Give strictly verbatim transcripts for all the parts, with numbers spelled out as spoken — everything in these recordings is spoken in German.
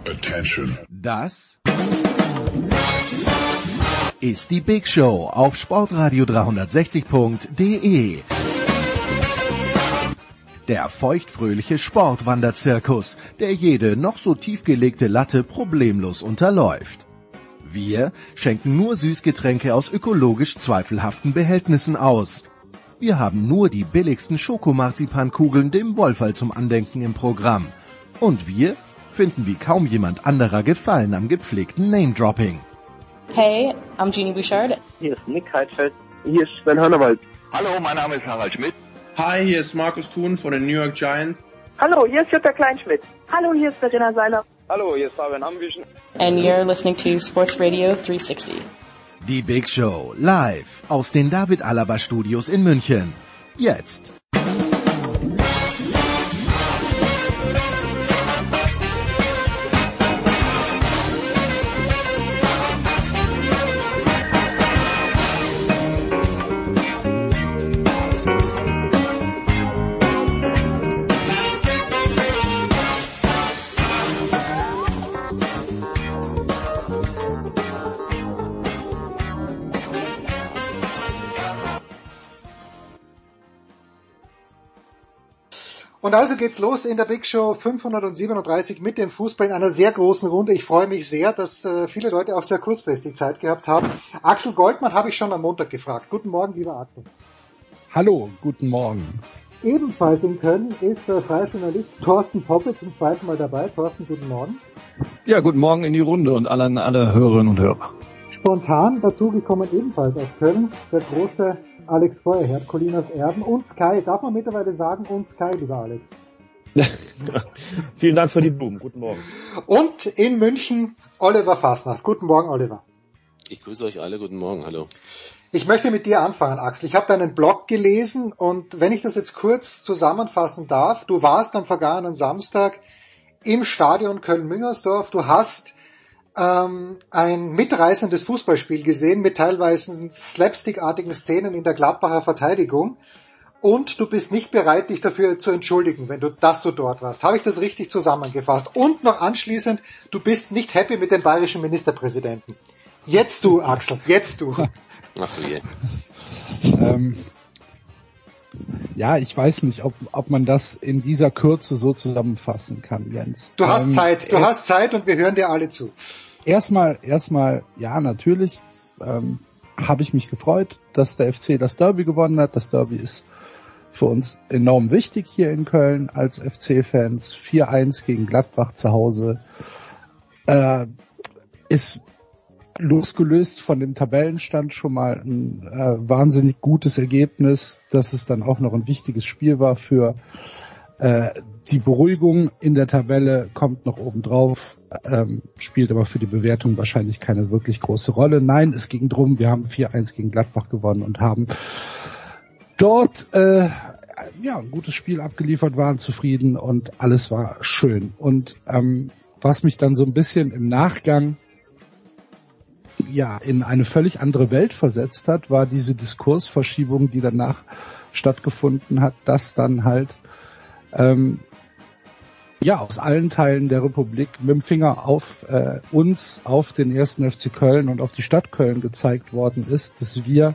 Attention. Das ist die Big Show auf Sportradio dreihundertsechzig Punkt de. Der feuchtfröhliche Sportwanderzirkus, der jede noch so tiefgelegte Latte problemlos unterläuft. Wir schenken nur Süßgetränke aus ökologisch zweifelhaften Behältnissen aus. Wir haben nur die billigsten Schokomarzipankugeln dem Wohlfall zum Andenken im Programm. Und wir finden wie kaum jemand anderer Gefallen am gepflegten Name-Dropping. Hey, I'm Jeannie Bouchard. Hier ist Nick Heidfeld. Hier ist Sven Hannawald. Hallo, mein Name ist Harald Schmidt. Hi, hier ist Markus Thun von den New York Giants. Hallo, hier ist Jutta Kleinschmidt. Hallo, hier ist Verena Seiler. Hallo, hier ist Fabian Ambüchen. And you're listening to Sports Radio three sixty. Die Big Show live aus den David Alaba Studios in München. Jetzt. Und also geht's los in der Big Show fünfhundertsiebenunddreißig mit dem Fußball in einer sehr großen Runde. Ich freue mich sehr, dass äh, viele Leute auch sehr kurzfristig Zeit gehabt haben. Axel Goldmann habe ich schon am Montag gefragt. Guten Morgen, lieber Axel. Hallo, guten Morgen. Ebenfalls in Köln ist äh, freier Journalist Thorsten Poppe zum zweiten Mal dabei. Thorsten, guten Morgen. Ja, guten Morgen in die Runde und alle, alle Hörerinnen und Hörer. Spontan dazugekommen ebenfalls aus Köln, der große Alex Feuerherd, Colinas Erben und Sky. Darf man mittlerweile sagen, und Sky, lieber Alex? Vielen Dank für die Blumen. Guten Morgen. Und in München Oliver Fasnacht. Guten Morgen, Oliver. Ich grüße euch alle. Guten Morgen. Hallo. Ich möchte mit dir anfangen, Axel. Ich habe deinen Blog gelesen und wenn ich das jetzt kurz zusammenfassen darf, du warst am vergangenen Samstag im Stadion Köln-Müngersdorf. Du hast ähm, ein mitreißendes Fußballspiel gesehen mit teilweise slapstickartigen Szenen in der Gladbacher Verteidigung und du bist nicht bereit, dich dafür zu entschuldigen, wenn du, dass du dort warst. Habe ich das richtig zusammengefasst? Und noch anschließend, du bist nicht happy mit dem bayerischen Ministerpräsidenten. Jetzt du, Axel, jetzt du. Ach du je. ähm, ja, ich weiß nicht, ob, ob man das in dieser Kürze so zusammenfassen kann, Jens. Du hast ähm, Zeit, du äh, hast Zeit und wir hören dir alle zu. Erstmal, erstmal, ja, natürlich ähm, habe ich mich gefreut, dass der F C das Derby gewonnen hat. Das Derby ist für uns enorm wichtig hier in Köln als F C-Fans. vier eins gegen Gladbach zu Hause äh, ist losgelöst von dem Tabellenstand schon mal ein äh, wahnsinnig gutes Ergebnis, dass es dann auch noch ein wichtiges Spiel war für äh, die Beruhigung in der Tabelle, kommt noch oben drauf, ähm, spielt aber für die Bewertung wahrscheinlich keine wirklich große Rolle. Nein, es ging drum, wir haben vier eins gegen Gladbach gewonnen und haben dort äh, ja ein gutes Spiel abgeliefert, waren zufrieden und alles war schön. Und ähm, was mich dann so ein bisschen im Nachgang ja in eine völlig andere Welt versetzt hat, war diese Diskursverschiebung, die danach stattgefunden hat, dass dann halt ähm, ja aus allen Teilen der Republik mit dem Finger auf äh, uns, auf den ersten F C Köln und auf die Stadt Köln gezeigt worden ist, dass wir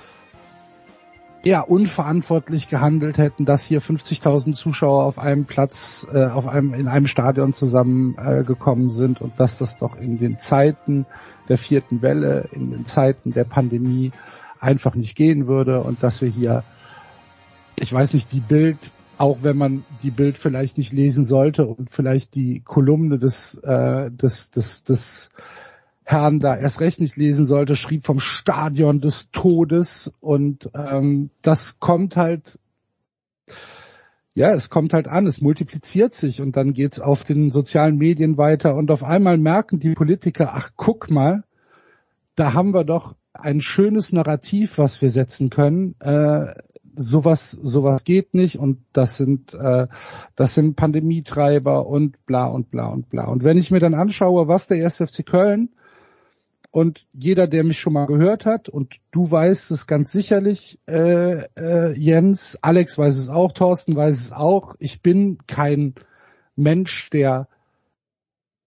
ja unverantwortlich gehandelt hätten, dass hier fünfzigtausend Zuschauer auf einem Platz, äh, auf einem in einem Stadion zusammengekommen äh, sind und dass das doch in den Zeiten der vierten Welle, in den Zeiten der Pandemie einfach nicht gehen würde und dass wir hier, ich weiß nicht, die Bild, auch wenn man die Bild vielleicht nicht lesen sollte und vielleicht die Kolumne des äh, des des des Herrn da erst recht nicht lesen sollte, schrieb vom Stadion des Todes und ähm, das kommt halt, ja, es kommt halt an, es multipliziert sich und dann geht's auf den sozialen Medien weiter und auf einmal merken die Politiker, ach guck mal, da haben wir doch ein schönes Narrativ, was wir setzen können, äh, sowas sowas geht nicht und das sind äh, das sind Pandemietreiber und bla und bla und bla. Und wenn ich mir dann anschaue, was der erste F C Köln und jeder, der mich schon mal gehört hat, und du weißt es ganz sicherlich, äh, äh, Jens, Alex weiß es auch, Thorsten weiß es auch, ich bin kein Mensch, der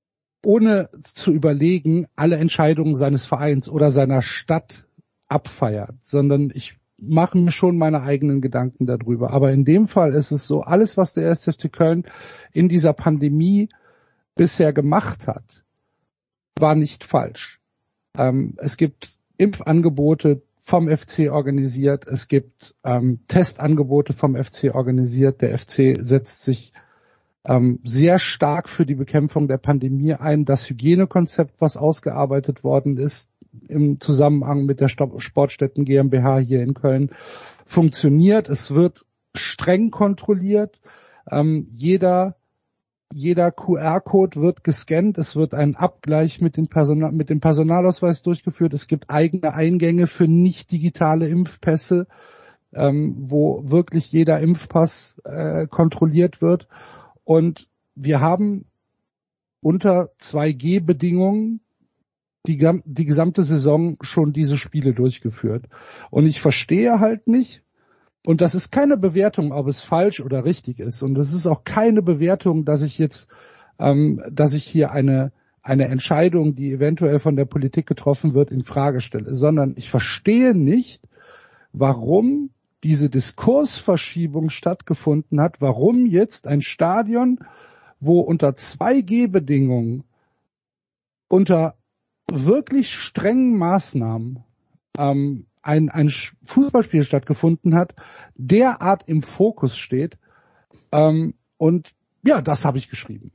ohne zu überlegen, alle Entscheidungen seines Vereins oder seiner Stadt abfeiert, sondern ich mache mir schon meine eigenen Gedanken darüber. Aber in dem Fall ist es so, alles, was der erste F C Köln in dieser Pandemie bisher gemacht hat, war nicht falsch. Ähm, es gibt Impfangebote vom F C organisiert, es gibt ähm, Testangebote vom F C organisiert. Der F C setzt sich ähm, sehr stark für die Bekämpfung der Pandemie ein. Das Hygienekonzept, was ausgearbeitet worden ist, im Zusammenhang mit der Sportstätten GmbH hier in Köln, funktioniert. Es wird streng kontrolliert. Ähm, jeder jeder Q R-Code wird gescannt. Es wird ein Abgleich mit dem Personal, mit dem Personalausweis durchgeführt. Es gibt eigene Eingänge für nicht digitale Impfpässe, ähm, wo wirklich jeder Impfpass äh, kontrolliert wird. Und wir haben unter zwei G Bedingungen die, die gesamte Saison schon diese Spiele durchgeführt. Und ich verstehe halt nicht, und das ist keine Bewertung, ob es falsch oder richtig ist. Und es ist auch keine Bewertung, dass ich jetzt, ähm, dass ich hier eine eine Entscheidung, die eventuell von der Politik getroffen wird, in Frage stelle, sondern ich verstehe nicht, warum diese Diskursverschiebung stattgefunden hat, warum jetzt ein Stadion, wo unter zwei G Bedingungen, unter wirklich strengen Maßnahmen ähm, ein, ein Fußballspiel stattgefunden hat, derart im Fokus steht. Ähm, und ja, das habe ich geschrieben.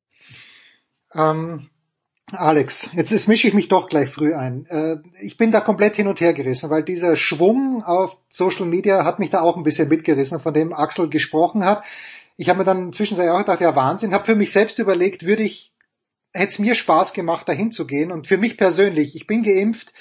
Ähm, Alex, jetzt, jetzt mische ich mich doch gleich früh ein. Äh, ich bin da komplett hin und her gerissen, weil dieser Schwung auf Social Media hat mich da auch ein bisschen mitgerissen, von dem Axel gesprochen hat. Ich habe mir dann zwischenzeitlich auch gedacht, ja Wahnsinn, habe für mich selbst überlegt, würde ich, hätte es mir Spaß gemacht, da hinzugehen. Und für mich persönlich, ich bin geimpft,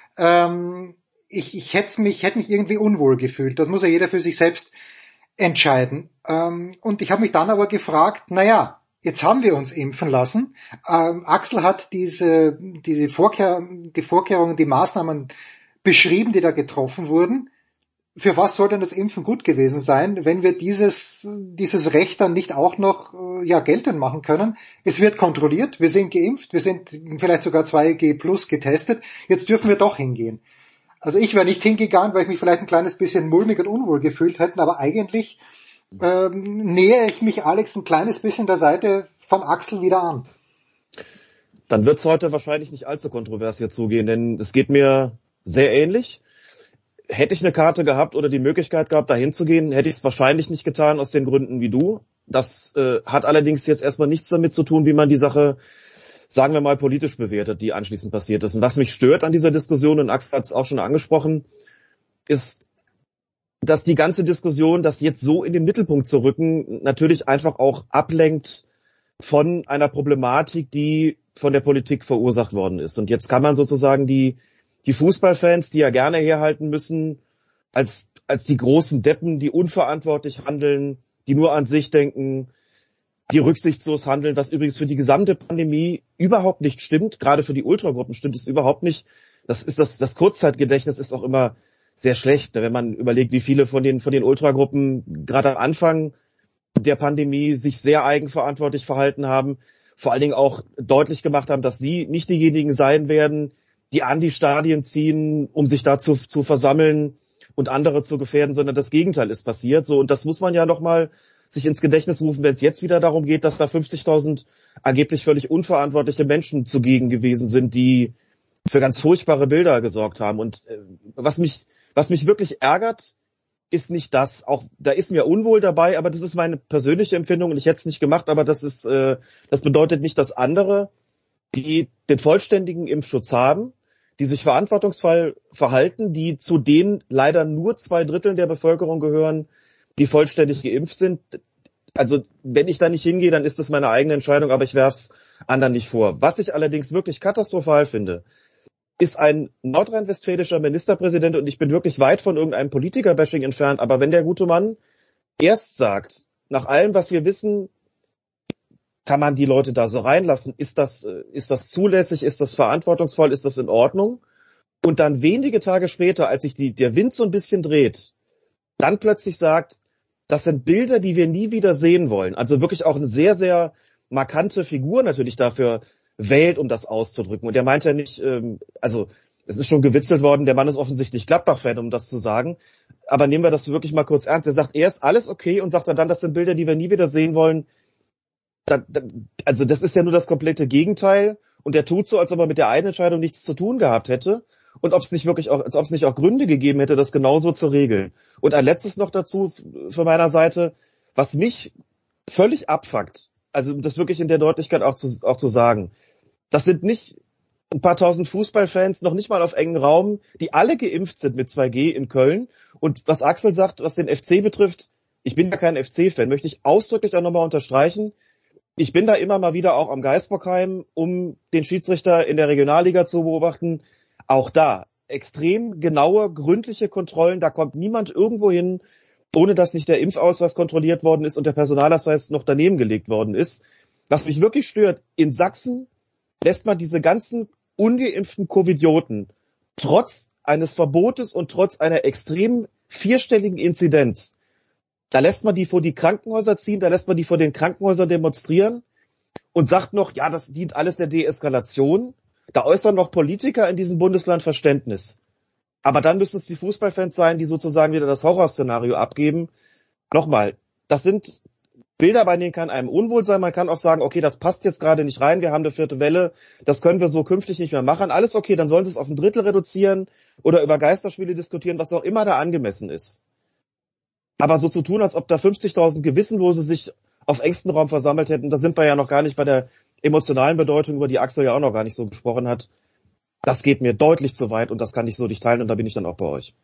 ähm, ich, ich hätte mich, hätte mich irgendwie unwohl gefühlt. Das muss ja jeder für sich selbst entscheiden. Ähm, und ich habe mich dann aber gefragt, naja, jetzt haben wir uns impfen lassen. Ähm, Axel hat diese, diese Vorkehr, die Vorkehrungen, die Maßnahmen beschrieben, die da getroffen wurden. Für was soll denn das Impfen gut gewesen sein, wenn wir dieses, dieses Recht dann nicht auch noch, ja, geltend machen können? Es wird kontrolliert, wir sind geimpft, wir sind vielleicht sogar zwei G plus getestet. Jetzt dürfen wir doch hingehen. Also ich wäre nicht hingegangen, weil ich mich vielleicht ein kleines bisschen mulmig und unwohl gefühlt hätte, aber eigentlich ähm, nähere ich mich Alex ein kleines bisschen der Seite von Axel wieder an. Dann wird es heute wahrscheinlich nicht allzu kontrovers hier zugehen, denn es geht mir sehr ähnlich. Hätte ich eine Karte gehabt oder die Möglichkeit gehabt, da hinzugehen, hätte ich es wahrscheinlich nicht getan, aus den Gründen wie du. Das äh, hat allerdings jetzt erstmal nichts damit zu tun, wie man die Sache, sagen wir mal, politisch bewertet, die anschließend passiert ist. Und was mich stört an dieser Diskussion, und Axel hat es auch schon angesprochen, ist, dass die ganze Diskussion, das jetzt so in den Mittelpunkt zu rücken, natürlich einfach auch ablenkt von einer Problematik, die von der Politik verursacht worden ist. Und jetzt kann man sozusagen die die Fußballfans, die ja gerne herhalten müssen, als als die großen Deppen, die unverantwortlich handeln, die nur an sich denken, die rücksichtslos handeln, was übrigens für die gesamte Pandemie überhaupt nicht stimmt. Gerade für die Ultragruppen stimmt es überhaupt nicht. Das ist das, das Kurzzeitgedächtnis ist auch immer sehr schlecht, wenn man überlegt, wie viele von den, von den Ultragruppen gerade am Anfang der Pandemie sich sehr eigenverantwortlich verhalten haben, vor allen Dingen auch deutlich gemacht haben, dass sie nicht diejenigen sein werden, die an die Stadien ziehen, um sich dazu zu versammeln und andere zu gefährden, sondern das Gegenteil ist passiert. So, und das muss man ja nochmal sich ins Gedächtnis rufen, wenn es jetzt wieder darum geht, dass da fünfzigtausend angeblich völlig unverantwortliche Menschen zugegen gewesen sind, die für ganz furchtbare Bilder gesorgt haben. Und äh, was mich, was mich wirklich ärgert, ist nicht das. Auch da ist mir unwohl dabei, aber das ist meine persönliche Empfindung und ich hätte es nicht gemacht, aber das ist, äh, das bedeutet nicht, dass andere, die den vollständigen Impfschutz haben, die sich verantwortungsvoll verhalten, die zu den leider nur zwei Dritteln der Bevölkerung gehören, die vollständig geimpft sind. Also wenn ich da nicht hingehe, dann ist das meine eigene Entscheidung, aber ich werfe es anderen nicht vor. Was ich allerdings wirklich katastrophal finde, ist ein nordrhein-westfälischer Ministerpräsident, und ich bin wirklich weit von irgendeinem Politiker-Bashing entfernt, aber wenn der gute Mann erst sagt, nach allem, was wir wissen, kann man die Leute da so reinlassen? Ist das, ist das zulässig? Ist das verantwortungsvoll? Ist das in Ordnung? Und dann wenige Tage später, als sich die, der Wind so ein bisschen dreht, dann plötzlich sagt, das sind Bilder, die wir nie wieder sehen wollen. Also wirklich auch eine sehr, sehr markante Figur natürlich dafür wählt, um das auszudrücken. Und er meint ja nicht, ähm, also es ist schon gewitzelt worden, der Mann ist offensichtlich Gladbach-Fan, um das zu sagen. Aber nehmen wir das wirklich mal kurz ernst. Er sagt erst alles okay und sagt dann, das sind Bilder, die wir nie wieder sehen wollen. Da, da, also das ist ja nur das komplette Gegenteil. Und er tut so, als ob er mit der einen Entscheidung nichts zu tun gehabt hätte. Und ob es nicht wirklich auch, als ob es nicht auch Gründe gegeben hätte, das genauso zu regeln. Und ein letztes noch dazu von meiner Seite, was mich völlig abfuckt, also das wirklich in der Deutlichkeit auch zu, auch zu sagen. Das sind nicht ein paar tausend Fußballfans, noch nicht mal auf engen Raum, die alle geimpft sind mit zwei G in Köln. Und was Axel sagt, was den F C betrifft, ich bin ja kein F C-Fan, möchte ich ausdrücklich auch nochmal unterstreichen. Ich bin da immer mal wieder auch am Geisbockheim, um den Schiedsrichter in der Regionalliga zu beobachten. Auch da extrem genaue, gründliche Kontrollen, da kommt niemand irgendwo hin, ohne dass nicht der Impfausweis kontrolliert worden ist und der Personalausweis noch daneben gelegt worden ist. Was mich wirklich stört, in Sachsen lässt man diese ganzen ungeimpften Covidioten trotz eines Verbotes und trotz einer extrem vierstelligen Inzidenz, da lässt man die vor die Krankenhäuser ziehen, da lässt man die vor den Krankenhäusern demonstrieren und sagt noch, ja, das dient alles der Deeskalation. Da äußern noch Politiker in diesem Bundesland Verständnis. Aber dann müssen es die Fußballfans sein, die sozusagen wieder das Horrorszenario abgeben. Nochmal, das sind Bilder, bei denen kann einem unwohl sein. Man kann auch sagen, okay, das passt jetzt gerade nicht rein, wir haben eine vierte Welle, das können wir so künftig nicht mehr machen. Alles okay, dann sollen sie es auf ein Drittel reduzieren oder über Geisterspiele diskutieren, was auch immer da angemessen ist. Aber so zu tun, als ob da fünfzigtausend Gewissenlose sich auf engstem Raum versammelt hätten, da sind wir ja noch gar nicht bei der emotionalen Bedeutung, über die Axel ja auch noch gar nicht so gesprochen hat. Das geht mir deutlich zu weit und das kann ich so nicht teilen und da bin ich dann auch bei euch.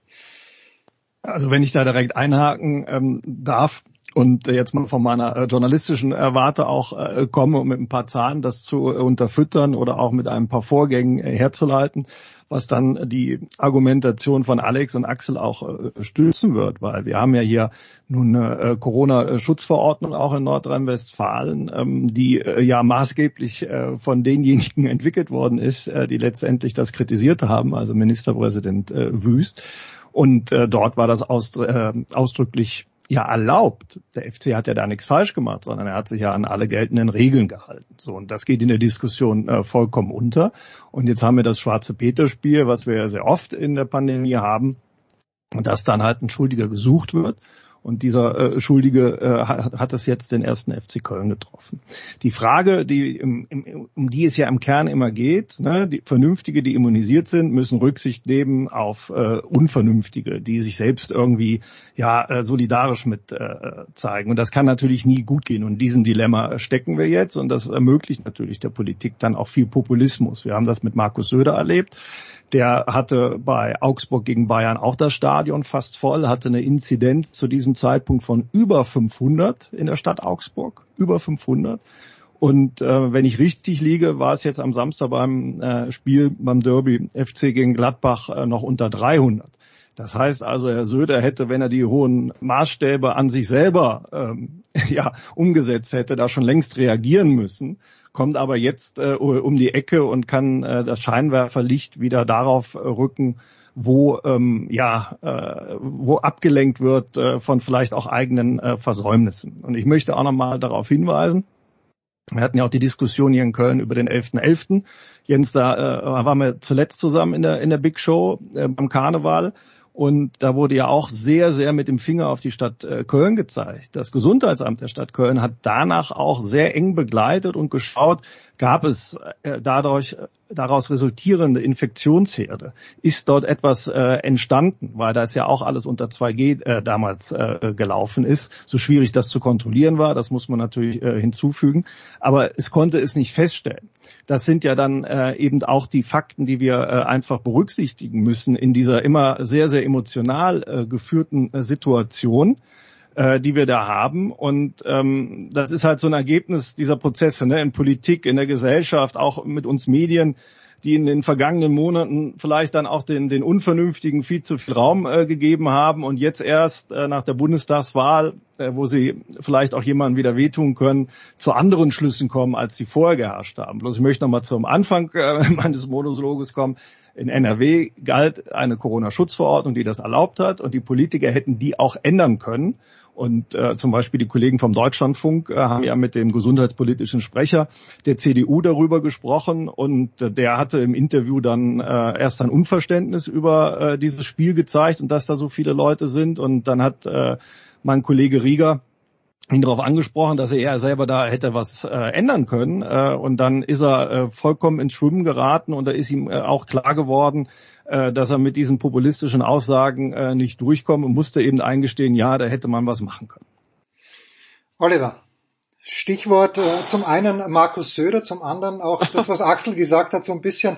Also wenn ich da direkt einhaken ähm, darf und jetzt mal von meiner äh, journalistischen äh, Warte auch äh, komme, um mit ein paar Zahlen das zu äh, unterfüttern oder auch mit ein paar Vorgängen äh, herzuleiten, was dann die Argumentation von Alex und Axel auch äh, stützen wird, weil wir haben ja hier nun eine äh, Corona-Schutzverordnung auch in Nordrhein-Westfalen, ähm, die äh, ja maßgeblich äh, von denjenigen entwickelt worden ist, äh, die letztendlich das kritisiert haben, also Ministerpräsident äh, Wüst. Und äh, dort war das ausdr- äh, ausdrücklich ja erlaubt. Der F C hat ja da nichts falsch gemacht, sondern er hat sich ja an alle geltenden Regeln gehalten. So, und das geht in der Diskussion äh, vollkommen unter. Und jetzt haben wir das schwarze Peter-Spiel, was wir ja sehr oft in der Pandemie haben, und dass dann halt ein Schuldiger gesucht wird. Und dieser äh, Schuldige äh, hat, hat es jetzt den ersten F C Köln getroffen. Die Frage, die im, im, um die es ja im Kern immer geht, ne, die Vernünftige, die immunisiert sind, müssen Rücksicht nehmen auf äh, Unvernünftige, die sich selbst irgendwie ja äh, solidarisch mit äh, zeigen. Und das kann natürlich nie gut gehen. Und in diesem Dilemma stecken wir jetzt. Und das ermöglicht natürlich der Politik dann auch viel Populismus. Wir haben das mit Markus Söder erlebt. Der hatte bei Augsburg gegen Bayern auch das Stadion fast voll, hatte eine Inzidenz zu diesem Zeitpunkt von über fünfhundert in der Stadt Augsburg, über fünfhundert. Und äh, wenn ich richtig liege, war es jetzt am Samstag beim äh, Spiel beim Derby F C gegen Gladbach äh, noch unter dreihundert. Das heißt also, Herr Söder hätte, wenn er die hohen Maßstäbe an sich selber ähm, ja umgesetzt hätte, da schon längst reagieren müssen, kommt aber jetzt äh, um die Ecke und kann äh, das Scheinwerferlicht wieder darauf äh, rücken, wo ähm, ja äh, wo abgelenkt wird äh, von vielleicht auch eigenen äh, Versäumnissen. Und ich möchte auch nochmal darauf hinweisen, wir hatten ja auch die Diskussion hier in Köln über den elften elften Jens, da äh, waren wir zuletzt zusammen in der in der Big Show äh, beim Karneval. Und da wurde ja auch sehr, sehr mit dem Finger auf die Stadt Köln gezeigt. Das Gesundheitsamt der Stadt Köln hat danach auch sehr eng begleitet und geschaut, gab es dadurch daraus resultierende Infektionsherde? Ist dort etwas äh, entstanden? Weil das ja auch alles unter zwei G äh, damals äh, gelaufen ist. So schwierig das zu kontrollieren war, das muss man natürlich äh, hinzufügen. Aber es konnte es nicht feststellen. Das sind ja dann äh, eben auch die Fakten, die wir äh, einfach berücksichtigen müssen in dieser immer sehr, sehr emotional äh, geführten äh, Situation, äh, die wir da haben. Und ähm, das ist halt so ein Ergebnis dieser Prozesse, ne, in Politik, in der Gesellschaft, auch mit uns Medien, die in den vergangenen Monaten vielleicht dann auch den, den Unvernünftigen viel zu viel Raum äh, gegeben haben und jetzt erst äh, nach der Bundestagswahl, äh, wo sie vielleicht auch jemandem wieder wehtun können, zu anderen Schlüssen kommen, als sie vorher geherrscht haben. Bloß ich möchte nochmal zum Anfang äh, meines Monologes kommen. In N R W galt eine Corona-Schutzverordnung, die das erlaubt hat, und die Politiker hätten die auch ändern können. Und äh, zum Beispiel die Kollegen vom Deutschlandfunk äh, haben ja mit dem gesundheitspolitischen Sprecher der C D U darüber gesprochen und äh, der hatte im Interview dann äh, erst ein Unverständnis über äh, dieses Spiel gezeigt und dass da so viele Leute sind. Und dann hat äh, mein Kollege Rieger ihn darauf angesprochen, dass er ja selber da hätte was äh, ändern können. Äh, und dann ist er äh, vollkommen ins Schwimmen geraten und da ist ihm äh, auch klar geworden, äh, dass er mit diesen populistischen Aussagen äh, nicht durchkommt und musste eben eingestehen, ja, da hätte man was machen können. Oliver, Stichwort äh, zum einen Markus Söder, zum anderen auch das, was Axel gesagt hat, so ein bisschen,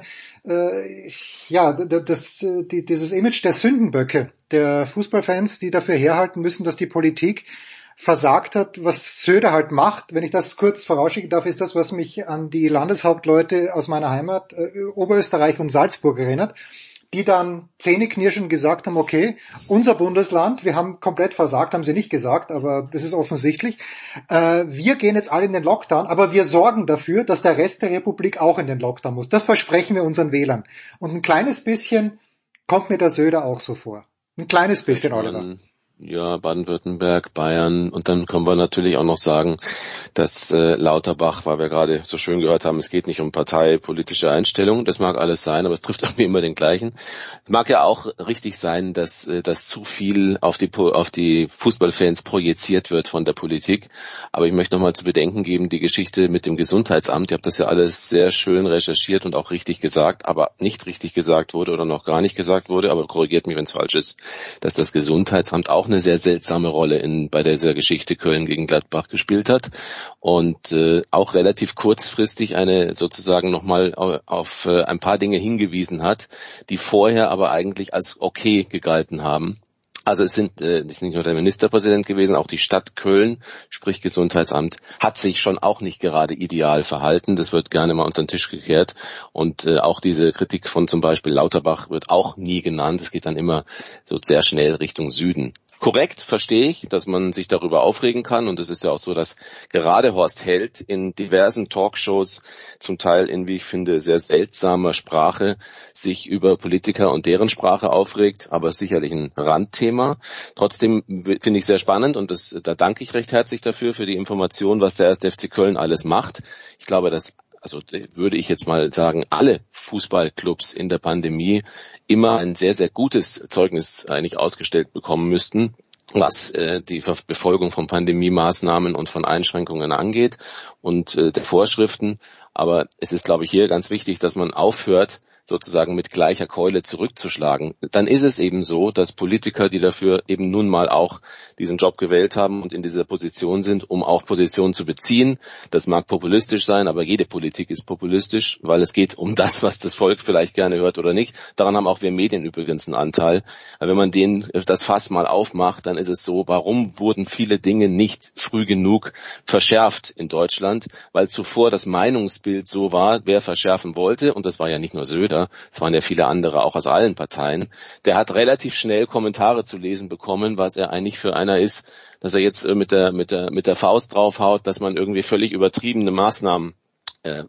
äh, ja, das, die, dieses Image der Sündenböcke, der Fußballfans, die dafür herhalten müssen, dass die Politik versagt hat, was Söder halt macht. Wenn ich das kurz vorausschicken darf, ist das, was mich an die Landeshauptleute aus meiner Heimat, äh, Oberösterreich und Salzburg erinnert, die dann zähneknirschend gesagt haben, okay, unser Bundesland, wir haben komplett versagt, haben sie nicht gesagt, aber das ist offensichtlich, äh, wir gehen jetzt alle in den Lockdown, aber wir sorgen dafür, dass der Rest der Republik auch in den Lockdown muss. Das versprechen wir unseren Wählern. Und ein kleines bisschen kommt mir der Söder auch so vor. Ein kleines bisschen, Oliver. Ja, Baden-Württemberg, Bayern und dann können wir natürlich auch noch sagen, dass äh, Lauterbach, weil wir gerade so schön gehört haben, es geht nicht um parteipolitische Einstellungen, das mag alles sein, aber es trifft irgendwie immer den gleichen. Mag ja auch richtig sein, dass äh, dass zu viel auf die auf die Fußballfans projiziert wird von der Politik, aber ich möchte noch mal zu bedenken geben, die Geschichte mit dem Gesundheitsamt, ihr habt das ja alles sehr schön recherchiert und auch richtig gesagt, aber nicht richtig gesagt wurde oder noch gar nicht gesagt wurde, aber korrigiert mich, wenn es falsch ist, dass das Gesundheitsamt auch eine sehr seltsame Rolle in bei dieser Geschichte Köln gegen Gladbach gespielt hat und äh, auch relativ kurzfristig eine sozusagen nochmal auf, auf äh, ein paar Dinge hingewiesen hat, die vorher aber eigentlich als okay gegalten haben. Also es sind äh, es ist nicht nur der Ministerpräsident gewesen, auch die Stadt Köln, sprich Gesundheitsamt, hat sich schon auch nicht gerade ideal verhalten. Das wird gerne mal unter den Tisch gekehrt. Und äh, auch diese Kritik von zum Beispiel Lauterbach wird auch nie genannt. Es geht dann immer so sehr schnell Richtung Süden. Korrekt, verstehe ich, dass man sich darüber aufregen kann und es ist ja auch so, dass gerade Horst Held in diversen Talkshows, zum Teil in, wie ich finde, sehr seltsamer Sprache, sich über Politiker und deren Sprache aufregt, aber sicherlich ein Randthema. Trotzdem finde ich sehr spannend und das, da danke ich recht herzlich dafür, für die Information, was der erste F C Köln alles macht. Ich glaube, dass also würde ich jetzt mal sagen, alle Fußballclubs in der Pandemie immer ein sehr, sehr gutes Zeugnis eigentlich ausgestellt bekommen müssten, was äh, die Befolgung von Pandemie-Maßnahmen und von Einschränkungen angeht und äh, der Vorschriften. Aber es ist, glaube ich, hier ganz wichtig, dass man aufhört, sozusagen mit gleicher Keule zurückzuschlagen. Dann ist es eben so, dass Politiker, die dafür eben nun mal auch diesen Job gewählt haben und in dieser Position sind, um auch Positionen zu beziehen. Das mag populistisch sein, aber jede Politik ist populistisch, weil es geht um das, was das Volk vielleicht gerne hört oder nicht. Daran haben auch wir Medien übrigens einen Anteil. Wenn man denen das Fass mal aufmacht, dann ist es so, warum wurden viele Dinge nicht früh genug verschärft in Deutschland? Weil zuvor das Meinungsbild so war, wer verschärfen wollte, und das war ja nicht nur Söder, es waren ja viele andere auch aus allen Parteien, der hat relativ schnell Kommentare zu lesen bekommen, was er eigentlich für einer ist, dass er jetzt mit der mit der mit der Faust draufhaut, dass man irgendwie völlig übertriebene Maßnahmen äh,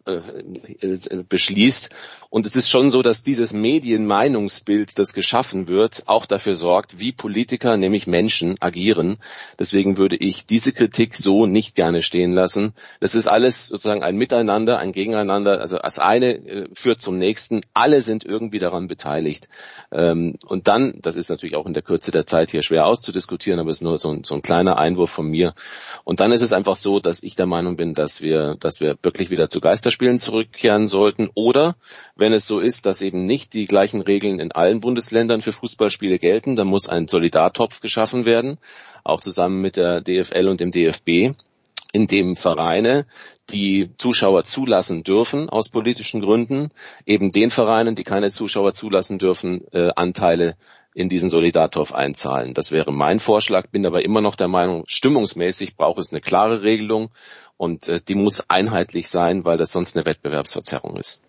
äh, beschließt. Und es ist schon so, dass dieses Medienmeinungsbild, das geschaffen wird, auch dafür sorgt, wie Politiker, nämlich Menschen, agieren. Deswegen würde ich diese Kritik so nicht gerne stehen lassen. Das ist alles sozusagen ein Miteinander, ein Gegeneinander. Also das eine äh, führt zum nächsten. Alle sind irgendwie daran beteiligt. Ähm, und dann, das ist natürlich auch in der Kürze der Zeit hier schwer auszudiskutieren, aber es ist nur so ein, so ein kleiner Einwurf von mir. Und dann ist es einfach so, dass ich der Meinung bin, dass wir, dass wir wirklich wieder zu Geisterspielen zurückkehren sollten. Oder wenn es so ist, dass eben nicht die gleichen Regeln in allen Bundesländern für Fußballspiele gelten, dann muss ein Solidartopf geschaffen werden, auch zusammen mit der D F L und dem D F B, in dem Vereine, die Zuschauer zulassen dürfen aus politischen Gründen, eben den Vereinen, die keine Zuschauer zulassen dürfen, äh, Anteile in diesen Solidartopf einzahlen. Das wäre mein Vorschlag, bin aber immer noch der Meinung, stimmungsmäßig braucht es eine klare Regelung und äh, die muss einheitlich sein, weil das sonst eine Wettbewerbsverzerrung ist.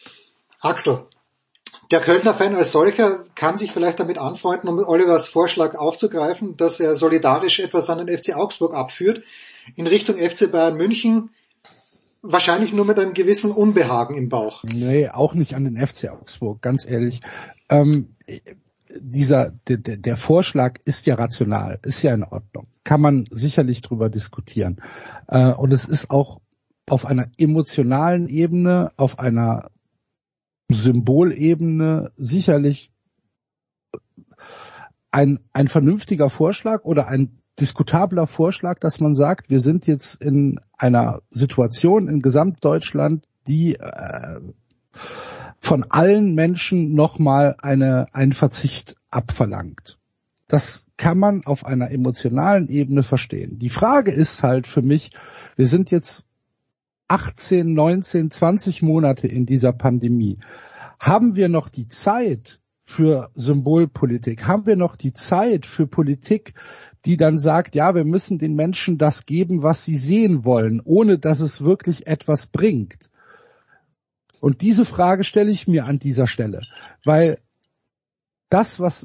Axel, der Kölner Fan als solcher kann sich vielleicht damit anfreunden, um Olivers Vorschlag aufzugreifen, dass er solidarisch etwas an den F C Augsburg abführt, in Richtung F C Bayern München, wahrscheinlich nur mit einem gewissen Unbehagen im Bauch. Nee, auch nicht an den F C Augsburg, ganz ehrlich. Ähm, dieser, der, der Vorschlag ist ja rational, ist ja in Ordnung. Kann man sicherlich drüber diskutieren. Äh, und es ist auch auf einer emotionalen Ebene, auf einer Symbolebene sicherlich ein, ein vernünftiger Vorschlag oder ein diskutabler Vorschlag, dass man sagt, wir sind jetzt in einer Situation in Gesamtdeutschland, die äh, von allen Menschen nochmal eine, einen Verzicht abverlangt. Das kann man auf einer emotionalen Ebene verstehen. Die Frage ist halt für mich, wir sind jetzt achtzehn, neunzehn, zwanzig Monate in dieser Pandemie. Haben wir noch die Zeit für Symbolpolitik? Haben wir noch die Zeit für Politik, die dann sagt, ja, wir müssen den Menschen das geben, was sie sehen wollen, ohne dass es wirklich etwas bringt? Und diese Frage stelle ich mir an dieser Stelle, weil das, was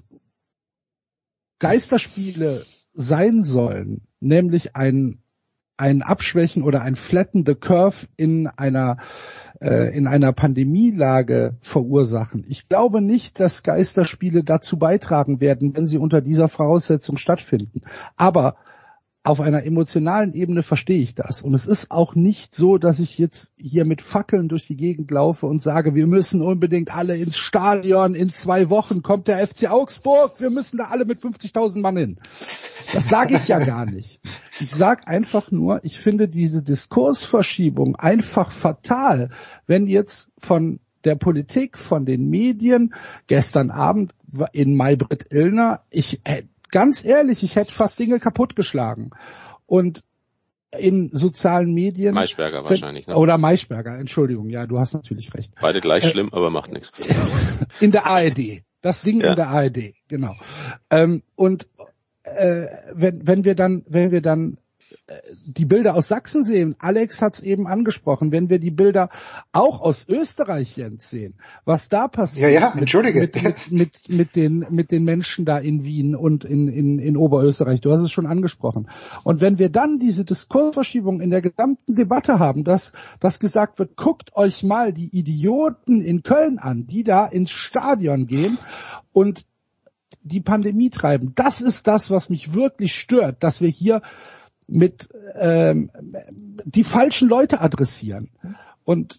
Geisterspiele sein sollen, nämlich ein ein Abschwächen oder ein Flatten the Curve in einer äh, in einer Pandemielage verursachen. Ich glaube nicht, dass Geisterspiele dazu beitragen werden, wenn sie unter dieser Voraussetzung stattfinden. Aber auf einer emotionalen Ebene verstehe ich das. Und es ist auch nicht so, dass ich jetzt hier mit Fackeln durch die Gegend laufe und sage, wir müssen unbedingt alle ins Stadion, in zwei Wochen kommt der F C Augsburg, wir müssen da alle mit fünfzigtausend Mann hin. Das sage ich ja gar nicht. Ich sage einfach nur, ich finde diese Diskursverschiebung einfach fatal, wenn jetzt von der Politik, von den Medien, gestern Abend in Maybrit Illner, ich ganz ehrlich, ich hätte fast Dinge kaputtgeschlagen. Und in sozialen Medien... Maischberger wahrscheinlich, ne? Oder Maischberger, Entschuldigung, ja, du hast natürlich recht. Beide gleich äh, schlimm, aber macht nichts. In der A R D. Das Ding ja. in der A R D, genau. Ähm, und äh, wenn, wenn wir dann, wenn wir dann die Bilder aus Sachsen sehen, Alex hat es eben angesprochen, wenn wir die Bilder auch aus Österreich jetzt sehen, was da passiert ja, ja, entschuldige. Mit, mit, mit, mit, den, mit den Menschen da in Wien und in, in, in Oberösterreich, du hast es schon angesprochen. Und wenn wir dann diese Diskursverschiebung in der gesamten Debatte haben, dass, dass gesagt wird, guckt euch mal die Idioten in Köln an, die da ins Stadion gehen und die Pandemie treiben, das ist das, was mich wirklich stört, dass wir hier mit ähm, die falschen Leute adressieren. Und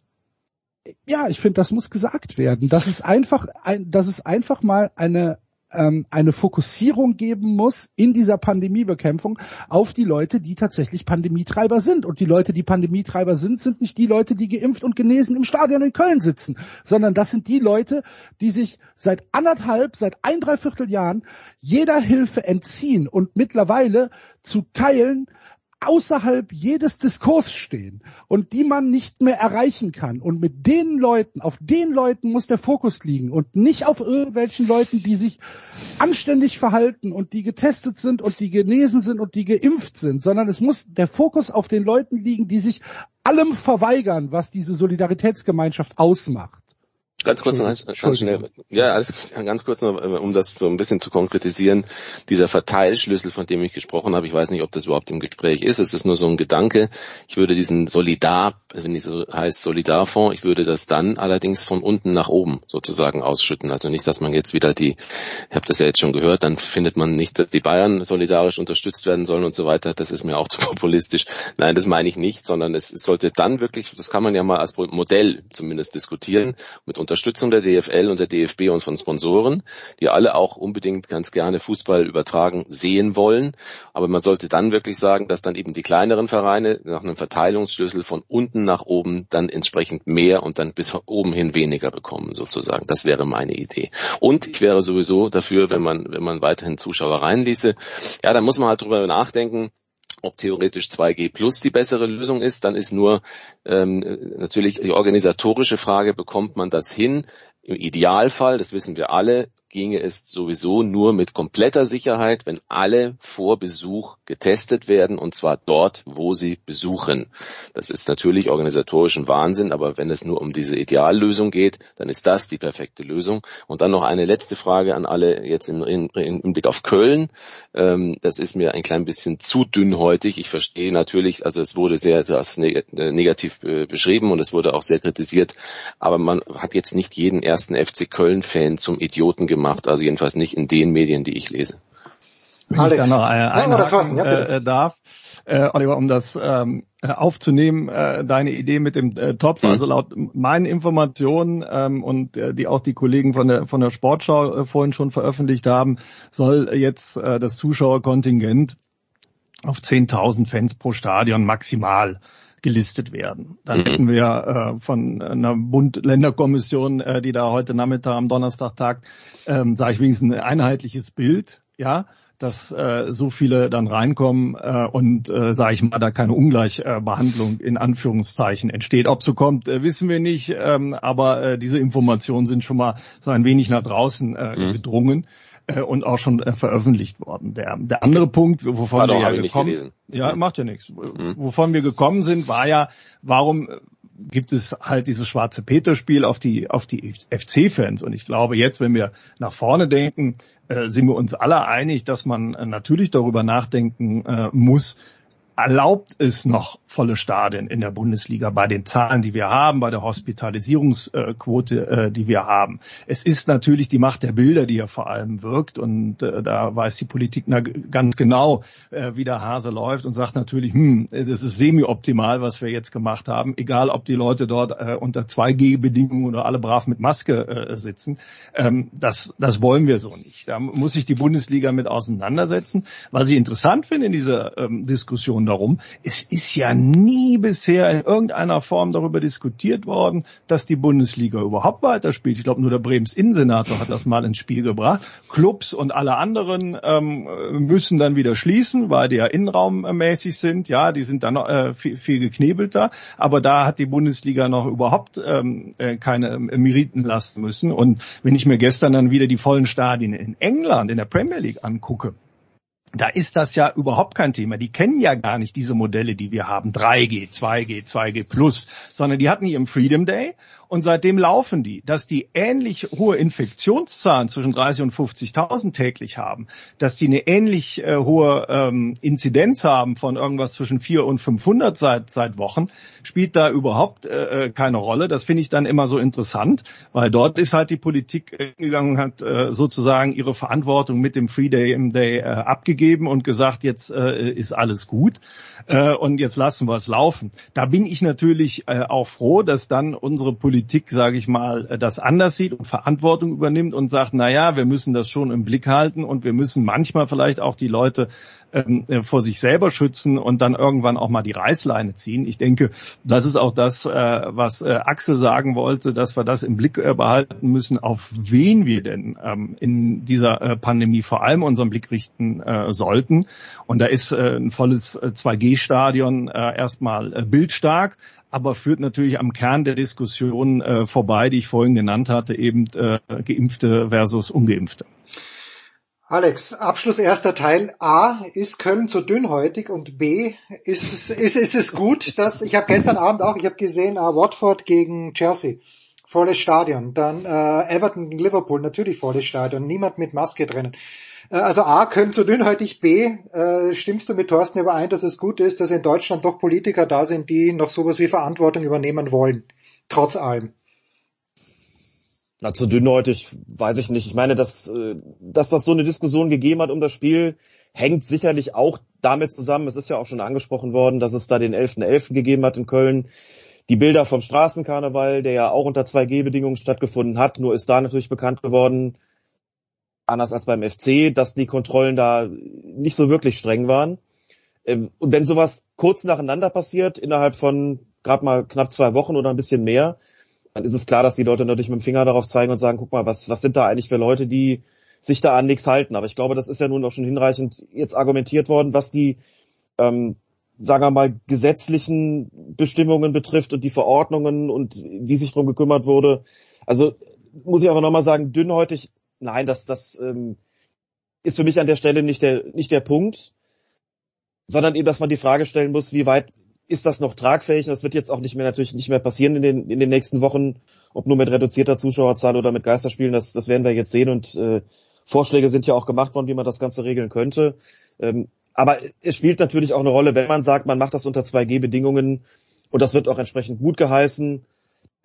ja, ich finde, das muss gesagt werden. Dass es einfach, ein, dass es einfach mal eine ähm, eine Fokussierung geben muss in dieser Pandemiebekämpfung auf die Leute, die tatsächlich Pandemietreiber sind. Und die Leute, die Pandemietreiber sind, sind nicht die Leute, die geimpft und genesen im Stadion in Köln sitzen, sondern das sind die Leute, die sich seit anderthalb, seit ein Dreivierteljahren jeder Hilfe entziehen und mittlerweile zu Teilen außerhalb jedes Diskurs stehen und die man nicht mehr erreichen kann. Und mit den Leuten, auf den Leuten muss der Fokus liegen und nicht auf irgendwelchen Leuten, die sich anständig verhalten und die getestet sind und die genesen sind und die geimpft sind, sondern es muss der Fokus auf den Leuten liegen, die sich allem verweigern, was diese Solidaritätsgemeinschaft ausmacht. Ganz kurz noch, ganz schnell, ja, alles, ganz kurz noch, um das so ein bisschen zu konkretisieren. Dieser Verteilschlüssel, von dem ich gesprochen habe, ich weiß nicht, ob das überhaupt im Gespräch ist. Es ist nur so ein Gedanke. Ich würde diesen Solidar, wenn es so heißt Solidarfonds, ich würde das dann allerdings von unten nach oben sozusagen ausschütten. Also nicht, dass man jetzt wieder die, ich habe das ja jetzt schon gehört, dann findet man nicht, dass die Bayern solidarisch unterstützt werden sollen und so weiter. Das ist mir auch zu populistisch. Nein, das meine ich nicht, sondern es, es sollte dann wirklich, das kann man ja mal als Modell zumindest diskutieren, mit Unterstützung der D F L und der D F B und von Sponsoren, die alle auch unbedingt ganz gerne Fußball übertragen sehen wollen. Aber man sollte dann wirklich sagen, dass dann eben die kleineren Vereine nach einem Verteilungsschlüssel von unten nach oben dann entsprechend mehr und dann bis oben hin weniger bekommen sozusagen. Das wäre meine Idee. Und ich wäre sowieso dafür, wenn man wenn man weiterhin Zuschauer reinließe, ja, dann muss man halt drüber nachdenken, ob theoretisch zwei G plus die bessere Lösung ist, dann ist nur ähm, natürlich die organisatorische Frage, bekommt man das hin? Im Idealfall, das wissen wir alle, ginge es sowieso nur mit kompletter Sicherheit, wenn alle vor Besuch getestet werden, und zwar dort, wo sie besuchen. Das ist natürlich organisatorisch ein Wahnsinn, aber wenn es nur um diese Ideallösung geht, dann ist das die perfekte Lösung. Und dann noch eine letzte Frage an alle jetzt im, im, im Blick auf Köln. Ähm, das ist mir ein klein bisschen zu dünnhäutig. Ich verstehe natürlich, also es wurde sehr etwas negativ beschrieben und es wurde auch sehr kritisiert, aber man hat jetzt nicht jeden ersten F C Köln-Fan zum Idioten gemacht, gemacht, also jedenfalls nicht in den Medien, die ich lese. Wenn Alex. ich da noch äh, einhaken ja, äh, darf, äh, Oliver, um das ähm, aufzunehmen, äh, deine Idee mit dem äh, Topf, mhm. also laut meinen Informationen ähm, und äh, die auch die Kollegen von der von der Sportschau äh, vorhin schon veröffentlicht haben, soll jetzt äh, das Zuschauerkontingent auf zehntausend Fans pro Stadion maximal gelistet werden. Dann mhm. hätten wir äh, von einer Bund-Länder-Kommission, äh, die da heute Nachmittag am Donnerstag tagt, ähm, sage ich wenigstens ein einheitliches Bild, ja, dass äh, so viele dann reinkommen äh, und, äh, sage ich mal, da keine Ungleichbehandlung in Anführungszeichen entsteht. Ob so kommt, äh, wissen wir nicht, ähm, aber äh, diese Informationen sind schon mal so ein wenig nach draußen äh, mhm. gedrungen äh, und auch schon äh, veröffentlicht worden. Der, der andere Punkt, wovon war wir ja gekommen, ja, mhm. macht ja nichts, mhm. wovon wir gekommen sind, war ja, warum gibt es halt dieses schwarze Peter-Spiel auf die auf die F C-Fans. Und ich glaube jetzt, wenn wir nach vorne denken, äh, sind wir uns alle einig, dass man äh, natürlich darüber nachdenken äh, muss, erlaubt es noch volle Stadien in der Bundesliga bei den Zahlen, die wir haben, bei der Hospitalisierungsquote, äh, die wir haben. Es ist natürlich die Macht der Bilder, die ja vor allem wirkt, und äh, da weiß die Politik na, ganz genau, äh, wie der Hase läuft, und sagt natürlich, hm, das ist semi-optimal, was wir jetzt gemacht haben, egal ob die Leute dort äh, unter zwei G Bedingungen oder alle brav mit Maske äh, sitzen. Ähm, das, das wollen wir so nicht. Da muss sich die Bundesliga mit auseinandersetzen. Was ich interessant finde in dieser ähm, Diskussion darum, es ist ja nie bisher in irgendeiner Form darüber diskutiert worden, dass die Bundesliga überhaupt weiterspielt. Ich glaube, nur der Bremens Innensenator hat das mal ins Spiel gebracht. Clubs und alle anderen ähm, müssen dann wieder schließen, weil die ja innenraummäßig sind. Ja, die sind dann äh, viel, viel geknebelter. Aber da hat die Bundesliga noch überhaupt ähm, keine Meriten lassen müssen. Und wenn ich mir gestern dann wieder die vollen Stadien in England, in der Premier League angucke, da ist das ja überhaupt kein Thema. Die kennen ja gar nicht diese Modelle, die wir haben. drei G, zwei G, zwei G plus. Sondern die hatten ihren Freedom Day und seitdem laufen die. Dass die ähnlich hohe Infektionszahlen zwischen dreißig und fünfzigtausend täglich haben, dass die eine ähnlich äh, hohe ähm, Inzidenz haben von irgendwas zwischen vierhundert und fünfhundert seit, seit Wochen, spielt da überhaupt äh, keine Rolle. Das finde ich dann immer so interessant, weil dort ist halt die Politik gegangen und hat äh, sozusagen ihre Verantwortung mit dem Freedom Day äh, abgegeben und gesagt, jetzt äh, ist alles gut äh, und jetzt lassen wir es laufen. Da bin ich natürlich äh, auch froh, dass dann unsere Politik, sage ich mal, äh, das anders sieht und Verantwortung übernimmt und sagt, na ja, wir müssen das schon im Blick halten und wir müssen manchmal vielleicht auch die Leute ähm, äh, vor sich selber schützen und dann irgendwann auch mal die Reißleine ziehen. Ich denke, das ist auch das, äh, was äh, Axel sagen wollte, dass wir das im Blick äh, behalten müssen, auf wen wir denn ähm, in dieser äh, Pandemie vor allem unseren Blick richten äh, sollten. Und da ist äh, ein volles äh, zwei G Stadion äh, erstmal äh, bildstark, aber führt natürlich am Kern der Diskussion äh, vorbei, die ich vorhin genannt hatte, eben äh, Geimpfte versus Ungeimpfte. Alex, Abschluss erster Teil. A, ist Köln zu dünnhäutig, und B, ist es, ist, ist es gut, dass, ich habe gestern Abend auch, ich habe gesehen, uh, Watford gegen Chelsea, volles Stadion, dann äh, Everton gegen Liverpool, natürlich volles Stadion, niemand mit Maske drinnen. Äh, also A, Köln zu dünnhäutig, B, äh, stimmst du mit Thorsten überein, dass es gut ist, dass in Deutschland doch Politiker da sind, die noch sowas wie Verantwortung übernehmen wollen, trotz allem? Na, zu dünnhäutig weiß ich nicht. Ich meine, dass, dass das so eine Diskussion gegeben hat um das Spiel, hängt sicherlich auch damit zusammen, es ist ja auch schon angesprochen worden, dass es da den elften elften gegeben hat in Köln. Die Bilder vom Straßenkarneval, der ja auch unter zwei G Bedingungen stattgefunden hat, nur ist da natürlich bekannt geworden, anders als beim F C, dass die Kontrollen da nicht so wirklich streng waren. Und wenn sowas kurz nacheinander passiert, innerhalb von gerade mal knapp zwei Wochen oder ein bisschen mehr, dann ist es klar, dass die Leute natürlich mit dem Finger darauf zeigen und sagen, guck mal, was, was sind da eigentlich für Leute, die sich da an nichts halten. Aber ich glaube, das ist ja nun auch schon hinreichend jetzt argumentiert worden, was die, ähm, sagen wir mal, gesetzlichen Bestimmungen betrifft und die Verordnungen und wie sich drum gekümmert wurde. Also muss ich aber nochmal sagen, dünnhäutig, nein, das, das ähm, ist für mich an der Stelle nicht der, nicht der Punkt, sondern eben, dass man die Frage stellen muss, wie weit ist das noch tragfähig? Das wird jetzt auch nicht mehr natürlich nicht mehr passieren in den in den nächsten Wochen, ob nur mit reduzierter Zuschauerzahl oder mit Geisterspielen, das das werden wir jetzt sehen, und äh, Vorschläge sind ja auch gemacht worden, wie man das Ganze regeln könnte. Ähm, aber es spielt natürlich auch eine Rolle, wenn man sagt, man macht das unter zwei G Bedingungen und das wird auch entsprechend gut geheißen, dann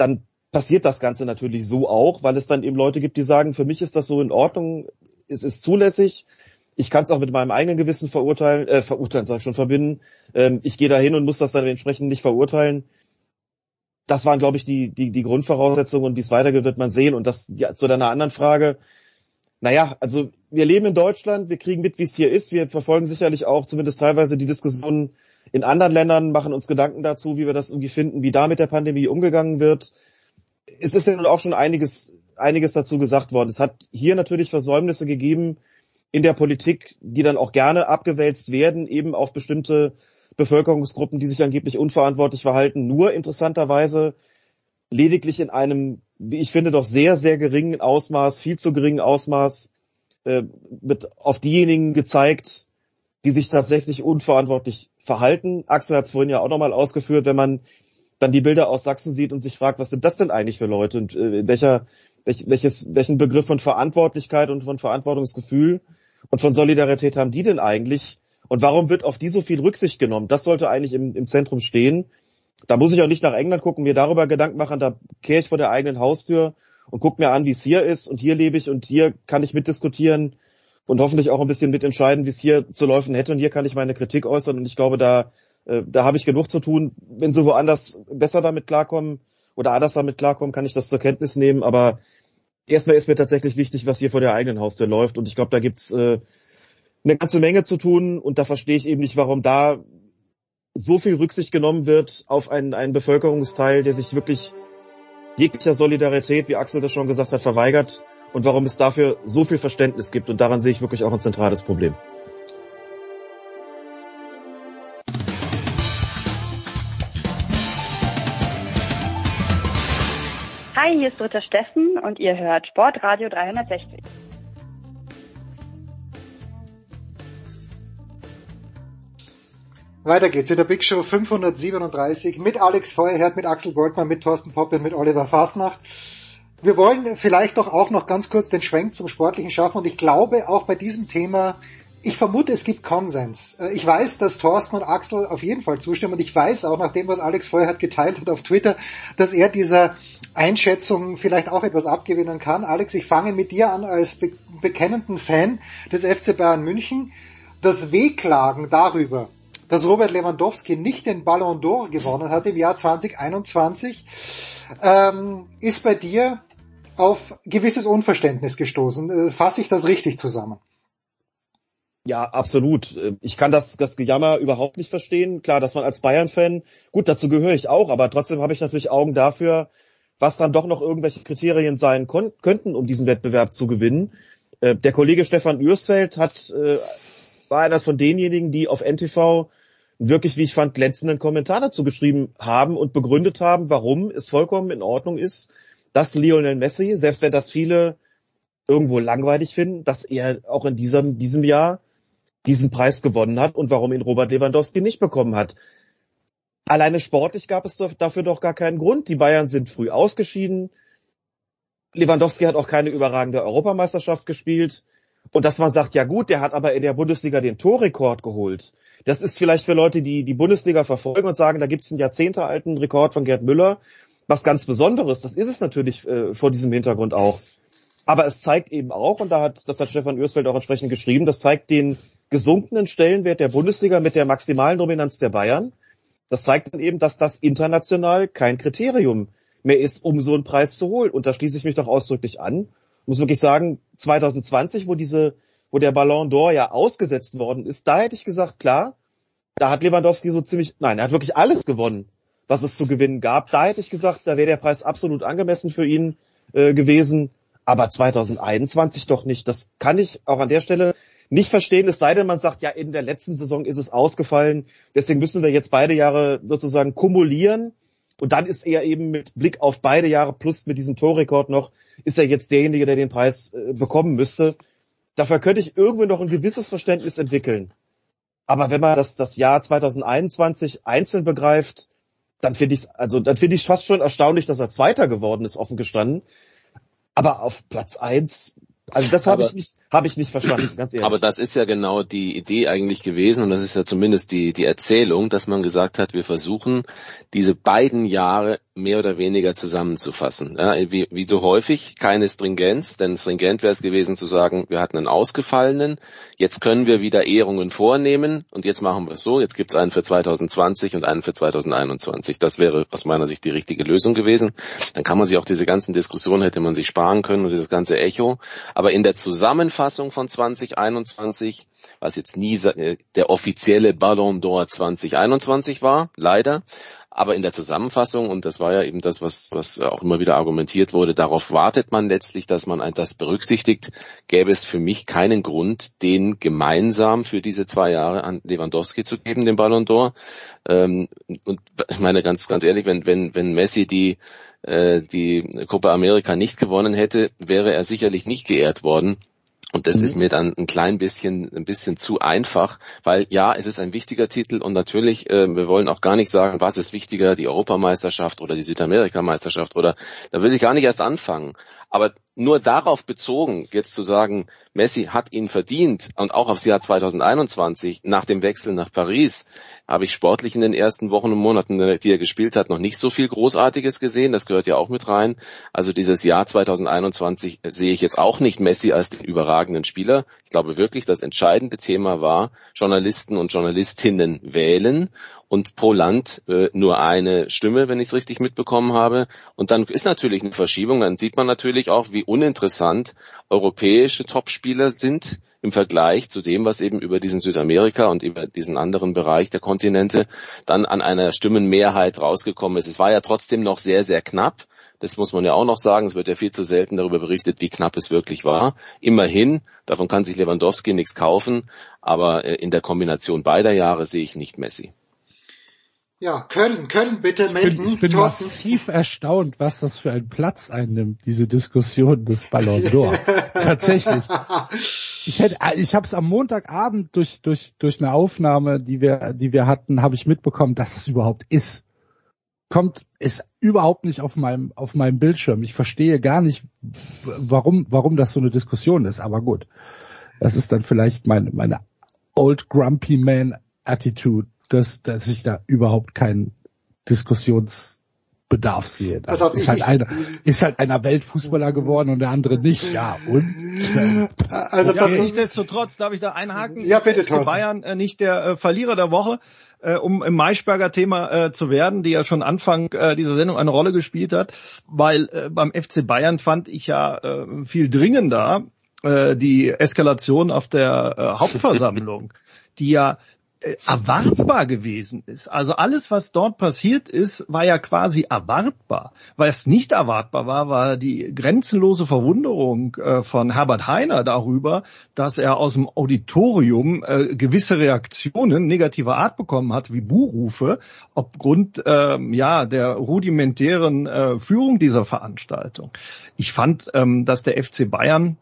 passiert das Ganze natürlich so auch, weil es dann eben Leute gibt, die sagen, für mich ist das so in Ordnung, es ist zulässig, ich kann es auch mit meinem eigenen Gewissen verurteilen, äh, verurteilen, sag ich schon, verbinden. Ähm, ich gehe da hin und muss das dann entsprechend nicht verurteilen. Das waren, glaube ich, die, die, die Grundvoraussetzungen, und wie es weitergeht, wird man sehen. Und das ja, zu deiner anderen Frage, naja, also wir leben in Deutschland, wir kriegen mit, wie es hier ist, wir verfolgen sicherlich auch zumindest teilweise die Diskussionen in anderen Ländern, machen uns Gedanken dazu, wie wir das irgendwie finden, wie da mit der Pandemie umgegangen wird. Es ist ja nun auch schon einiges, einiges dazu gesagt worden. Es hat hier natürlich Versäumnisse gegeben in der Politik, die dann auch gerne abgewälzt werden, eben auf bestimmte Bevölkerungsgruppen, die sich angeblich unverantwortlich verhalten, nur interessanterweise lediglich in einem, wie ich finde, doch sehr, sehr geringen Ausmaß, viel zu geringen Ausmaß, äh, wird auf diejenigen gezeigt, die sich tatsächlich unverantwortlich verhalten. Axel hat es vorhin ja auch nochmal ausgeführt, wenn man dann die Bilder aus Sachsen sieht und sich fragt, was sind das denn eigentlich für Leute und äh, welcher, welch, welches, welchen Begriff von Verantwortlichkeit und von Verantwortungsgefühl und von Solidarität haben die denn eigentlich? Und warum wird auf die so viel Rücksicht genommen? Das sollte eigentlich im, im Zentrum stehen. Da muss ich auch nicht nach England gucken, mir darüber Gedanken machen, da kehre ich vor der eigenen Haustür und gucke mir an, wie es hier ist, und hier lebe ich und hier kann ich mitdiskutieren und hoffentlich auch ein bisschen mitentscheiden, wie es hier zu laufen hätte, und hier kann ich meine Kritik äußern, und ich glaube, da äh, da habe ich genug zu tun. Wenn sie woanders besser damit klarkommen oder anders damit klarkommen, kann ich das zur Kenntnis nehmen, aber erstmal ist mir tatsächlich wichtig, was hier vor der eigenen Haustür läuft, und ich glaube, da gibt's äh, eine ganze Menge zu tun, und da verstehe ich eben nicht, warum da so viel Rücksicht genommen wird auf einen, einen Bevölkerungsteil, der sich wirklich jeglicher Solidarität, wie Axel das schon gesagt hat, verweigert, und warum es dafür so viel Verständnis gibt. Und daran sehe ich wirklich auch ein zentrales Problem. Hi, hier ist Britta Steffen und ihr hört Sportradio dreihundertsechzig. Weiter geht's in der Big Show fünfhundertsiebenunddreißig mit Alex Feuerherd, mit Axel Goldmann, mit Thorsten Poppe, mit Oliver Fasnacht. Wir wollen vielleicht doch auch noch ganz kurz den Schwenk zum Sportlichen schaffen, und ich glaube auch bei diesem Thema, ich vermute, es gibt Konsens. Ich weiß, dass Thorsten und Axel auf jeden Fall zustimmen, und ich weiß auch, nach dem, was Alex Feuerherd geteilt hat auf Twitter, dass er dieser Einschätzung vielleicht auch etwas abgewinnen kann. Alex, ich fange mit dir an als be- bekennenden Fan des F C Bayern München. Das Wehklagen darüber, dass Robert Lewandowski nicht den Ballon d'Or gewonnen hat im Jahr zwanzig einundzwanzig, ähm, ist bei dir auf gewisses Unverständnis gestoßen. Fasse ich das richtig zusammen? Ja, absolut. Ich kann das, das Gejammer überhaupt nicht verstehen. Klar, dass man als Bayern-Fan, gut, dazu gehöre ich auch, aber trotzdem habe ich natürlich Augen dafür, was dann doch noch irgendwelche Kriterien sein kon- könnten, um diesen Wettbewerb zu gewinnen. Äh, der Kollege Stefan Ürsfeld hat, äh, war einer von denjenigen, die auf N T V wirklich, wie ich fand, glänzenden Kommentar dazu geschrieben haben und begründet haben, warum es vollkommen in Ordnung ist, dass Lionel Messi, selbst wenn das viele irgendwo langweilig finden, dass er auch in diesem, diesem Jahr diesen Preis gewonnen hat, und warum ihn Robert Lewandowski nicht bekommen hat. Alleine sportlich gab es dafür doch gar keinen Grund. Die Bayern sind früh ausgeschieden. Lewandowski hat auch keine überragende Europameisterschaft gespielt. Und dass man sagt, ja gut, der hat aber in der Bundesliga den Torrekord geholt. Das ist vielleicht für Leute, die die Bundesliga verfolgen und sagen, da gibt es einen jahrzehntealten Rekord von Gerd Müller, was ganz Besonderes. Das ist es natürlich äh, vor diesem Hintergrund auch. Aber es zeigt eben auch, und da hat, das hat Stefan Ürsfeld auch entsprechend geschrieben, das zeigt den gesunkenen Stellenwert der Bundesliga mit der maximalen Dominanz der Bayern. Das zeigt dann eben, dass das international kein Kriterium mehr ist, um so einen Preis zu holen. Und da schließe ich mich doch ausdrücklich an. Ich muss wirklich sagen, zwanzig zwanzig, wo diese, wo der Ballon d'Or ja ausgesetzt worden ist, da hätte ich gesagt, klar, da hat Lewandowski so ziemlich, nein, er hat wirklich alles gewonnen, was es zu gewinnen gab. Da hätte ich gesagt, da wäre der Preis absolut angemessen für ihn äh, gewesen. Aber zwanzig einundzwanzig doch nicht. Das kann ich auch an der Stelle nicht verstehen, es sei denn, man sagt, ja, in der letzten Saison ist es ausgefallen, deswegen müssen wir jetzt beide Jahre sozusagen kumulieren, und dann ist er eben mit Blick auf beide Jahre plus mit diesem Torrekord noch, ist er jetzt derjenige, der den Preis äh, bekommen müsste. Dafür könnte ich irgendwie noch ein gewisses Verständnis entwickeln. Aber wenn man das, das Jahr zwanzig einundzwanzig einzeln begreift, dann finde ich also dann finde ich fast schon erstaunlich, dass er Zweiter geworden ist, offen gestanden. Aber auf Platz eins, Also das habe ich nicht, habe ich nicht verstanden, ganz ehrlich. Aber das ist ja genau die Idee eigentlich gewesen und das ist ja zumindest die die Erzählung, dass man gesagt hat, wir versuchen diese beiden Jahre mehr oder weniger zusammenzufassen. Ja, wie, wie so häufig keine Stringenz, denn stringent wäre es gewesen zu sagen, wir hatten einen ausgefallenen, jetzt können wir wieder Ehrungen vornehmen und jetzt machen wir es so, jetzt gibt es einen für zwanzig zwanzig und einen für zwanzig einundzwanzig. Das wäre aus meiner Sicht die richtige Lösung gewesen. Dann kann man sich auch diese ganzen Diskussionen, hätte man sich sparen können und dieses ganze Echo. Aber in der Zusammenfassung von zwanzig einundzwanzig, was jetzt nie der offizielle Ballon d'Or zwanzig einundzwanzig war, leider, aber in der Zusammenfassung, und das war ja eben das, was, was auch immer wieder argumentiert wurde, darauf wartet man letztlich, dass man das berücksichtigt, gäbe es für mich keinen Grund, den gemeinsam für diese zwei Jahre an Lewandowski zu geben, den Ballon d'Or. Ähm, und ich meine ganz, ganz ehrlich, wenn, wenn, wenn Messi die, äh, die Copa America nicht gewonnen hätte, wäre er sicherlich nicht geehrt worden. Und das mhm. ist mir dann ein klein bisschen, ein bisschen zu einfach, weil ja, es ist ein wichtiger Titel und natürlich, äh, wir wollen auch gar nicht sagen, was ist wichtiger, die Europameisterschaft oder die Südamerikameisterschaft oder, da will ich gar nicht erst anfangen. Aber nur darauf bezogen, jetzt zu sagen, Messi hat ihn verdient und auch aufs Jahr zwanzig einundzwanzig, nach dem Wechsel nach Paris, habe ich sportlich in den ersten Wochen und Monaten, die er gespielt hat, noch nicht so viel Großartiges gesehen. Das gehört ja auch mit rein. Also dieses Jahr zwanzig einundzwanzig sehe ich jetzt auch nicht Messi als den überragenden Spieler. Ich glaube wirklich, das entscheidende Thema war, Journalisten und Journalistinnen wählen und pro Land äh, nur eine Stimme, wenn ich es richtig mitbekommen habe. Und dann ist natürlich eine Verschiebung. Dann sieht man natürlich auch, wie uninteressant europäische Topspieler sind im Vergleich zu dem, was eben über diesen Südamerika und über diesen anderen Bereich der Kontinente dann an einer Stimmenmehrheit rausgekommen ist. Es war ja trotzdem noch sehr, sehr knapp. Das muss man ja auch noch sagen. Es wird ja viel zu selten darüber berichtet, wie knapp es wirklich war. Immerhin, davon kann sich Lewandowski nichts kaufen, aber in der Kombination beider Jahre sehe ich nicht Messi. Ja, Köln, Köln bitte ich melden. Bin, ich bin Thorsten. massiv erstaunt, was das für einen Platz einnimmt, diese Diskussion des Ballon d'Or. Tatsächlich. Ich hätte, ich habe es am Montagabend durch durch durch eine Aufnahme, die wir die wir hatten, habe ich mitbekommen, dass es überhaupt ist. Kommt, ist überhaupt nicht auf meinem auf meinem Bildschirm. Ich verstehe gar nicht, warum warum das so eine Diskussion ist. Aber gut, das ist dann vielleicht meine meine Old Grumpy Man Attitude, dass dass ich da überhaupt keinen Diskussionsbedarf sehe. Also ist halt einer ist halt einer Weltfußballer geworden und der andere nicht. Ja, und also ja, nichtsdestotrotz darf ich da einhaken. Ja, bitte, Thorsten. Bayern äh, nicht der äh, Verlierer der Woche, äh, um im Maischberger Thema äh, zu werden, die ja schon Anfang äh, dieser Sendung eine Rolle gespielt hat, weil äh, beim F C Bayern fand ich ja äh, viel dringender äh, die Eskalation auf der äh, Hauptversammlung, die ja erwartbar gewesen ist. Also alles, was dort passiert ist, war ja quasi erwartbar. Was nicht erwartbar war, war die grenzenlose Verwunderung äh, von Herbert Hainer darüber, dass er aus dem Auditorium äh, gewisse Reaktionen negativer Art bekommen hat, wie Buhrufe, aufgrund äh, ja der rudimentären äh, Führung dieser Veranstaltung. Ich fand, ähm, dass der F C Bayern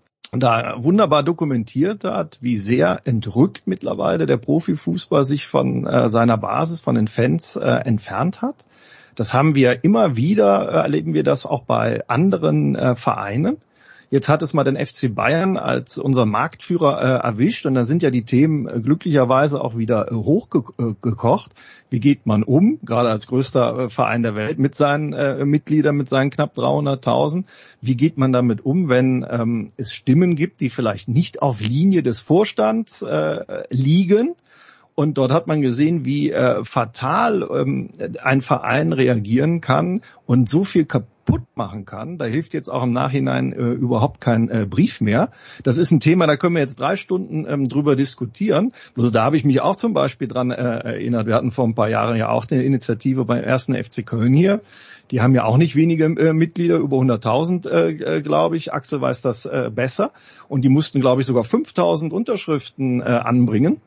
da wunderbar dokumentiert hat, wie sehr entrückt mittlerweile der Profifußball sich von äh, seiner Basis, von den Fans äh, entfernt hat. Das haben wir immer wieder, äh, erleben wir das auch bei anderen äh, Vereinen. Jetzt hat es mal den F C Bayern als unser Marktführer äh, erwischt und da sind ja die Themen äh, glücklicherweise auch wieder äh, hochgekocht. Wie geht man um, gerade als größter äh, Verein der Welt, mit seinen äh, Mitgliedern, mit seinen knapp dreihunderttausend? Wie geht man damit um, wenn ähm, es Stimmen gibt, die vielleicht nicht auf Linie des Vorstands äh, liegen? Und dort hat man gesehen, wie äh, fatal ähm, ein Verein reagieren kann und so viel kaputt machen kann. Da hilft jetzt auch im Nachhinein äh, überhaupt kein äh, Brief mehr. Das ist ein Thema, da können wir jetzt drei Stunden ähm, drüber diskutieren. Also da habe ich mich auch zum Beispiel dran äh, erinnert. Wir hatten vor ein paar Jahren ja auch eine Initiative beim ersten F C Köln hier. Die haben ja auch nicht wenige äh, Mitglieder, über hunderttausend, äh, äh, glaube ich. Axel weiß das äh, besser. Und die mussten, glaube ich, sogar fünftausend Unterschriften äh, anbringen,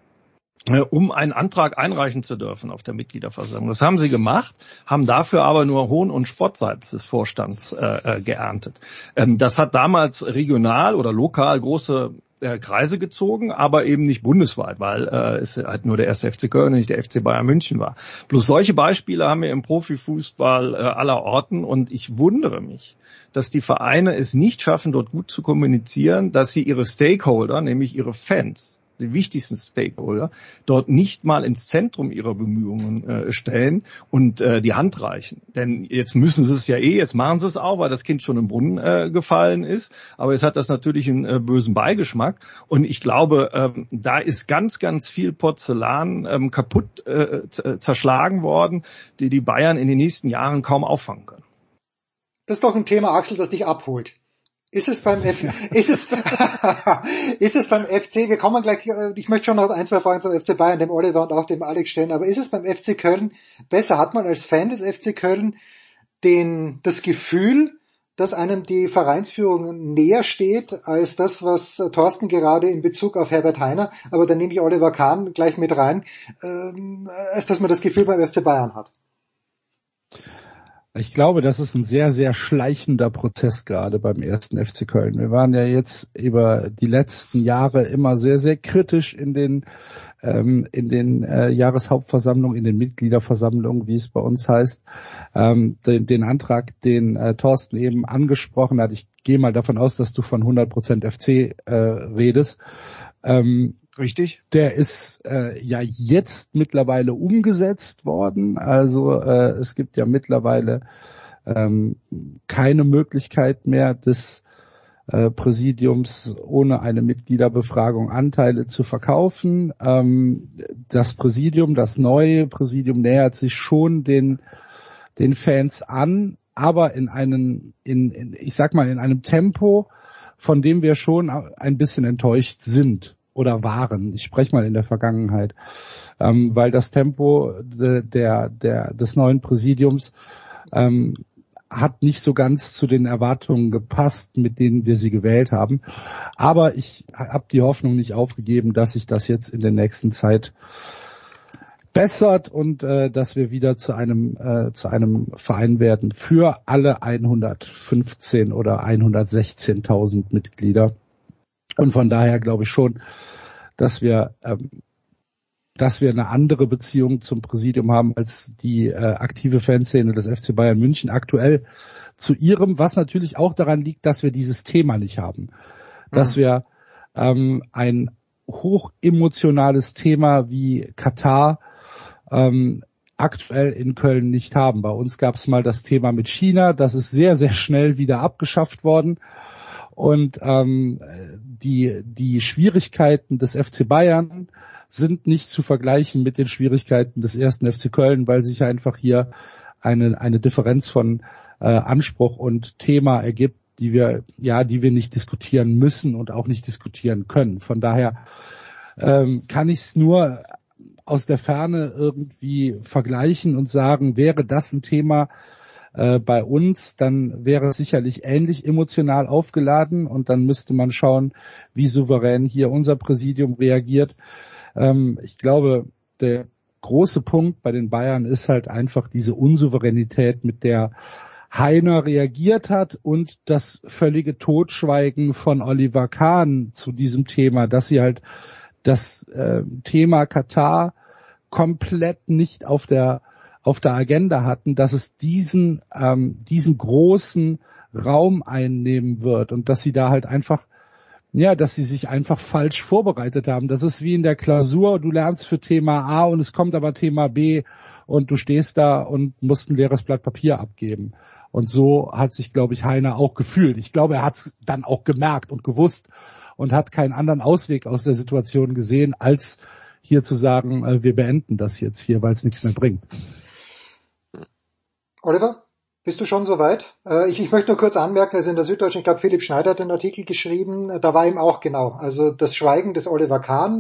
um einen Antrag einreichen zu dürfen auf der Mitgliederversammlung. Das haben sie gemacht, haben dafür aber nur Hohn und Spott seitens des Vorstands äh, geerntet. Ähm, das hat damals regional oder lokal große äh, Kreise gezogen, aber eben nicht bundesweit, weil äh, es halt nur der erste F C Köln und nicht der F C Bayern München war. Bloß solche Beispiele haben wir im Profifußball äh, aller Orten und ich wundere mich, dass die Vereine es nicht schaffen, dort gut zu kommunizieren, dass sie ihre Stakeholder, nämlich ihre Fans, die wichtigsten Stakeholder, dort nicht mal ins Zentrum ihrer Bemühungen äh, stellen und äh, die Hand reichen. Denn jetzt müssen sie es ja eh, jetzt machen sie es auch, weil das Kind schon im Brunnen äh, gefallen ist. Aber jetzt hat das natürlich einen äh, bösen Beigeschmack. Und ich glaube, ähm, da ist ganz, ganz viel Porzellan ähm, kaputt äh, z- zerschlagen worden, die die Bayern in den nächsten Jahren kaum auffangen können. Das ist doch ein Thema, Axel, das dich abholt. Ist es beim F ist es ist es beim F C, wir kommen gleich, ich möchte schon noch ein, zwei Fragen zum F C Bayern, dem Oliver und auch dem Alex stellen, aber ist es beim F C Köln besser, hat man als Fan des F C Köln den das Gefühl, dass einem die Vereinsführung näher steht als das, was Thorsten gerade in Bezug auf Herbert Hainer, aber dann nehme ich Oliver Kahn gleich mit rein, ähm, als dass man das Gefühl beim F C Bayern hat? Ich glaube, das ist ein sehr, sehr schleichender Prozess gerade beim ersten F C Köln. Wir waren ja jetzt über die letzten Jahre immer sehr, sehr kritisch in den ähm, in den äh, Jahreshauptversammlungen, in den Mitgliederversammlungen, wie es bei uns heißt. Ähm, den, den Antrag, den äh, Thorsten eben angesprochen hat, ich gehe mal davon aus, dass du von hundert Prozent F C äh, redest. Ähm, Richtig. Der ist äh, ja jetzt mittlerweile umgesetzt worden. Also äh, es gibt ja mittlerweile ähm, keine Möglichkeit mehr des äh, Präsidiums ohne eine Mitgliederbefragung Anteile zu verkaufen. Ähm, das Präsidium, das neue Präsidium nähert sich schon den den Fans an, aber in einem, in, in ich sag mal in einem Tempo, von dem wir schon ein bisschen enttäuscht sind. Oder waren, ich spreche mal in der Vergangenheit, ähm, weil das Tempo de, der, der, des neuen Präsidiums ähm, hat nicht so ganz zu den Erwartungen gepasst, mit denen wir sie gewählt haben. Aber ich habe die Hoffnung nicht aufgegeben, dass sich das jetzt in der nächsten Zeit bessert und äh, dass wir wieder zu einem äh, zu einem Verein werden für alle hundertfünfzehn oder hundertsechzehntausend Mitglieder. Und von daher glaube ich schon, dass wir, ähm, dass wir eine andere Beziehung zum Präsidium haben als die äh, aktive Fanszene des F C Bayern München aktuell zu ihrem, was natürlich auch daran liegt, dass wir dieses Thema nicht haben, dass mhm. wir ähm, ein hochemotionales Thema wie Katar ähm, aktuell in Köln nicht haben. Bei uns gab es mal das Thema mit China, das ist sehr, sehr schnell wieder abgeschafft worden. Und ähm, die die Schwierigkeiten des F C Bayern sind nicht zu vergleichen mit den Schwierigkeiten des ersten F C Köln, weil sich einfach hier eine eine Differenz von äh, Anspruch und Thema ergibt, die wir ja die wir nicht diskutieren müssen und auch nicht diskutieren können. Von daher ähm, kann ich es nur aus der Ferne irgendwie vergleichen und sagen, wäre das ein Thema bei uns, dann wäre es sicherlich ähnlich emotional aufgeladen und dann müsste man schauen, wie souverän hier unser Präsidium reagiert. Ähm, ich glaube, der große Punkt bei den Bayern ist halt einfach diese Unsouveränität, mit der Hainer reagiert hat und das völlige Totschweigen von Oliver Kahn zu diesem Thema, dass sie halt das äh, Thema Katar komplett nicht auf der auf der Agenda hatten, dass es diesen ähm, diesen großen Raum einnehmen wird und dass sie da halt einfach, ja, dass sie sich einfach falsch vorbereitet haben. Das ist wie in der Klausur, du lernst für Thema A und es kommt aber Thema B und du stehst da und musst ein leeres Blatt Papier abgeben. Und so hat sich, glaube ich, Hainer auch gefühlt. Ich glaube, er hat es dann auch gemerkt und gewusst und hat keinen anderen Ausweg aus der Situation gesehen, als hier zu sagen, äh, wir beenden das jetzt hier, weil es nichts mehr bringt. Oliver, bist du schon soweit? Äh, ich, ich möchte nur kurz anmerken, also in der Süddeutschen, ich glaube, Philipp Schneider hat den Artikel geschrieben, da war ihm auch genau, also das Schweigen des Oliver Kahn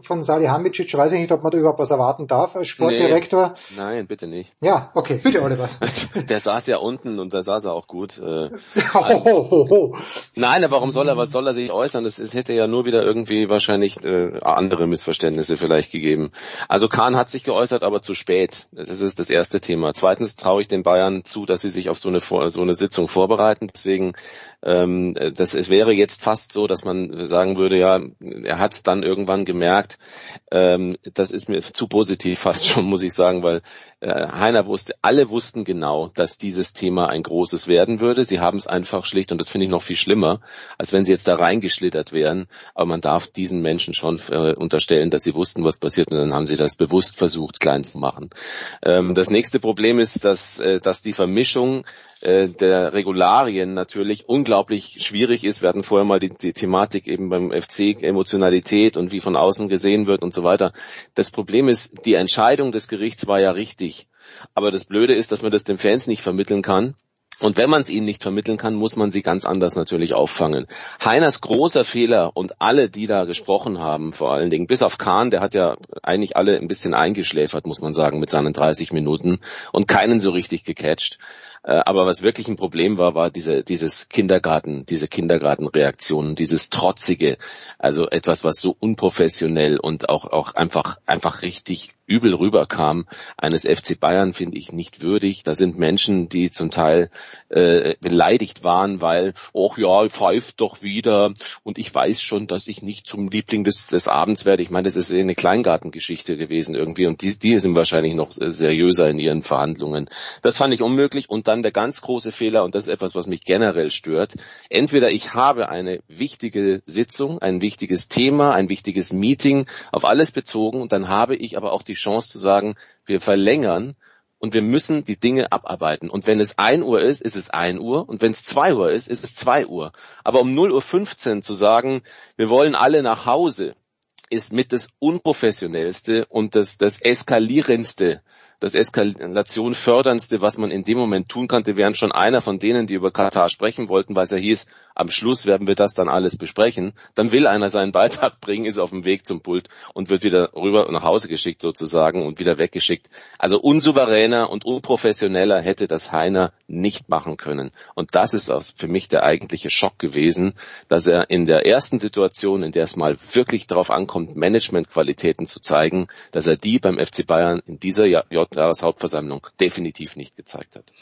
von Salihamidzic, weiß ich nicht, ob man da überhaupt was erwarten darf als Sportdirektor. Nee, nein, bitte nicht. Ja, okay, bitte Oliver. Der saß ja unten und da saß er auch gut. Äh, ho, ho, ho, ho. Nein, aber warum soll er, was soll er sich äußern? Es, es hätte ja nur wieder irgendwie wahrscheinlich äh, andere Missverständnisse vielleicht gegeben. Also Kahn hat sich geäußert, aber zu spät. Das ist das erste Thema. Zweitens traue ich den Bayern zu, dass sie sich auf so eine so eine Sitzung vorbereiten. Deswegen, ähm, das es wäre jetzt fast so, dass man sagen würde, ja, er hat es dann irgendwann gemerkt. Ähm, das ist mir zu positiv fast schon, muss ich sagen, weil äh, Heiner wusste, alle wussten genau, dass dieses Thema ein großes werden würde. Sie haben es einfach schlicht, und das finde ich noch viel schlimmer, als wenn sie jetzt da reingeschlittert wären. Aber man darf diesen Menschen schon äh, unterstellen, dass sie wussten, was passiert, und dann haben sie das bewusst versucht, klein zu machen. Ähm, das nächste Problem ist, dass, äh, dass die Vermischung äh, der Regularien natürlich unglaublich schwierig ist. Wir hatten vorher mal die, die Thematik eben beim F C, Emotionalität und wie von außen gesehen wird und so weiter. Das Problem ist, die Entscheidung des Gerichts war ja richtig. Aber das Blöde ist, dass man das den Fans nicht vermitteln kann. Und wenn man es ihnen nicht vermitteln kann, muss man sie ganz anders natürlich auffangen. Heiners großer Fehler, und alle, die da gesprochen haben, vor allen Dingen, bis auf Kahn, der hat ja eigentlich alle ein bisschen eingeschläfert, muss man sagen, mit seinen dreißig Minuten und keinen so richtig gecatcht. Aber was wirklich ein Problem war, war diese, dieses Kindergarten, diese Kindergartenreaktionen, dieses Trotzige, also etwas, was so unprofessionell und auch, auch einfach, einfach richtig übel rüberkam, eines F C Bayern, finde ich nicht würdig. Da sind Menschen, die zum Teil äh, beleidigt waren, weil, ach ja, pfeift doch wieder und ich weiß schon, dass ich nicht zum Liebling des, des Abends werde. Ich meine, das ist eine Kleingartengeschichte gewesen irgendwie, und die, die sind wahrscheinlich noch seriöser in ihren Verhandlungen. Das fand ich unmöglich. Und dann der ganz große Fehler, und das ist etwas, was mich generell stört: Entweder ich habe eine wichtige Sitzung, ein wichtiges Thema, ein wichtiges Meeting, auf alles bezogen, und dann habe ich aber auch die Chance zu sagen, wir verlängern und wir müssen die Dinge abarbeiten. Und wenn es ein Uhr ist, ist es ein Uhr, und wenn es zwei Uhr ist, ist es zwei Uhr. Aber um null Uhr fünfzehn zu sagen, wir wollen alle nach Hause, ist mit das Unprofessionellste und das, das Eskalierendste, das Eskalation förderndste, was man in dem Moment tun konnte. Während schon einer von denen, die über Katar sprechen wollten, weil es ja hieß, am Schluss werden wir das dann alles besprechen, dann will einer seinen Beitrag bringen, ist auf dem Weg zum Pult und wird wieder rüber nach Hause geschickt sozusagen und wieder weggeschickt. Also unsouveräner und unprofessioneller hätte das Heiner nicht machen können. Und das ist für mich der eigentliche Schock gewesen, dass er in der ersten Situation, in der es mal wirklich darauf ankommt, Managementqualitäten zu zeigen, dass er die beim F C Bayern in dieser Jahreshauptversammlung definitiv nicht gezeigt hat.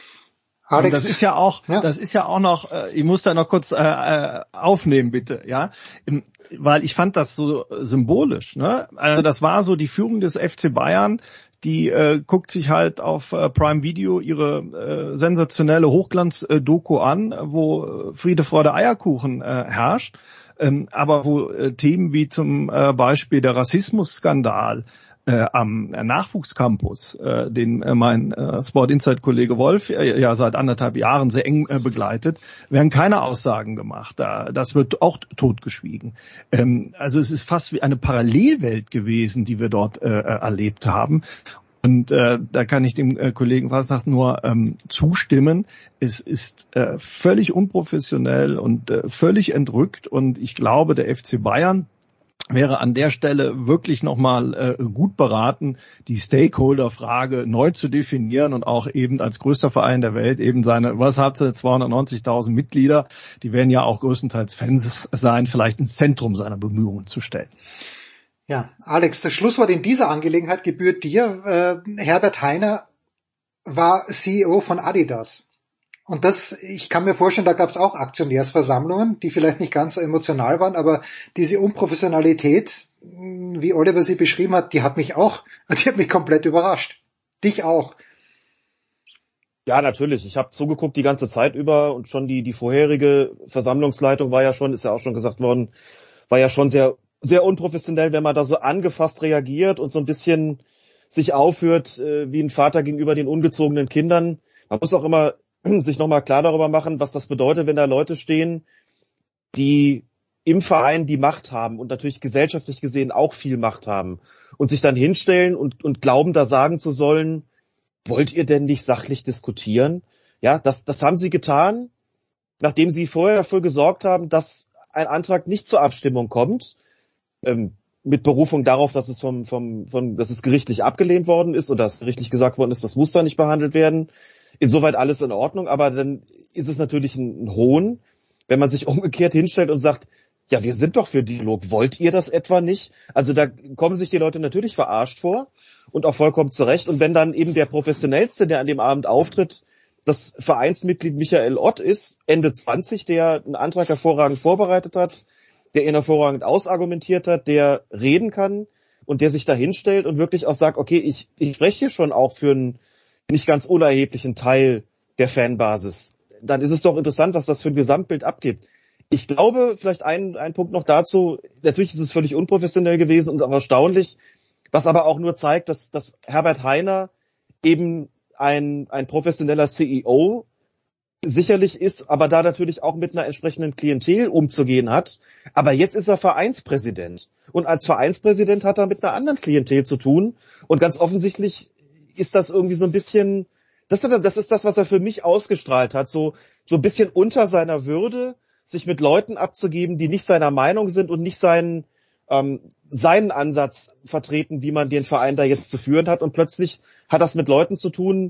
Alex, das ist ja auch, ja. das ist ja auch noch, äh, ich muss da noch kurz äh, aufnehmen, bitte, ja, weil ich fand das so symbolisch, ne? Also das war so die Führung des F C Bayern, die äh, guckt sich halt auf äh, Prime Video ihre äh, sensationelle Hochglanz-Doku an, wo Friede, Freude, Eierkuchen äh, herrscht, ähm, aber wo äh, Themen wie zum äh, Beispiel der Rassismusskandal Äh, am Nachwuchscampus, äh, den äh, mein äh, Sport Insight Kollege Wolf äh, ja seit anderthalb Jahren sehr eng äh, begleitet, werden keine Aussagen gemacht. Da, das wird auch totgeschwiegen. Ähm, also es ist fast wie eine Parallelwelt gewesen, die wir dort äh, erlebt haben. Und äh, da kann ich dem äh, Kollegen Fasnacht nur ähm, zustimmen. Es ist äh, völlig unprofessionell und äh, völlig entrückt. Und ich glaube, der F C Bayern wäre an der Stelle wirklich nochmal äh, gut beraten, die Stakeholder-Frage neu zu definieren und auch eben als größter Verein der Welt eben seine, was hat sie, zweihundertneunzigtausend Mitglieder, die werden ja auch größtenteils Fans sein, vielleicht ins Zentrum seiner Bemühungen zu stellen. Ja, Alex, das Schlusswort in dieser Angelegenheit gebührt dir. Äh, Herbert Heiner war C E O von Adidas. Und das, ich kann mir vorstellen, da gab es auch Aktionärsversammlungen, die vielleicht nicht ganz so emotional waren, aber diese Unprofessionalität, wie Oliver sie beschrieben hat, die hat mich auch, die hat mich komplett überrascht. Dich auch. Ja, natürlich. Ich habe zugeguckt die ganze Zeit über, und schon die die vorherige Versammlungsleitung war ja schon, ist ja auch schon gesagt worden, war ja schon sehr sehr unprofessionell, wenn man da so angefasst reagiert und so ein bisschen sich aufführt äh, wie ein Vater gegenüber den ungezogenen Kindern. Man muss auch immer sich nochmal klar darüber machen, was das bedeutet, wenn da Leute stehen, die im Verein die Macht haben und natürlich gesellschaftlich gesehen auch viel Macht haben und sich dann hinstellen und, und glauben, da sagen zu sollen, wollt ihr denn nicht sachlich diskutieren? Ja, das, das haben sie getan, nachdem sie vorher dafür gesorgt haben, dass ein Antrag nicht zur Abstimmung kommt. Ähm, mit Berufung darauf, dass es vom, vom, vom, dass es gerichtlich abgelehnt worden ist oder dass gerichtlich gesagt worden ist, das muss da nicht behandelt werden. Insoweit alles in Ordnung, aber dann ist es natürlich ein, ein Hohn, wenn man sich umgekehrt hinstellt und sagt, ja, wir sind doch für Dialog, wollt ihr das etwa nicht? Also da kommen sich die Leute natürlich verarscht vor und auch vollkommen zurecht. Und wenn dann eben der Professionellste, der an dem Abend auftritt, das Vereinsmitglied Michael Ott ist, Ende zwanzig, der einen Antrag hervorragend vorbereitet hat, der ihn hervorragend ausargumentiert hat, der reden kann und der sich da hinstellt und wirklich auch sagt, okay, ich, ich spreche hier schon auch für einen nicht ganz unerheblichen Teil der Fanbasis. Dann ist es doch interessant, was das für ein Gesamtbild abgibt. Ich glaube, vielleicht ein, ein Punkt noch dazu, natürlich ist es völlig unprofessionell gewesen und auch erstaunlich, was aber auch nur zeigt, dass, dass Herbert Hainer eben ein, ein professioneller C E O sicherlich ist, aber da natürlich auch mit einer entsprechenden Klientel umzugehen hat. Aber jetzt ist er Vereinspräsident. Und als Vereinspräsident hat er mit einer anderen Klientel zu tun. Und ganz offensichtlich ist das irgendwie so ein bisschen, das ist das, ist das was er für mich ausgestrahlt hat, so, so ein bisschen unter seiner Würde, sich mit Leuten abzugeben, die nicht seiner Meinung sind und nicht seinen, ähm, seinen Ansatz vertreten, wie man den Verein da jetzt zu führen hat. Und plötzlich hat das mit Leuten zu tun,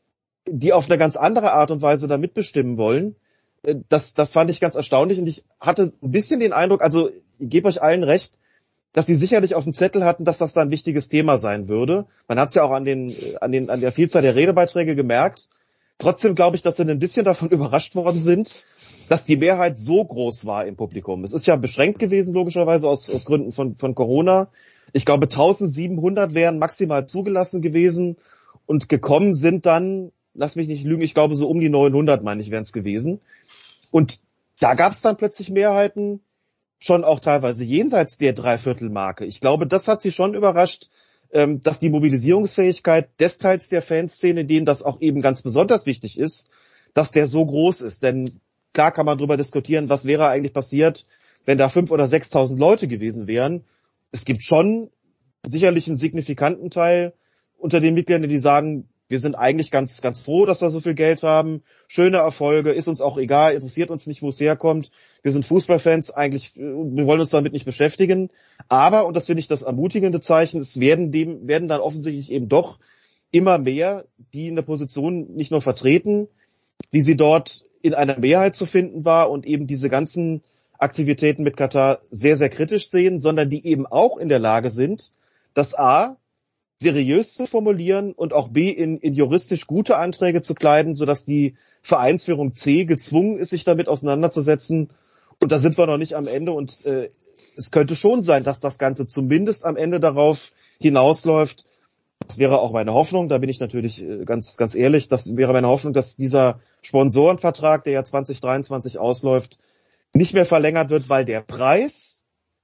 die auf eine ganz andere Art und Weise da mitbestimmen wollen. Das, das fand ich ganz erstaunlich und ich hatte ein bisschen den Eindruck, also ich gebe euch allen recht, dass sie sicherlich auf dem Zettel hatten, dass das da ein wichtiges Thema sein würde. Man hat es ja auch an den, an den, an der Vielzahl der Redebeiträge gemerkt. Trotzdem glaube ich, dass sie ein bisschen davon überrascht worden sind, dass die Mehrheit so groß war im Publikum. Es ist ja beschränkt gewesen, logischerweise, aus, aus Gründen von, von Corona. Ich glaube, eintausendsiebenhundert wären maximal zugelassen gewesen und gekommen sind dann, lass mich nicht lügen, ich glaube so um die neunhundert, meine ich, wären es gewesen. Und da gab es dann plötzlich Mehrheiten, schon auch teilweise jenseits der Dreiviertelmarke. Ich glaube, das hat sie schon überrascht, dass die Mobilisierungsfähigkeit des Teils der Fanszene, denen das auch eben ganz besonders wichtig ist, dass der so groß ist. Denn klar kann man darüber diskutieren, was wäre eigentlich passiert, wenn da fünf oder sechstausend Leute gewesen wären. Es gibt schon sicherlich einen signifikanten Teil unter den Mitgliedern, die sagen, wir sind eigentlich ganz, ganz froh, dass wir so viel Geld haben. Schöne Erfolge, ist uns auch egal, interessiert uns nicht, wo es herkommt. Wir sind Fußballfans, eigentlich, wir wollen uns damit nicht beschäftigen. Aber, und das finde ich das ermutigende Zeichen, es werden dem, werden dann offensichtlich eben doch immer mehr, die in der Position nicht nur vertreten, wie sie dort in einer Mehrheit zu finden war und eben diese ganzen Aktivitäten mit Katar sehr, sehr kritisch sehen, sondern die eben auch in der Lage sind, das A, seriös zu formulieren und auch B, in, in juristisch gute Anträge zu kleiden, sodass die Vereinsführung C gezwungen ist, sich damit auseinanderzusetzen. Und da sind wir noch nicht am Ende. Und äh, es könnte schon sein, dass das Ganze zumindest am Ende darauf hinausläuft. Das wäre auch meine Hoffnung, da bin ich natürlich ganz, ganz ehrlich, das wäre meine Hoffnung, dass dieser Sponsorenvertrag, der ja zwanzig dreiundzwanzig ausläuft, nicht mehr verlängert wird, weil der Preis,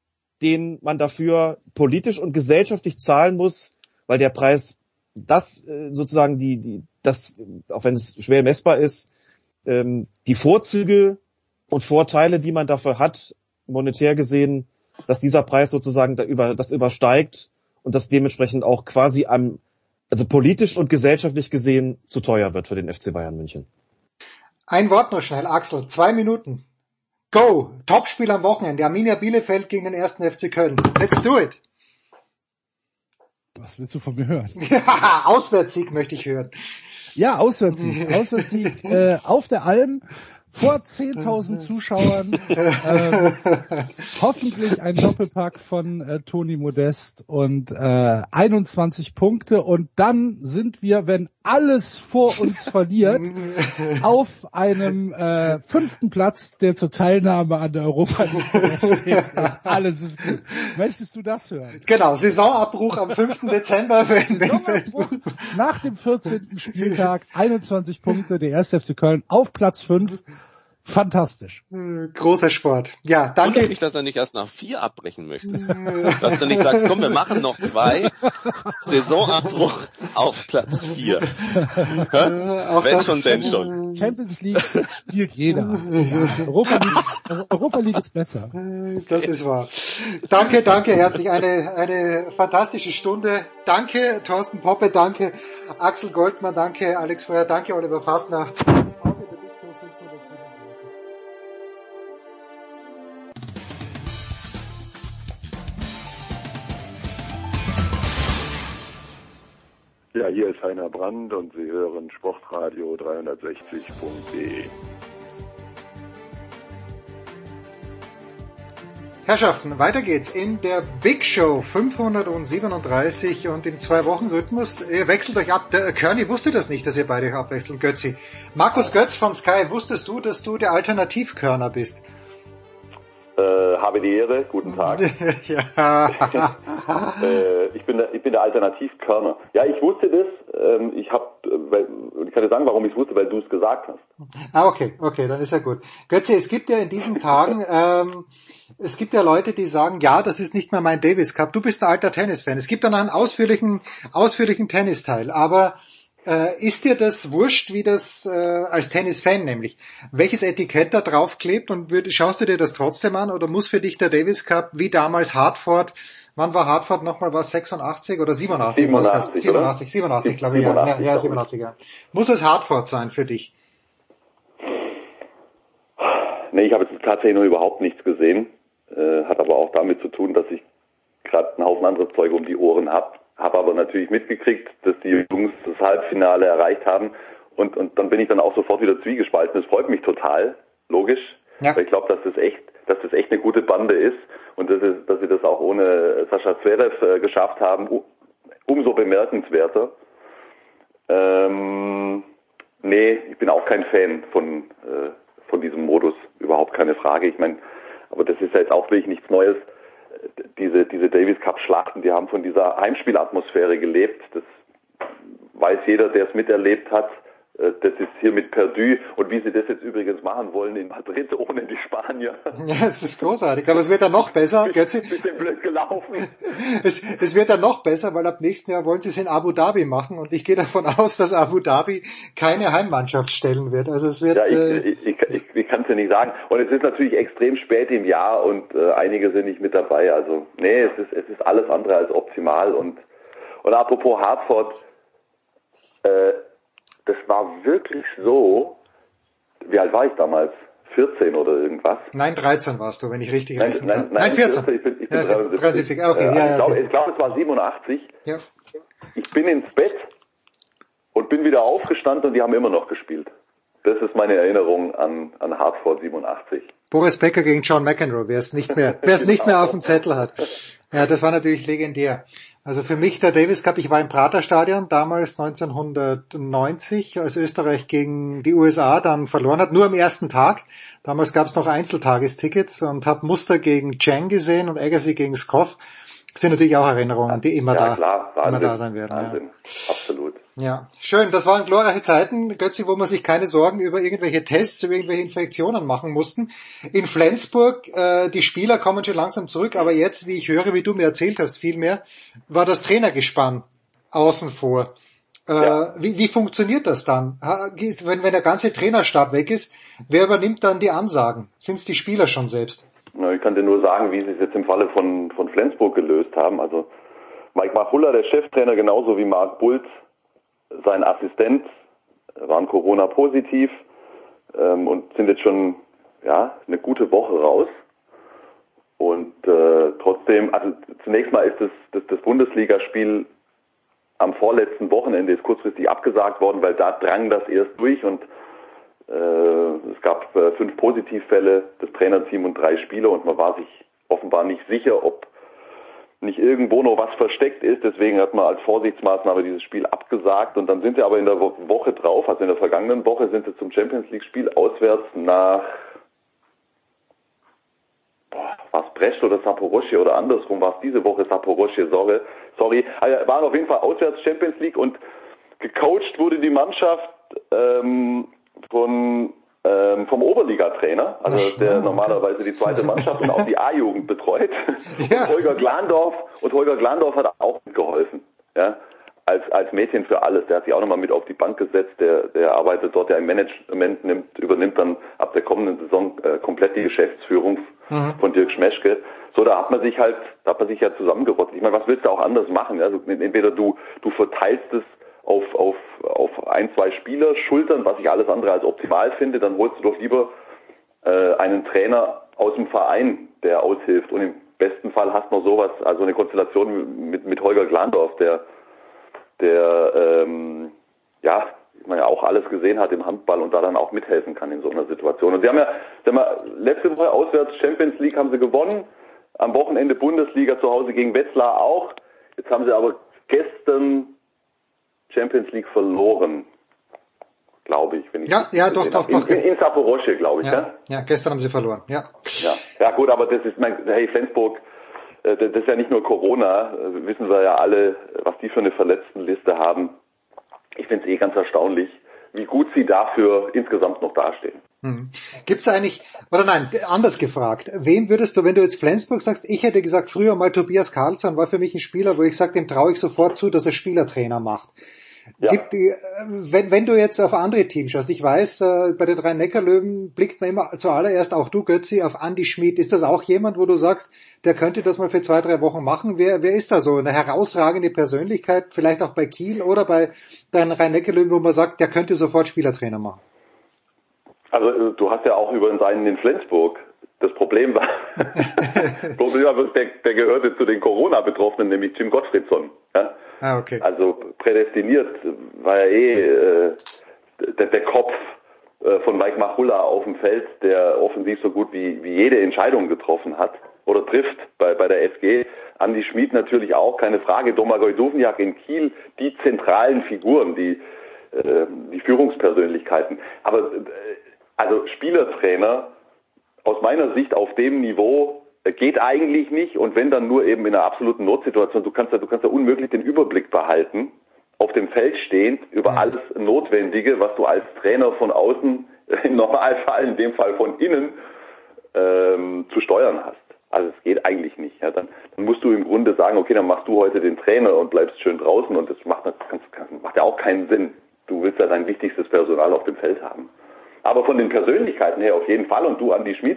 den man dafür politisch und gesellschaftlich zahlen muss, weil der Preis, das sozusagen die, die, das, auch wenn es schwer messbar ist, ähm, die Vorzüge und Vorteile, die man dafür hat, monetär gesehen, dass dieser Preis sozusagen da über, das übersteigt und das dementsprechend auch quasi am, also politisch und gesellschaftlich gesehen zu teuer wird für den F C Bayern München. Ein Wort noch schnell, Axel, zwei Minuten. Go! Topspiel am Wochenende, Arminia Bielefeld gegen den ersten F C Köln. Let's do it! Was willst du von mir hören? Ja, Auswärtssieg möchte ich hören. Ja, Auswärtssieg. Auswärtssieg äh, auf der Alm vor zehntausend Zuschauern. Ähm, hoffentlich ein Doppelpack von äh, Toni Modest und äh, einundzwanzig Punkte. Und dann sind wir, wenn alles vor uns verliert, auf einem äh, fünften Platz, der zur Teilnahme an der Europa League. Alles ist gut. Möchtest du das hören? Genau, Saisonabbruch am fünften Dezember. Wenn, Saisonabbruch nach dem vierzehnten Spieltag, einundzwanzig Punkte, der erste F C Köln auf Platz fünf. Fantastisch. Großer Sport. Ja, danke. Wundert mich, dass er nicht erst nach vier abbrechen möchtest. Dass du nicht sagst, komm, wir machen noch zwei. Saisonabbruch auf Platz vier. Äh, Wenn schon, denn schon. Champions League spielt jeder. Ja, Europa League, Europa League ist besser. Das ist wahr. Danke, danke herzlich. Eine, eine fantastische Stunde. Danke, Thorsten Poppe. Danke, Axel Goldmann. Danke, Alex Feuer. Danke, Oliver Fasnacht. Ja, hier ist Heiner Brandt und Sie hören Sportradio dreihundertsechzig Punkt de. Herrschaften, weiter geht's in der Big Show fünfhundertsiebenunddreißig und im Zwei-Wochen-Rhythmus. Ihr wechselt euch ab. Der Körny wusste das nicht, dass ihr beide euch abwechseln. Götzi. Markus Götz von Sky, wusstest du, dass du der Alternativkörner bist? Äh, habe die Ehre, guten Tag. Ja. äh, ich bin der, ich bin der Alternativkörner. Ja, ich wusste das. Ähm, ich habe, weil ich kann dir sagen, warum ich es wusste, weil du es gesagt hast. Ah, okay, okay, dann ist ja gut. Götzi, es gibt ja in diesen Tagen, ähm, es gibt ja Leute, die sagen, ja, das ist nicht mehr mein Davis Cup. Du bist ein alter Tennisfan. Es gibt dann einen ausführlichen, ausführlichen Tennisteil, aber Äh, ist dir das wurscht, wie das äh, als Tennisfan nämlich, welches Etikett da drauf klebt und würd, schaust du dir das trotzdem an oder muss für dich der Davis Cup wie damals Hartford, wann war Hartford nochmal, was siebenundachtzig oder siebenundachtzig? siebenundachtzig, siebenundachtzig, siebenundachtzig, glaube ich, ja, ja, siebenundachtzig, ja. Muss es Hartford sein für dich? Nee, ich habe jetzt tatsächlich noch überhaupt nichts gesehen, äh, hat aber auch damit zu tun, dass ich gerade einen Haufen anderes Zeug um die Ohren habe. Habe aber natürlich mitgekriegt, dass die Jungs das Halbfinale erreicht haben und und dann bin ich dann auch sofort wieder zwiegespalten. Das freut mich total, logisch, ja. Weil ich glaube, dass das echt, dass das echt eine gute Bande ist und dass, es, dass sie das auch ohne Sascha Zverev äh, geschafft haben, umso bemerkenswerter. Ähm, nee, ich bin auch kein Fan von äh, von diesem Modus, überhaupt keine Frage. Ich meine, aber das ist ja jetzt auch wirklich nichts Neues. Diese, diese Davis Cup Schlachten, die haben von dieser Heimspielatmosphäre gelebt. Das weiß jeder, der es miterlebt hat. Das ist hier mit Perdu und wie sie das jetzt übrigens machen wollen in Madrid ohne die Spanier. Ja, es ist großartig, aber es wird dann noch besser. Bisschen, bisschen blöd gelaufen. Es, es wird dann noch besser, weil ab nächsten Jahr wollen sie es in Abu Dhabi machen und ich gehe davon aus, dass Abu Dhabi keine Heimmannschaft stellen wird. Also es wird. Ja, ich, äh, ich, ich, ich, ich kann es ja nicht sagen. Und es ist natürlich extrem spät im Jahr und äh, einige sind nicht mit dabei. Also nee, es ist es ist alles andere als optimal. Und und apropos Hartford. Äh, Das war wirklich so, wie alt war ich damals? vierzehn oder irgendwas? Nein, dreizehn warst du, wenn ich richtig nein, rechne. Nein, nein, nein, vierzehn. vierzehn. Ich bin, ich bin ja, dreiundsiebzig. dreiundsiebzig, okay. Äh, ja, ich glaube, okay. glaub, es war siebenundachtzig. Ja. Ich bin ins Bett und bin wieder aufgestanden und die haben immer noch gespielt. Das ist meine Erinnerung an, an Hartford siebenundachtzig. Boris Becker gegen John McEnroe, wer es nicht mehr, wer es nicht mehr auf dem Zettel hat. Ja, das war natürlich legendär. Also für mich der Davis Cup, ich war im Praterstadion damals neunzehnhundertneunzig, als Österreich gegen die U S A dann verloren hat, nur am ersten Tag. Damals gab es noch Einzeltagestickets und habe Muster gegen Chang gesehen und Agassi gegen Skov. Das sind natürlich auch Erinnerungen, die immer, ja, da, klar, Wahnsinn, immer da sein werden. Wahnsinn, ja. Absolut. Ja, schön. Das waren glorreiche Zeiten, Götzi, wo man sich keine Sorgen über irgendwelche Tests, über irgendwelche Infektionen machen mussten. In Flensburg, äh, die Spieler kommen schon langsam zurück, aber jetzt, wie ich höre, wie du mir erzählt hast, vielmehr, war das Trainergespann außen vor. Äh, ja. wie, wie funktioniert das dann? Wenn, wenn der ganze Trainerstab weg ist, wer übernimmt dann die Ansagen? Sind es die Spieler schon selbst? Na, ich kann dir nur sagen, wie sie es jetzt im Falle von, von Flensburg gelöst haben. Also Mike Machulla, der Cheftrainer, genauso wie Marc Bulz, sein Assistent, waren Corona-positiv ähm, und sind jetzt schon ja eine gute Woche raus. Und äh, trotzdem, also zunächst mal ist das, das, das Bundesligaspiel am vorletzten Wochenende ist kurzfristig abgesagt worden, weil da drang das erst durch und äh, es gab äh, fünf Positivfälle, das Trainerteam und drei Spieler und man war sich offenbar nicht sicher, ob nicht irgendwo noch was versteckt ist. Deswegen hat man als Vorsichtsmaßnahme dieses Spiel abgesagt und dann sind sie aber in der Woche drauf, also in der vergangenen Woche sind sie zum Champions League Spiel auswärts nach boah, war es Brest oder Saporoschje oder andersrum, war es diese Woche Saporoschje, sorry, sorry, also waren auf jeden Fall auswärts Champions League und gecoacht wurde die Mannschaft ähm, von ähm, vom Oberliga-Trainer, also Ach, der okay. normalerweise die zweite Mannschaft und auch die A-Jugend betreut. Ja. Und Holger Glandorf und Holger Glandorf hat auch mitgeholfen, ja, als als Mädchen für alles. Der hat sich auch nochmal mit auf die Bank gesetzt. Der der arbeitet dort ja im Management, nimmt übernimmt dann ab der kommenden Saison äh, komplett die Geschäftsführung mhm. von Dirk Schmeschke. So, da hat man sich halt, da hat man sich ja zusammengerottet. Ich meine, was willst du auch anders machen? Also entweder du du verteilst es auf auf auf ein, zwei Spieler Schultern, was ich alles andere als optimal finde, dann holst du doch lieber äh, einen Trainer aus dem Verein, der aushilft. Und im besten Fall hast du noch sowas, also eine Konstellation mit mit Holger Glandorf, der der ähm, ja, man ja auch alles gesehen hat im Handball und da dann auch mithelfen kann in so einer Situation. Und sie haben ja, sie haben ja letzte Woche auswärts Champions League haben sie gewonnen, am Wochenende Bundesliga zu Hause gegen Wetzlar auch. Jetzt haben sie aber gestern Champions League verloren, glaube ich. Wenn ich ja, ja, doch, doch, doch. In, in, in Saporosche, glaube ich. Ja, ja? ja, gestern haben sie verloren, ja. Ja, ja gut, aber das ist, mein, hey, Flensburg, das ist ja nicht nur Corona, wissen wir ja alle, was die für eine Verletztenliste haben. Ich finde es eh ganz erstaunlich, wie gut sie dafür insgesamt noch dastehen. Hm. Gibt's eigentlich, oder nein, anders gefragt, wen würdest du, wenn du jetzt Flensburg sagst, ich hätte gesagt, früher mal Tobias Karlsson war für mich ein Spieler, wo ich sage, dem traue ich sofort zu, dass er Spielertrainer macht. Ja. Gibt, wenn, wenn du jetzt auf andere Teams schaust, ich weiß, bei den Rhein-Neckar-Löwen blickt man immer zuallererst, auch du Götzi, auf Andi Schmid. Ist das auch jemand, wo du sagst, der könnte das mal für zwei, drei Wochen machen? Wer, wer ist da so? Eine herausragende Persönlichkeit, vielleicht auch bei Kiel oder bei den Rhein-Neckar-Löwen, wo man sagt, der könnte sofort Spielertrainer machen? Also du hast ja auch über seinen in Flensburg. Das Problem war, Problem war der, der gehörte zu den Corona-Betroffenen, nämlich Jim Gottfriedsson. Ja? Ah, okay. Also prädestiniert war er eh äh, der, der Kopf äh, von Mike Machulla auf dem Feld, der offensiv so gut wie, wie jede Entscheidung getroffen hat oder trifft bei, bei der F G. Andi Schmid natürlich auch, keine Frage. Domagoj Duvniak in Kiel, die zentralen Figuren, die, äh, die Führungspersönlichkeiten. Aber äh, also Spielertrainer aus meiner Sicht auf dem Niveau geht eigentlich nicht, und wenn dann nur eben in einer absoluten Notsituation. Du kannst ja, du kannst ja unmöglich den Überblick behalten, auf dem Feld stehend, über alles Notwendige, was du als Trainer von außen, im Normalfall, in dem Fall von innen, ähm, zu steuern hast. Also es geht eigentlich nicht. Ja. Dann, dann musst du im Grunde sagen, okay, dann machst du heute den Trainer und bleibst schön draußen, und das macht, das macht ja auch keinen Sinn. Du willst ja dein wichtigstes Personal auf dem Feld haben. Aber von den Persönlichkeiten her auf jeden Fall. Und du, Andi Schmid,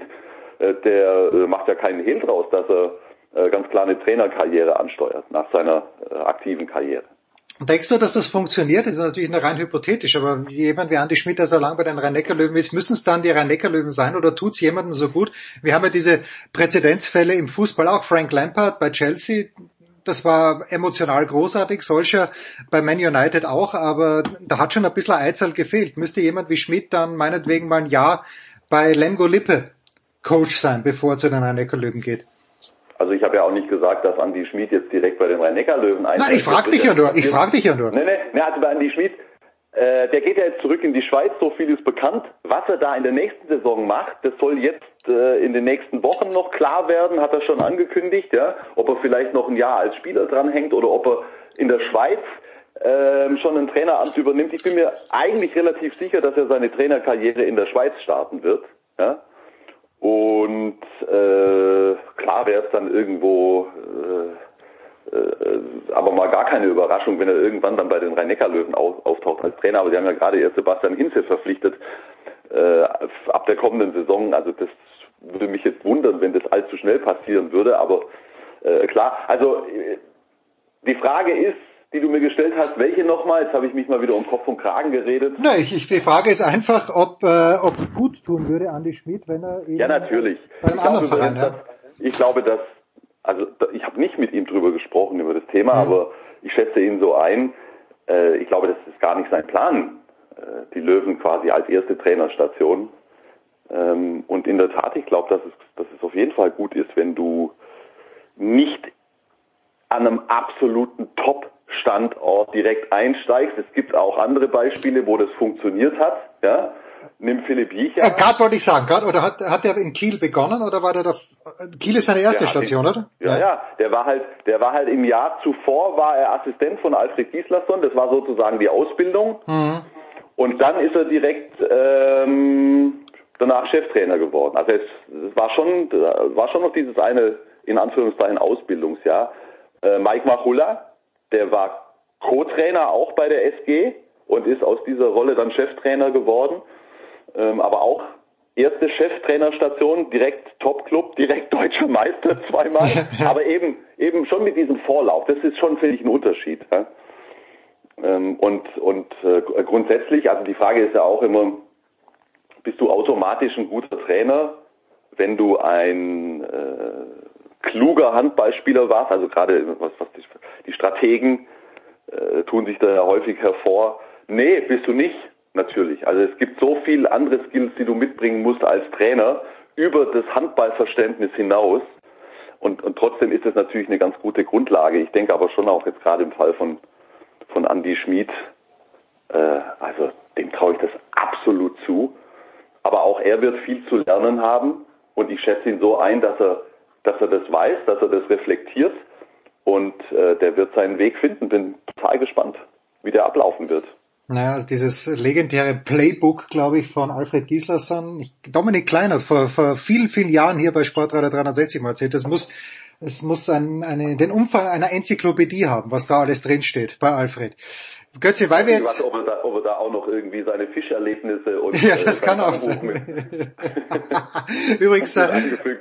der macht ja keinen Hehl draus, dass er ganz klar eine Trainerkarriere ansteuert nach seiner aktiven Karriere. Denkst du, dass das funktioniert? Das ist natürlich nur rein hypothetisch, aber jemand wie Andi Schmid, der so lange bei den Rhein-Neckar-Löwen ist, müssen es dann die Rhein-Neckar-Löwen sein, oder tut's jemandem so gut? Wir haben ja diese Präzedenzfälle im Fußball, auch Frank Lampard bei Chelsea. Das war emotional großartig, solcher bei Man United auch, aber da hat schon ein bisschen Eizahl gefehlt. Müsste jemand wie Schmidt dann meinetwegen mal ein Jahr bei Lemgo Lippe Coach sein, bevor er zu den Rhein-Neckar-Löwen geht? Also ich habe ja auch nicht gesagt, dass Andi Schmid jetzt direkt bei den Rhein-Neckar-Löwen einsteigt. Nein, ich frage dich ja nur, ich frage dich ja nur. Nee, nee, nee, also bei Andi Schmid, äh, der geht ja jetzt zurück in die Schweiz, so viel ist bekannt. Was er da in der nächsten Saison macht, das soll jetzt in den nächsten Wochen noch klar werden, hat er schon angekündigt, ja, ob er vielleicht noch ein Jahr als Spieler dranhängt oder ob er in der Schweiz ähm, schon ein Traineramt übernimmt. Ich bin mir eigentlich relativ sicher, dass er seine Trainerkarriere in der Schweiz starten wird, ja. Und äh, klar wäre es dann irgendwo äh, äh, aber mal gar keine Überraschung, wenn er irgendwann dann bei den Rhein-Neckar-Löwen auf, auftaucht als Trainer. Aber sie haben ja gerade erst Sebastian Hinze verpflichtet äh, ab der kommenden Saison. Also das würde mich jetzt wundern, wenn das allzu schnell passieren würde, aber äh, klar, also äh, die Frage ist, die du mir gestellt hast, welche nochmal? Jetzt habe ich mich mal wieder um Kopf und Kragen geredet. Nein, ich, ich, die Frage ist einfach, ob äh, ob es gut tun würde, Andi Schmid, wenn er eben ja, natürlich. bei einem ich anderen glaube, Verein, dass, ja. Ich glaube, dass, also ich habe nicht mit ihm drüber gesprochen, über das Thema, mhm. aber ich schätze ihn so ein, äh, ich glaube, das ist gar nicht sein Plan, äh, die Löwen quasi als erste Trainerstation. Ähm, und in der Tat, ich glaube, dass es, dass es auf jeden Fall gut ist, wenn du nicht an einem absoluten Top-Standort direkt einsteigst. Es gibt auch andere Beispiele, wo das funktioniert hat. Ja? Nimm Philipp Jicha. Äh, gerade wollte ich sagen, gerade, oder hat, hat der in Kiel begonnen, oder war der da, Kiel ist seine erste Station, in, oder? Ja, ja, ja, der war halt, der war halt im Jahr zuvor, war er Assistent von Alfred Gislason, das war sozusagen die Ausbildung. Mhm. Und dann ist er direkt, ähm, danach Cheftrainer geworden. Also es, es war schon, war schon noch dieses eine, in Anführungszeichen, Ausbildungsjahr. Äh, Mike Machulla, der war Co-Trainer auch bei der S G und ist aus dieser Rolle dann Cheftrainer geworden. Ähm, aber auch erste Cheftrainerstation, direkt Top-Club, direkt deutscher Meister zweimal. Aber eben, eben schon mit diesem Vorlauf. Das ist schon, finde ich, ein Unterschied. Ja? Ähm, und, und äh, grundsätzlich, also die Frage ist ja auch immer, bist du automatisch ein guter Trainer, wenn du ein äh, kluger Handballspieler warst, also gerade was, was die, die Strategen äh, tun sich da ja häufig hervor. Nee, bist du nicht, natürlich. Also es gibt so viel andere Skills, die du mitbringen musst als Trainer, über das Handballverständnis hinaus. Und, und trotzdem ist es natürlich eine ganz gute Grundlage. Ich denke aber schon auch jetzt gerade im Fall von, von Andi Schmid, äh, also dem traue ich das absolut zu. Aber auch er wird viel zu lernen haben. Und ich schätze ihn so ein, dass er, dass er das weiß, dass er das reflektiert. Und äh, der wird seinen Weg finden. Bin total gespannt, wie der ablaufen wird. Naja, dieses legendäre Playbook, glaube ich, von Alfred Gislason. Ich, Dominik Kleiner vor, vor vielen, vielen Jahren hier bei Sportradio dreihundertsechzig mal erzählt. Das muss, es muss ein, eine, den Umfang einer Enzyklopädie haben, was da alles drinsteht bei Alfred. Götze, weil wir jetzt... Weiß, ob, er da, ob er da auch noch irgendwie seine Fischerlebnisse und... Ja, das äh, kann auch sein. Übrigens, äh,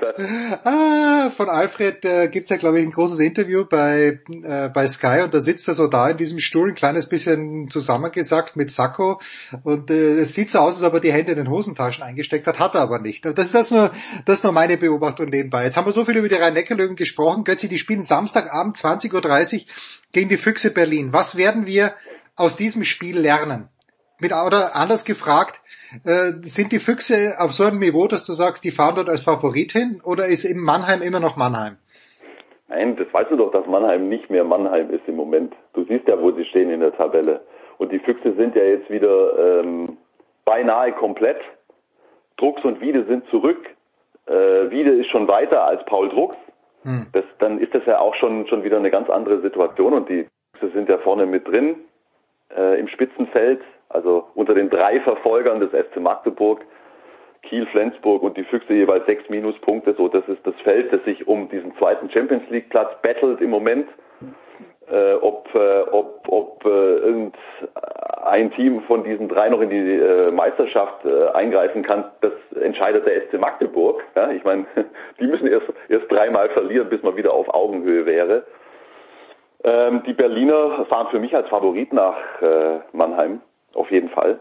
ah, von Alfred äh, gibt's ja, glaube ich, ein großes Interview bei äh, bei Sky und da sitzt er so da in diesem Stuhl, ein kleines bisschen zusammengesackt mit Sakko und äh, es sieht so aus, als ob er die Hände in den Hosentaschen eingesteckt hat, hat er aber nicht. Das ist das nur, das ist nur meine Beobachtung nebenbei. Jetzt haben wir so viel über die Rhein-Neckar-Löwen gesprochen. Götze, die spielen Samstagabend zwanzig Uhr dreißig gegen die Füchse Berlin. Was werden wir aus diesem Spiel lernen? Mit, oder anders gefragt, äh, sind die Füchse auf so einem Niveau, dass du sagst, die fahren dort als Favorit hin, oder ist eben Mannheim immer noch Mannheim? Nein, das weißt du doch, dass Mannheim nicht mehr Mannheim ist im Moment. Du siehst ja, wo sie stehen in der Tabelle. Und die Füchse sind ja jetzt wieder ähm, beinahe komplett. Drucks und Wiede sind zurück. Äh, Wiede ist schon weiter als Paul Drucks. Hm. Das, dann ist das ja auch schon, schon wieder eine ganz andere Situation. Und die Füchse sind ja vorne mit drin. Äh, im Spitzenfeld, also unter den drei Verfolgern des S C Magdeburg, Kiel, Flensburg und die Füchse jeweils sechs Minuspunkte. So, das ist das Feld, das sich um diesen zweiten Champions League Platz battelt im Moment. Äh, ob äh, ob, ob äh, irgendein Team von diesen drei noch in die äh, Meisterschaft äh, eingreifen kann, das entscheidet der S C Magdeburg. Ja, ich meine, die müssen erst erst dreimal verlieren, bis man wieder auf Augenhöhe wäre. Ähm, die Berliner fahren für mich als Favorit nach äh, Mannheim, auf jeden Fall.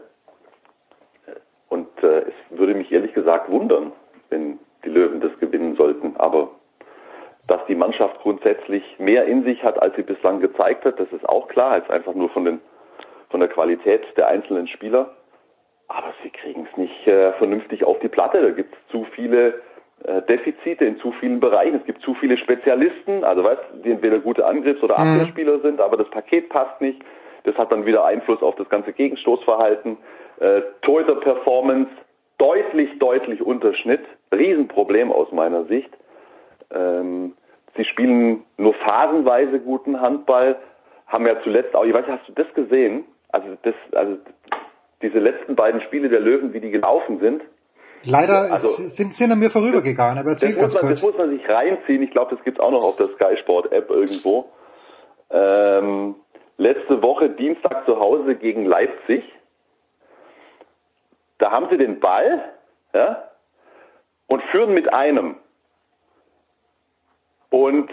Und äh, es würde mich ehrlich gesagt wundern, wenn die Löwen das gewinnen sollten. Aber dass die Mannschaft grundsätzlich mehr in sich hat, als sie bislang gezeigt hat, das ist auch klar, als einfach nur von den von der Qualität der einzelnen Spieler. Aber sie kriegen es nicht äh, vernünftig auf die Platte. Da gibt es zu viele äh, Defizite in zu vielen Bereichen. Es gibt zu viele Spezialisten, also weißt, die entweder gute Angriffs- oder Abwehrspieler sind, aber das Paket passt nicht. Das hat dann wieder Einfluss auf das ganze Gegenstoßverhalten. Äh, Torhüter-Performance deutlich, deutlich Unterschnitt. Riesenproblem aus meiner Sicht. Ähm, sie spielen nur phasenweise guten Handball, haben ja zuletzt auch, ich weiß, hast du das gesehen? Also das, also diese letzten beiden Spiele der Löwen, wie die gelaufen sind. Leider also, sind, sind an mir vorübergegangen, aber erzähl ganz kurz. Das muss man sich reinziehen. Ich glaube, das gibt's auch noch auf der Sky Sport App irgendwo. Ähm, letzte Woche Dienstag zu Hause gegen Leipzig. Da haben sie den Ball, ja, und führen mit einem. Und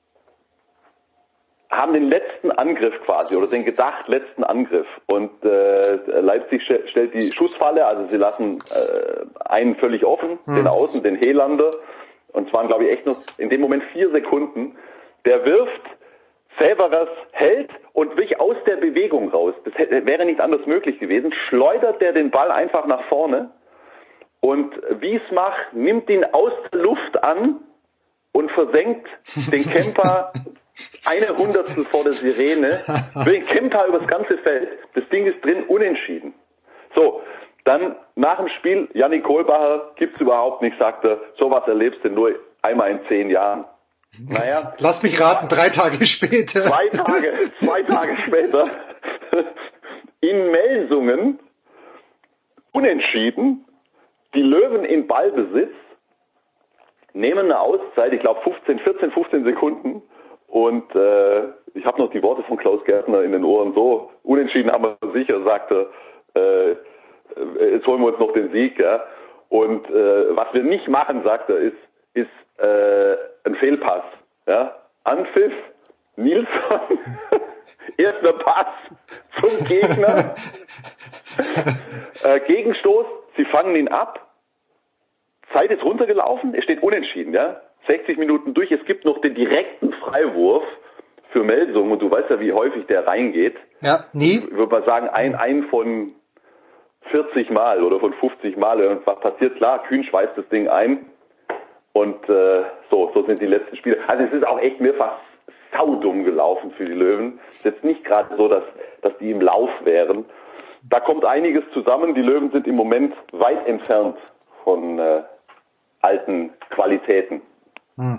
haben den letzten Angriff quasi, oder den gedacht letzten Angriff. Und äh, Leipzig stellt die Schussfalle, also sie lassen äh, einen völlig offen, hm. den Außen, den Helander. Und es waren, glaube ich, echt noch in dem Moment vier Sekunden. Der wirft, Fäverers hält und wich aus der Bewegung raus. Das hätte, wäre nicht anders möglich gewesen. Schleudert der den Ball einfach nach vorne. Und Wiesmach nimmt ihn aus der Luft an und versenkt den Camper eine Hundertstel vor der Sirene, den Camper übers ganze Feld. Das Ding ist drin, unentschieden. So, dann nach dem Spiel, Jannik Kohlbacher, gibt's überhaupt nicht, sagt er, sowas erlebst du nur einmal in zehn Jahren. Naja. Lass mich raten, drei Tage später. Zwei Tage, zwei Tage später. In Melsungen, unentschieden, die Löwen in Ballbesitz, nehmen eine Auszeit, ich glaube fünfzehn, vierzehn, fünfzehn Sekunden und äh, ich habe noch die Worte von Klaus Gärtner in den Ohren, so unentschieden haben wir sicher, sagte, äh, jetzt holen wir uns noch den Sieg, ja. Und äh, was wir nicht machen, sagt er, ist, ist äh, ein Fehlpass, ja. Anpfiff, Nilsson, erster Pass zum Gegner, äh, Gegenstoß, sie fangen ihn ab. Zeit ist runtergelaufen, es steht unentschieden, ja. sechzig Minuten durch, es gibt noch den direkten Freiwurf für Melsung und du weißt ja, wie häufig der reingeht. Ja, nie. Ich würde mal sagen, ein, ein von vierzig Mal oder von fünfzig Mal. Und was passiert? Klar, Kühn schweißt das Ding ein und äh, so, so sind die letzten Spiele. Also es ist auch echt mehrfach saudumm gelaufen für die Löwen. Es ist jetzt nicht gerade so, dass, dass die im Lauf wären. Da kommt einiges zusammen. Die Löwen sind im Moment weit entfernt von äh, alten Qualitäten. Hm.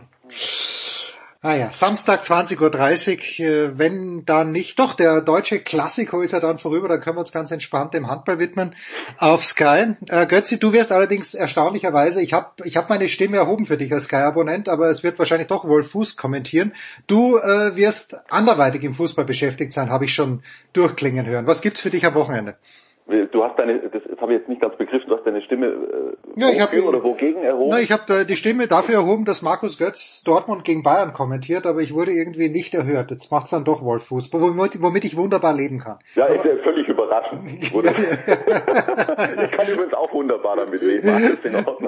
Ah ja, Samstag zwanzig Uhr dreißig, äh, wenn dann nicht, doch, der deutsche Klassiko ist ja dann vorüber, dann können wir uns ganz entspannt dem Handball widmen auf Sky. Äh, Götzi, du wirst allerdings erstaunlicherweise, ich habe ich hab meine Stimme erhoben für dich als Sky-Abonnent, aber es wird wahrscheinlich doch Wolf Fuß kommentieren. Du äh, wirst anderweitig im Fußball beschäftigt sein, habe ich schon durchklingen hören. Was gibt's für dich am Wochenende? Du hast deine, das, das habe ich jetzt nicht ganz begriffen, du hast deine Stimme äh, ja, ich wofür hab, oder wogegen erhoben? Na, ich habe äh, die Stimme dafür erhoben, dass Markus Götz Dortmund gegen Bayern kommentiert, aber ich wurde irgendwie nicht erhört. Jetzt macht's dann doch Wolf Fuß, womit, womit ich wunderbar leben kann. Ja, ist ja völlig überraschend. Ich kann übrigens auch wunderbar damit leben, alles in Ordnung.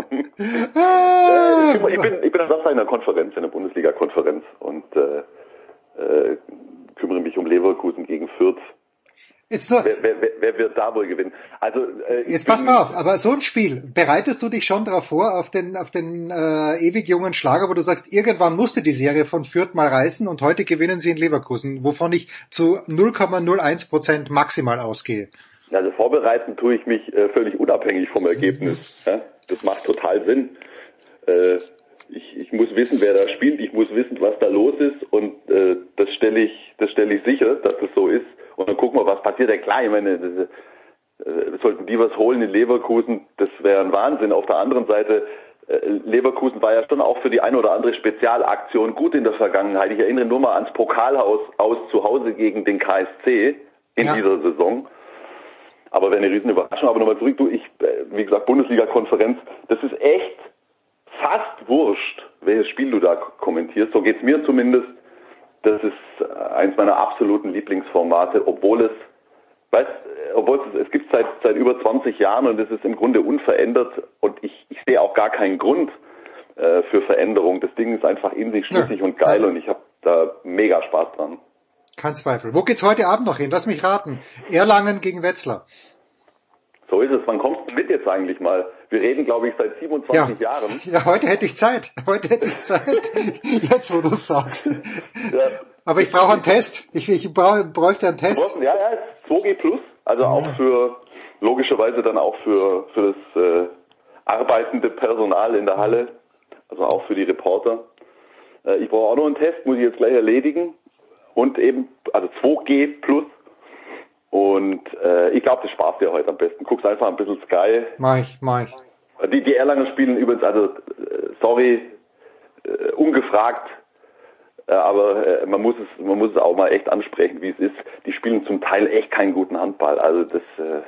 äh, ich, ich bin, ich bin am Samstag in einer Konferenz, in einer Bundesliga-Konferenz und äh, äh, kümmere mich um Leverkusen gegen Fürth. Jetzt nur, wer, wer, wer wird da wohl gewinnen? Also äh, jetzt pass mal auf, aber so ein Spiel, bereitest du dich schon darauf vor, auf den auf den äh, ewig jungen Schlager, wo du sagst, irgendwann musste die Serie von Fürth mal reißen und heute gewinnen sie in Leverkusen, wovon ich zu null Komma null eins Prozent maximal ausgehe. Also vorbereiten tue ich mich äh, völlig unabhängig vom Ergebnis. Ja? Das macht total Sinn. Äh, ich, ich muss wissen, wer da spielt, ich muss wissen, was da los ist und äh, das stelle ich, das stelle ich sicher, dass das so ist. Und dann gucken wir, was passiert. Ja klar, ich meine, das, äh, sollten die was holen in Leverkusen, das wäre ein Wahnsinn. Auf der anderen Seite, äh, Leverkusen war ja schon auch für die eine oder andere Spezialaktion gut in der Vergangenheit. Ich erinnere nur mal ans Pokalhaus aus zu Hause gegen den K S C in ja. dieser Saison. Aber wäre eine riesen Überraschung. Aber nochmal zurück, du, ich, äh, wie gesagt, Bundesliga-Konferenz, das ist echt fast wurscht, welches Spiel du da kommentierst. So geht's mir zumindest. Das ist eins meiner absoluten Lieblingsformate, obwohl es, weißt, obwohl es, es gibt seit, seit über zwanzig Jahren und es ist im Grunde unverändert und ich, ich sehe auch gar keinen Grund äh, für Veränderung. Das Ding ist einfach in sich schlüssig ja. und geil und ich habe da mega Spaß dran. Kein Zweifel. Wo geht's heute Abend noch hin? Lass mich raten. Erlangen gegen Wetzlar. So ist es. Wann kommst du mit jetzt eigentlich mal? Wir reden, glaube ich, seit siebenundzwanzig ja. Jahren. Ja, heute hätte ich Zeit. Heute hätte ich Zeit. Jetzt, wo du es sagst. Ja. Aber ich brauche einen Test. Ich, ich brauche, bräuchte einen Test. Ja, ja, zwei G plus. Also ja. auch für, logischerweise dann auch für, für das äh, arbeitende Personal in der Halle. Also auch für die Reporter. Äh, ich brauche auch noch einen Test, muss ich jetzt gleich erledigen. Und eben, also zwei G plus. Und äh, ich glaube, das sparst dir heute am besten. Guckst einfach ein bisschen Sky. Mach ich, mach ich. Die, die Erlanger spielen übrigens, also äh, sorry, äh, ungefragt, äh, aber äh, man muss es, man muss es auch mal echt ansprechen, wie es ist. Die spielen zum Teil echt keinen guten Handball. Also das,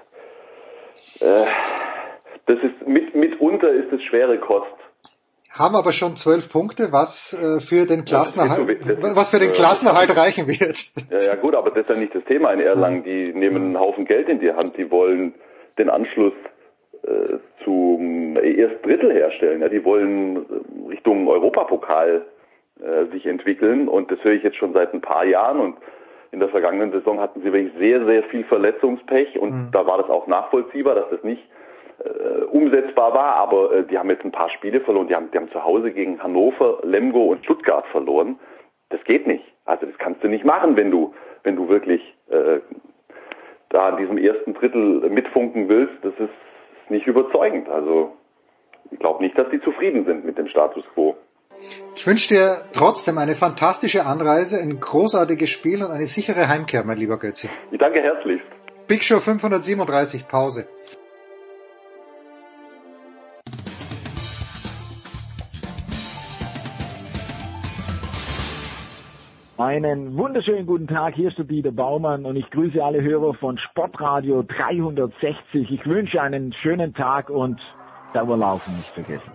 äh, äh, das ist mit mitunter ist es schwere Kost. Haben aber schon zwölf Punkte, was äh, für den Klassenerhalt, so, was für den Klassenerhalt äh, reichen wird. Ja, ja gut, aber das ist ja nicht das Thema in Erlangen. Die nehmen einen Haufen Geld in die Hand. Die wollen den Anschluss äh, zum ersten Drittel herstellen. Ja, die wollen Richtung Europapokal äh, sich entwickeln und das höre ich jetzt schon seit ein paar Jahren. Und in der vergangenen Saison hatten sie wirklich sehr, sehr viel Verletzungspech und mhm. da war das auch nachvollziehbar, dass das nicht Äh, umsetzbar war, aber äh, die haben jetzt ein paar Spiele verloren. Die haben, die haben zu Hause gegen Hannover, Lemgo und Stuttgart verloren. Das geht nicht. Also das kannst du nicht machen, wenn du, wenn du wirklich äh, da in diesem ersten Drittel mitfunken willst. Das ist nicht überzeugend. Also ich glaube nicht, dass die zufrieden sind mit dem Status quo. Ich wünsche dir trotzdem eine fantastische Anreise, ein großartiges Spiel und eine sichere Heimkehr, mein lieber Götzi. Ich danke herzlichst. Big Show fünfhundertsiebenunddreißig, Pause. Einen wunderschönen guten Tag, hier ist der Dieter Baumann und ich grüße alle Hörer von Sportradio dreihundertsechzig. Ich wünsche einen schönen Tag und Dauerlaufen nicht vergessen.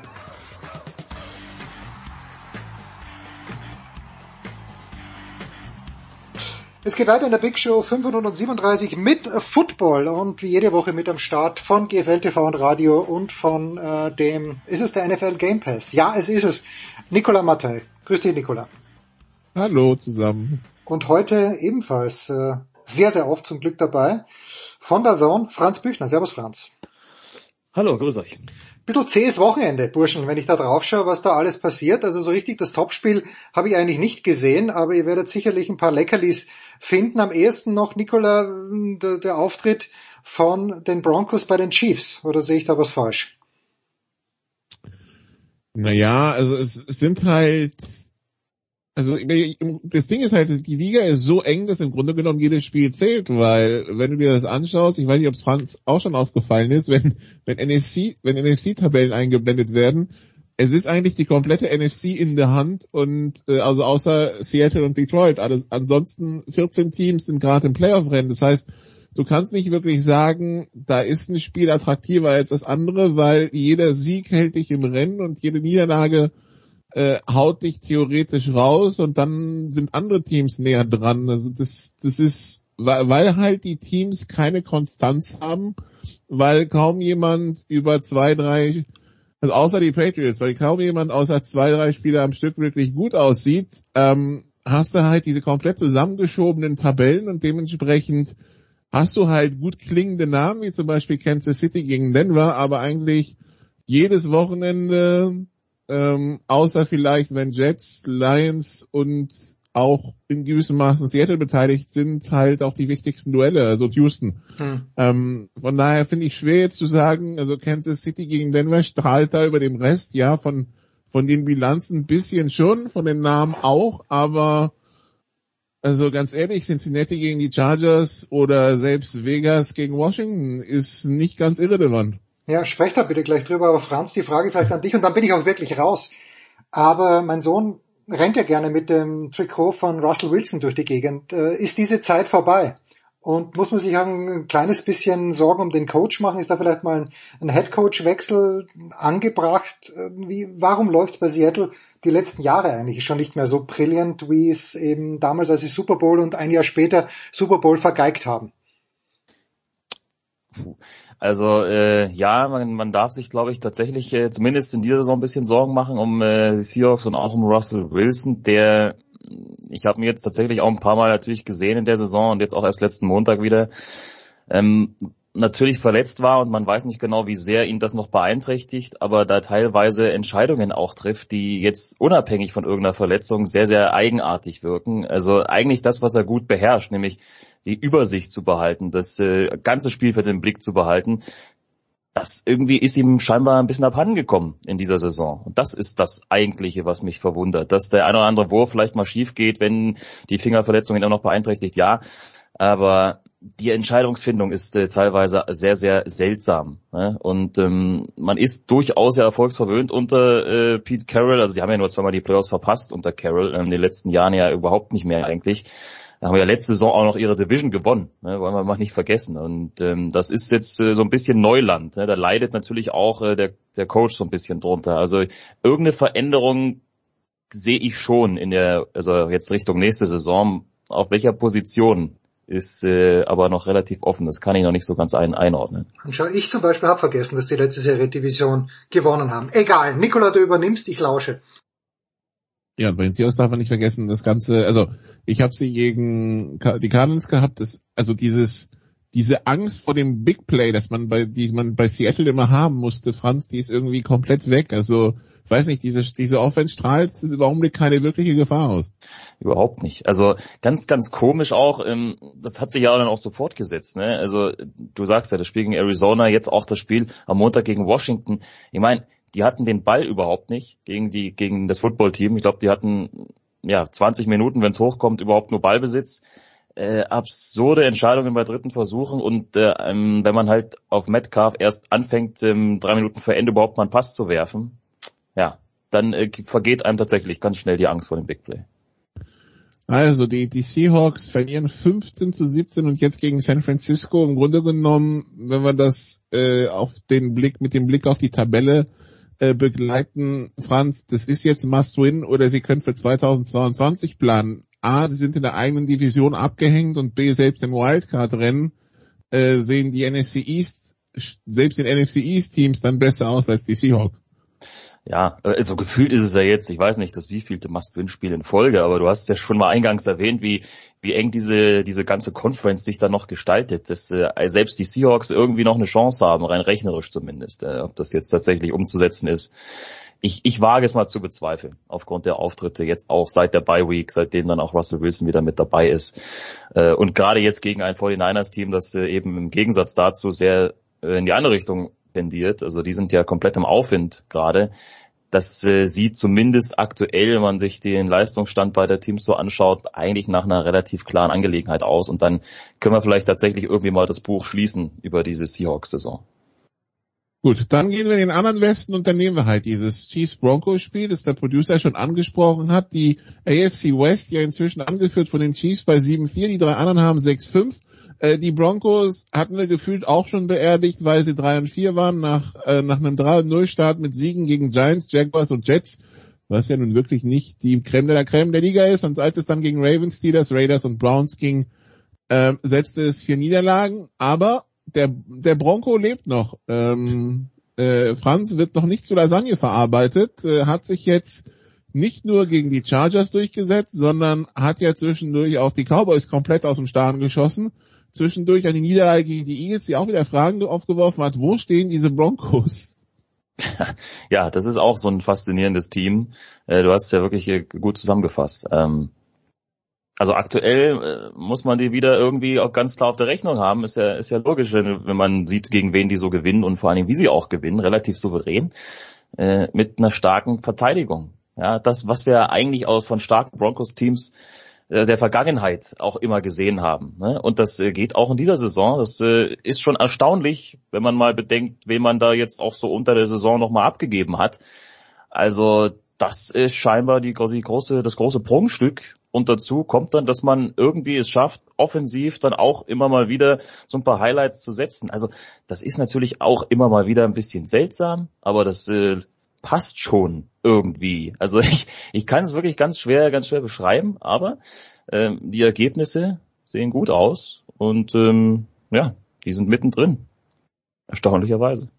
Es geht weiter in der Big Show fünfhundertsiebenunddreißig mit Football und wie jede Woche mit am Start von G F L T V und Radio und von äh, dem, ist es der N F L Game Pass? Ja, es ist es. Nicolas Martin. Grüß dich, Nicolas. Hallo zusammen. Und heute ebenfalls äh, sehr, sehr oft zum Glück dabei von der Zone Franz Büchner. Servus Franz. Hallo, grüß euch. Bisschen zähes Wochenende, Burschen, wenn ich da drauf schaue, was da alles passiert. Also so richtig das Topspiel habe ich eigentlich nicht gesehen, aber ihr werdet sicherlich ein paar Leckerlis finden. Am ehesten noch, Nicola, der, der Auftritt von den Broncos bei den Chiefs. Oder sehe ich da was falsch? Naja, also es, es sind halt... Also das Ding ist halt, die Liga ist so eng, dass im Grunde genommen jedes Spiel zählt, weil wenn du dir das anschaust, ich weiß nicht, ob es Franz auch schon aufgefallen ist, wenn wenn N F C wenn N F C-Tabellen eingeblendet werden, es ist eigentlich die komplette N F C in der Hand und äh, also außer Seattle und Detroit, alles ansonsten vierzehn Teams sind gerade im Playoff-Rennen. Das heißt, du kannst nicht wirklich sagen, da ist ein Spiel attraktiver als das andere, weil jeder Sieg hält dich im Rennen und jede Niederlage Äh, haut dich theoretisch raus und dann sind andere Teams näher dran. Also das, das ist, weil, weil halt die Teams keine Konstanz haben, weil kaum jemand über zwei, drei, also außer die Patriots, weil kaum jemand außer zwei, drei Spieler am Stück wirklich gut aussieht, ähm, hast du halt diese komplett zusammengeschobenen Tabellen und dementsprechend hast du halt gut klingende Namen, wie zum Beispiel Kansas City gegen Denver, aber eigentlich jedes Wochenende Ähm, außer vielleicht, wenn Jets, Lions und auch in gewissem Maßen Seattle beteiligt sind, halt auch die wichtigsten Duelle, also Houston. Hm. Ähm, von daher finde ich schwer jetzt zu sagen, also Kansas City gegen Denver strahlt da über dem Rest, ja, von von den Bilanzen ein bisschen schon, von den Namen auch, aber also ganz ehrlich, Cincinnati gegen die Chargers oder selbst Vegas gegen Washington ist nicht ganz irrelevant. Ja, sprech da bitte gleich drüber, aber Franz, die Frage vielleicht an dich und dann bin ich auch wirklich raus. Aber mein Sohn rennt ja gerne mit dem Trikot von Russell Wilson durch die Gegend. Ist diese Zeit vorbei? Und muss man sich auch ein kleines bisschen Sorgen um den Coach machen? Ist da vielleicht mal ein, ein Head-Coach-Wechsel angebracht? Wie, warum läuft es bei Seattle die letzten Jahre eigentlich schon nicht mehr so brillant, wie es eben damals, als sie Super Bowl und ein Jahr später Super Bowl vergeigt haben? Puh. Also äh, ja, man, man darf sich, glaube ich, tatsächlich äh, zumindest in dieser Saison ein bisschen Sorgen machen um äh, die Seahawks und auch um Russell Wilson, der, ich habe ihn jetzt tatsächlich auch ein paar Mal natürlich gesehen in der Saison und jetzt auch erst letzten Montag wieder, ähm, natürlich verletzt war und man weiß nicht genau, wie sehr ihn das noch beeinträchtigt, aber da teilweise Entscheidungen auch trifft, die jetzt unabhängig von irgendeiner Verletzung sehr, sehr eigenartig wirken. Also eigentlich das, was er gut beherrscht, nämlich die Übersicht zu behalten, das äh, ganze Spielfeld im Blick zu behalten, das irgendwie ist ihm scheinbar ein bisschen abhanden gekommen in dieser Saison. Und das ist das Eigentliche, was mich verwundert. Dass der ein oder andere Wurf vielleicht mal schief geht, wenn die Fingerverletzung ihn auch noch beeinträchtigt, ja. Aber die Entscheidungsfindung ist äh, teilweise sehr, sehr seltsam. Ne? Und ähm, man ist durchaus ja erfolgsverwöhnt unter äh, Pete Carroll. Also die haben ja nur zweimal die Playoffs verpasst unter Carroll, äh, in den letzten Jahren ja überhaupt nicht mehr eigentlich. Da haben wir ja letzte Saison auch noch ihre Division gewonnen, ne? Wollen wir mal nicht vergessen. Und ähm, das ist jetzt äh, so ein bisschen Neuland. Ne? Da leidet natürlich auch äh, der, der Coach so ein bisschen drunter. Also irgendeine Veränderung sehe ich schon in der, also jetzt Richtung nächste Saison. Auf welcher Position ist äh, aber noch relativ offen. Das kann ich noch nicht so ganz ein, einordnen. Schau, ich zum Beispiel habe vergessen, dass sie letztes Jahr ihre Division gewonnen haben. Egal, Nicola, du übernimmst, ich lausche. Ja, bei den Seahawks darf man nicht vergessen, das Ganze, also ich habe sie gegen die Cardinals gehabt, das, also dieses diese Angst vor dem Big Play, dass man bei die man bei Seattle immer haben musste, Franz, die ist irgendwie komplett weg. Also ich weiß nicht, diese diese Offense strahlt, das ist im Augenblick keine wirkliche Gefahr aus. Überhaupt nicht. Also ganz, ganz komisch auch, ähm, das hat sich ja dann auch so fortgesetzt. Ne? Also du sagst ja, das Spiel gegen Arizona, jetzt auch das Spiel am Montag gegen Washington. Ich meine, die hatten den Ball überhaupt nicht gegen die gegen das Footballteam. Ich glaube, die hatten ja zwanzig Minuten, wenn es hochkommt, überhaupt nur Ballbesitz. Äh, absurde Entscheidungen bei dritten Versuchen und äh, ähm, wenn man halt auf Metcalf erst anfängt, ähm, drei Minuten vor Ende überhaupt mal einen Pass zu werfen, ja, dann äh, vergeht einem tatsächlich ganz schnell die Angst vor dem Big Play. Also die die Seahawks verlieren fünfzehn zu siebzehn und jetzt gegen San Francisco. Im Grunde genommen, wenn wir das äh, auf den Blick mit dem Blick auf die Tabelle äh, begleiten, Franz, das ist jetzt Must-Win oder sie können für zweitausendzweiundzwanzig planen. A, sie sind in der eigenen Division abgehängt und B, selbst im Wildcard-Rennen äh, sehen die N F C East, selbst den N F C East Teams dann besser aus als die Seahawks. Ja, also gefühlt ist es ja jetzt, ich weiß nicht, das wievielte Must-Win-Spiel in Folge, aber du hast ja schon mal eingangs erwähnt, wie wie eng diese diese ganze Conference sich da noch gestaltet, dass äh, selbst die Seahawks irgendwie noch eine Chance haben, rein rechnerisch zumindest, äh, ob das jetzt tatsächlich umzusetzen ist. Ich, ich wage es mal zu bezweifeln, aufgrund der Auftritte jetzt auch seit der Bye-Week, seitdem dann auch Russell Wilson wieder mit dabei ist. Äh, und gerade jetzt gegen ein forty-niners-Team, das äh, eben im Gegensatz dazu sehr äh, in die andere Richtung tendiert, also die sind ja komplett im Aufwind gerade. Das äh, sieht zumindest aktuell, wenn man sich den Leistungsstand bei der Teams so anschaut, eigentlich nach einer relativ klaren Angelegenheit aus. Und dann können wir vielleicht tatsächlich irgendwie mal das Buch schließen über diese Seahawks-Saison. Gut, dann gehen wir in den anderen Westen und dann nehmen wir halt dieses Chiefs-Broncos-Spiel, das der Producer schon angesprochen hat. Die A F C West ja inzwischen angeführt von den Chiefs bei sieben vier, die drei anderen haben sechs fünf. Äh, die Broncos hatten wir gefühlt auch schon beerdigt, weil sie drei und vier waren nach äh, nach einem drei und null Start mit Siegen gegen Giants, Jaguars und Jets, was ja nun wirklich nicht die Creme de la Creme der Liga ist. Und als es dann gegen Ravens, Steelers, Raiders und Browns ging, äh, setzte es vier Niederlagen. Aber der der Bronco lebt noch. Ähm, äh, Franz wird noch nicht zu Lasagne verarbeitet, äh, hat sich jetzt nicht nur gegen die Chargers durchgesetzt, sondern hat ja zwischendurch auch die Cowboys komplett aus dem Stadion geschossen. Zwischendurch eine Niederlage gegen die Eagles, die auch wieder Fragen aufgeworfen hat, wo stehen diese Broncos? Ja, das ist auch so ein faszinierendes Team. Du hast es ja wirklich gut zusammengefasst. Also aktuell muss man die wieder irgendwie auch ganz klar auf der Rechnung haben. Ist ja, ist ja logisch, wenn, wenn man sieht, gegen wen die so gewinnen und vor allem, wie sie auch gewinnen, relativ souverän, mit einer starken Verteidigung. Ja, das, was wir eigentlich aus von starken Broncos-Teams der Vergangenheit auch immer gesehen haben. Ne? Und das äh, geht auch in dieser Saison. Das äh, ist schon erstaunlich, wenn man mal bedenkt, wen man da jetzt auch so unter der Saison nochmal abgegeben hat. Also das ist scheinbar die, die große, das große Prunkstück. Und dazu kommt dann, dass man irgendwie es schafft, offensiv dann auch immer mal wieder so ein paar Highlights zu setzen. Also das ist natürlich auch immer mal wieder ein bisschen seltsam, aber das äh, passt schon irgendwie. Also ich, ich kann es wirklich ganz schwer, ganz schwer beschreiben, aber ähm, die Ergebnisse sehen gut aus und ähm, ja, die sind mittendrin. Erstaunlicherweise.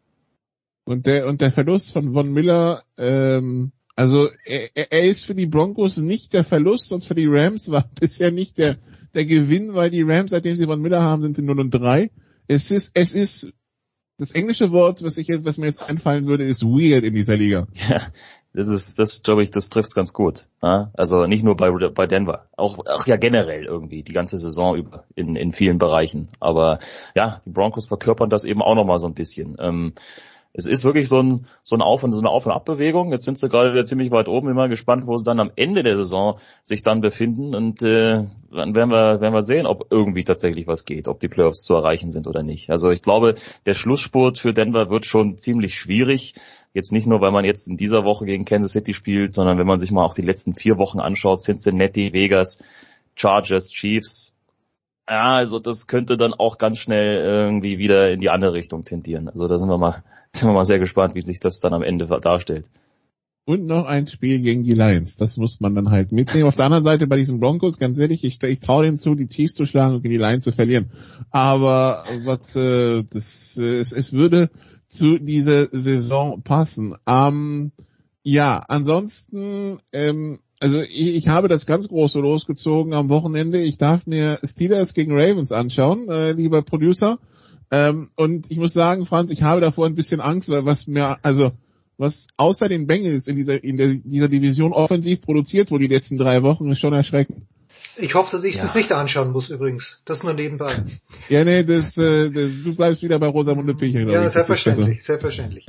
Und der und der Verlust von Von Miller, ähm, also er, er ist für die Broncos nicht der Verlust und für die Rams war bisher nicht der der Gewinn, weil die Rams, seitdem sie Von Miller haben, sind sie null und drei. Es ist es ist das englische Wort, was ich jetzt, was mir jetzt einfallen würde, ist weird in dieser Liga. Ja, das ist, das glaube ich, das trifft's ganz gut. Ja? Also nicht nur bei bei Denver, auch auch ja generell irgendwie die ganze Saison über in in vielen Bereichen. Aber ja, die Broncos verkörpern das eben auch noch mal so ein bisschen. Ähm, es ist wirklich so ein so ein Auf und so eine Auf und Abbewegung. Jetzt sind sie gerade wieder ziemlich weit oben. Bin mal gespannt, wo sie dann am Ende der Saison sich dann befinden und äh, dann werden wir werden wir sehen, ob irgendwie tatsächlich was geht, ob die Playoffs zu erreichen sind oder nicht. Also ich glaube, der Schlussspurt für Denver wird schon ziemlich schwierig. Jetzt nicht nur, weil man jetzt in dieser Woche gegen Kansas City spielt, sondern wenn man sich mal auch die letzten vier Wochen anschaut, Cincinnati, Vegas, Chargers, Chiefs. Ja, also das könnte dann auch ganz schnell irgendwie wieder in die andere Richtung tendieren. Also da sind wir mal, sind wir mal sehr gespannt, wie sich das dann am Ende darstellt. Und noch ein Spiel gegen die Lions. Das muss man dann halt mitnehmen. Auf der anderen Seite bei diesen Broncos, ganz ehrlich, ich, ich traue denen zu, die Chiefs zu schlagen und gegen die Lions zu verlieren. Aber was, äh, das, äh, es, es würde zu dieser Saison passen. Ähm, ja, ansonsten, ähm, also ich, ich habe das ganz große losgezogen am Wochenende. Ich darf mir Steelers gegen Ravens anschauen, äh, lieber Producer. Ähm, und ich muss sagen, Franz, ich habe davor ein bisschen Angst, weil was mir, also was außer den Bengals in dieser in der, dieser Division offensiv produziert wurde die letzten drei Wochen, ist schon erschreckend. Ich hoffe, dass ich Ja. das nicht anschauen muss übrigens. Das nur nebenbei. Ja, nee, das, äh, das du bleibst wieder bei Rosamunde Pilcher. glaub Ja, ich. Das ist selbstverständlich, selbstverständlich.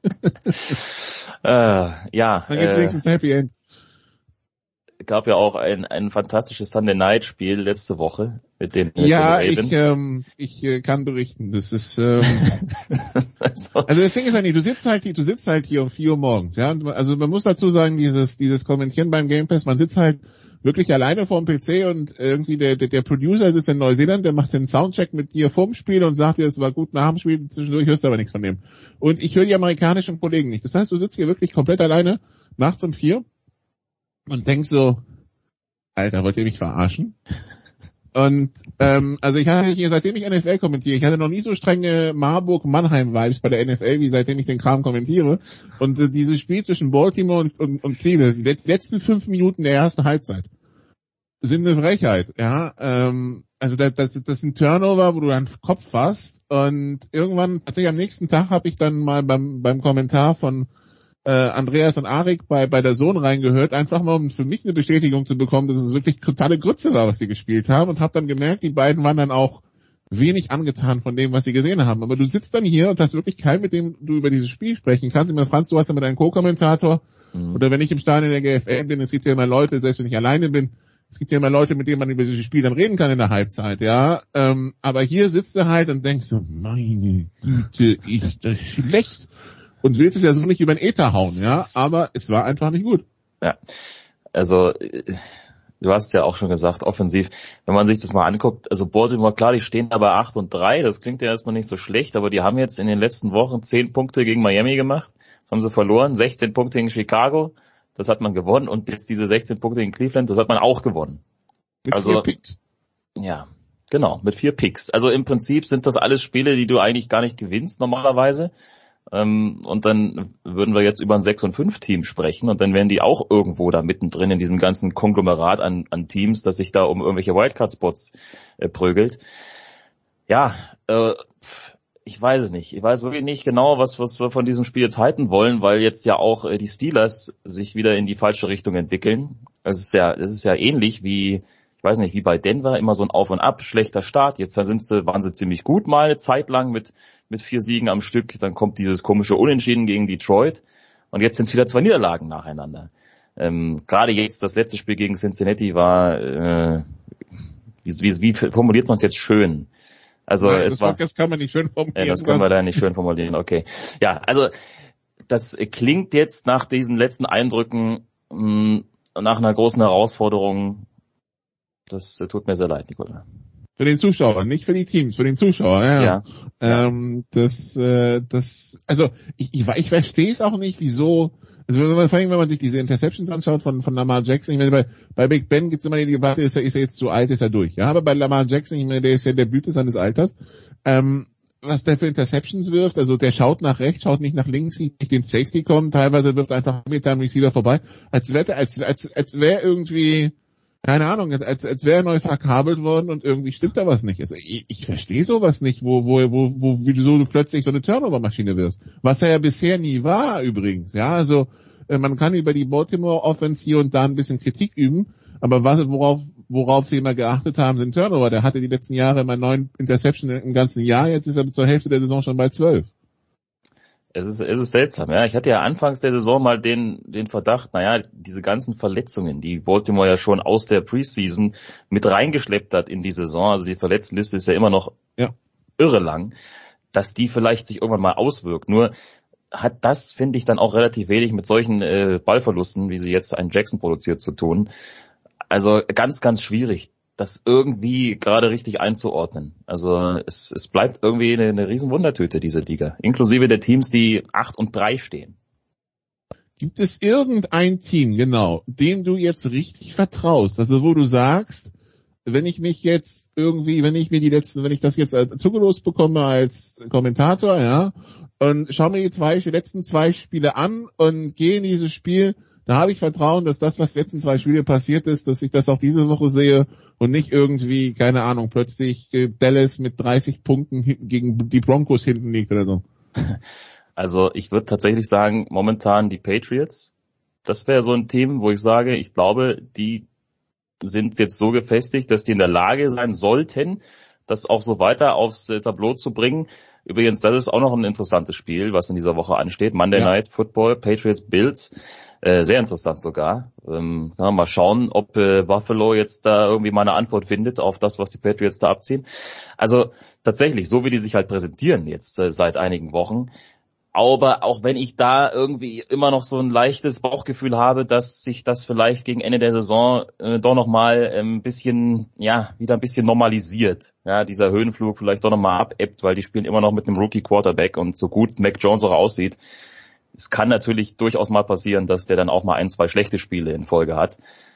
Äh, ja, Dann gibt's äh, wenigstens ein Happy End. gab ja auch ein ein fantastisches Sunday Night Spiel letzte Woche mit den, mit Ja, den ich, Ravens. ähm, ich äh, kann berichten. Das ist ähm, also, also das Ding ist halt nicht, du sitzt halt hier, du sitzt halt hier um vier Uhr morgens, ja. Also man muss dazu sagen, dieses dieses Kommentieren beim Game Pass, man sitzt halt wirklich alleine vorm P C und irgendwie der der, der Producer sitzt in Neuseeland, der macht den Soundcheck mit dir vorm Spiel und sagt dir, es war gut nach dem Spiel, zwischendurch hörst du aber nichts von dem. Und ich höre die amerikanischen Kollegen nicht. Das heißt, du sitzt hier wirklich komplett alleine nachts um vier und denkst so, Alter, wollt ihr mich verarschen? Und ähm, also ich hatte hier, seitdem ich N F L kommentiere, ich hatte noch nie so strenge Marburg-Mannheim-Vibes bei der N F L, wie seitdem ich den Kram kommentiere. Und äh, dieses Spiel zwischen Baltimore und, und, und Cleveland, die letzten fünf Minuten der ersten Halbzeit, sind eine Frechheit, ja. Ähm, also das, das, das ist ein Turnover, wo du deinen Kopf fasst. Und irgendwann, tatsächlich am nächsten Tag, habe ich dann mal beim beim Kommentar von äh, Andreas und Arik bei bei der Sohn reingehört, einfach mal um für mich eine Bestätigung zu bekommen, dass es wirklich totale Grütze war, was die gespielt haben, und habe dann gemerkt, die beiden waren dann auch wenig angetan von dem, was sie gesehen haben. Aber du sitzt dann hier und hast wirklich keinen, mit dem du über dieses Spiel sprechen kannst. Ich meine, Franz, du hast ja mit deinem Co-Kommentator, mhm. oder wenn ich im Stadion in der G F L bin, es gibt ja immer Leute, selbst wenn ich alleine bin, es gibt ja immer Leute, mit denen man über dieses Spiel dann reden kann in der Halbzeit, ja. Ähm, aber hier sitzt du halt und denkst so, meine Güte, ist das schlecht. Und willst es ja so nicht über den Äther hauen, ja, aber es war einfach nicht gut. Ja, also du hast es ja auch schon gesagt, offensiv, wenn man sich das mal anguckt, also Baltimore, klar, die stehen da bei acht und drei, das klingt ja erstmal nicht so schlecht, aber die haben jetzt in den letzten Wochen zehn Punkte gegen Miami gemacht, das haben sie verloren, sechzehn Punkte gegen Chicago, das hat man gewonnen, und jetzt diese sechzehn Punkte gegen Cleveland, das hat man auch gewonnen. Mit also, vier Picks. Ja, genau, mit vier Picks. Also im Prinzip sind das alles Spiele, die du eigentlich gar nicht gewinnst normalerweise. Ähm, und dann würden wir jetzt über ein sechs und fünf Team sprechen, und dann wären die auch irgendwo da mittendrin in diesem ganzen Konglomerat an, an Teams, das sich da um irgendwelche Wildcard-Spots äh, prügelt. Ja, äh, ich weiß es nicht. Ich weiß wirklich nicht genau, was, was wir von diesem Spiel jetzt halten wollen, weil jetzt ja auch äh, die Steelers sich wieder in die falsche Richtung entwickeln. Es ist ja, es ist ja ähnlich wie, ich weiß nicht, wie bei Denver, immer so ein Auf und Ab, schlechter Start. Jetzt sind sie, waren sie ziemlich gut mal eine Zeit lang mit mit vier Siegen am Stück. Dann kommt dieses komische Unentschieden gegen Detroit, und jetzt sind es wieder zwei Niederlagen nacheinander. Ähm, gerade jetzt das letzte Spiel gegen Cincinnati war, äh, wie, wie, wie formuliert man es jetzt schön? Also Nein, es das war, das kann man nicht schön formulieren. Äh, das können wir da nicht schön formulieren. Okay, ja, also das klingt jetzt nach diesen letzten Eindrücken mh, nach einer großen Herausforderung. Das äh, tut mir sehr leid, Nicola. Für den Zuschauer, nicht für die Teams, für den Zuschauer, ja. ja. Ähm, das, äh, das, also ich, ich, ich verstehe es auch nicht, wieso. Also wenn man, vor allem, wenn man sich diese Interceptions anschaut von von Lamar Jackson, ich meine, bei, bei Big Ben gibt's immer die Debatte, ist er, ist er jetzt zu alt, ist er durch. Ja, aber bei Lamar Jackson, ich meine, der ist ja der Blüte seines Alters. Ähm, was der für Interceptions wirft, also der schaut nach rechts, schaut nicht nach links, sieht nicht den Safety kommen, teilweise wirft einfach mit einem Receiver vorbei, als wäre als als als wäre irgendwie, keine Ahnung, als, als wäre er neu verkabelt worden und irgendwie stimmt da was nicht. Also ich, ich verstehe sowas nicht, wo, wo, wo, wo, wieso du plötzlich so eine Turnover-Maschine wirst. Was er ja bisher nie war, übrigens. Ja, also, äh, man kann über die Baltimore Offense hier und da ein bisschen Kritik üben, aber was, worauf, worauf sie immer geachtet haben, sind Turnover. Der hatte die letzten Jahre immer neun Interception im ganzen Jahr, jetzt ist er zur Hälfte der Saison schon bei zwölf. Es ist, es ist seltsam, ja. Ich hatte ja anfangs der Saison mal den, den Verdacht, naja, diese ganzen Verletzungen, die Baltimore ja schon aus der Preseason mit reingeschleppt hat in die Saison, also die Verletztenliste ist ja immer noch ja. irre lang, dass die vielleicht sich irgendwann mal auswirkt. Nur hat das, finde ich, dann auch relativ wenig mit solchen äh, Ballverlusten, wie sie jetzt einen Jackson produziert, zu tun. Also ganz, ganz schwierig, das irgendwie gerade richtig einzuordnen. Also es, es bleibt irgendwie eine, eine riesen Wundertüte, diese Liga. Inklusive der Teams, die acht und drei stehen. Gibt es irgendein Team, genau, dem du jetzt richtig vertraust? Also wo du sagst, wenn ich mich jetzt irgendwie, wenn ich mir die letzten, wenn ich das jetzt zugelost bekomme als Kommentator, ja, und schau mir die zwei, die letzten zwei Spiele an und gehe in dieses Spiel, da habe ich Vertrauen, dass das, was die letzten zwei Spiele passiert ist, dass ich das auch diese Woche sehe und nicht irgendwie, keine Ahnung, plötzlich äh, Dallas mit dreißig Punkten hinten gegen die Broncos hinten liegt oder so. Also ich würde tatsächlich sagen, momentan die Patriots. Das wäre so ein Team, wo ich sage, ich glaube, die sind jetzt so gefestigt, dass die in der Lage sein sollten, das auch so weiter aufs äh, Tableau zu bringen. Übrigens, das ist auch noch ein interessantes Spiel, was in dieser Woche ansteht. Monday ja. Night Football, Patriots Bills. Äh, sehr interessant sogar. Ähm, ja, mal schauen, ob äh, Buffalo jetzt da irgendwie mal eine Antwort findet auf das, was die Patriots da abziehen. Also tatsächlich, so wie die sich halt präsentieren jetzt äh, seit einigen Wochen. Aber auch wenn ich da irgendwie immer noch so ein leichtes Bauchgefühl habe, dass sich das vielleicht gegen Ende der Saison äh, doch nochmal ein bisschen, ja, wieder ein bisschen normalisiert. Ja, dieser Höhenflug vielleicht doch nochmal abebbt, weil die spielen immer noch mit einem Rookie-Quarterback und so gut Mac Jones auch aussieht. Es kann natürlich durchaus mal passieren, dass der dann auch mal ein, zwei schlechte Spiele in Folge hat.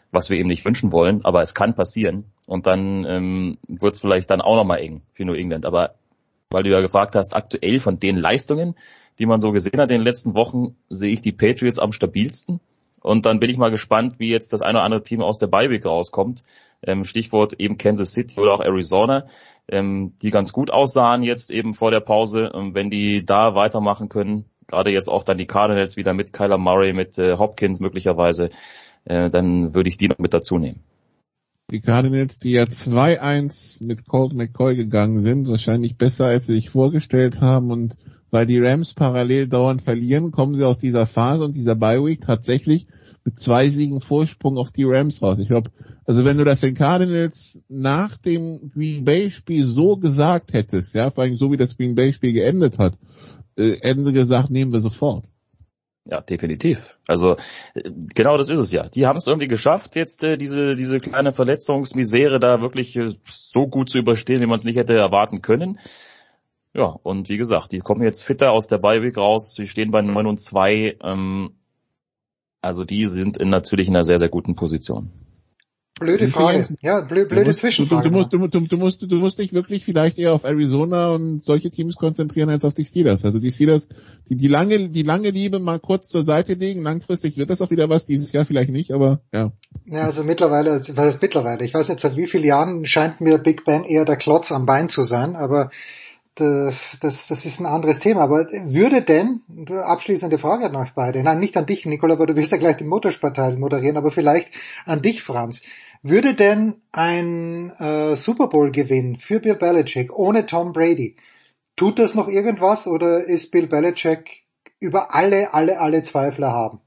was wir ihm nicht wünschen wollen, aber es kann passieren. Und dann ähm, wird es vielleicht dann auch nochmal eng für New England. Aber weil du ja gefragt hast, aktuell von den Leistungen, die man so gesehen hat in den letzten Wochen, sehe ich die Patriots am stabilsten. Und dann bin ich mal gespannt, wie jetzt das eine oder andere Team aus der Bye-Week rauskommt. Ähm, Stichwort eben Kansas City oder auch Arizona, ähm, die ganz gut aussahen jetzt eben vor der Pause. Und wenn die da weitermachen können, gerade jetzt auch dann die Cardinals wieder mit Kyler Murray, mit äh, Hopkins möglicherweise, äh, dann würde ich die noch mit dazu nehmen. Die Cardinals, die ja zwei eins mit Colt McCoy gegangen sind, wahrscheinlich besser, als sie sich vorgestellt haben. Und weil die Rams parallel dauernd verlieren, kommen sie aus dieser Phase und dieser Bye-Week tatsächlich mit zwei Siegen Vorsprung auf die Rams raus. Ich glaube, also wenn du das den Cardinals nach dem Green Bay-Spiel so gesagt hättest, ja, vor allem so wie das Green Bay-Spiel geendet hat, äh, hätten sie gesagt, nehmen wir sofort. Ja, definitiv. Also genau das ist es ja. Die haben es irgendwie geschafft, jetzt äh, diese diese kleine Verletzungsmisere da wirklich äh, so gut zu überstehen, wie man es nicht hätte erwarten können. Ja, und wie gesagt, die kommen jetzt fitter aus der Bye-Week raus. Sie stehen bei neun und zwei. Ähm, also die sind in, natürlich in einer sehr, sehr guten Position. Blöde Frage. Ja, blö, blöde du musst, Zwischenfrage. Du, du, musst, du, du, du, musst, du musst dich wirklich vielleicht eher auf Arizona und solche Teams konzentrieren als auf die Steelers. Also die Steelers, die, die lange, die lange Liebe mal kurz zur Seite legen. Langfristig wird das auch wieder was. Dieses Jahr vielleicht nicht, aber ja. Ja, also mittlerweile, was heißt mittlerweile? Ich weiß nicht, seit wie vielen Jahren scheint mir Big Ben eher der Klotz am Bein zu sein, aber das, das ist ein anderes Thema. Aber würde denn, abschließende Frage an euch beide, nein, nicht an dich, Nicola, aber du wirst ja gleich den Motorsportteil moderieren, aber vielleicht an dich, Franz. Würde denn ein äh, Super Bowl-Gewinn für Bill Belichick ohne Tom Brady, tut das noch irgendwas oder ist Bill Belichick über alle, alle, alle Zweifel erhaben?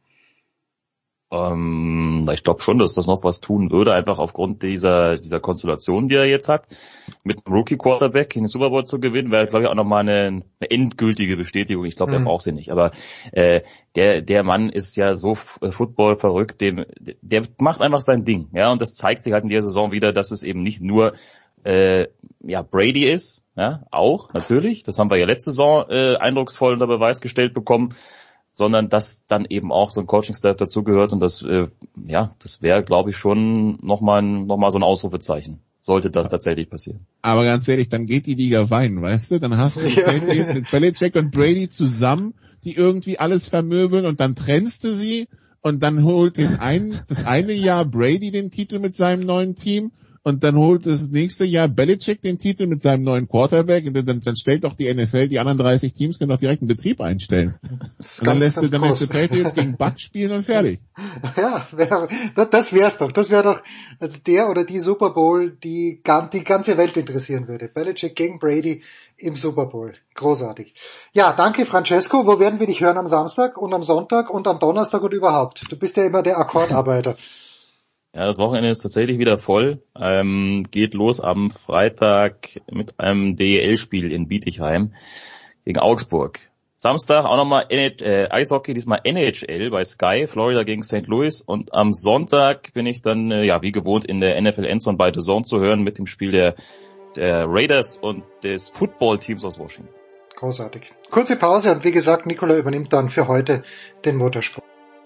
Ähm, ich glaube schon, dass das noch was tun würde, einfach aufgrund dieser dieser Konstellation, die er jetzt hat, mit einem Rookie-Quarterback in den Super Bowl zu gewinnen, wäre, glaube ich, auch nochmal eine, eine endgültige Bestätigung. Ich glaube, mhm. er braucht sie nicht. Aber äh, der der Mann ist ja so Football verrückt, dem der macht einfach sein Ding, ja, und das zeigt sich halt in der Saison wieder, dass es eben nicht nur äh, ja Brady ist, ja, auch natürlich. Das haben wir ja letzte Saison äh, eindrucksvoll unter Beweis gestellt bekommen, sondern dass dann eben auch so ein Coaching-Staff dazugehört und das, äh, ja, das wäre, glaube ich, schon nochmal noch mal so ein Ausrufezeichen, sollte das tatsächlich passieren. Aber ganz ehrlich, dann geht die Liga weinen, weißt du? Dann hast du die Patriots mit Belichick und Brady zusammen, die irgendwie alles vermöbeln und dann trennst du sie und dann holt den einen, das eine Jahr Brady den Titel mit seinem neuen Team und dann holt das nächste Jahr Belichick den Titel mit seinem neuen Quarterback und dann, dann stellt doch die N F L, die anderen dreißig Teams können doch direkt einen Betrieb einstellen. Und dann lässt du dann lässt du Patriots gegen Bucks spielen und fertig. Ja, wär, das wär's doch. Das wäre doch also der oder die Super Bowl, die die ganze Welt interessieren würde. Belichick gegen Brady im Super Bowl. Großartig. Ja, danke Francesco. Wo werden wir dich hören am Samstag und am Sonntag und am Donnerstag und überhaupt? Du bist ja immer der Akkordarbeiter. Ja, das Wochenende ist tatsächlich wieder voll. Ähm, geht los am Freitag mit einem D E L-Spiel in Bietigheim gegen Augsburg. Samstag auch nochmal äh, Eishockey, diesmal N H L bei Sky, Florida gegen Sankt Louis. Und am Sonntag bin ich dann, äh, ja, wie gewohnt in der N F L Endzone bei The Zone zu hören mit dem Spiel der, der Raiders und des Football-Teams aus Washington. Großartig. Kurze Pause und wie gesagt, Nicola übernimmt dann für heute den Motorsport.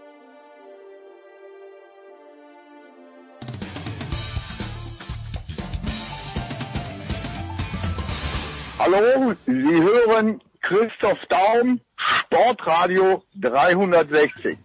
Hallo, Sie hören Christoph Daum, Sportradio dreihundertsechzig.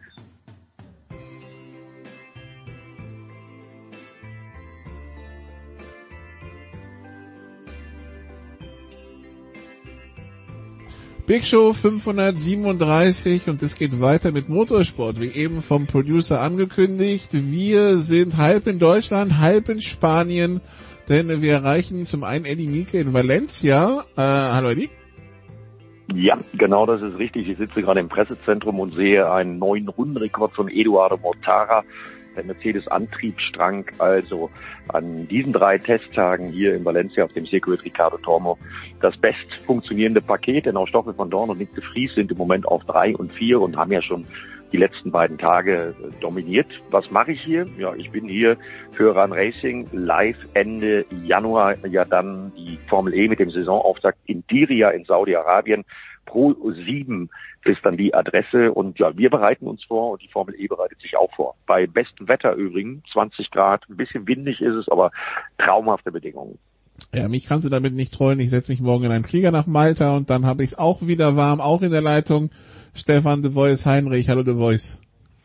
Big Show fünfhundertsiebenunddreißig und es geht weiter mit Motorsport, wie eben vom Producer angekündigt. Wir sind halb in Deutschland, halb in Spanien, denn wir erreichen zum einen Eddie Mielke in Valencia. Äh, hallo Eddie. Ja, genau, das ist richtig. Ich sitze gerade im Pressezentrum und sehe einen neuen Rundenrekord von Eduardo Mortara, der Mercedes-Antriebsstrang. Also an diesen drei Testtagen hier in Valencia auf dem Circuit Ricardo Tormo das best funktionierende Paket, denn auch Stoffel van Dorn und Nick de Vries sind im Moment auf drei und vier und haben ja schon die letzten beiden Tage dominiert. Was mache ich hier? Ja, ich bin hier für Run Racing live Ende Januar, ja dann die Formel E mit dem Saisonauftakt in Diriyah in Saudi-Arabien. Pro sieben ist dann die Adresse und ja, wir bereiten uns vor und die Formel E bereitet sich auch vor. Bei bestem Wetter übrigens, zwanzig Grad, ein bisschen windig ist es, aber traumhafte Bedingungen. Ja, mich kannst du damit nicht trollen. Ich setze mich morgen in einen Flieger nach Malta und dann habe ich es auch wieder warm, auch in der Leitung. Stefan de Vois Heinrich, hallo de Vois.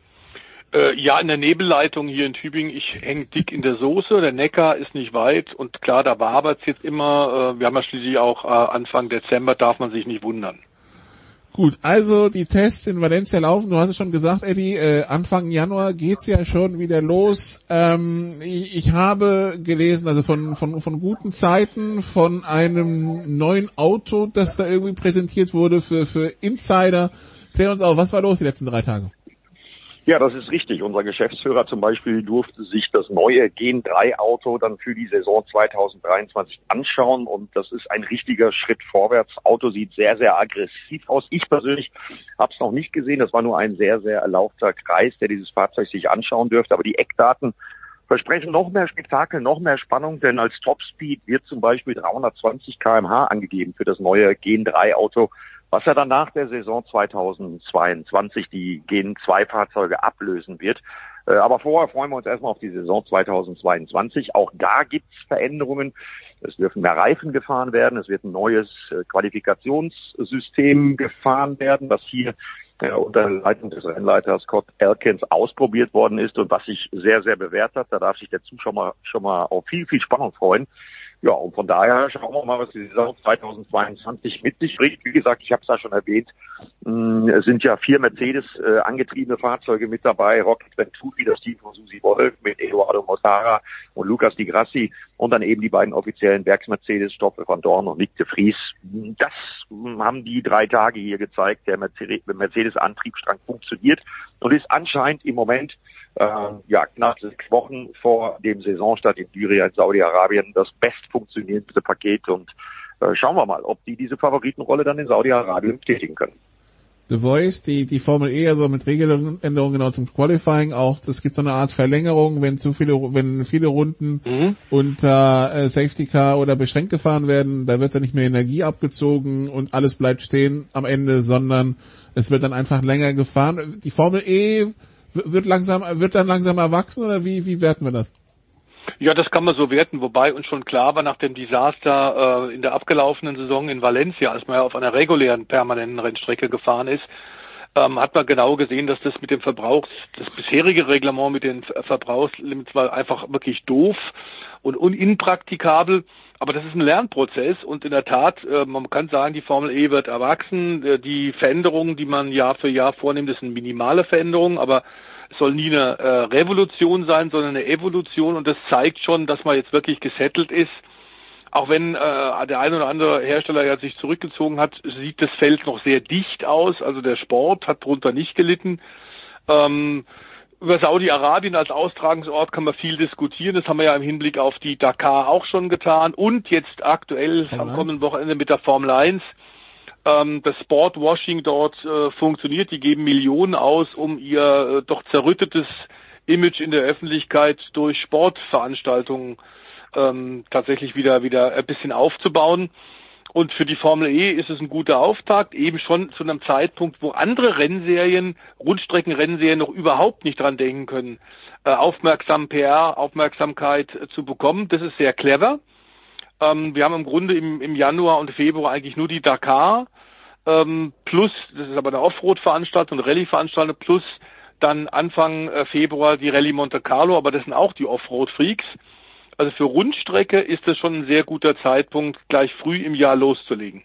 Äh, ja, in der Nebelleitung hier in Tübingen, ich hänge dick in der Soße, der Neckar ist nicht weit und klar, da wabert's jetzt immer. Äh, wir haben ja schließlich auch äh, Anfang Dezember, darf man sich nicht wundern. Gut, also die Tests in Valencia laufen. Du hast es schon gesagt, Eddie, äh, Anfang Januar geht's ja schon wieder los. Ähm, ich, ich habe gelesen, also von, von, von guten Zeiten, von einem neuen Auto, das da irgendwie präsentiert wurde für, für Insider. Klär uns auf, was war los die letzten drei Tage? Ja, das ist richtig. Unser Geschäftsführer zum Beispiel durfte sich das neue Gen drei Auto dann für die Saison zwanzig dreiundzwanzig anschauen und das ist ein richtiger Schritt vorwärts. Auto sieht sehr, sehr aggressiv aus. Ich persönlich habe es noch nicht gesehen. Das war nur ein sehr, sehr erlaubter Kreis, der dieses Fahrzeug sich anschauen dürfte. Aber die Eckdaten versprechen noch mehr Spektakel, noch mehr Spannung, denn als Topspeed wird zum Beispiel dreihundertzwanzig Kilometer pro Stunde angegeben für das neue Gen drei Auto, was ja dann nach der Saison zwanzig zweiundzwanzig die Gen zwei Fahrzeuge ablösen wird. Aber vorher freuen wir uns erstmal auf die Saison zwanzig zweiundzwanzig. Auch da gibt's Veränderungen. Es dürfen mehr Reifen gefahren werden. Es wird ein neues Qualifikationssystem gefahren werden, was hier unter Leitung des Rennleiters Scott Elkins ausprobiert worden ist und was sich sehr, sehr bewährt hat. Da darf sich der Zuschauer schon mal auf viel, viel Spannung freuen. Ja, und von daher schauen wir mal, was die Saison zwanzig zweiundzwanzig mit sich bringt. Wie gesagt, ich habe es da schon erwähnt, es sind ja vier Mercedes äh, angetriebene Fahrzeuge mit dabei. Rocket Venturi, das Team von Susi Wolf mit Edoardo Mortara und Lucas Di Grassi und dann eben die beiden offiziellen Werks-Mercedes, Stoffel van Dorn und Nick de Vries. Das haben die drei Tage hier gezeigt. Der Mercedes-Antriebsstrang funktioniert und ist anscheinend im Moment äh, ja knapp sechs Wochen vor dem Saisonstart in Diriyah in Saudi-Arabien das best funktionierendste Paket und äh, schauen wir mal, ob die diese Favoritenrolle dann in Saudi-Arabien bestätigen können. The Voice, die, die Formel E, also mit Regeländerungen genau zum Qualifying auch, es gibt so eine Art Verlängerung, wenn zu viele, wenn viele Runden mhm. unter äh, Safety Car oder beschränkt gefahren werden, da wird dann nicht mehr Energie abgezogen und alles bleibt stehen am Ende, sondern es wird dann einfach länger gefahren. Die Formel E wird langsam, wird dann langsam erwachsen oder wie, wie werten wir das? Ja, das kann man so werten, wobei uns schon klar war nach dem Desaster äh, in der abgelaufenen Saison in Valencia, als man ja auf einer regulären permanenten Rennstrecke gefahren ist, ähm, hat man genau gesehen, dass das mit dem Verbrauchs, das bisherige Reglement mit den Verbrauchslimits war einfach wirklich doof und unpraktikabel. Aber das ist ein Lernprozess und in der Tat, äh, man kann sagen, die Formel E wird erwachsen. Äh, die Veränderungen, die man Jahr für Jahr vornimmt, das sind minimale Veränderungen, aber es soll nie eine äh, Revolution sein, sondern eine Evolution und das zeigt schon, dass man jetzt wirklich gesettelt ist. Auch wenn äh, der ein oder andere Hersteller ja sich zurückgezogen hat, sieht das Feld noch sehr dicht aus. Also der Sport hat darunter nicht gelitten. Ähm, über Saudi-Arabien als Austragungsort kann man viel diskutieren. Das haben wir ja im Hinblick auf die Dakar auch schon getan. Und jetzt aktuell am kommenden Wochenende mit der Formel eins. Das Sportwashing dort äh, funktioniert. Die geben Millionen aus, um ihr äh, doch zerrüttetes Image in der Öffentlichkeit durch Sportveranstaltungen ähm, tatsächlich wieder wieder ein bisschen aufzubauen. Und für die Formel E ist es ein guter Auftakt, eben schon zu einem Zeitpunkt, wo andere Rennserien, Rundstreckenrennserien noch überhaupt nicht dran denken können, äh, aufmerksam P R, Aufmerksamkeit äh, zu bekommen. Das ist sehr clever. Ähm, wir haben im Grunde im, im Januar und Februar eigentlich nur die Dakar, ähm, plus, das ist aber eine Offroad-Veranstaltung, eine Rallye-Veranstaltung, plus dann Anfang äh, Februar die Rallye Monte Carlo, aber das sind auch die Offroad-Freaks. Also für Rundstrecke ist das schon ein sehr guter Zeitpunkt, gleich früh im Jahr loszulegen.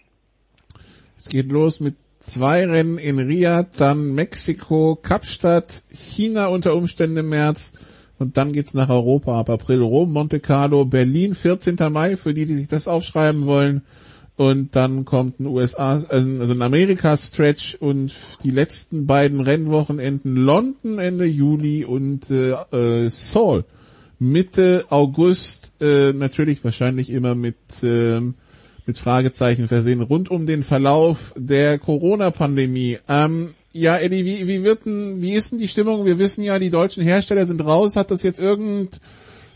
Es geht los mit zwei Rennen in Riyadh, dann Mexiko, Kapstadt, China unter Umständen im März. Und dann geht's nach Europa ab April Rom, Monte Carlo, Berlin, vierzehnten Mai, für die, die sich das aufschreiben wollen. Und dann kommt ein U S A, also ein Amerika-Stretch und die letzten beiden Rennwochenenden London Ende Juli und äh, äh, Seoul Mitte August, äh, natürlich wahrscheinlich immer mit äh, mit Fragezeichen versehen, rund um den Verlauf der Corona-Pandemie. Ähm, ja, Eddie, wie, wie wird denn, wie ist denn die Stimmung? Wir wissen ja, die deutschen Hersteller sind raus. Hat das jetzt irgend,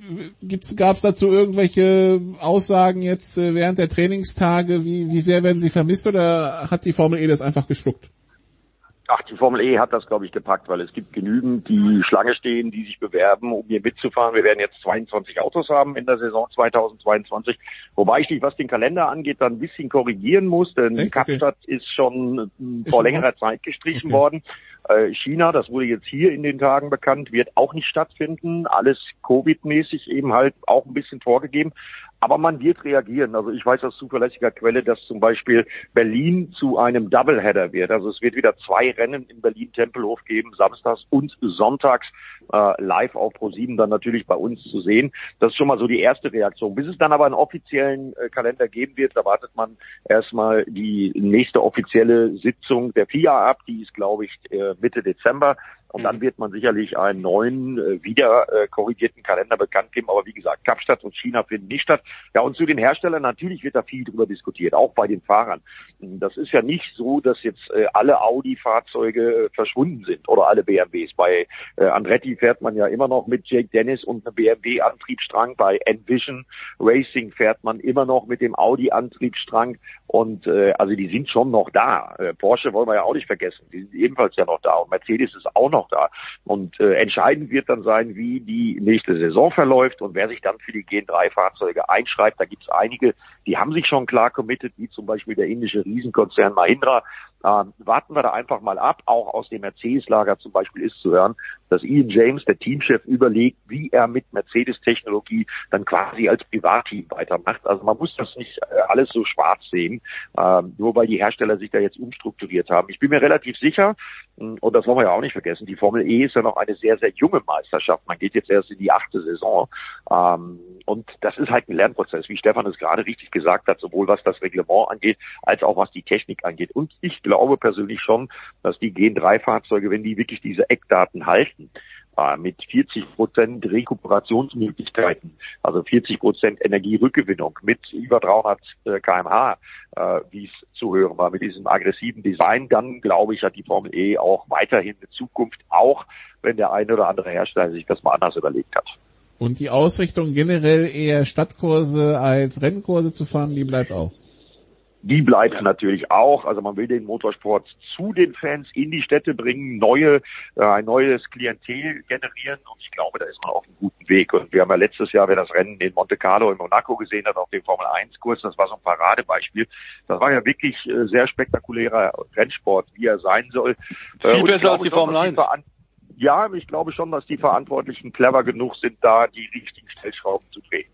gibt's, gab's dazu irgendwelche Aussagen jetzt äh, während der Trainingstage? Wie, wie sehr werden sie vermisst oder hat die Formel E das einfach geschluckt? Ach, die Formel E hat das, glaube ich, gepackt, weil es gibt genügend, die Schlange stehen, die sich bewerben, um hier mitzufahren. Wir werden jetzt zweiundzwanzig Autos haben in der Saison zweitausendzweiundzwanzig, wobei ich dich, was den Kalender angeht, dann ein bisschen korrigieren muss, denn Echt? Kapstadt okay. ist schon ist vor schon längerer was? Zeit gestrichen okay. worden. Äh, China, das wurde jetzt hier in den Tagen bekannt, wird auch nicht stattfinden. Alles Covid-mäßig eben halt auch ein bisschen vorgegeben. Aber man wird reagieren. Also ich weiß aus zuverlässiger Quelle, dass zum Beispiel Berlin zu einem Doubleheader wird. Also es wird wieder zwei Rennen in Berlin-Tempelhof geben, samstags und sonntags äh, live auf ProSieben dann natürlich bei uns zu sehen. Das ist schon mal so die erste Reaktion. Bis es dann aber einen offiziellen äh, Kalender geben wird, erwartet man erstmal die nächste offizielle Sitzung der F I A ab. Die ist, glaube ich, äh, Mitte Dezember. Und dann wird man sicherlich einen neuen, äh, wieder äh, korrigierten Kalender bekannt geben. Aber wie gesagt, Kapstadt und China finden nicht statt. Ja, und zu den Herstellern, natürlich wird da viel drüber diskutiert, auch bei den Fahrern. Das ist ja nicht so, dass jetzt äh, alle Audi-Fahrzeuge äh, verschwunden sind oder alle B M Ws. Bei äh, Andretti fährt man ja immer noch mit Jake Dennis und einem B M W-Antriebsstrang. Bei Envision Racing fährt man immer noch mit dem Audi-Antriebsstrang. Und äh, also die sind schon noch da. Äh, Porsche wollen wir ja auch nicht vergessen. Die sind ebenfalls ja noch da. Und Mercedes ist auch noch da. Und äh, entscheidend wird dann sein, wie die nächste Saison verläuft und wer sich dann für die Gen drei Fahrzeuge einschreibt. Da gibt es einige, die haben sich schon klar committed, wie zum Beispiel der indische Riesenkonzern Mahindra. Ähm, warten wir da einfach mal ab. Auch aus dem Mercedes-Lager zum Beispiel ist zu hören, dass Ian James, der Teamchef, überlegt, wie er mit Mercedes-Technologie dann quasi als Privatteam weitermacht. Also man muss das nicht äh, alles so schwarz sehen, ähm, nur weil die Hersteller sich da jetzt umstrukturiert haben. Ich bin mir relativ sicher, und das wollen wir ja auch nicht vergessen, die Formel E ist ja noch eine sehr, sehr junge Meisterschaft. Man geht jetzt erst in die achte Saison. Ähm, und das ist halt ein Lernprozess, wie Stefan es gerade richtig gesagt hat, sowohl was das Reglement angeht, als auch was die Technik angeht. Und ich glaube persönlich schon, dass die Gen drei Fahrzeuge, wenn die wirklich diese Eckdaten halten, äh, mit vierzig Prozent Rekuperationsmöglichkeiten, also vierzig Prozent Energierückgewinnung, mit über dreihundert Kilometer pro Stunde, äh, wie es zu hören war, mit diesem aggressiven Design, dann glaube ich, hat die Formel E auch weiterhin eine Zukunft, auch wenn der eine oder andere Hersteller sich das mal anders überlegt hat. Und die Ausrichtung generell eher Stadtkurse als Rennkurse zu fahren, die bleibt auch? Die bleibt natürlich auch. Also man will den Motorsport zu den Fans in die Städte bringen, neue, äh, ein neues Klientel generieren. Und ich glaube, da ist man auf einem guten Weg. Und wir haben ja letztes Jahr, wer das Rennen in Monte Carlo in Monaco gesehen hat, auf dem Formel eins Kurs, das war so ein Paradebeispiel. Das war ja wirklich äh, sehr spektakulärer Rennsport, wie er sein soll. Viel äh, besser als die Formel eins. Ja, ich glaube schon, dass die Verantwortlichen clever genug sind, da die richtigen Stellschrauben zu drehen.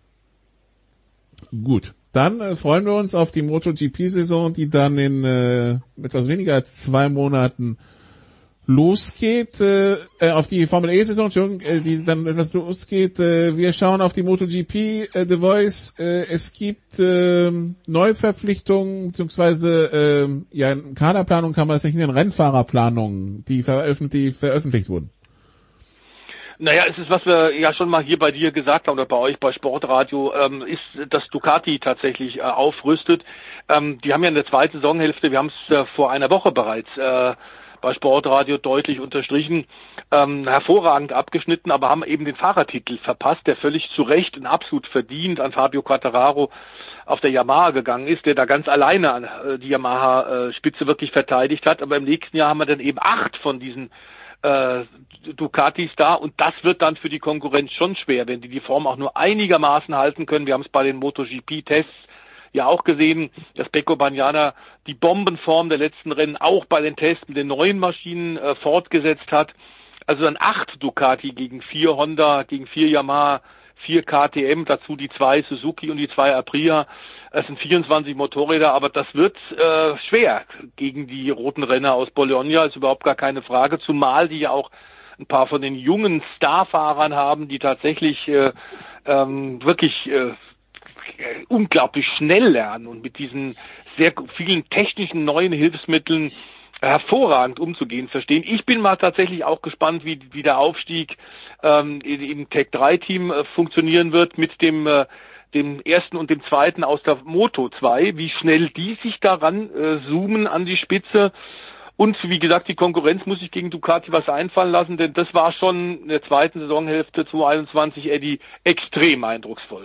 Gut, dann äh, freuen wir uns auf die MotoGP-Saison, die dann in äh, etwas weniger als zwei Monaten losgeht. Äh, äh, auf die Formel E-Saison, Entschuldigung, äh, die dann etwas losgeht. Äh, wir schauen auf die MotoGP, äh, The Voice. Äh, es gibt äh, Neuverpflichtungen, beziehungsweise äh, ja, in Kaderplanung kann man das nicht nennen, Rennfahrerplanungen, die, veröffent- die veröffentlicht wurden. Naja, es ist, was wir ja schon mal hier bei dir gesagt haben oder bei euch bei Sportradio, ähm, ist, dass Ducati tatsächlich äh, aufrüstet. Ähm, die haben ja in der zweiten Saisonhälfte, wir haben es äh, vor einer Woche bereits äh, bei Sportradio deutlich unterstrichen, ähm, hervorragend abgeschnitten, aber haben eben den Fahrertitel verpasst, der völlig zu Recht und absolut verdient an Fabio Quartararo auf der Yamaha gegangen ist, der da ganz alleine an äh, die Yamaha-Spitze äh, wirklich verteidigt hat. Aber im nächsten Jahr haben wir dann eben acht von diesen äh, Ducatis da und das wird dann für die Konkurrenz schon schwer, wenn die die Form auch nur einigermaßen halten können. Wir haben es bei den MotoGP-Tests ja auch gesehen, dass Pecco Bagnaia die Bombenform der letzten Rennen auch bei den Tests mit den neuen Maschinen äh, fortgesetzt hat. Also dann acht Ducati gegen vier Honda, gegen vier Yamaha, vier K T M, dazu die zwei Suzuki und die zwei Aprilia. Es sind vierundzwanzig Motorräder, aber das wird äh, schwer gegen die roten Renner aus Bologna, ist überhaupt gar keine Frage, zumal die ja auch ein paar von den jungen Starfahrern haben, die tatsächlich äh, ähm, wirklich äh, unglaublich schnell lernen und mit diesen sehr vielen technischen neuen Hilfsmitteln hervorragend umzugehen verstehen. Ich bin mal tatsächlich auch gespannt, wie, wie der Aufstieg ähm, im Tech drei Team äh, funktionieren wird mit dem äh, dem ersten und dem zweiten aus der Moto zwei, wie schnell die sich daran äh, zoomen an die Spitze. Und wie gesagt, die Konkurrenz muss sich gegen Ducati was einfallen lassen, denn das war schon in der zweiten Saisonhälfte zwanzig einundzwanzig, Eddie, extrem eindrucksvoll.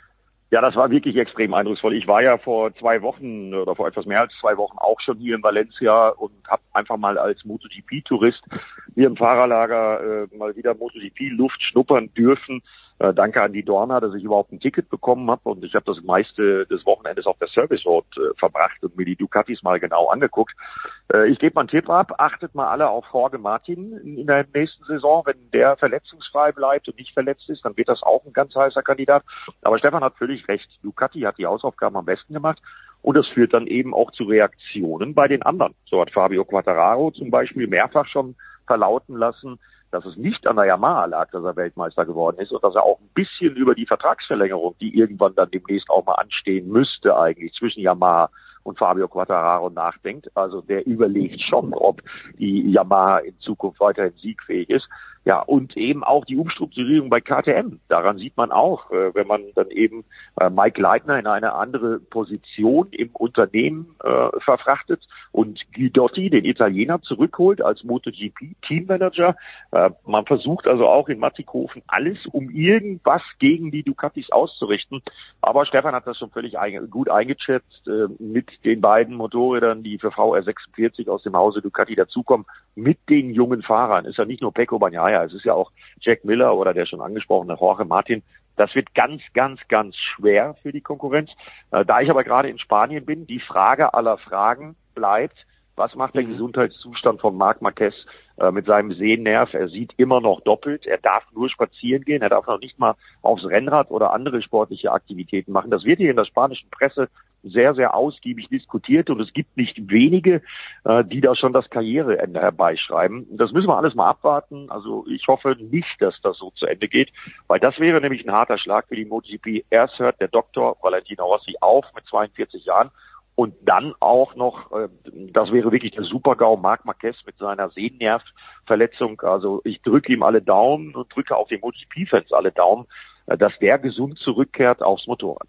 Ja, das war wirklich extrem eindrucksvoll. Ich war ja vor zwei Wochen oder vor etwas mehr als zwei Wochen auch schon hier in Valencia und habe einfach mal als MotoGP-Tourist hier im Fahrerlager äh, mal wieder MotoGP-Luft schnuppern dürfen. Äh, danke an die Dorna, dass ich überhaupt ein Ticket bekommen habe und ich habe das meiste des Wochenendes auf der Service Road äh, verbracht und mir die Ducatis mal genau angeguckt. Äh, ich gebe mal einen Tipp ab, achtet mal alle auf Jorge Martin in, in der nächsten Saison. Wenn der verletzungsfrei bleibt und nicht verletzt ist, dann wird das auch ein ganz heißer Kandidat. Aber Stefan hat völlig recht, Ducati hat die Hausaufgaben am besten gemacht und das führt dann eben auch zu Reaktionen bei den anderen. So hat Fabio Quartararo zum Beispiel mehrfach schon verlauten lassen, dass es nicht an der Yamaha lag, dass er Weltmeister geworden ist und dass er auch ein bisschen über die Vertragsverlängerung, die irgendwann dann demnächst auch mal anstehen müsste eigentlich zwischen Yamaha und Fabio Quartararo nachdenkt. Also der überlegt schon, ob die Yamaha in Zukunft weiterhin siegfähig ist. Ja, und eben auch die Umstrukturierung bei K T M. Daran sieht man auch, äh, wenn man dann eben äh, Mike Leitner in eine andere Position im Unternehmen äh, verfrachtet und Guidotti, den Italiener, zurückholt als MotoGP-Teammanager. Äh, man versucht also auch in Mattighofen alles, um irgendwas gegen die Ducatis auszurichten. Aber Stefan hat das schon völlig ein, gut eingeschätzt äh, mit den beiden Motorrädern, die für V R sechsundvierzig aus dem Hause Ducati dazukommen, mit den jungen Fahrern. Ist ja nicht nur Pecco Bagnaia, es ist ja auch Jack Miller oder der schon angesprochene Jorge Martin. Das wird ganz, ganz, ganz schwer für die Konkurrenz. Äh, da ich aber gerade in Spanien bin, die Frage aller Fragen bleibt, was macht der mhm. Gesundheitszustand von Marc Marquez äh, mit seinem Sehnerv? Er sieht immer noch doppelt, er darf nur spazieren gehen, er darf noch nicht mal aufs Rennrad oder andere sportliche Aktivitäten machen. Das wird hier in der spanischen Presse sehr, sehr ausgiebig diskutiert und es gibt nicht wenige, äh, die da schon das Karriereende herbeischreiben. Das müssen wir alles mal abwarten. Also ich hoffe nicht, dass das so zu Ende geht, weil das wäre nämlich ein harter Schlag für die MotoGP. Erst hört der Doktor Valentino Rossi auf mit zweiundvierzig Jahren und dann auch noch, äh, das wäre wirklich der Super-GAU, Marc Marquez mit seiner Sehnervverletzung. Also ich drücke ihm alle Daumen und drücke auch den MotoGP-Fans alle Daumen, äh, dass der gesund zurückkehrt aufs Motorrad.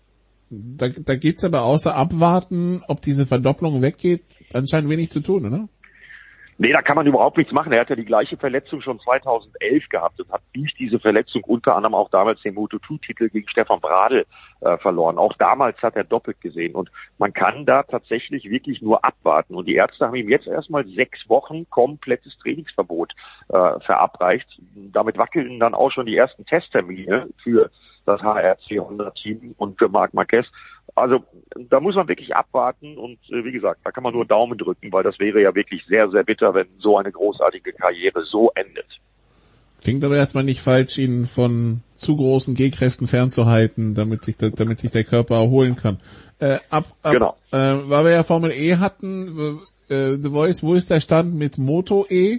Da, da gibt's aber außer abwarten, ob diese Verdopplung weggeht, anscheinend wenig zu tun, oder? Nee, da kann man überhaupt nichts machen. Er hat ja die gleiche Verletzung schon zweitausendelf gehabt und hat durch diese Verletzung unter anderem auch damals den Moto zwei Titel gegen Stefan Bradl äh, verloren. Auch damals hat er doppelt gesehen und man kann da tatsächlich wirklich nur abwarten. Und die Ärzte haben ihm jetzt erstmal sechs Wochen komplettes Trainingsverbot äh, verabreicht. Damit wackeln dann auch schon die ersten Testtermine für das H R vierhundert-Team und für Marc Marquez. Also da muss man wirklich abwarten und äh, wie gesagt, da kann man nur Daumen drücken, weil das wäre ja wirklich sehr, sehr bitter, wenn so eine großartige Karriere so endet. Klingt aber erstmal nicht falsch, ihn von zu großen G-Kräften fernzuhalten, damit sich, da, damit sich der Körper erholen kann. Äh, ab, ab, genau. Äh, weil wir ja Formel E hatten, äh, The Voice, wo ist der Stand mit Moto E?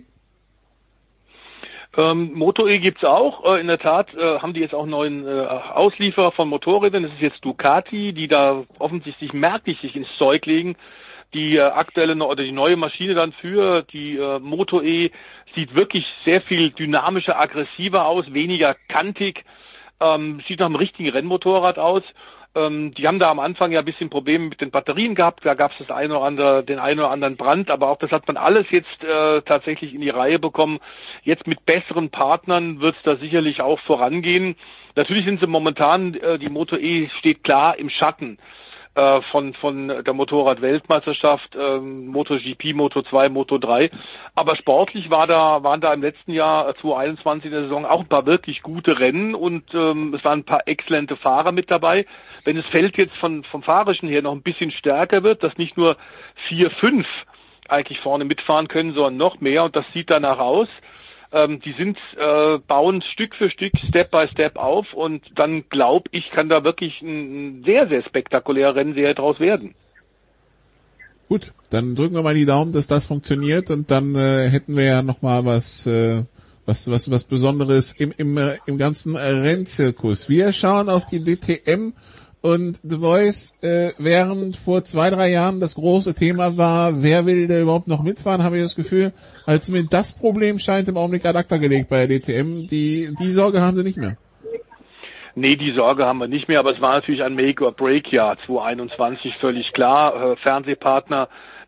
Ähm, Moto E gibt's auch. Äh, in der Tat äh, haben die jetzt auch einen neuen äh, Auslieferer von Motorrädern. Das ist jetzt Ducati, die da offensichtlich merklich sich ins Zeug legen. Die äh, aktuelle oder die neue Maschine dann für die äh, Moto E sieht wirklich sehr viel dynamischer, aggressiver aus, weniger kantig. Ähm, sieht nach einem richtigen Rennmotorrad aus. Ähm, die haben da am Anfang ja ein bisschen Probleme mit den Batterien gehabt. Da gab es das eine oder andere, den einen oder anderen Brand, aber auch das hat man alles jetzt äh, tatsächlich in die Reihe bekommen. Jetzt mit besseren Partnern wird es da sicherlich auch vorangehen. Natürlich sind sie momentan, äh, die Moto E steht klar im Schatten äh, von von der Motorrad-Weltmeisterschaft, äh, MotoGP, Moto zwei, Moto drei. Aber sportlich war da waren da im letzten Jahr äh, zwanzig einundzwanzig in der Saison auch ein paar wirklich gute Rennen und ähm, es waren ein paar exzellente Fahrer mit dabei. Wenn das Feld jetzt von vom Fahrerischen her noch ein bisschen stärker wird, dass nicht nur vier, fünf eigentlich vorne mitfahren können, sondern noch mehr und das sieht danach aus. Ähm, die sind äh, bauen Stück für Stück, Step by Step auf und dann glaube ich, kann da wirklich ein, ein sehr, sehr spektakulärer Rennserie draus werden. Gut, dann drücken wir mal die Daumen, dass das funktioniert und dann äh, hätten wir ja nochmal was, äh, was, was, was Besonderes im, im, äh, im ganzen äh, Rennzirkus. Wir schauen auf die D T M und The Voice, äh, während vor zwei, drei Jahren das große Thema war, wer will da überhaupt noch mitfahren, habe ich das Gefühl, als mir das Problem scheint im Augenblick ad acta gelegt bei der D T M. Die, die Sorge haben sie nicht mehr. Nee, die Sorge haben wir nicht mehr, aber es war natürlich ein Make-or-Break-Jahr zwanzig einundzwanzig, völlig klar. Äh, Fernsehpartner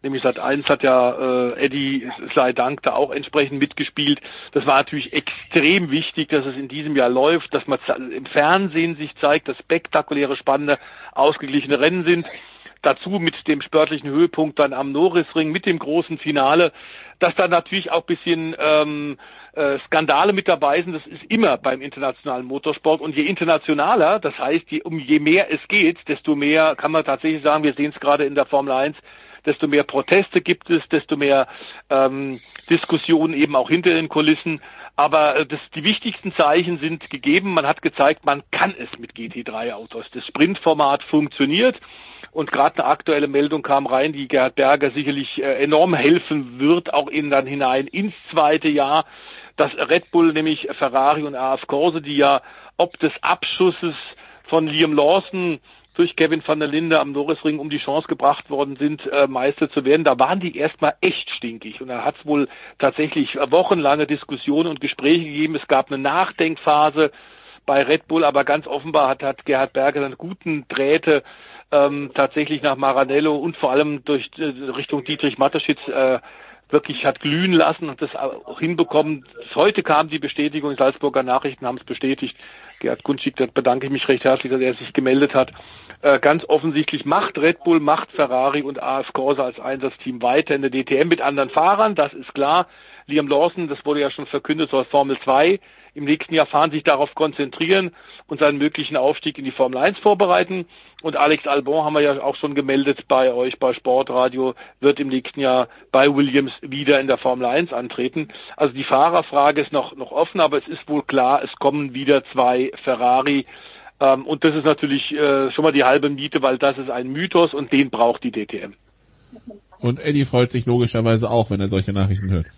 nämlich Sat eins hat ja äh, Eddie sei Dank da auch entsprechend mitgespielt. Das war natürlich extrem wichtig, dass es in diesem Jahr läuft, dass man im Fernsehen sich zeigt, dass spektakuläre, spannende, ausgeglichene Rennen sind. Dazu mit dem sportlichen Höhepunkt dann am Norrisring, mit dem großen Finale, dass da natürlich auch ein bisschen ähm, äh, Skandale mit dabei sind. Das ist immer beim internationalen Motorsport. Und je internationaler, das heißt, je, um je mehr es geht, desto mehr kann man tatsächlich sagen, wir sehen es gerade in der Formel eins, desto mehr Proteste gibt es, desto mehr ähm, Diskussionen eben auch hinter den Kulissen. Aber das, die wichtigsten Zeichen sind gegeben. Man hat gezeigt, man kann es mit G T drei Autos. Das Sprintformat funktioniert. Und gerade eine aktuelle Meldung kam rein, die Gerhard Berger sicherlich äh, enorm helfen wird, auch in dann hinein ins zweite Jahr, dass Red Bull, nämlich Ferrari und A F Corse, die ja ob des Abschusses von Liam Lawson durch Kevin van der Linde am Norrisring um die Chance gebracht worden sind, äh, Meister zu werden, da waren die erstmal echt stinkig. Und da hat es wohl tatsächlich wochenlange Diskussionen und Gespräche gegeben. Es gab eine Nachdenkphase bei Red Bull, aber ganz offenbar hat, hat Gerhard Berger dann guten Drähte ähm, tatsächlich nach Maranello und vor allem durch äh, Richtung Dietrich Mateschitz äh, wirklich hat glühen lassen und das auch hinbekommen. Heute kam die Bestätigung, die Salzburger Nachrichten haben es bestätigt. Gerhard Kunschik, da bedanke ich mich recht herzlich, dass er sich gemeldet hat. Äh, ganz offensichtlich macht Red Bull, macht Ferrari und A F Corse als Einsatzteam weiter in der D T M mit anderen Fahrern, das ist klar. Liam Lawson, das wurde ja schon verkündet, soll Formel zwei im nächsten Jahr fahren, sich darauf konzentrieren und seinen möglichen Aufstieg in die Formel eins vorbereiten. Und Alex Albon, haben wir ja auch schon gemeldet bei euch bei Sportradio, wird im nächsten Jahr bei Williams wieder in der Formel eins antreten. Also die Fahrerfrage ist noch, noch offen, aber es ist wohl klar, es kommen wieder zwei Ferrari. Ähm, und das ist natürlich äh, schon mal die halbe Miete, weil das ist ein Mythos und den braucht die D T M. Und Eddie freut sich logischerweise auch, wenn er solche Nachrichten hört.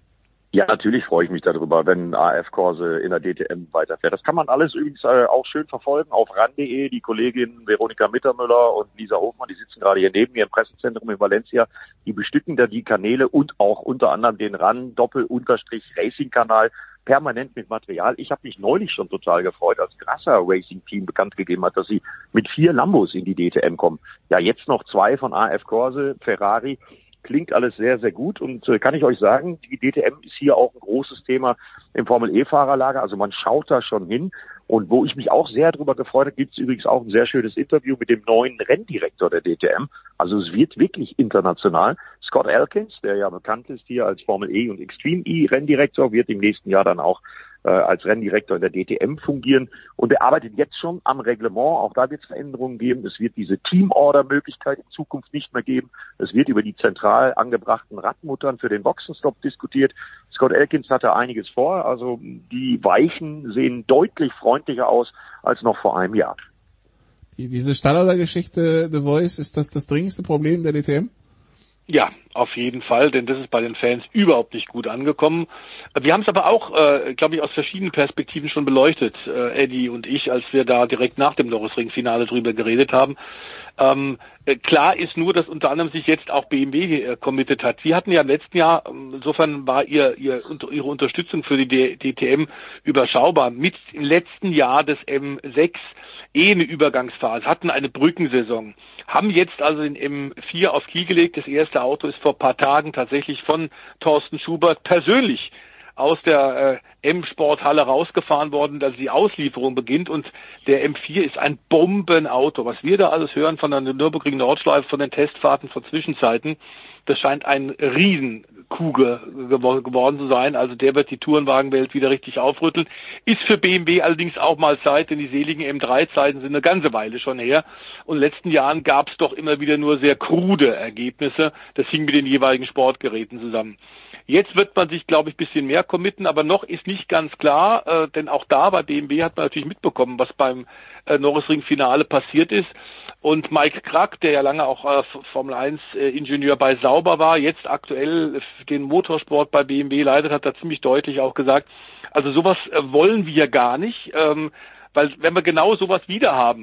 Ja, natürlich freue ich mich darüber, wenn A F Corse in der D T M weiterfährt. Das kann man alles übrigens äh, auch schön verfolgen auf ran punkt de. Die Kollegin Veronika Mittermüller und Lisa Hofmann, die sitzen gerade hier neben mir im Pressezentrum in Valencia, die bestücken da die Kanäle und auch unter anderem den ran Doppel-Unterstrich Racing-Kanal permanent mit Material. Ich habe mich neulich schon total gefreut, als Grasser Racing Team bekannt gegeben hat, dass sie mit vier Lambos in die D T M kommen. Ja, jetzt noch zwei von A F Corse, Ferrari. Klingt alles sehr, sehr gut und äh, kann ich euch sagen, die D T M ist hier auch ein großes Thema im Formel-E-Fahrerlager. Also man schaut da schon hin. Und wo ich mich auch sehr drüber gefreut habe, gibt es übrigens auch ein sehr schönes Interview mit dem neuen Renndirektor der D T M. Also es wird wirklich international. Scott Elkins, der ja bekannt ist hier als Formel E und Extreme E Renndirektor, wird im nächsten Jahr dann auch äh, als Renndirektor in der D T M fungieren. Und er arbeitet jetzt schon am Reglement. Auch da wird es Veränderungen geben. Es wird diese Team-Order-Möglichkeit in Zukunft nicht mehr geben. Es wird über die zentral angebrachten Radmuttern für den Boxenstopp diskutiert. Scott Elkins hatte einiges vor. Also die Weichen sehen deutlich freundlicher aus als noch vor einem Jahr. Die, diese Stallorder-Geschichte, The Voice, ist das das dringendste Problem der D T M? Ja, auf jeden Fall, denn das ist bei den Fans überhaupt nicht gut angekommen. Wir haben es aber auch, äh, glaube ich, aus verschiedenen Perspektiven schon beleuchtet, äh, Eddie und ich, als wir da direkt nach dem Norrisring-Finale drüber geredet haben. Ähm, äh, klar ist nur, dass unter anderem sich jetzt auch B M W äh, committed hat. Sie hatten ja im letzten Jahr, insofern war ihr, ihr ihre Unterstützung für die D T M überschaubar. Mit im letzten Jahr des M sechs eh eine Übergangsphase, hatten eine Brückensaison, haben jetzt also den M vier auf Kiel gelegt. Das erste Auto ist vor ein paar Tagen tatsächlich von Thorsten Schubert persönlich aus der äh, M-Sporthalle rausgefahren worden, dass die Auslieferung beginnt, und der M vier ist ein Bombenauto. Was wir da alles hören von der Nürburgring Nordschleife, von den Testfahrten, von Zwischenzeiten, das scheint ein Riesenkuh geworden zu sein. Also der wird die Tourenwagenwelt wieder richtig aufrütteln. Ist für B M W allerdings auch mal Zeit, denn die seligen M drei Zeiten sind eine ganze Weile schon her. Und in den letzten Jahren gab es doch immer wieder nur sehr krude Ergebnisse. Das hing mit den jeweiligen Sportgeräten zusammen. Jetzt wird man sich, glaube ich, ein bisschen mehr committen, aber noch ist nicht ganz klar, äh, denn auch da bei B M W hat man natürlich mitbekommen, was beim äh, Norrisring-Finale passiert ist. Und Mike Krack, der ja lange auch äh, Formel eins äh, Ingenieur bei Sauber war, jetzt aktuell den Motorsport bei B M W leitet, hat da ziemlich deutlich auch gesagt, also sowas äh, wollen wir gar nicht, ähm, weil wenn wir genau sowas wieder haben,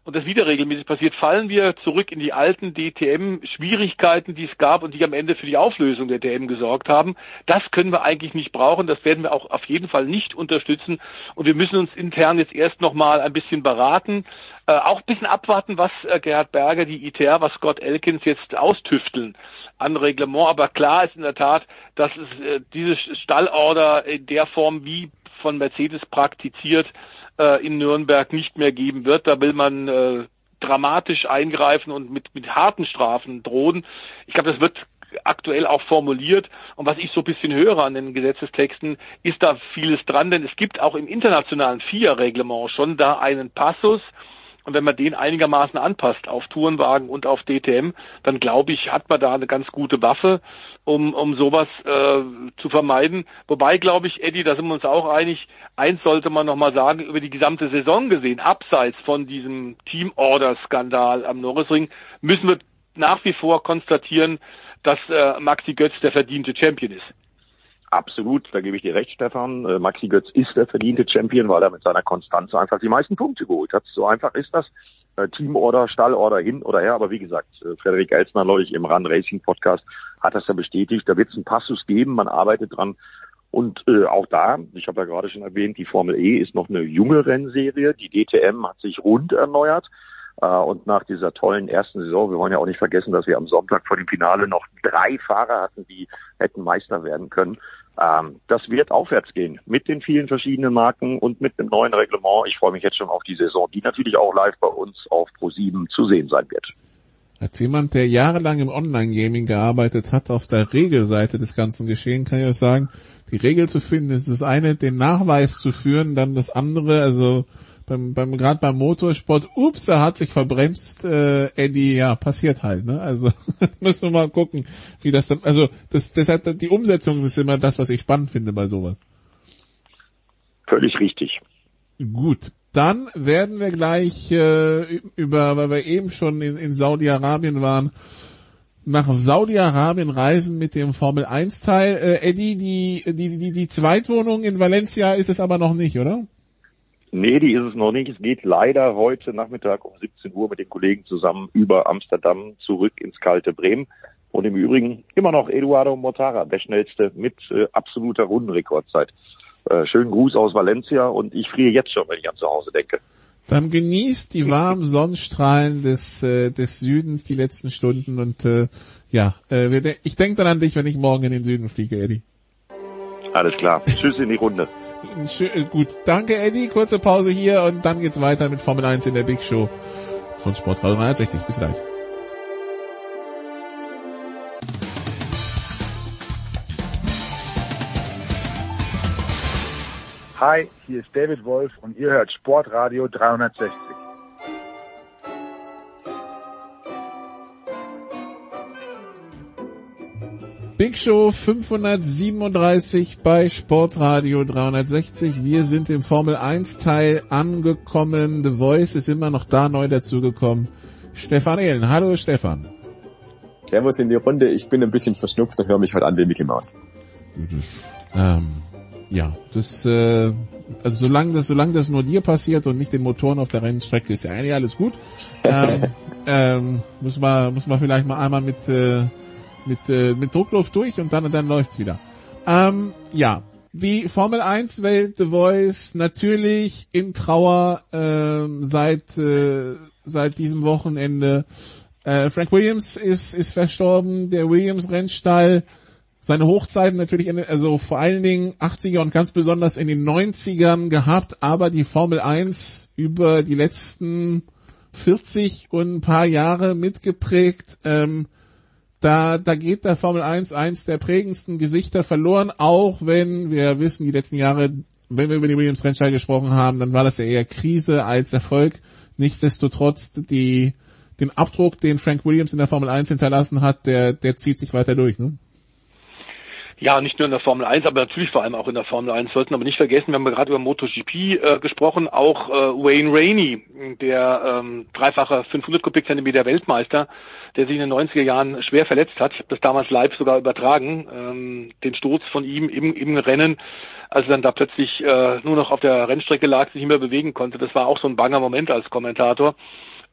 und das wieder regelmäßig passiert, fallen wir zurück in die alten D T M-Schwierigkeiten, die es gab und die am Ende für die Auflösung der D T M gesorgt haben. Das können wir eigentlich nicht brauchen, das werden wir auch auf jeden Fall nicht unterstützen und wir müssen uns intern jetzt erst nochmal ein bisschen beraten, äh, auch ein bisschen abwarten, was äh, Gerhard Berger, die I T R, was Scott Elkins jetzt austüfteln an Reglement, aber klar ist in der Tat, dass es äh, diese Stallorder in der Form wie von Mercedes praktiziert in Nürnberg nicht mehr geben wird. Da will man äh, dramatisch eingreifen und mit, mit harten Strafen drohen. Ich glaube, das wird aktuell auch formuliert. Und was ich so ein bisschen höre an den Gesetzestexten, ist da vieles dran, denn es gibt auch im internationalen F I A-Reglement schon da einen Passus. Und wenn man den einigermaßen anpasst auf Tourenwagen und auf D T M, dann glaube ich, hat man da eine ganz gute Waffe, um um sowas äh, zu vermeiden. Wobei, glaube ich, Eddie, da sind wir uns auch einig, eins sollte man nochmal sagen, über die gesamte Saison gesehen, abseits von diesem Team-Order-Skandal am Norrisring, müssen wir nach wie vor konstatieren, dass äh, Maxi Götz der verdiente Champion ist. Absolut, da gebe ich dir recht, Stefan. Äh, Maxi Götz ist der verdiente Champion, weil er mit seiner Konstanz einfach die meisten Punkte geholt hat. So einfach ist das. Äh, Teamorder, Stallorder hin oder her. Aber wie gesagt, äh, Frederik Elsner neulich im Run Racing Podcast hat das ja bestätigt. Da wird es einen Passus geben, man arbeitet dran. Und äh, auch da, ich habe ja gerade schon erwähnt, die Formel E ist noch eine junge Rennserie. Die D T M hat sich rund erneuert. Uh, und nach dieser tollen ersten Saison, wir wollen ja auch nicht vergessen, dass wir am Sonntag vor dem Finale noch drei Fahrer hatten, die hätten Meister werden können. Um, das wird aufwärts gehen mit den vielen verschiedenen Marken und mit dem neuen Reglement. Ich freue mich jetzt schon auf die Saison, die natürlich auch live bei uns auf ProSieben zu sehen sein wird. Als jemand, der jahrelang im Online-Gaming gearbeitet hat, auf der Regelseite des ganzen Geschehen, kann ich euch sagen, die Regel zu finden ist das eine, den Nachweis zu führen, dann das andere, also beim, beim gerade beim Motorsport, ups, er hat sich verbremst, äh, Eddie, ja, passiert halt, ne? Also müssen wir mal gucken, wie das dann, also das deshalb die Umsetzung ist immer das, was ich spannend finde bei sowas. Völlig richtig. Gut, dann werden wir gleich äh, über, weil wir eben schon in, in Saudi-Arabien waren, nach Saudi-Arabien reisen mit dem Formel eins Teil. Äh, Eddie, die, die, die, die Zweitwohnung in Valencia ist es aber noch nicht, oder? Nee, die ist es noch nicht. Es geht leider heute Nachmittag um siebzehn Uhr mit den Kollegen zusammen über Amsterdam zurück ins kalte Bremen. Und im Übrigen immer noch Eduardo Mortara, der schnellste mit äh, absoluter Rundenrekordzeit. Äh, schönen Gruß aus Valencia und ich friere jetzt schon, wenn ich an zu Hause denke. Dann genießt die warmen Sonnenstrahlen des äh, des Südens die letzten Stunden und äh, ja, äh, wir de- ich denke dann an dich, wenn ich morgen in den Süden fliege, Eddie. Alles klar. Tschüss in die Runde. Schön, gut, danke Eddie, kurze Pause hier und dann geht's weiter mit Formel eins in der Big Show von Sportradio dreihundertsechzig. Bis gleich. Hi, hier ist David Wolf und ihr hört Sportradio dreihundertsechzig. Big Show fünfhundertsiebenunddreißig bei Sportradio dreihundertsechzig. Wir sind im Formel eins Teil angekommen. The Voice ist immer noch da, neu dazugekommen. Stefan Ehlen. Hallo Stefan. Servus in die Runde. Ich bin ein bisschen verschnupft und höre mich heute an wie Mickey Mouse. Ähm, ja, das, äh, also solange das, solange das nur dir passiert und nicht den Motoren auf der Rennstrecke, ist ja eigentlich alles gut. Ähm, ähm, muss man, muss man vielleicht mal einmal mit, äh, mit äh, mit Druckluft durch und dann und dann läuft's wieder. Ähm, ja, die Formel eins Welt, The Voice, natürlich in Trauer äh, seit äh, seit diesem Wochenende. Äh, Frank Williams ist ist verstorben, der Williams Rennstall, seine Hochzeiten natürlich, in, also vor allen Dingen achtziger und ganz besonders in den neunzigern gehabt, aber die Formel eins über die letzten vierzig und ein paar Jahre mitgeprägt. Ähm, Da, da geht der Formel eins eins der prägendsten Gesichter verloren, auch wenn wir wissen, die letzten Jahre, wenn wir über die Williams-Rennstall gesprochen haben, dann war das ja eher Krise als Erfolg. Nichtsdestotrotz, die, den Abdruck, den Frank Williams in der Formel eins hinterlassen hat, der, der zieht sich weiter durch, ne? Ja, nicht nur in der Formel eins, aber natürlich vor allem auch in der Formel eins. Sollten aber nicht vergessen, wir haben gerade über MotoGP äh, gesprochen, auch äh, Wayne Rainey, der ähm, dreifache fünfhundert Kubikzentimeter Weltmeister, der sich in den neunziger Jahren schwer verletzt hat. Ich habe das damals live sogar übertragen, ähm, den Sturz von ihm im, im Rennen, als er dann da plötzlich äh, nur noch auf der Rennstrecke lag, sich nicht mehr bewegen konnte. Das war auch so ein banger Moment als Kommentator.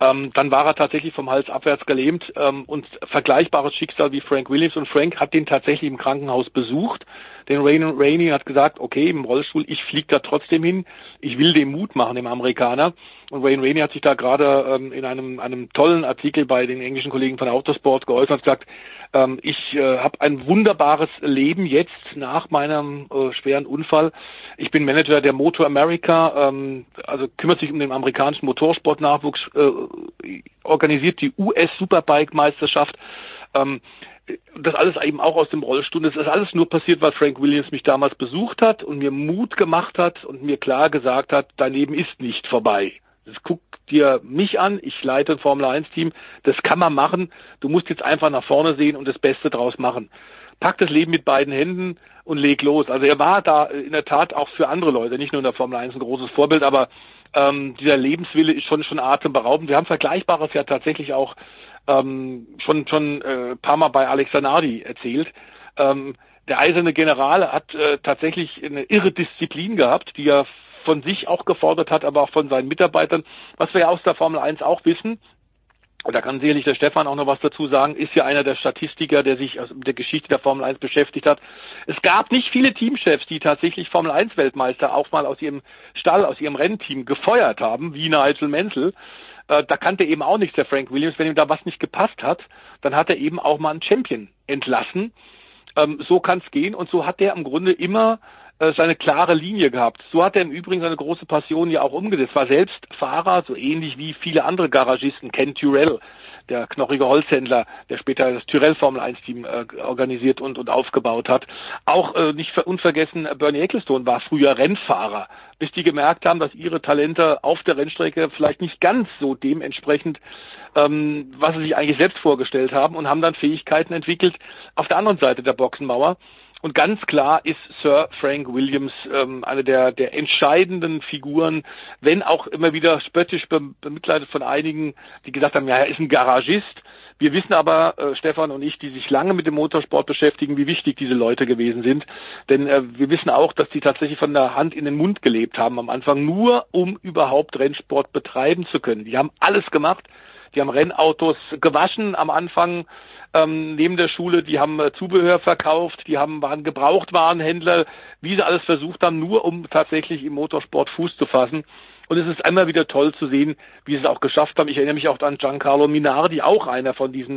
Ähm, dann war er tatsächlich vom Hals abwärts gelähmt ähm, und vergleichbares Schicksal wie Frank Williams. Und Frank hat den tatsächlich im Krankenhaus besucht. Den Rainey, Rainey hat gesagt, okay, im Rollstuhl, ich fliege da trotzdem hin. Ich will dem Mut machen, dem Amerikaner. Und Wayne Rainey hat sich da gerade ähm, in einem, einem tollen Artikel bei den englischen Kollegen von Autosport geäußert und gesagt, ähm, ich äh, habe ein wunderbares Leben jetzt nach meinem äh, schweren Unfall. Ich bin Manager der Motor America, ähm, also kümmert sich um den amerikanischen Motorsportnachwuchs, äh, organisiert die U S Superbike-Meisterschaft. Ähm, das alles eben auch aus dem Rollstuhl. Das ist alles nur passiert, weil Frank Williams mich damals besucht hat und mir Mut gemacht hat und mir klar gesagt hat, dein Leben ist nicht vorbei. Das guck dir mich an, ich leite ein Formel eins Team, das kann man machen. Du musst jetzt einfach nach vorne sehen und das Beste draus machen. Pack das Leben mit beiden Händen und leg los. Also er war da in der Tat auch für andere Leute, nicht nur in der Formel eins ein großes Vorbild, aber ähm, dieser Lebenswille ist schon schon atemberaubend. Wir haben Vergleichbares ja tatsächlich auch ähm, schon schon äh, paar Mal bei Alex Zanardi erzählt. Ähm, der eiserne General hat äh, tatsächlich eine irre Disziplin gehabt, die er von sich auch gefordert hat, aber auch von seinen Mitarbeitern. Was wir ja aus der Formel eins auch wissen, und da kann sicherlich der Stefan auch noch was dazu sagen, ist ja einer der Statistiker, der sich mit der Geschichte der Formel eins beschäftigt hat. Es gab nicht viele Teamchefs, die tatsächlich Formel eins Weltmeister auch mal aus ihrem Stall, aus ihrem Rennteam gefeuert haben, wie Nigel Mansell. Äh, da kannte eben auch nichts der Frank Williams. Wenn ihm da was nicht gepasst hat, dann hat er eben auch mal einen Champion entlassen. Ähm, so kann es gehen und so hat er im Grunde immer seine klare Linie gehabt. So hat er im Übrigen seine große Passion ja auch umgesetzt. War selbst Fahrer, so ähnlich wie viele andere Garagisten. Ken Tyrrell, der knochige Holzhändler, der später das Tyrrell Formel eins Team äh, organisiert und, und aufgebaut hat. Auch äh, nicht unvergessen, Bernie Ecclestone war früher Rennfahrer, bis die gemerkt haben, dass ihre Talente auf der Rennstrecke vielleicht nicht ganz so dementsprechend, ähm, was sie sich eigentlich selbst vorgestellt haben, und haben dann Fähigkeiten entwickelt auf der anderen Seite der Boxenmauer. Und ganz klar ist Sir Frank Williams ähm, eine der, der entscheidenden Figuren, wenn auch immer wieder spöttisch bemitleidet von einigen, die gesagt haben, ja, er ist ein Garagist. Wir wissen aber, äh, Stefan und ich, die sich lange mit dem Motorsport beschäftigen, wie wichtig diese Leute gewesen sind. Denn äh, wir wissen auch, dass die tatsächlich von der Hand in den Mund gelebt haben am Anfang, nur um überhaupt Rennsport betreiben zu können. Die haben alles gemacht. Die haben Rennautos gewaschen am Anfang ähm, neben der Schule, die haben äh, Zubehör verkauft, die haben waren Gebrauchtwarenhändler, wie sie alles versucht haben, nur um tatsächlich im Motorsport Fuß zu fassen. Und es ist immer wieder toll zu sehen, wie sie es auch geschafft haben. Ich erinnere mich auch an Giancarlo Minardi, auch einer von diesen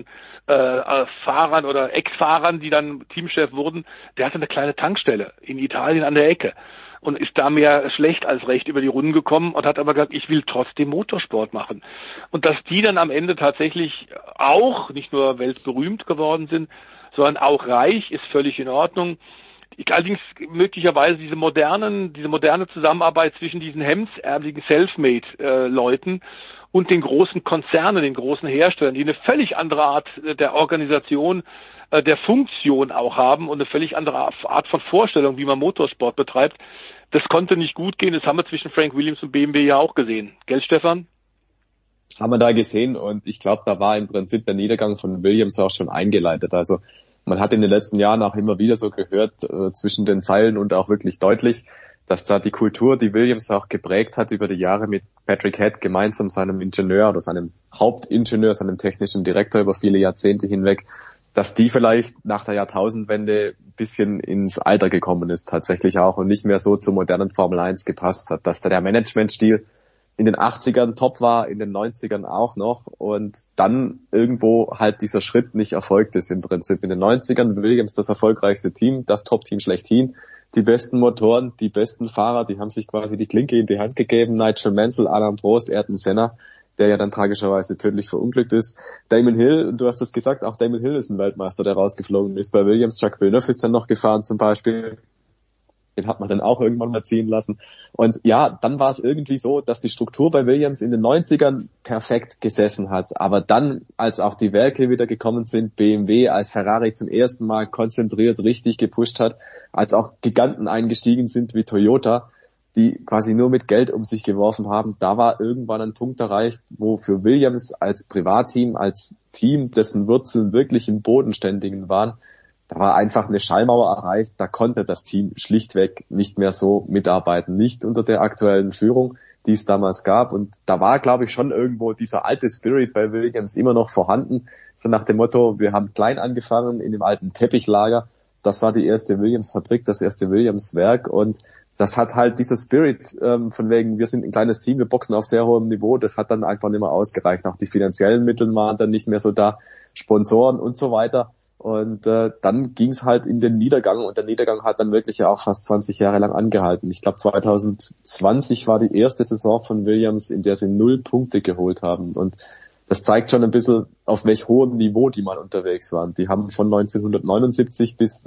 äh, Fahrern oder Ex-Fahrern, die dann Teamchef wurden. Der hatte eine kleine Tankstelle in Italien an der Ecke und ist da mehr schlecht als recht über die Runden gekommen und hat aber gesagt, ich will trotzdem Motorsport machen. Und dass die dann am Ende tatsächlich auch nicht nur weltberühmt geworden sind, sondern auch reich, ist völlig in Ordnung. Ich, allerdings möglicherweise diese modernen, diese moderne Zusammenarbeit zwischen diesen hemdsärmeligen Selfmade-Leuten und den großen Konzernen, den großen Herstellern, die eine völlig andere Art der Organisation, der Funktion auch haben und eine völlig andere Art von Vorstellung, wie man Motorsport betreibt, das konnte nicht gut gehen. Das haben wir zwischen Frank Williams und B M W ja auch gesehen. Gell, Stefan? Haben wir da gesehen, und ich glaube, da war im Prinzip der Niedergang von Williams auch schon eingeleitet. Also man hat in den letzten Jahren auch immer wieder so gehört, äh, zwischen den Zeilen und auch wirklich deutlich, dass da die Kultur, die Williams auch geprägt hat über die Jahre mit Patrick Head, gemeinsam seinem Ingenieur oder seinem Hauptingenieur, seinem technischen Direktor über viele Jahrzehnte hinweg, dass die vielleicht nach der Jahrtausendwende ein bisschen ins Alter gekommen ist tatsächlich auch und nicht mehr so zur modernen Formel eins gepasst hat, dass da der Managementstil in den achtzigern top war, in den neunzigern auch noch, und dann irgendwo halt dieser Schritt nicht erfolgt ist im Prinzip. In den neunzigern Williams das erfolgreichste Team, das Top-Team schlechthin, die besten Motoren, die besten Fahrer, die haben sich quasi die Klinke in die Hand gegeben. Nigel Mansell, Alain Prost, Ayrton Senna, der ja dann tragischerweise tödlich verunglückt ist. Damon Hill, du hast es gesagt, auch Damon Hill ist ein Weltmeister, der rausgeflogen ist bei Williams. Jacques Villeneuve ist dann noch gefahren zum Beispiel. Den hat man dann auch irgendwann mal ziehen lassen. Und ja, dann war es irgendwie so, dass die Struktur bei Williams in den neunzigern perfekt gesessen hat. Aber dann, als auch die Werke wieder gekommen sind, B M W, als Ferrari zum ersten Mal konzentriert richtig gepusht hat, als auch Giganten eingestiegen sind wie Toyota, die quasi nur mit Geld um sich geworfen haben, da war irgendwann ein Punkt erreicht, wo für Williams als Privatteam, als Team, dessen Wurzeln wirklich im Bodenständigen waren, da war einfach eine Schallmauer erreicht, da konnte das Team schlichtweg nicht mehr so mitarbeiten, nicht unter der aktuellen Führung. die es damals gab. Und da war, glaube ich, schon irgendwo dieser alte Spirit bei Williams immer noch vorhanden. So nach dem Motto, wir haben klein angefangen in dem alten Teppichlager. Das war die erste Williams-Fabrik, das erste Williams-Werk. Und das hat halt dieser Spirit ähm, von wegen, wir sind ein kleines Team, wir boxen auf sehr hohem Niveau, das hat dann einfach nicht mehr ausgereicht. Auch die finanziellen Mittel waren dann nicht mehr so da, Sponsoren und so weiter. Und äh, dann ging es halt in den Niedergang und der Niedergang hat dann wirklich ja auch fast zwanzig Jahre lang angehalten. Ich glaube zwanzig zwanzig war die erste Saison von Williams, in der sie null Punkte geholt haben. Und das zeigt schon ein bisschen, auf welch hohem Niveau die mal unterwegs waren. Die haben von neunzehnhundertneunundsiebzig bis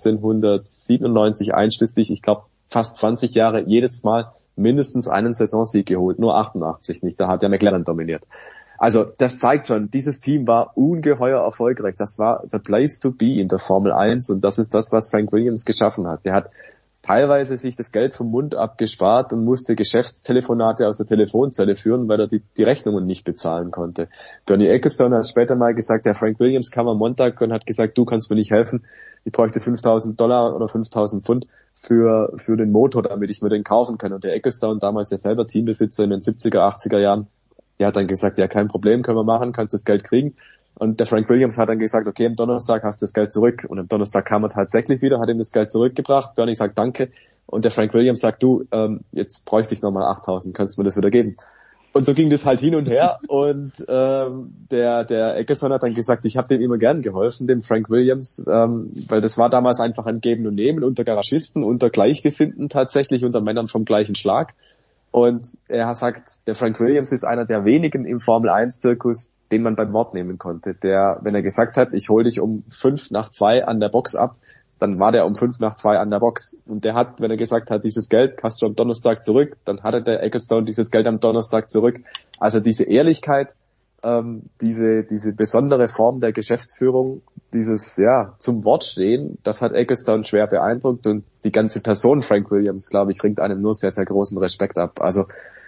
neunzehnhundertsiebenundneunzig einschließlich, ich glaube, fast zwanzig Jahre jedes Mal mindestens einen Saisonsieg geholt. Nur achtundachtzig nicht, da hat ja McLaren dominiert. Also das zeigt schon, dieses Team war ungeheuer erfolgreich. Das war the place to be in der Formel eins und das ist das, was Frank Williams geschaffen hat. Der hat teilweise sich das Geld vom Mund abgespart und musste Geschäftstelefonate aus der Telefonzelle führen, weil er die, die Rechnungen nicht bezahlen konnte. Bernie Ecclestone hat später mal gesagt, der Frank Williams kam am Montag und hat gesagt, du kannst mir nicht helfen, ich bräuchte fünftausend Dollar oder fünftausend Pfund für für den Motor, damit ich mir den kaufen kann. Und der Ecclestone, damals ja selber Teambesitzer in den siebziger, achtziger Jahren, der hat dann gesagt, ja, kein Problem, können wir machen, kannst das Geld kriegen. Und der Frank Williams hat dann gesagt, okay, am Donnerstag hast du das Geld zurück. Und am Donnerstag kam er tatsächlich wieder, hat ihm das Geld zurückgebracht. Bernie sagt danke. Und der Frank Williams sagt, du, ähm, jetzt bräuchte ich nochmal achttausend, kannst du mir das wieder geben? Und so ging das halt hin und her. Und ähm, der der Ecclestone hat dann gesagt, ich habe dem immer gern geholfen, dem Frank Williams, ähm, weil das war damals einfach ein Geben und Nehmen unter Garagisten, unter Gleichgesinnten tatsächlich, unter Männern vom gleichen Schlag. Und er sagt, der Frank Williams ist einer der wenigen im Formel eins Zirkus, den man beim Wort nehmen konnte. Der, wenn er gesagt hat, ich hole dich um fünf nach zwei an der Box ab, dann war der um fünf nach zwei an der Box. Und der hat, wenn er gesagt hat, dieses Geld hast du am Donnerstag zurück, dann hatte der Ecclestone dieses Geld am Donnerstag zurück. Also diese Ehrlichkeit, ähm, diese diese besondere Form der Geschäftsführung, dieses ja zum Wort stehen, das hat Ecclestone schwer beeindruckt und die ganze Person Frank Williams, glaube ich, ringt einem nur sehr, sehr großen Respekt ab. Also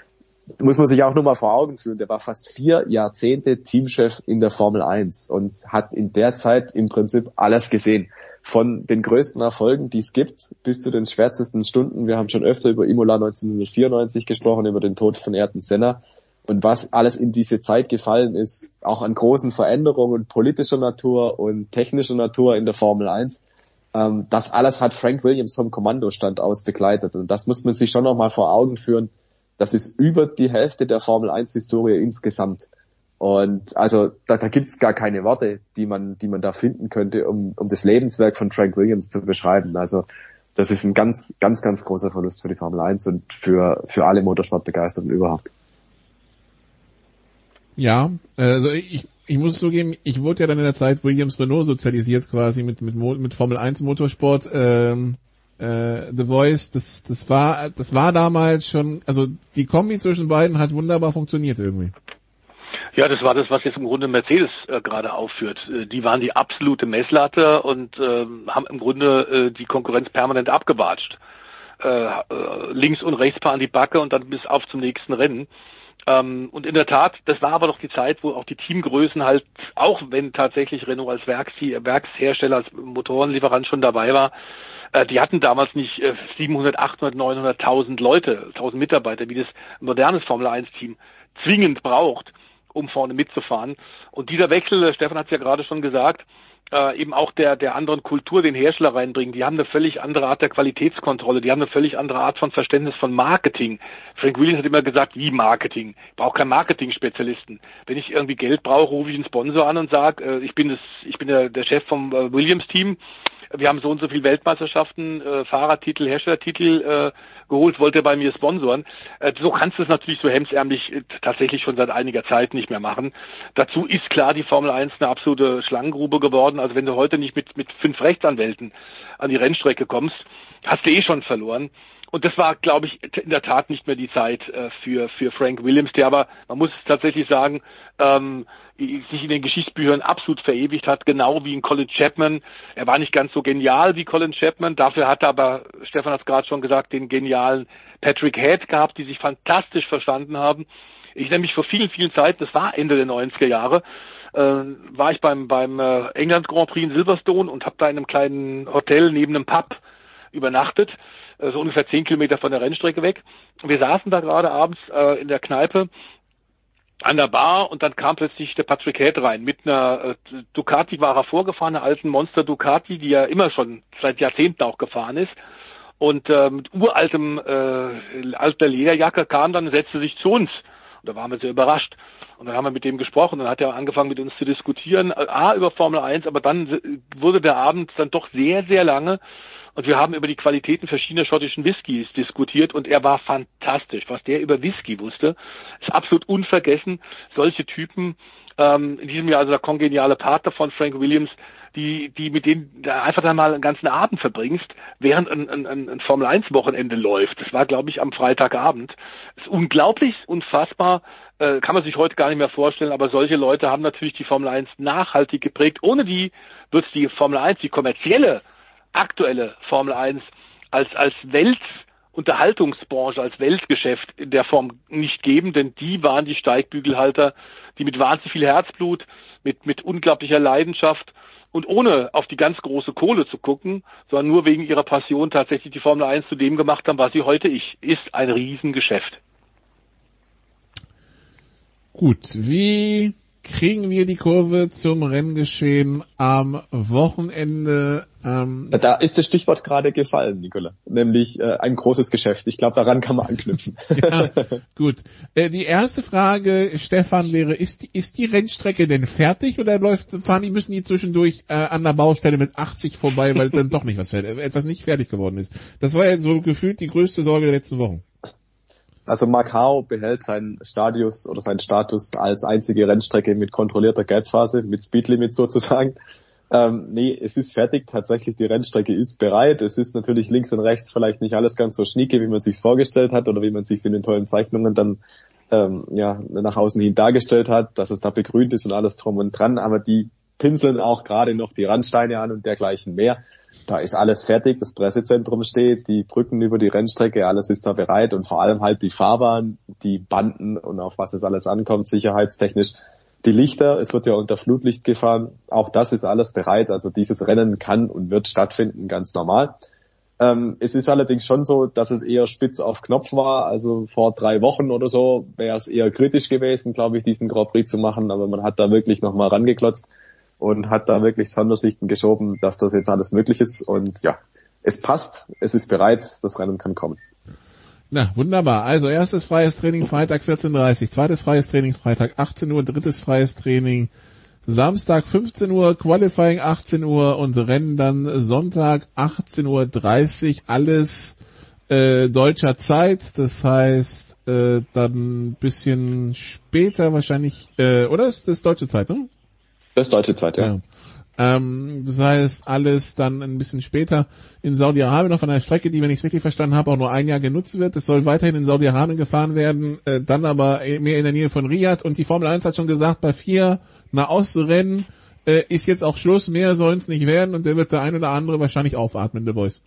muss man sich auch nur mal vor Augen führen, der war fast vier Jahrzehnte Teamchef in der Formel eins und hat in der Zeit im Prinzip alles gesehen. Von den größten Erfolgen, die es gibt, bis zu den schwärzesten Stunden. Wir haben schon öfter über Imola neunzehnhundertvierundneunzig gesprochen, über den Tod von Ayrton Senna. Und was alles in diese Zeit gefallen ist, auch an großen Veränderungen politischer Natur und technischer Natur in der Formel eins, ähm, das alles hat Frank Williams vom Kommandostand aus begleitet. Und das muss man sich schon nochmal vor Augen führen. Das ist über die Hälfte der Formel eins Historie insgesamt. Und also da, da gibt's gar keine Worte, die man, die man da finden könnte, um, um das Lebenswerk von Frank Williams zu beschreiben. Also das ist ein ganz, ganz, ganz großer Verlust für die Formel eins und für, für alle Motorsportbegeisterten überhaupt. Ja, also ich, ich muss zugeben, ich wurde ja dann in der Zeit Williams Renault sozialisiert quasi mit, mit, mit Formel eins Motorsport. Ähm, äh, The Voice, das, das war, das war damals schon, also die Kombi zwischen beiden hat wunderbar funktioniert irgendwie. Ja, das war das, was jetzt im Grunde Mercedes äh, gerade aufführt. Äh, die waren die absolute Messlatte und äh, haben im Grunde äh, die Konkurrenz permanent abgewatscht. Äh, äh, links und rechts paar an die Backe und dann bis auf zum nächsten Rennen. Ähm, und in der Tat, das war aber doch die Zeit, wo auch die Teamgrößen halt, auch wenn tatsächlich Renault als Werks Werkshersteller, als Motorenlieferant schon dabei war, äh, die hatten damals nicht äh, siebenhundert, achthundert, neunhunderttausend Leute, tausend Mitarbeiter, wie das ein modernes Formel eins Team zwingend braucht, um vorne mitzufahren. Und dieser Wechsel, Stefan hat es ja gerade schon gesagt, äh, eben auch der der anderen Kultur den Hersteller reinbringen. Die haben eine völlig andere Art der Qualitätskontrolle, die haben eine völlig andere Art von Verständnis von Marketing. Frank Williams hat immer gesagt, wie Marketing? Ich brauche keinen Marketing-Spezialisten. Wenn ich irgendwie Geld brauche, rufe ich einen Sponsor an und sage, äh, ich bin das, ich bin der, der Chef vom äh, Williams-Team. Wir haben so und so viel Weltmeisterschaften, äh, Fahrertitel, Herstellertitel äh, geholt, wollte er bei mir sponsoren. Äh, so kannst du es natürlich so hemdsärmlich äh, tatsächlich schon seit einiger Zeit nicht mehr machen. Dazu ist klar die Formel eins eine absolute Schlangengrube geworden. Also wenn du heute nicht mit mit fünf Rechtsanwälten an die Rennstrecke kommst, hast du eh schon verloren. Und das war, glaube ich, in der Tat nicht mehr die Zeit äh, für für Frank Williams, der aber, man muss es tatsächlich sagen, ähm, sich in den Geschichtsbüchern absolut verewigt hat, genau wie in Colin Chapman. Er war nicht ganz so genial wie Colin Chapman, dafür hat er aber, Stefan hat es gerade schon gesagt, den genialen Patrick Head gehabt, die sich fantastisch verstanden haben. Ich nämlich vor vielen, vielen Zeiten, das war Ende der neunziger Jahre, äh, war ich beim beim äh, England Grand Prix in Silverstone und habe da in einem kleinen Hotel neben einem Pub übernachtet. äh, so ungefähr zehn Kilometer von der Rennstrecke weg. Wir saßen da gerade abends äh, in der Kneipe an der Bar und dann kam plötzlich der Patrick Head rein mit einer äh, Ducati, war er vorgefahren, einer alten Monster Ducati, die ja immer schon seit Jahrzehnten auch gefahren ist. Und äh, mit uraltem äh, alter Lederjacke kam dann und setzte sich zu uns. Und da waren wir sehr überrascht. Und dann haben wir mit dem gesprochen, dann hat er angefangen mit uns zu diskutieren, A, über Formel eins, aber dann wurde der Abend dann doch sehr, sehr lange und wir haben über die Qualitäten verschiedener schottischen Whiskys diskutiert und er war fantastisch. Was der über Whisky wusste, ist absolut unvergessen. Solche Typen, ähm, in diesem Jahr also der kongeniale Partner von Frank Williams, die, die mit denen da einfach dann mal einen ganzen Abend verbringst, während ein, ein, ein Formel eins Wochenende läuft. Das war, glaube ich, am Freitagabend. Das ist unglaublich, unfassbar, äh, kann man sich heute gar nicht mehr vorstellen, aber solche Leute haben natürlich die Formel eins nachhaltig geprägt. Ohne die wird es die Formel eins, die kommerzielle, aktuelle Formel eins als, als Weltunterhaltungsbranche, als Weltgeschäft in der Form nicht geben, denn die waren die Steigbügelhalter, die mit wahnsinnig viel Herzblut, mit, mit unglaublicher Leidenschaft und ohne auf die ganz große Kohle zu gucken, sondern nur wegen ihrer Passion tatsächlich die Formel eins zu dem gemacht haben, was sie heute ich, ist ein Riesengeschäft. Gut, wie kriegen wir die Kurve zum Renngeschehen am Wochenende? Ähm da ist das Stichwort gerade gefallen, Nicola, nämlich äh, ein großes Geschäft. Ich glaube, daran kann man anknüpfen. Ja, gut. Äh, die erste Frage, Stefan, wäre, ist die, ist die Rennstrecke denn fertig oder läuft, fahren die, müssen die zwischendurch äh, an der Baustelle mit achtzig vorbei, weil dann doch nicht was fertig, etwas nicht fertig geworden ist? Das war ja so gefühlt die größte Sorge der letzten Wochen. Also Macau behält seinen Status oder seinen Status als einzige Rennstrecke mit kontrollierter Gelbphase, mit Speedlimit sozusagen. Ähm, nee, es ist fertig, tatsächlich die Rennstrecke ist bereit. Es ist natürlich links und rechts vielleicht nicht alles ganz so schnieke, wie man sich vorgestellt hat oder wie man sich in den tollen Zeichnungen dann ähm, ja nach außen hin dargestellt hat, dass es da begrünt ist und alles drum und dran. Aber die pinseln auch gerade noch die Randsteine an und dergleichen mehr. Da ist alles fertig, das Pressezentrum steht, die Brücken über die Rennstrecke, alles ist da bereit und vor allem halt die Fahrbahn, die Banden und auf was es alles ankommt, sicherheitstechnisch. Die Lichter, es wird ja unter Flutlicht gefahren, auch das ist alles bereit, also dieses Rennen kann und wird stattfinden, ganz normal. Ähm, es ist allerdings schon so, dass es eher spitz auf Knopf war, also vor drei Wochen oder so wäre es eher kritisch gewesen, glaube ich, diesen Grand Prix zu machen, aber man hat da wirklich nochmal rangeklotzt und hat da wirklich Sondersichten geschoben, dass das jetzt alles möglich ist und ja, es passt, es ist bereit, das Rennen kann kommen. Na, wunderbar. Also erstes freies Training Freitag vierzehn Uhr dreißig, zweites freies Training Freitag achtzehn Uhr, drittes freies Training Samstag fünfzehn Uhr, Qualifying achtzehn Uhr und Rennen dann Sonntag achtzehn Uhr dreißig, alles äh, deutscher Zeit, das heißt äh, dann ein bisschen später wahrscheinlich, äh, oder ist das deutsche Zeit, ne? Das ist deutsche Zeit, ja. ja. Ähm, das heißt, alles dann ein bisschen später in Saudi-Arabien auf einer Strecke, die, wenn ich es richtig verstanden habe, auch nur ein Jahr genutzt wird. Es soll weiterhin in Saudi-Arabien gefahren werden, äh, dann aber mehr in der Nähe von Riyadh. Und die Formel eins hat schon gesagt, bei vier Nahostrennen äh, ist jetzt auch Schluss, mehr sollen es nicht werden. Und der wird der ein oder andere wahrscheinlich aufatmen, The Voice.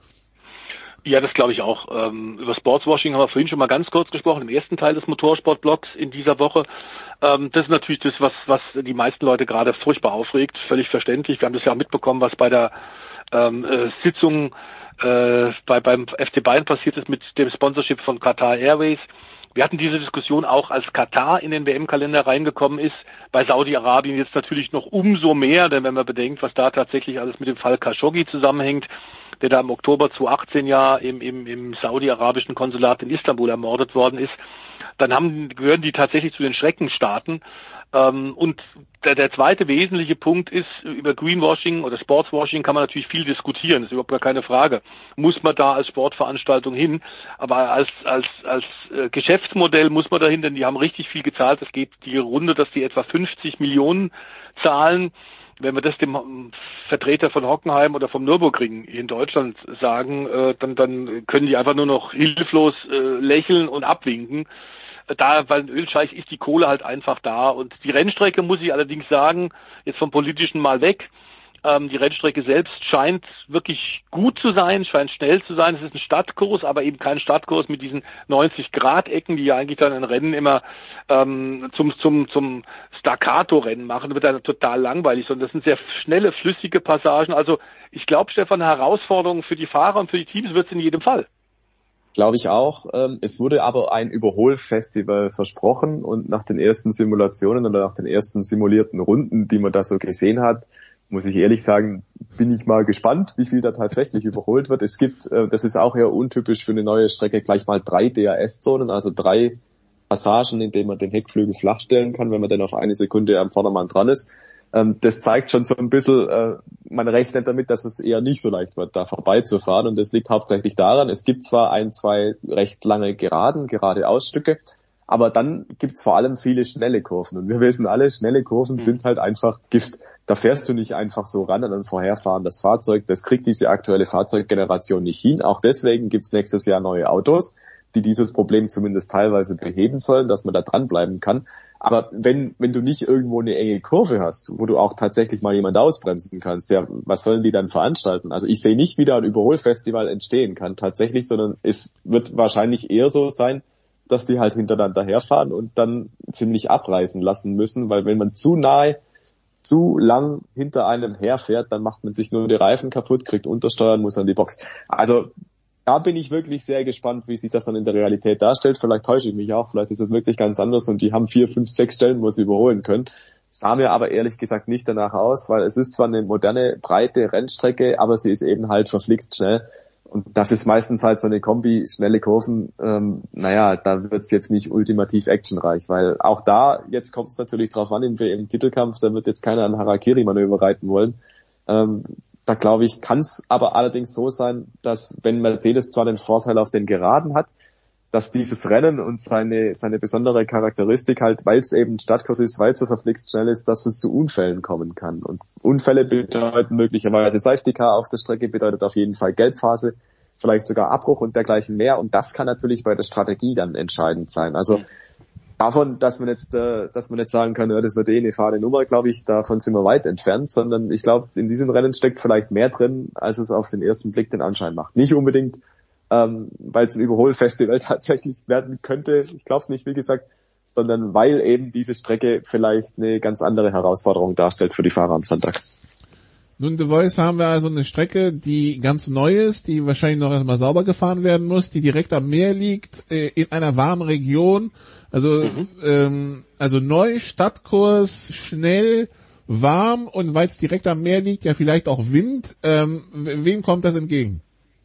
Ja, das glaube ich auch. Ähm, über Sportswashing haben wir vorhin schon mal ganz kurz gesprochen, im ersten Teil des Motorsportblocks in dieser Woche. Ähm, das ist natürlich das, was, was die meisten Leute gerade furchtbar aufregt, völlig verständlich. Wir haben das ja auch mitbekommen, was bei der ähm, äh, Sitzung äh, bei, beim F C Bayern passiert ist mit dem Sponsorship von Qatar Airways. Wir hatten diese Diskussion auch, als Katar in den W M-Kalender reingekommen ist, bei Saudi-Arabien jetzt natürlich noch umso mehr, denn wenn man bedenkt, was da tatsächlich alles mit dem Fall Khashoggi zusammenhängt, der da im Oktober zweitausendachtzehn ja im, im, im saudi-arabischen Konsulat in Istanbul ermordet worden ist, dann haben, gehören die tatsächlich zu den Schreckenstaaten. Ähm, und der, der zweite wesentliche Punkt ist, über Greenwashing oder Sportswashing kann man natürlich viel diskutieren, das ist überhaupt gar keine Frage. Muss man da als Sportveranstaltung hin, aber als als als äh, Geschäftsmodell muss man dahin, denn die haben richtig viel gezahlt. Es geht die Runde, dass die etwa fünfzig Millionen zahlen. Wenn wir das dem Vertreter von Hockenheim oder vom Nürburgring in Deutschland sagen, äh, dann, dann können die einfach nur noch hilflos äh, lächeln und abwinken. Da, weil ein Ölscheich ist die Kohle halt einfach da. Und die Rennstrecke, muss ich allerdings sagen, jetzt vom Politischen mal weg, Ähm, die Rennstrecke selbst scheint wirklich gut zu sein, scheint schnell zu sein. Es ist ein Stadtkurs, aber eben kein Stadtkurs mit diesen neunzig Grad Ecken, die ja eigentlich dann ein Rennen immer ähm, zum zum zum Staccato-Rennen machen. Das wird dann total langweilig, sondern das sind sehr schnelle, flüssige Passagen. Also ich glaube, Stefan, eine Herausforderung für die Fahrer und für die Teams wird es in jedem Fall. Glaube ich auch. Es wurde aber ein Überholfestival versprochen und nach den ersten Simulationen oder nach den ersten simulierten Runden, die man da so gesehen hat, muss ich ehrlich sagen, bin ich mal gespannt, wie viel da tatsächlich überholt wird. Es gibt, das ist auch eher untypisch für eine neue Strecke, gleich mal drei D R S-Zonen, also drei Passagen, in denen man den Heckflügel flach stellen kann, wenn man dann auf eine Sekunde am Vordermann dran ist. Das zeigt schon so ein bisschen, man rechnet damit, dass es eher nicht so leicht wird, da vorbeizufahren. Und das liegt hauptsächlich daran, es gibt zwar ein, zwei recht lange Geraden, gerade Ausstücke, aber dann gibt's vor allem viele schnelle Kurven. Und wir wissen alle, schnelle Kurven sind halt einfach Gift. Da fährst du nicht einfach so ran an ein vorherfahrendes Fahrzeug. Das kriegt diese aktuelle Fahrzeuggeneration nicht hin. Auch deswegen gibt's nächstes Jahr neue Autos, die dieses Problem zumindest teilweise beheben sollen, dass man da dranbleiben kann. Aber wenn wenn du nicht irgendwo eine enge Kurve hast, wo du auch tatsächlich mal jemand ausbremsen kannst, ja, was sollen die dann veranstalten? Also ich sehe nicht, wie da ein Überholfestival entstehen kann tatsächlich, sondern es wird wahrscheinlich eher so sein, dass die halt hintereinander herfahren und dann ziemlich abreißen lassen müssen, weil wenn man zu nahe, zu lang hinter einem herfährt, dann macht man sich nur die Reifen kaputt, kriegt Untersteuern, muss an die Box. Also da bin ich wirklich sehr gespannt, wie sich das dann in der Realität darstellt. Vielleicht täusche ich mich auch, vielleicht ist es wirklich ganz anders und die haben vier, fünf, sechs Stellen, wo sie überholen können. Sah mir aber ehrlich gesagt nicht danach aus, weil es ist zwar eine moderne, breite Rennstrecke, aber sie ist eben halt verflixt schnell. Und das ist meistens halt so eine Kombi, schnelle Kurven, ähm, naja, da wird's jetzt nicht ultimativ actionreich, weil auch da, jetzt kommt es natürlich drauf an, im, im Titelkampf, da wird jetzt keiner ein Harakiri-Manöver reiten wollen. Ähm, da glaube ich, kann es aber allerdings so sein, dass wenn Mercedes zwar den Vorteil auf den Geraden hat, dass dieses Rennen und seine seine besondere Charakteristik halt, weil es eben Stadtkurs ist, weil es so verflixt schnell ist, dass es zu Unfällen kommen kann. Und Unfälle bedeuten möglicherweise Safety Car auf der Strecke, bedeutet auf jeden Fall Gelbphase, vielleicht sogar Abbruch und dergleichen mehr. Und das kann natürlich bei der Strategie dann entscheidend sein. Also davon, dass man jetzt, äh, dass man jetzt sagen kann, ja, das wird eh eine fahrende Nummer, glaube ich, davon sind wir weit entfernt, sondern ich glaube, in diesem Rennen steckt vielleicht mehr drin, als es auf den ersten Blick den Anschein macht. Nicht unbedingt, ähm, weil es ein Überholfestival tatsächlich werden könnte, ich glaube es nicht, wie gesagt, sondern weil eben diese Strecke vielleicht eine ganz andere Herausforderung darstellt für die Fahrer am Sonntag. Nun, The Voice haben wir also eine Strecke, die ganz neu ist, die wahrscheinlich noch erstmal sauber gefahren werden muss, die direkt am Meer liegt, äh, in einer warmen Region. Also, mhm. ähm, also neu, Stadtkurs, schnell, warm und weil es direkt am Meer liegt, ja vielleicht auch Wind. Ähm, wem kommt das entgegen?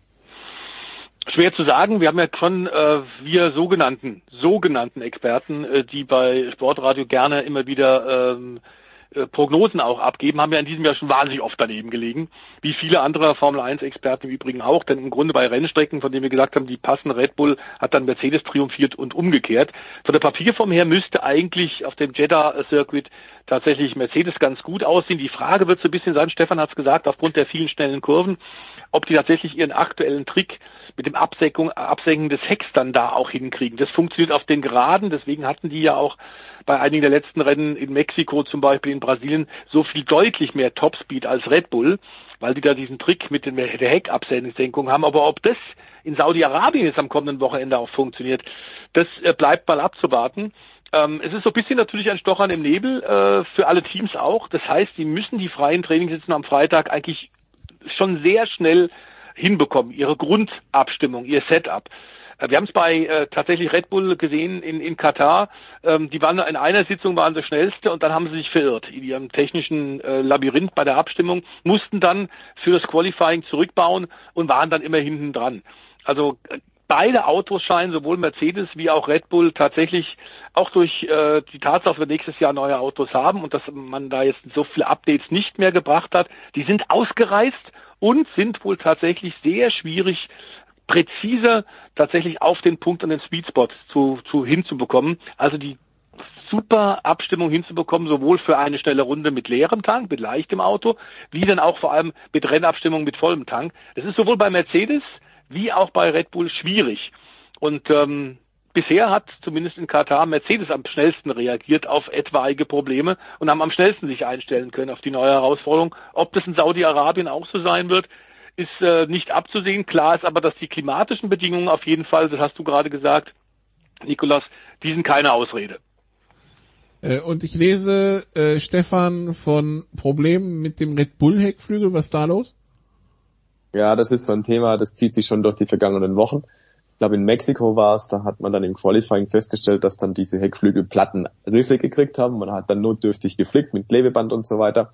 Schwer zu sagen. Wir haben ja schon äh, wir sogenannten sogenannten Experten, äh, die bei Sportradio gerne immer wieder ähm, Prognosen auch abgeben, haben ja in diesem Jahr schon wahnsinnig oft daneben gelegen, wie viele andere Formel eins Experten im Übrigen auch, denn im Grunde bei Rennstrecken, von denen wir gesagt haben, die passen, Red Bull hat dann Mercedes triumphiert und umgekehrt. Von der Papierform her müsste eigentlich auf dem Jeddah Circuit tatsächlich Mercedes ganz gut aussehen. Die Frage wird so ein bisschen sein, Stefan hat es gesagt, aufgrund der vielen schnellen Kurven, ob die tatsächlich ihren aktuellen Trick mit dem Absenkung, Absenken des Hecks dann da auch hinkriegen. Das funktioniert auf den Geraden, deswegen hatten die ja auch bei einigen der letzten Rennen in Mexiko, zum Beispiel in Brasilien, so viel deutlich mehr Topspeed als Red Bull, weil die da diesen Trick mit der Heckabsenkung haben. Aber ob das in Saudi-Arabien jetzt am kommenden Wochenende auch funktioniert, das äh, bleibt mal abzuwarten. Ähm, es ist so ein bisschen natürlich ein Stochern im Nebel, äh, für alle Teams auch. Das heißt, die müssen die freien Trainingssitzen am Freitag eigentlich schon sehr schnell hinbekommen, ihre Grundabstimmung, ihr Setup. Wir haben es bei äh, tatsächlich Red Bull gesehen in, in Katar. Ähm, die waren in einer Sitzung waren sie schnellste und dann haben sie sich verirrt in ihrem technischen äh, Labyrinth bei der Abstimmung, mussten dann für das Qualifying zurückbauen und waren dann immer hinten dran. Also äh, beide Autos scheinen, sowohl Mercedes wie auch Red Bull, tatsächlich auch durch äh, die Tatsache, dass wir nächstes Jahr neue Autos haben und dass man da jetzt so viele Updates nicht mehr gebracht hat, die sind ausgereizt und sind wohl tatsächlich sehr schwierig präzise tatsächlich auf den Punkt an den Speedspot zu, zu hinzubekommen. Also die super Abstimmung hinzubekommen, sowohl für eine schnelle Runde mit leerem Tank, mit leichtem Auto, wie dann auch vor allem mit Rennabstimmung mit vollem Tank. Das ist sowohl bei Mercedes wie auch bei Red Bull schwierig. Und ähm, bisher hat zumindest in Katar Mercedes am schnellsten reagiert auf etwaige Probleme und haben am schnellsten sich einstellen können auf die neue Herausforderung. Ob das in Saudi-Arabien auch so sein wird, ist äh, nicht abzusehen. Klar ist aber, dass die klimatischen Bedingungen auf jeden Fall, das hast du gerade gesagt, Nikolas, die sind keine Ausrede. Äh, und ich lese, äh, Stefan, von Problemen mit dem Red Bull Heckflügel. Was ist da los? Ja, das ist so ein Thema, das zieht sich schon durch die vergangenen Wochen. Ich glaube, in Mexiko war es, da hat man dann im Qualifying festgestellt, dass dann diese Heckflügelplatten Risse gekriegt haben. Man hat dann notdürftig geflickt mit Klebeband und so weiter.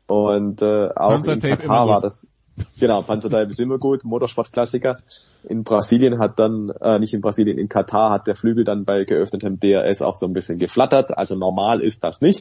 Und äh, auch in Katar war das, genau, Panzertape ist immer gut, Motorsportklassiker. In Brasilien hat dann, äh, nicht in Brasilien, in Katar hat der Flügel dann bei geöffnetem D R S auch so ein bisschen geflattert. Also normal ist das nicht.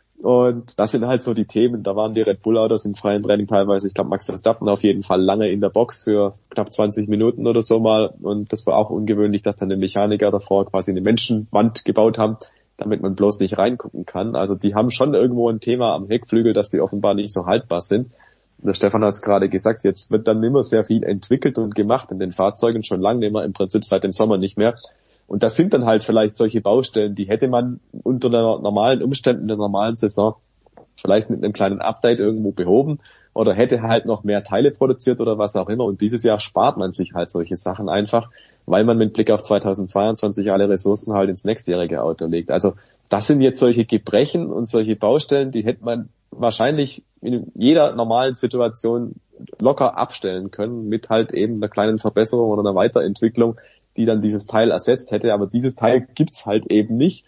Und das sind halt so die Themen. Da waren die Red Bull Autos im freien Training teilweise, ich glaube Max Verstappen auf jeden Fall lange in der Box für knapp zwanzig Minuten oder so mal. Und das war auch ungewöhnlich, dass dann die Mechaniker davor quasi eine Menschenwand gebaut haben, damit man bloß nicht reingucken kann. Also die haben schon irgendwo ein Thema am Heckflügel, dass die offenbar nicht so haltbar sind. Und der Stefan hat es gerade gesagt, jetzt wird dann immer sehr viel entwickelt und gemacht in den Fahrzeugen, schon lange immer, im Prinzip seit dem Sommer nicht mehr. Und das sind dann halt vielleicht solche Baustellen, die hätte man unter normalen Umständen in der normalen Saison vielleicht mit einem kleinen Update irgendwo behoben oder hätte halt noch mehr Teile produziert oder was auch immer. Und dieses Jahr spart man sich halt solche Sachen einfach, weil man mit Blick auf zweitausendzweiundzwanzig alle Ressourcen halt ins nächstjährige Auto legt. Also das sind jetzt solche Gebrechen und solche Baustellen, die hätte man wahrscheinlich in jeder normalen Situation locker abstellen können mit halt eben einer kleinen Verbesserung oder einer Weiterentwicklung, die dann dieses Teil ersetzt hätte, aber dieses Teil gibt's halt eben nicht.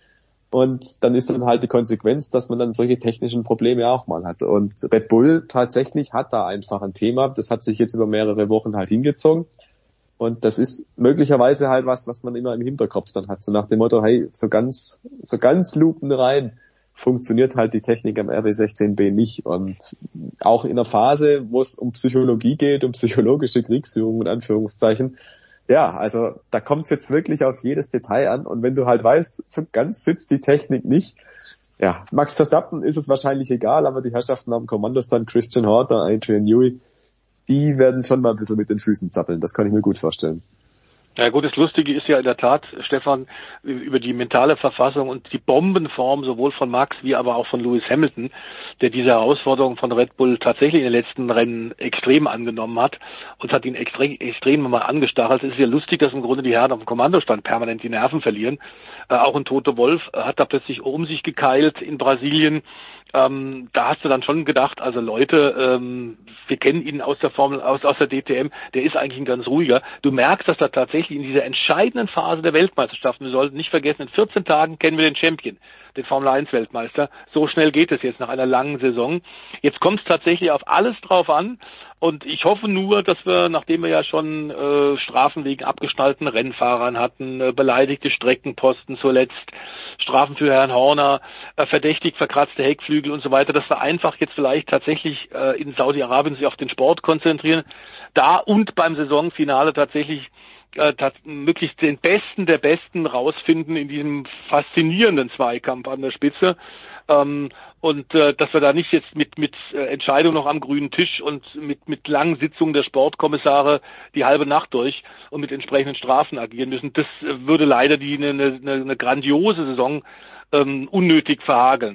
Und dann ist dann halt die Konsequenz, dass man dann solche technischen Probleme auch mal hat. Und Red Bull tatsächlich hat da einfach ein Thema. Das hat sich jetzt über mehrere Wochen halt hingezogen. Und das ist möglicherweise halt was, was man immer im Hinterkopf dann hat. So nach dem Motto, hey, so ganz, so ganz lupenrein funktioniert halt die Technik am R B sechzehn B nicht. Und auch in einer Phase, wo es um Psychologie geht, um psychologische Kriegsführung in Anführungszeichen, ja, also da kommt es jetzt wirklich auf jedes Detail an. Und wenn du halt weißt, so ganz sitzt die Technik nicht, ja, Max Verstappen ist es wahrscheinlich egal, aber die Herrschaften am Kommandostand, Christian Horner, Adrian Newey, die werden schon mal ein bisschen mit den Füßen zappeln. Das kann ich mir gut vorstellen. Ja gut, das Lustige ist ja in der Tat, Stefan, über die mentale Verfassung und die Bombenform sowohl von Max wie aber auch von Lewis Hamilton, der diese Herausforderung von Red Bull tatsächlich in den letzten Rennen extrem angenommen hat und hat ihn extrem, extrem mal angestachelt. Es ist ja lustig, dass im Grunde die Herren auf dem Kommandostand permanent die Nerven verlieren. Äh, auch ein Toto Wolff hat da plötzlich um sich gekeilt in Brasilien. Ähm, da hast du dann schon gedacht, also Leute, ähm, wir kennen ihn aus der Formel, aus, aus der D T M, der ist eigentlich ein ganz ruhiger. Du merkst, dass da tatsächlich in dieser entscheidenden Phase der Weltmeisterschaften, wir sollten nicht vergessen, in vierzehn Tagen kennen wir den Champion, den Formel eins Weltmeister. So schnell geht es jetzt nach einer langen Saison. Jetzt kommt es tatsächlich auf alles drauf an. Und ich hoffe nur, dass wir, nachdem wir ja schon äh, Strafen wegen abgeschnallten Rennfahrern hatten, äh, beleidigte Streckenposten zuletzt, Strafen für Herrn Horner, äh, verdächtig verkratzte Heckflügel und so weiter, dass wir einfach jetzt vielleicht tatsächlich äh, in Saudi-Arabien sich auf den Sport konzentrieren, da und beim Saisonfinale tatsächlich äh, möglichst den Besten der Besten rausfinden in diesem faszinierenden Zweikampf an der Spitze. Ähm, und äh, dass wir da nicht jetzt mit mit äh, Entscheidung noch am grünen Tisch und mit mit langen Sitzungen der Sportkommissare die halbe Nacht durch und mit entsprechenden Strafen agieren müssen. Das äh, würde leider die eine, eine, eine grandiose Saison ähm, unnötig verhageln.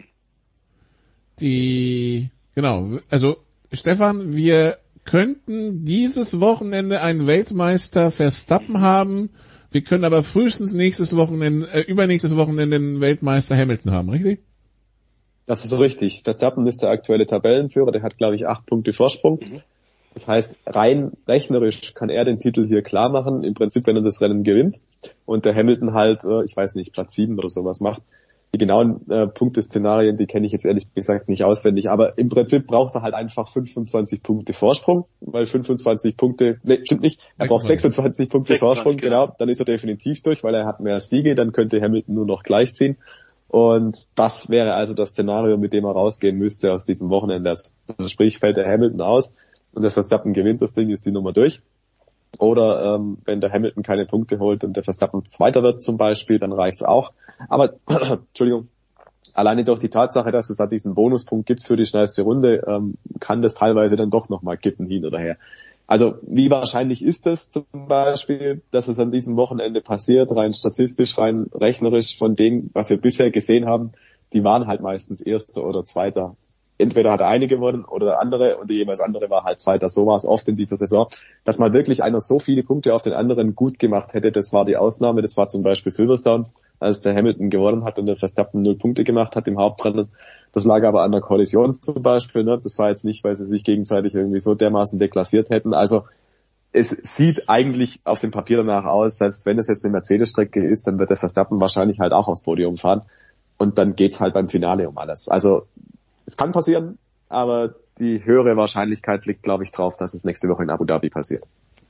Die genau, also Stefan, wir könnten dieses Wochenende einen Weltmeister Verstappen haben. Wir können aber frühestens nächstes Wochenende, äh, übernächstes Wochenende einen Weltmeister Hamilton haben, richtig? Das ist so richtig. Verstappen ist der aktuelle Tabellenführer, der hat, glaube ich, acht Punkte Vorsprung. Mhm. Das heißt, rein rechnerisch kann er den Titel hier klar machen, im Prinzip, wenn er das Rennen gewinnt. Und der Hamilton halt, äh, ich weiß nicht, Platz sieben oder sowas macht. Die genauen äh, Punkteszenarien, die kenne ich jetzt ehrlich gesagt nicht auswendig, aber im Prinzip braucht er halt einfach fünfundzwanzig Punkte Vorsprung, weil fünfundzwanzig Punkte, nee, stimmt nicht, er sechsundzwanzig. Braucht sechsundzwanzig Punkte sechsundzwanzig, Vorsprung, genau, dann ist er definitiv durch, weil er hat mehr Siege, dann könnte Hamilton nur noch gleichziehen. Und das wäre also das Szenario, mit dem er rausgehen müsste aus diesem Wochenende. Also sprich, fällt der Hamilton aus und der Verstappen gewinnt das Ding, ist die Nummer durch. Oder ähm, wenn der Hamilton keine Punkte holt und der Verstappen Zweiter wird zum Beispiel, dann reicht's auch. Aber, Entschuldigung, alleine durch die Tatsache, dass es da diesen Bonuspunkt gibt für die schnellste Runde, ähm, kann das teilweise dann doch nochmal kippen hin oder her. Also wie wahrscheinlich ist es zum Beispiel, dass es an diesem Wochenende passiert, rein statistisch, rein rechnerisch von dem, was wir bisher gesehen haben, die waren halt meistens Erster oder Zweiter. Entweder hat der eine gewonnen oder der andere und der jeweils andere war halt Zweiter. So war es oft in dieser Saison. Dass mal wirklich einer so viele Punkte auf den anderen gut gemacht hätte, das war die Ausnahme. Das war zum Beispiel Silverstone, als der Hamilton gewonnen hat und der Verstappen null Punkte gemacht hat im Hauptrennen. Das lag aber an der Kollision zum Beispiel. Ne? Das war jetzt nicht, weil sie sich gegenseitig irgendwie so dermaßen deklassiert hätten. Also es sieht eigentlich auf dem Papier danach aus, selbst wenn es jetzt eine Mercedes-Strecke ist, dann wird der Verstappen wahrscheinlich halt auch aufs Podium fahren. Und dann geht's halt beim Finale um alles. Also es kann passieren, aber die höhere Wahrscheinlichkeit liegt, glaube ich, drauf, dass es nächste Woche in Abu Dhabi passiert.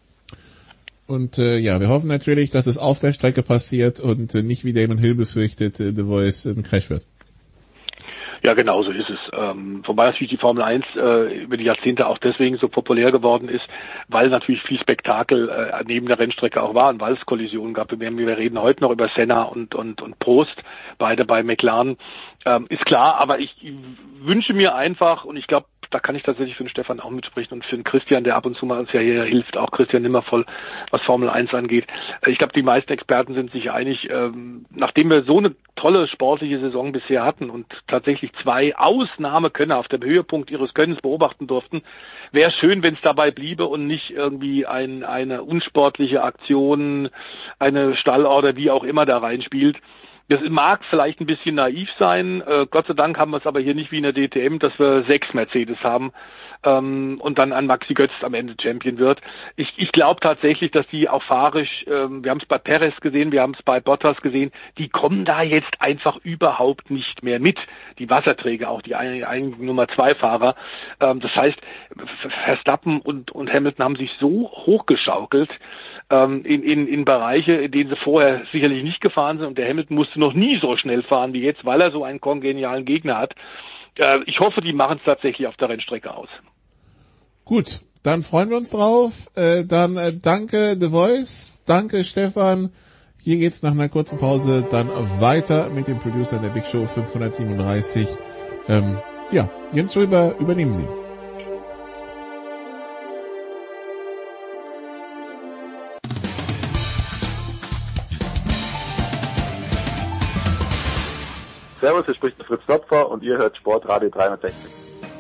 Und äh, ja, wir hoffen natürlich, dass es auf der Strecke passiert und äh, nicht, wie Damon Hill befürchtet, äh, The Voice ein Crash wird. Ja, genau so ist es. Ähm, wobei natürlich die Formel eins äh, über die Jahrzehnte auch deswegen so populär geworden ist, weil natürlich viel Spektakel äh, neben der Rennstrecke auch war und weil es Kollisionen gab. Wir, wir reden heute noch über Senna und und und Prost, beide bei McLaren. Ähm, ist klar, aber ich wünsche mir einfach, und ich glaube, da kann ich tatsächlich für den Stefan auch mitsprechen und für den Christian, der ab und zu mal uns ja hier hilft, auch Christian Nimmervoll, was Formel eins angeht. Ich glaube, die meisten Experten sind sich einig, ähm, nachdem wir so eine tolle sportliche Saison bisher hatten und tatsächlich zwei Ausnahmekönner auf dem Höhepunkt ihres Könnens beobachten durften, wäre schön, wenn es dabei bliebe und nicht irgendwie ein, eine unsportliche Aktion, eine Stallorder, wie auch immer da reinspielt. Das mag vielleicht ein bisschen naiv sein. Äh, Gott sei Dank haben wir es aber hier nicht wie in der D T M, dass wir sechs Mercedes haben ähm, und dann an Maxi Götz am Ende Champion wird. Ich, ich glaube tatsächlich, dass die auch fahrisch, ähm, wir haben es bei Perez gesehen, wir haben es bei Bottas gesehen, die kommen da jetzt einfach überhaupt nicht mehr mit. Die Wasserträger, auch die eigentlichen Nummer zwei Fahrer. Ähm, das heißt, Verstappen und, und Hamilton haben sich so hochgeschaukelt, in, in, in Bereiche, in denen sie vorher sicherlich nicht gefahren sind und der Hamilton musste noch nie so schnell fahren wie jetzt, weil er so einen kongenialen Gegner hat. Äh, ich hoffe, die machen es tatsächlich auf der Rennstrecke aus. Gut, dann freuen wir uns drauf. Äh, dann äh, danke The Voice, danke Stefan. Hier geht's nach einer kurzen Pause dann weiter mit dem Producer der Big Show fünfhundertsiebenunddreißig. Ähm, ja, Jens Röber, übernehmen Sie. Servus, hier spricht der Fritz Topfer und ihr hört Sportradio dreihundertsechzig.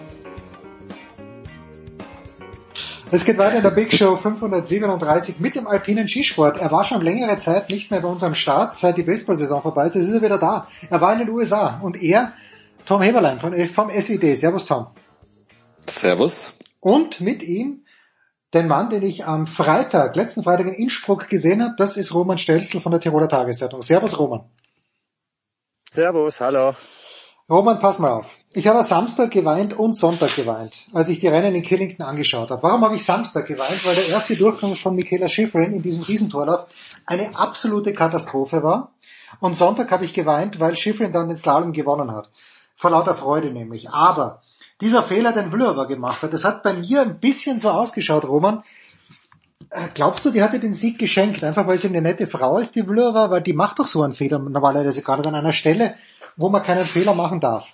Es geht weiter in der Big Show fünfhundertsiebenunddreißig mit dem alpinen Skisport. Er war schon längere Zeit nicht mehr bei uns am Start, seit die Baseball-Saison vorbei ist. Jetzt ist er wieder da. Er war in den U S A und er, Tom Heberlein von, vom S I D. Servus Tom. Servus. Und mit ihm den Mann, den ich am Freitag, letzten Freitag in Innsbruck gesehen habe, das ist Roman Stelzl von der Tiroler Tageszeitung. Servus Roman. Servus, hallo. Roman, pass mal auf. Ich habe Samstag geweint und Sonntag geweint, als ich die Rennen in Killington angeschaut habe. Warum habe ich Samstag geweint? Weil der erste Durchgang von Michaela Schifrin in diesem Riesentorlauf eine absolute Katastrophe war. Und Sonntag habe ich geweint, weil Schifrin dann den Slalom gewonnen hat. Vor lauter Freude nämlich. Aber dieser Fehler, den Vlhova gemacht hat, das hat bei mir ein bisschen so ausgeschaut, Roman. Glaubst du, die hat dir den Sieg geschenkt, einfach weil sie eine nette Frau ist, die Vlhova, weil die macht doch so einen Fehler normalerweise gerade an einer Stelle, wo man keinen Fehler machen darf.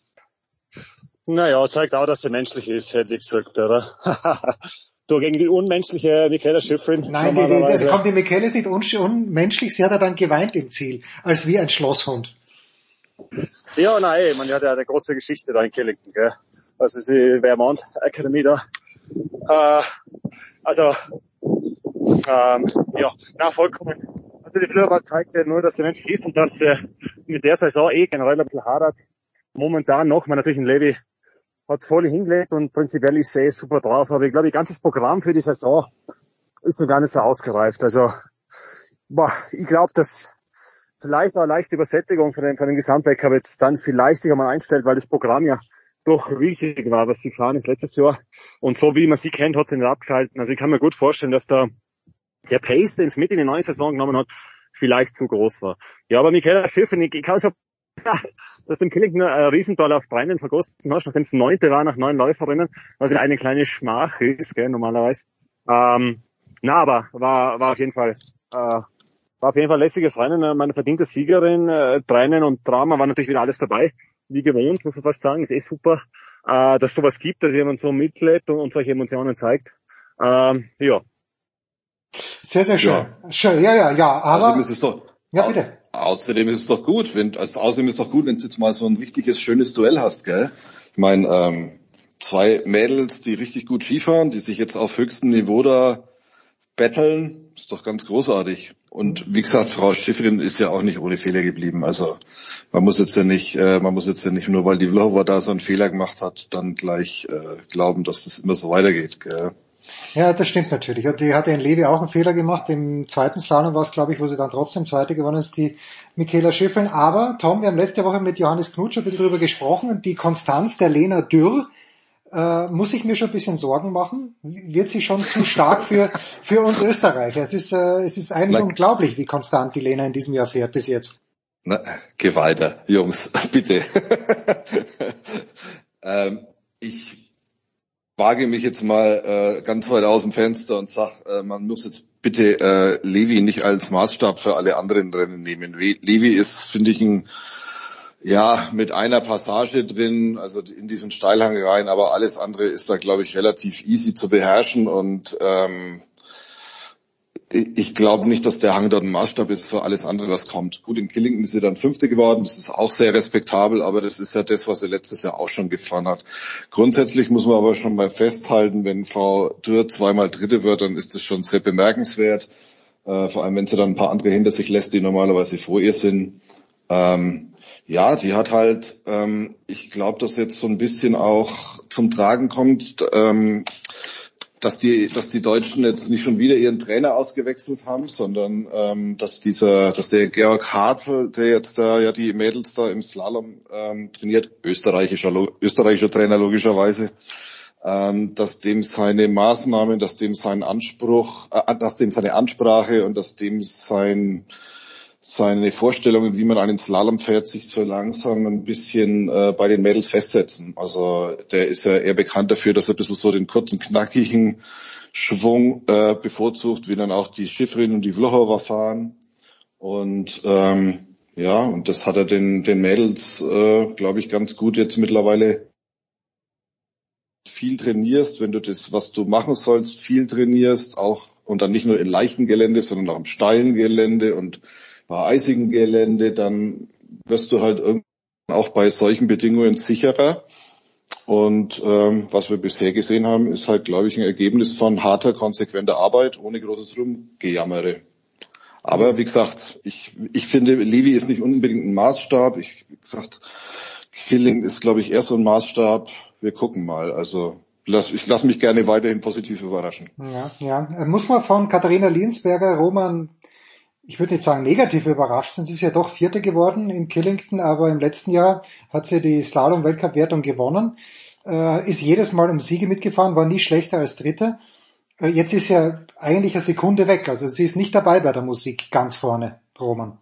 Naja, zeigt auch, dass sie menschlich ist, hätte ich gesagt, oder? Du, gegen die unmenschliche Michaela Schifrin. Nein, die, die, die, kommt die Michaela ist nicht un, unmenschlich, sie hat ja dann geweint im Ziel, als wie ein Schlosshund. Ja, nein, man hat ja eine große Geschichte da in Killington, gell? Also die Vermont Academy da. Äh, also, ähm, ja, na, vollkommen. Also die Vlhova zeigt ja nur, dass sie menschlich ist und dass sie mit der Saison eh generell ein bisschen hadert. Momentan noch, man natürlich ein Levi hat's voll hingelegt und prinzipiell ist sie eh super drauf, aber ich glaube, ihr ganzes Programm für die Saison ist noch gar nicht so ausgereift. Also, boah, ich glaube, dass vielleicht eine leichte Übersättigung von dem, von dem Gesamtwettkampf jetzt dann vielleicht sich einmal einstellt, weil das Programm ja doch riesig war, was sie gefahren ist letztes Jahr. Und so wie man sie kennt, hat sie nicht abgeschalten. Also ich kann mir gut vorstellen, dass da der Pace, den es mit in die neue Saison genommen hat, vielleicht zu groß war. Ja, aber Michaela Schifrin, ich, ich kann schon, ja, dass dem Killington ein Riesental auf Breinen vergossen hast, nachdem es neunte war nach neun Läuferinnen, was ja eine kleine Schmach ist, gell, normalerweise. Ähm, na, aber war, war auf jeden Fall, äh, war auf jeden Fall lässiges Rennen, meine verdiente Siegerin, äh, Tränen und Drama war natürlich wieder alles dabei, wie gewohnt, muss man fast sagen, ist eh super, äh, dass sowas gibt, dass jemand so mitlebt und, und solche Emotionen zeigt. Ähm, ja. Sehr, sehr schön. Ja. Schön, ja, ja, ja, aber... Außerdem ist es doch, ja, bitte. Außerdem ist es doch gut, wenn, also außerdem ist es doch gut, wenn du jetzt mal so ein richtiges, schönes Duell hast, gell? Ich meine, ähm, zwei Mädels, die richtig gut Skifahren, die sich jetzt auf höchstem Niveau da betteln, ist doch ganz großartig. Und wie gesagt, Frau Schifrin ist ja auch nicht ohne Fehler geblieben. Also man muss jetzt ja nicht, äh, man muss jetzt ja nicht nur, weil die Vlhova da so einen Fehler gemacht hat, dann gleich äh, glauben, dass das immer so weitergeht, gell? Ja, das stimmt natürlich. Und die hatte in Levi auch einen Fehler gemacht. Im zweiten Slalom war es, glaube ich, wo sie dann trotzdem Zweite gewonnen ist, die Michaela Schifrin. Aber, Tom, wir haben letzte Woche mit Johannes Knut schon ein bisschen drüber gesprochen. Und die Konstanz der Lena Dürr, äh, muss ich mir schon ein bisschen Sorgen machen. Wird sie schon zu stark für für uns Österreicher. Es ist, äh, es ist eigentlich like. unglaublich, wie konstant die Lena in diesem Jahr fährt bis jetzt. Na, geh weiter, Jungs, bitte. ähm, ich wage mich jetzt mal äh, ganz weit aus dem Fenster und sag, äh, man muss jetzt bitte äh, Levi nicht als Maßstab für alle anderen Rennen nehmen. Levi ist, finde ich, ein, ja, mit einer Passage drin, also in diesen Steilhang rein, aber alles andere ist da, glaube ich, relativ easy zu beherrschen und ähm, ich glaube nicht, dass der Hang dort ein Maßstab ist für alles andere, was kommt. Gut, in Killington ist sie dann Fünfte geworden, das ist auch sehr respektabel, aber das ist ja das, was sie letztes Jahr auch schon gefahren hat. Grundsätzlich muss man aber schon mal festhalten, wenn Frau Dürr zweimal Dritte wird, dann ist das schon sehr bemerkenswert, äh, vor allem wenn sie dann ein paar andere hinter sich lässt, die normalerweise vor ihr sind. Ähm, ja, die hat halt, ähm, ich glaube, dass jetzt so ein bisschen auch zum Tragen kommt, ähm, dass die, dass die Deutschen jetzt nicht schon wieder ihren Trainer ausgewechselt haben, sondern ähm, dass dieser, dass der Georg Hartl, der jetzt da ja die Mädels da im Slalom ähm, trainiert, österreichischer österreichischer Trainer logischerweise, ähm, dass dem seine Maßnahmen, dass dem sein Anspruch, äh, dass dem seine Ansprache und dass dem sein seine Vorstellungen, wie man einen Slalom fährt, sich so langsam ein bisschen äh, bei den Mädels festsetzen. Also der ist ja eher bekannt dafür, dass er ein bisschen so den kurzen, knackigen Schwung äh, bevorzugt, wie dann auch die Schifrin und die Vlhova fahren. Und ähm, ja, und das hat er den, den Mädels, äh, glaube ich, ganz gut jetzt mittlerweile viel trainierst, wenn du das, was du machen sollst, viel trainierst, auch und dann nicht nur in leichten Gelände, sondern auch im steilen Gelände und bei eisigem Gelände, dann wirst du halt irgendwann auch bei solchen Bedingungen sicherer. Und ähm, was wir bisher gesehen haben, ist halt, glaube ich, ein Ergebnis von harter, konsequenter Arbeit, ohne großes Rumgejammere. Aber wie gesagt, ich, ich finde, Levi ist nicht unbedingt ein Maßstab. Ich, wie gesagt, Killing ist, glaube ich, eher so ein Maßstab. Wir gucken mal. Also lass, ich lasse mich gerne weiterhin positiv überraschen. Ja, ja. Muss man von Katharina Liensberger, Roman, ich würde nicht sagen negativ überrascht, denn sie ist ja doch Vierte geworden in Killington, aber im letzten Jahr hat sie die Slalom-Weltcup-Wertung gewonnen, äh, ist jedes Mal um Siege mitgefahren, war nie schlechter als Dritte. Äh, jetzt ist ja eigentlich eine Sekunde weg, also sie ist nicht dabei bei der Musik ganz vorne, Roman.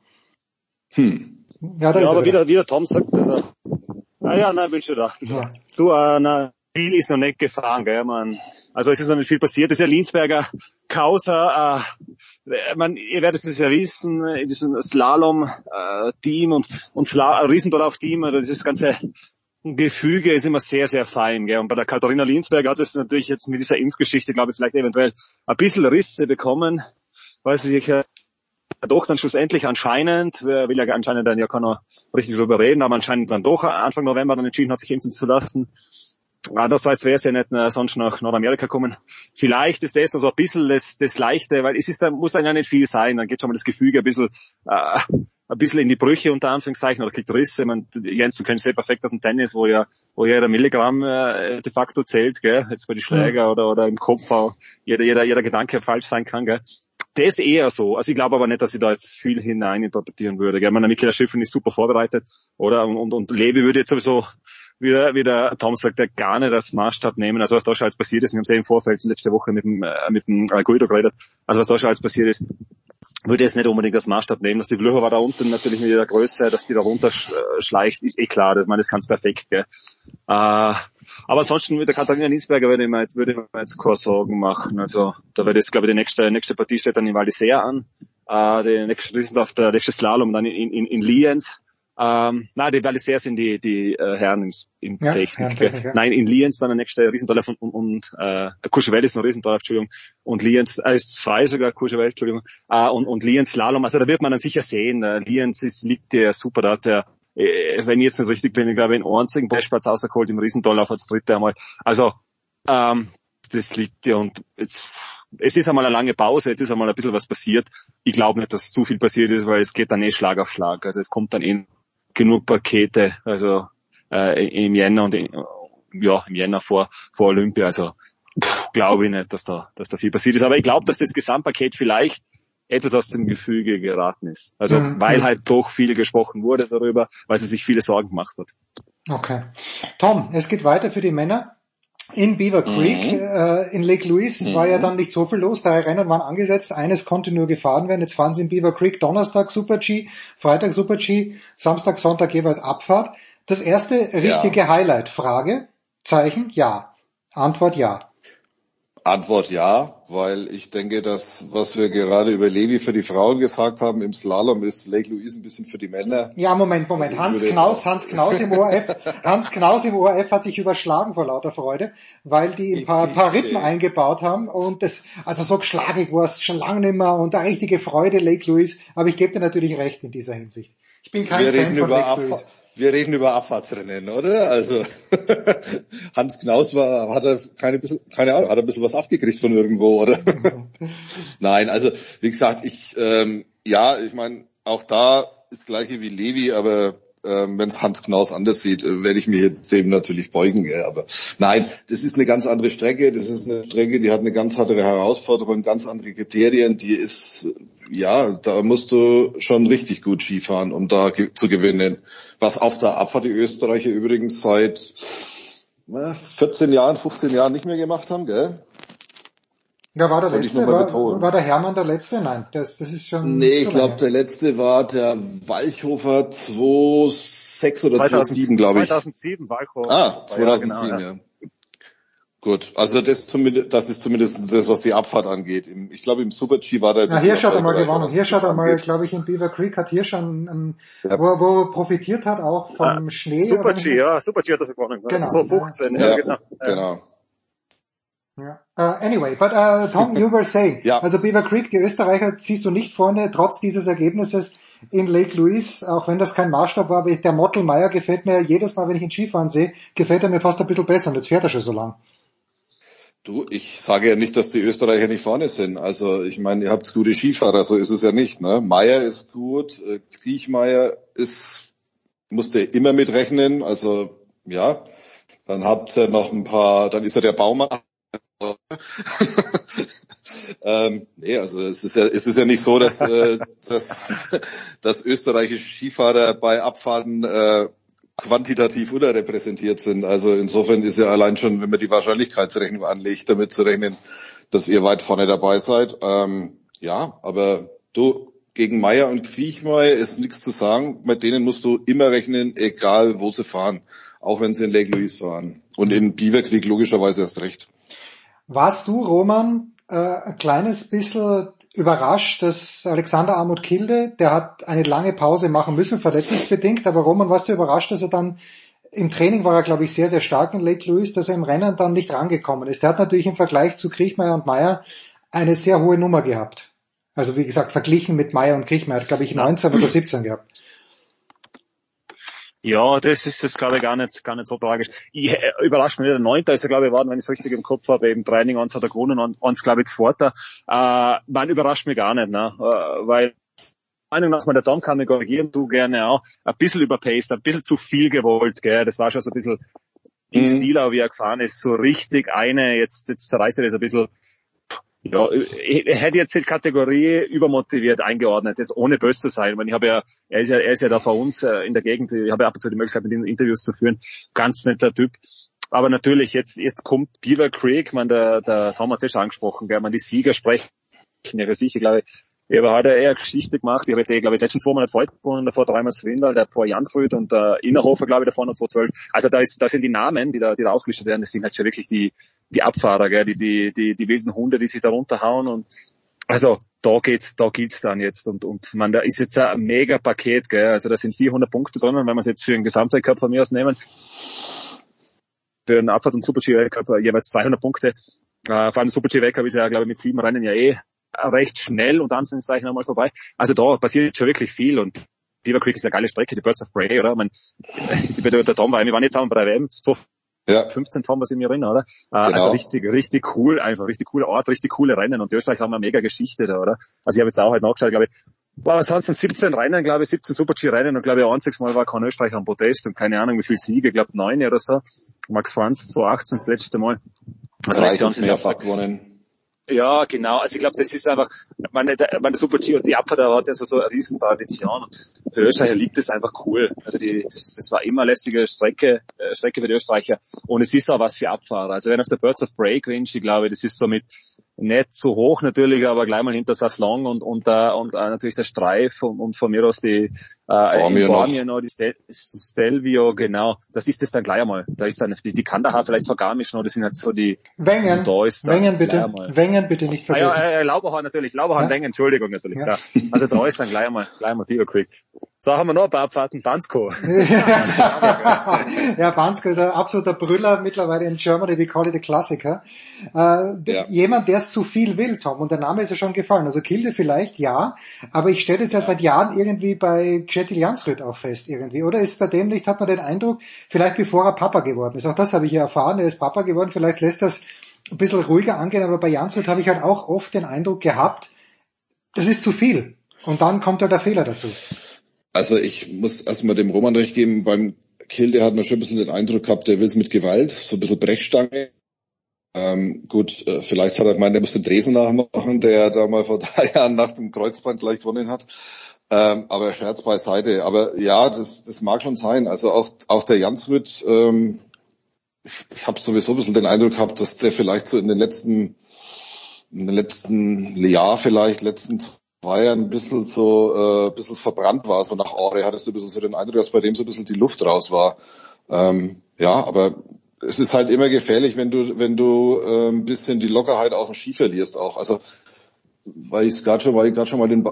Hm. Ja, da ja ist aber wieder, wieder Tom sagt, also, ah ja, nein, bin schon da. Ja. Du, äh, na, viel ist noch nicht gefahren, gell, man. Also es ist noch nicht viel passiert. Das ist ja Linsberger Causa, äh, man, ihr werdet es ja wissen, in diesem Slalom-Team äh, und, und Sla Riesendorlauf-Team, also dieses ganze Gefüge ist immer sehr, sehr fein, gell. Und bei der Katharina Linsberger hat es natürlich jetzt mit dieser Impfgeschichte, glaube ich, vielleicht eventuell ein bisschen Risse bekommen, weil sie sich ja doch dann schlussendlich anscheinend, wer will ja anscheinend dann ja keiner richtig drüber reden, aber anscheinend dann doch Anfang November dann entschieden hat, sich impfen zu lassen. Andererseits wäre es ja nicht äh, sonst nach Nordamerika kommen. Vielleicht ist das also ein bisschen das, das Leichte, weil es ist, da muss dann ja nicht viel sein. Dann geht schon mal das Gefüge ein bisschen, äh, ein bisschen in die Brüche unter Anführungszeichen oder kriegt Risse. Man, Jens, du kennst sehr perfekt aus dem Tennis, wo ja, wo jeder Milligramm äh, de facto zählt, gell? Jetzt bei den Schläger oder oder im Kopf auch jeder jeder jeder Gedanke falsch sein kann, gell? Das eher so. Also ich glaube aber nicht, dass ich da jetzt viel hineininterpretieren würde. Gell? Man, Michaela Schifrin ist super vorbereitet, oder? Und, und, und Levi würde jetzt sowieso wie der, wie der Tom sagt, der gar nicht als Maßstab nehmen. Also was da schon alles passiert ist, wir haben es ja im Vorfeld letzte Woche mit dem, äh, mit dem äh, Guido geredet, also was da schon alles passiert ist, würde ich es nicht unbedingt als Maßstab nehmen. Dass die Vlhova da unten natürlich mit ihrer Größe, dass die da runterschleicht, ist eh klar. Das, ich meine, das kann's perfekt, gell. Äh, aber ansonsten mit der Katharina Linsberger würde ich mir jetzt, würde ich mir jetzt keine Sorgen machen. Also da wird jetzt, glaube ich, die nächste, nächste Partie steht dann in Val d'Isère an. Äh, die nächste, die sind auf der nächste Slalom dann in, in, in Lienz. Ähm, nein, die Valisier sind die, die äh, Herren im, im ja, Technik. Technik ja. Nein, in Lienz dann der nächste Riesentorlauf und, und, und äh, Courchevel ist ein Riesentorlauf, Entschuldigung. Und Lienz, äh, ist zwei sogar, Courchevel, Entschuldigung. Äh, und, und Lienz Slalom, also da wird man dann sicher sehen. Äh, Lienz ist, liegt der super, da hat der, äh, wenn ich jetzt nicht richtig bin, ich glaube, einen einzigen Bestplatz rausgeholt im Riesentorlauf als dritte einmal. Also, ähm, das liegt ja und jetzt, es ist einmal eine lange Pause, jetzt ist einmal ein bisschen was passiert. Ich glaube nicht, dass zu viel passiert ist, weil es geht dann eh Schlag auf Schlag. Also es kommt dann eh genug Pakete, also äh, im Jänner und in, ja im Jänner vor vor Olympia. Also glaube ich nicht, dass da dass da viel passiert ist. Aber ich glaube, dass das Gesamtpaket vielleicht etwas aus dem Gefüge geraten ist. Also mhm. weil halt doch viel gesprochen wurde darüber, weil sie sich viele Sorgen gemacht hat. Okay. Tom, es geht weiter für die Männer. In Beaver Creek, mhm. äh, in Lake Louise mhm. war ja dann nicht so viel los, drei Rennen waren angesetzt, eines konnte nur gefahren werden, jetzt fahren sie in Beaver Creek Donnerstag Super-G, Freitag Super-G, Samstag, Sonntag jeweils Abfahrt. Das erste richtige ja. Highlight, Frage, Zeichen, ja, Antwort ja. Antwort ja, weil ich denke, dass was wir gerade über Levi für die Frauen gesagt haben, im Slalom ist Lake Louise ein bisschen für die Männer. Ja, Moment, Moment. Also Hans Knaus, Hans Knaus im O R F, Hans Knaus im O R F hat sich überschlagen vor lauter Freude, weil die ein paar, paar Rippen eingebaut haben und das, also so geschlagig war es schon lange nicht mehr und eine richtige Freude, Lake Louise. Aber ich gebe dir natürlich recht in dieser Hinsicht. Ich bin kein wir Fan von Lake Abfa- Louise. Wir reden über Abfahrtsrennen, oder? Also Hans Knaus war, hat er keine, keine Ahnung, hat er ein bisschen was abgekriegt von irgendwo, oder? Nein, also wie gesagt, ich ähm, ja, ich meine, auch da ist das Gleiche wie Levi, aber ähm, wenn es Hans Knaus anders sieht, äh, werde ich mir jetzt eben natürlich beugen. Gell? Aber nein, das ist eine ganz andere Strecke. Das ist eine Strecke, die hat eine ganz andere Herausforderung, ganz andere Kriterien. Die ist, ja, da musst du schon richtig gut Skifahren, um da ge- zu gewinnen. Was auf der Abfahrt die Österreicher übrigens seit na, vierzehn Jahren, fünfzehn Jahren nicht mehr gemacht haben, gell? Ja, war der letzte, war, war der Hermann der letzte? Nein, das, das ist schon... Nee, ich glaube, der letzte war der Walchhofer zweitausendsechs oder zweitausendsieben, glaube ich. zweitausendsieben, Walchhofer. Ah, zweitausendsieben, ja. Genau, ja. ja. Gut, also das, zumindest, das ist zumindest das, was die Abfahrt angeht. Ich glaube, im Super-G war der... Ja, Hirsch hat einmal gewonnen. Hirsch hat einmal, glaube ich, in Beaver Creek hat Hirsch schon, um, ja. wo, wo er profitiert hat, auch vom ah, Schnee. Super-G, ja, Super-G hat das gewonnen. Genau. So fünfzehn, ja, ja, genau. genau. Ja. Uh, anyway, but uh, Tom, you were saying, ja. also Beaver Creek, die Österreicher ziehst du nicht vorne, trotz dieses Ergebnisses in Lake Louise, auch wenn das kein Maßstab war, aber der Mottelmeier gefällt mir jedes Mal, wenn ich ihn Skifahren sehe, gefällt er mir fast ein bisschen besser und jetzt fährt er schon so lang. Du, ich sage ja nicht, dass die Österreicher nicht vorne sind. Also ich meine, ihr habt gute Skifahrer, so ist es ja nicht. Ne? Meier ist gut, äh, Kriechmeier ist, musste immer mitrechnen, also ja. Dann habt ihr noch ein paar, dann ist ja der Baumann. ähm, nee, also es ist ja, es ist ja nicht so, dass, äh, dass, dass österreichische Skifahrer bei Abfahrten äh, quantitativ unterrepräsentiert sind. Also insofern ist ja allein schon, wenn man die Wahrscheinlichkeitsrechnung anlegt, damit zu rechnen, dass ihr weit vorne dabei seid. Ähm, ja, aber du, gegen Meier und Kriechmeier ist nichts zu sagen. Mit denen musst du immer rechnen, egal wo sie fahren. Auch wenn sie in Lake Louise fahren. Und in Beaver Creek logischerweise erst recht. Warst du, Roman, äh, ein kleines bisschen überrascht, dass Alexander Aamodt-Kilde, der hat eine lange Pause machen müssen, verletzungsbedingt, aber Roman, warst du überrascht, dass er dann, im Training war er, glaube ich, sehr, sehr stark in Lake Louise, dass er im Rennen dann nicht rangekommen ist. Der hat natürlich im Vergleich zu Kriechmeier und Meier eine sehr hohe Nummer gehabt. Also wie gesagt, verglichen mit Meier und Kriechmeier hat, glaube ich, neunzehn oder siebzehn gehabt. Ja, das ist das, glaube ich, gar nicht, gar nicht so tragisch. Ich, äh, überrascht mich nicht, der Neunter ist er, glaube ich, geworden, wenn ich es richtig im Kopf habe, eben Training, eins hat er gewonnen, eins, glaube ich, Zweiter. Äh, man überrascht mich gar nicht, ne, äh, weil, Meinung nach, mal der Tom kann mich korrigieren, du gerne auch, ein bisschen überpaced, ein bisschen zu viel gewollt, gell, das war schon so ein bisschen im mhm. Stil, auch wie er gefahren ist, so richtig eine, jetzt, jetzt zerreißt er das ein bisschen. Ja, ich hätte jetzt die Kategorie übermotiviert eingeordnet, jetzt ohne böse zu sein, weil ich habe ja, er ist ja, er ist ja da vor uns in der Gegend, ich habe ja ab und zu die Möglichkeit, mit ihm Interviews zu führen, ganz netter Typ. Aber natürlich, jetzt, jetzt kommt Beaver Creek, man, der, der Tom hat es schon angesprochen, gell, man, die Sieger sprechen ja für sich, ich glaube, ich habe heute eher Geschichte gemacht, ich habe jetzt eh, glaube ich, letzten zwei Monate Freud gewonnen, davor dreimal Swindal, der vor Janfrüd und der Innerhofer, glaube ich, davor noch zweitausendzwölf. Also da ist, da sind die Namen, die da, die da aufgelistet werden, das sind halt schon wirklich die, die Abfahrer, gell, die, die, die, die wilden Hunde, die sich da runterhauen und Also da geht's, da gilt's dann jetzt und und man, da ist jetzt ein mega Paket, gell? Also da sind vierhundert Punkte drin, wenn wir es jetzt für den Gesamtweltcup von mir aus nehmen. Für den Abfahrt- und Super-G-Weltcup jeweils zweihundert Punkte. Äh, vor allem der Super-G-Weltcup ist ja, glaube ich, mit sieben Rennen ja eh recht schnell und Anführungszeichen einmal vorbei. Also da passiert schon wirklich viel und Beaver Creek ist eine geile Strecke, die Birds of Prey, oder? Man, der Tom war, wir waren jetzt auch bei der W M, so ja. fünfzehn Tom, was ich mir erinnere, oder? Genau. Also richtig, richtig cool, einfach richtig cooler Ort, richtig coole Rennen und die Österreich haben eine mega Geschichte da, oder? Also ich habe jetzt auch halt nachgeschaut, glaube ich, wow, was sind es denn, siebzehn Rennen, glaube ich, siebzehn Super-G-Rennen und glaube ich, ein einziges Mal war kein Österreicher am Podest und keine Ahnung, wie viele Siege, ich glaube neun oder so. Max Franz, zwanzig achtzehn das letzte Mal. Also das haben sie mehrfach gewonnen. Ja, genau. Also ich glaube, das ist einfach, meine, der, meine Super-G und die Abfahrt, da hat ja so, so eine riesen Tradition. Und für Österreicher liegt das einfach cool. Also die, das, das war immer eine lästige Strecke, äh, Strecke für die Österreicher. Und es ist auch was für Abfahrer. Also wenn auf der Birds of Prey gewinnt, ich glaube, das ist so mit nicht so hoch natürlich, aber gleich mal hinter Saslong und und äh, und äh, natürlich der Streif und, und von mir aus die äh, Bormio noch, die Stel- Stelvio, genau. Das ist das dann gleich einmal. Da ist dann die, die Kandahar vielleicht vor Garmisch noch, das sind halt so die Wengen. Da ist Wengen bitte. Wengen bitte nicht vergessen. Ah, ja, äh, Lauberhorn natürlich, Lauberhorn, ja? Wengen, Entschuldigung natürlich. Ja. Ja. Also da ist dann gleich einmal, gleich einmal Beaver Creek. So haben wir noch ein paar Abfahrten, Bansko. Ja, Bansko ist ein absoluter Brüller mittlerweile in Germany, we call it a Klassiker. Äh, ja. Jemand, der es zu viel will, Tom, und der Name ist ja schon gefallen. Also Kilde vielleicht, ja, aber ich stelle das ja seit Jahren irgendwie bei Kjetil Jansrud auch fest irgendwie, oder? Ist bei dem nicht, hat man den Eindruck, vielleicht bevor er Papa geworden ist. Auch das habe ich ja erfahren, er ist Papa geworden, vielleicht lässt das ein bisschen ruhiger angehen, aber bei Jansrud habe ich halt auch oft den Eindruck gehabt, das ist zu viel. Und dann kommt halt der Fehler dazu. Also ich muss erstmal dem Roman recht geben, beim Kilde hat man schon ein bisschen den Eindruck gehabt, der will es mit Gewalt, so ein bisschen Brechstange. Ähm, gut, äh, vielleicht hat er gemeint, er muss den Dresen nachmachen, der da mal vor drei Jahren nach dem Kreuzband gleich gewonnen hat. Ähm, aber Scherz beiseite. Aber ja, das, das mag schon sein. Also auch, auch der Jansrud, ähm, ich, ich habe sowieso ein bisschen den Eindruck gehabt, dass der vielleicht so in den letzten, in den letzten Jahr vielleicht, letzten zwei Jahren ein bisschen so, äh, ein bisschen verbrannt war. So nach Aure hattest du ein bisschen so den Eindruck, dass bei dem so ein bisschen die Luft raus war. Ähm, ja, aber es ist halt immer gefährlich, wenn du, wenn du äh, ein bisschen die Lockerheit auf dem Ski verlierst auch. Also, weil ich es gerade schon, weil ich gerade schon mal den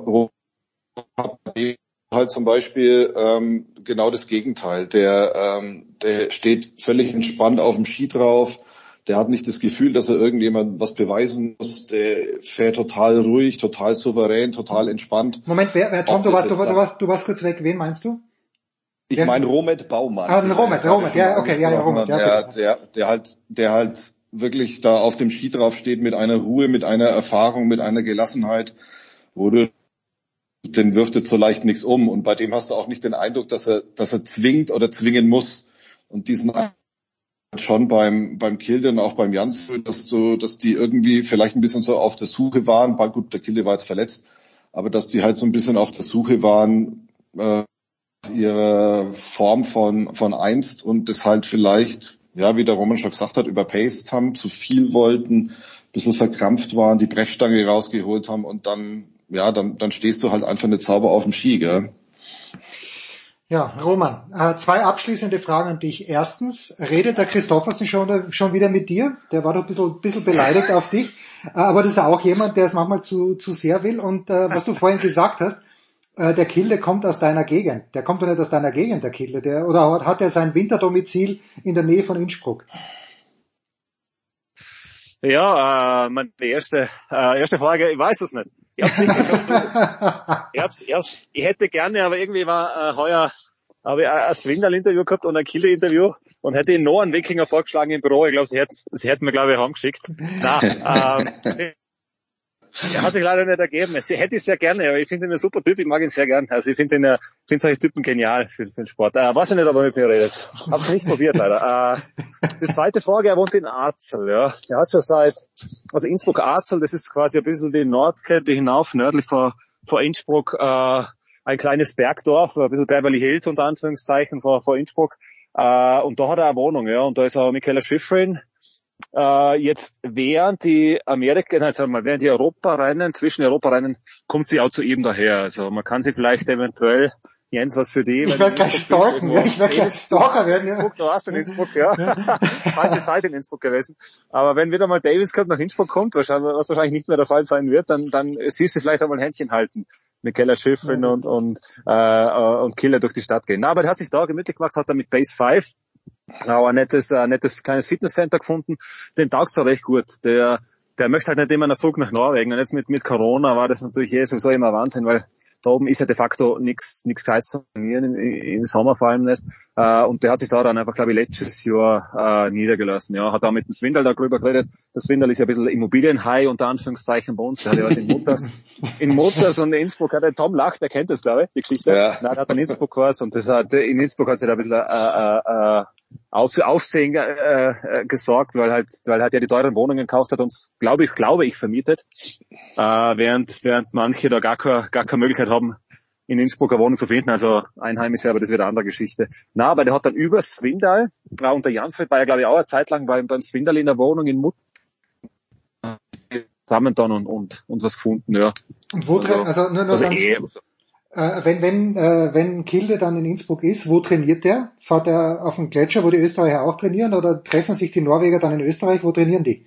halt zum Beispiel ähm, genau das Gegenteil. Der, ähm, der steht völlig entspannt auf dem Ski drauf. Der hat nicht das Gefühl, dass er irgendjemand was beweisen muss. Der fährt total ruhig, total souverän, total entspannt. Moment, wer, wer Tom, du warst, du, du warst, du warst kurz weg. Wen meinst du? Ich meine Romet Baumann. Ah, Romet, Romet, ja, okay, ja, ja, Romet, ja, der, der, der halt, der halt wirklich da auf dem Ski drauf steht mit einer Ruhe, mit einer Erfahrung, mit einer Gelassenheit, wo du, den wirft jetzt so leicht nichts um. Und bei dem hast du auch nicht den Eindruck, dass er, dass er zwingt oder zwingen muss. Und diesen schon beim, beim Kilde und auch beim Jansrud, dass du, dass die irgendwie vielleicht ein bisschen so auf der Suche waren. Gut, der Kilde war jetzt verletzt, aber dass die halt so ein bisschen auf der Suche waren, äh, ihre Form von von einst und das halt vielleicht, ja, wie der Roman schon gesagt hat, überpaced haben, zu viel wollten, ein bisschen verkrampft waren, die Brechstange rausgeholt haben und dann, ja, dann dann stehst du halt einfach nicht sauber auf dem Ski, gell? Ja, Roman, äh, zwei abschließende Fragen an dich. Erstens, redet der Christoffersen schon, schon wieder mit dir? Der war doch ein bisschen, ein bisschen beleidigt auf dich, äh, aber das ist auch jemand, der es manchmal zu zu sehr will und äh, was du vorhin gesagt hast, der Kilde kommt aus deiner Gegend. Der kommt doch nicht aus deiner Gegend, der Kilde. Der, oder hat er sein Winterdomizil in der Nähe von Innsbruck? Ja, äh, meine erste, äh, erste Frage, ich weiß es nicht. Ich, hab's nicht ich, hab's, ich, hab's, ich hätte gerne, aber irgendwie war äh, heuer, habe ich ein Swindal-Interview gehabt und ein Kilde-Interview und hätte ihn noch einen Wikinger vorgeschlagen im Büro. Ich glaube, sie hätten, sie hätten mir, glaube ich, heimgeschickt. Nein, ähm, er hat sich leider nicht ergeben. Ich hätte es sehr gerne, aber ich finde ihn ein super Typ, ich mag ihn sehr gern. Also ich finde ihn, ich finde solche Typen genial für, für den Sport. Äh, weiß ich nicht, ob er mit mir redet. Hab's nicht probiert, leider. Äh, die zweite Frage, er wohnt in Arzel, ja. Er hat schon seit, also Innsbruck-Arzel, das ist quasi ein bisschen die Nordkette hinauf, nördlich vor, vor Innsbruck, äh, ein kleines Bergdorf, ein bisschen Beverly Hills unter Anführungszeichen vor, vor Innsbruck. Äh, und da hat er eine Wohnung, ja. Und da ist auch Michaela Schifrin. Uh, jetzt während die Amerika, also mal während die Europarennen, zwischen Europarennen, kommt sie auch zu ihm daher. Also man kann sie vielleicht eventuell Jens, was für die. Ich werde gleich stalken, ja, ich werde gleich Stalker werden, ja. Innsbruck, du warst in Innsbruck, ja. Falsche Zeit in Innsbruck gewesen. Aber wenn wieder mal Davis Cup nach Innsbruck kommt, was wahrscheinlich nicht mehr der Fall sein wird, dann, dann siehst du vielleicht einmal ein Händchen halten. Mit Keller Schiffrin und, und, äh, und Killer durch die Stadt gehen. Na, aber der hat sich da gemütlich gemacht, hat er mit Base five auch ein nettes, ein nettes kleines Fitnesscenter gefunden. Den taugt's auch recht gut. Der, der möchte halt nicht immer einen Zug nach Norwegen. Und jetzt mit, mit Corona war das natürlich eh sowieso immer Wahnsinn, weil da oben ist ja de facto nichts, nichts geheizt zu trainieren, im Sommer vor allem nicht. Äh, und der hat sich da dann einfach, glaube ich, letztes Jahr äh, niedergelassen. Ja, hat auch mit dem Swindal darüber geredet. Der Swindal ist ja ein bisschen Immobilienhigh, unter Anführungszeichen, bei uns. Der hat ja was in Mutters, in Mutters und in Innsbruck. Der Tom lacht, der kennt das, glaube ich, die Geschichte. Ja. Nein, der hat in Innsbruck was und das hat, in Innsbruck hat sich da ein bisschen, äh, äh, auf, für Aufsehen äh, äh, gesorgt, weil halt, weil halt ja die teuren Wohnungen gekauft hat und glaube ich, glaube ich vermietet, äh, während während manche da gar keine gar keine Möglichkeit haben, in Innsbruck eine Wohnung zu finden. Also Einheimische, aber das ist wieder eine andere Geschichte. Na, aber der hat dann über Swindal, äh, unter Jansfeld war ja glaube ich auch eine Zeit lang beim beim Swindal in der Wohnung in Mut zusammen dann und und und was gefunden, ja. Und wo also, also nur nur also ganz, eh, Äh, wenn wenn äh, wenn Kilde dann in Innsbruck ist, wo trainiert der? Fahrt er auf den Gletscher, wo die Österreicher auch trainieren, oder treffen sich die Norweger dann in Österreich? Wo trainieren die?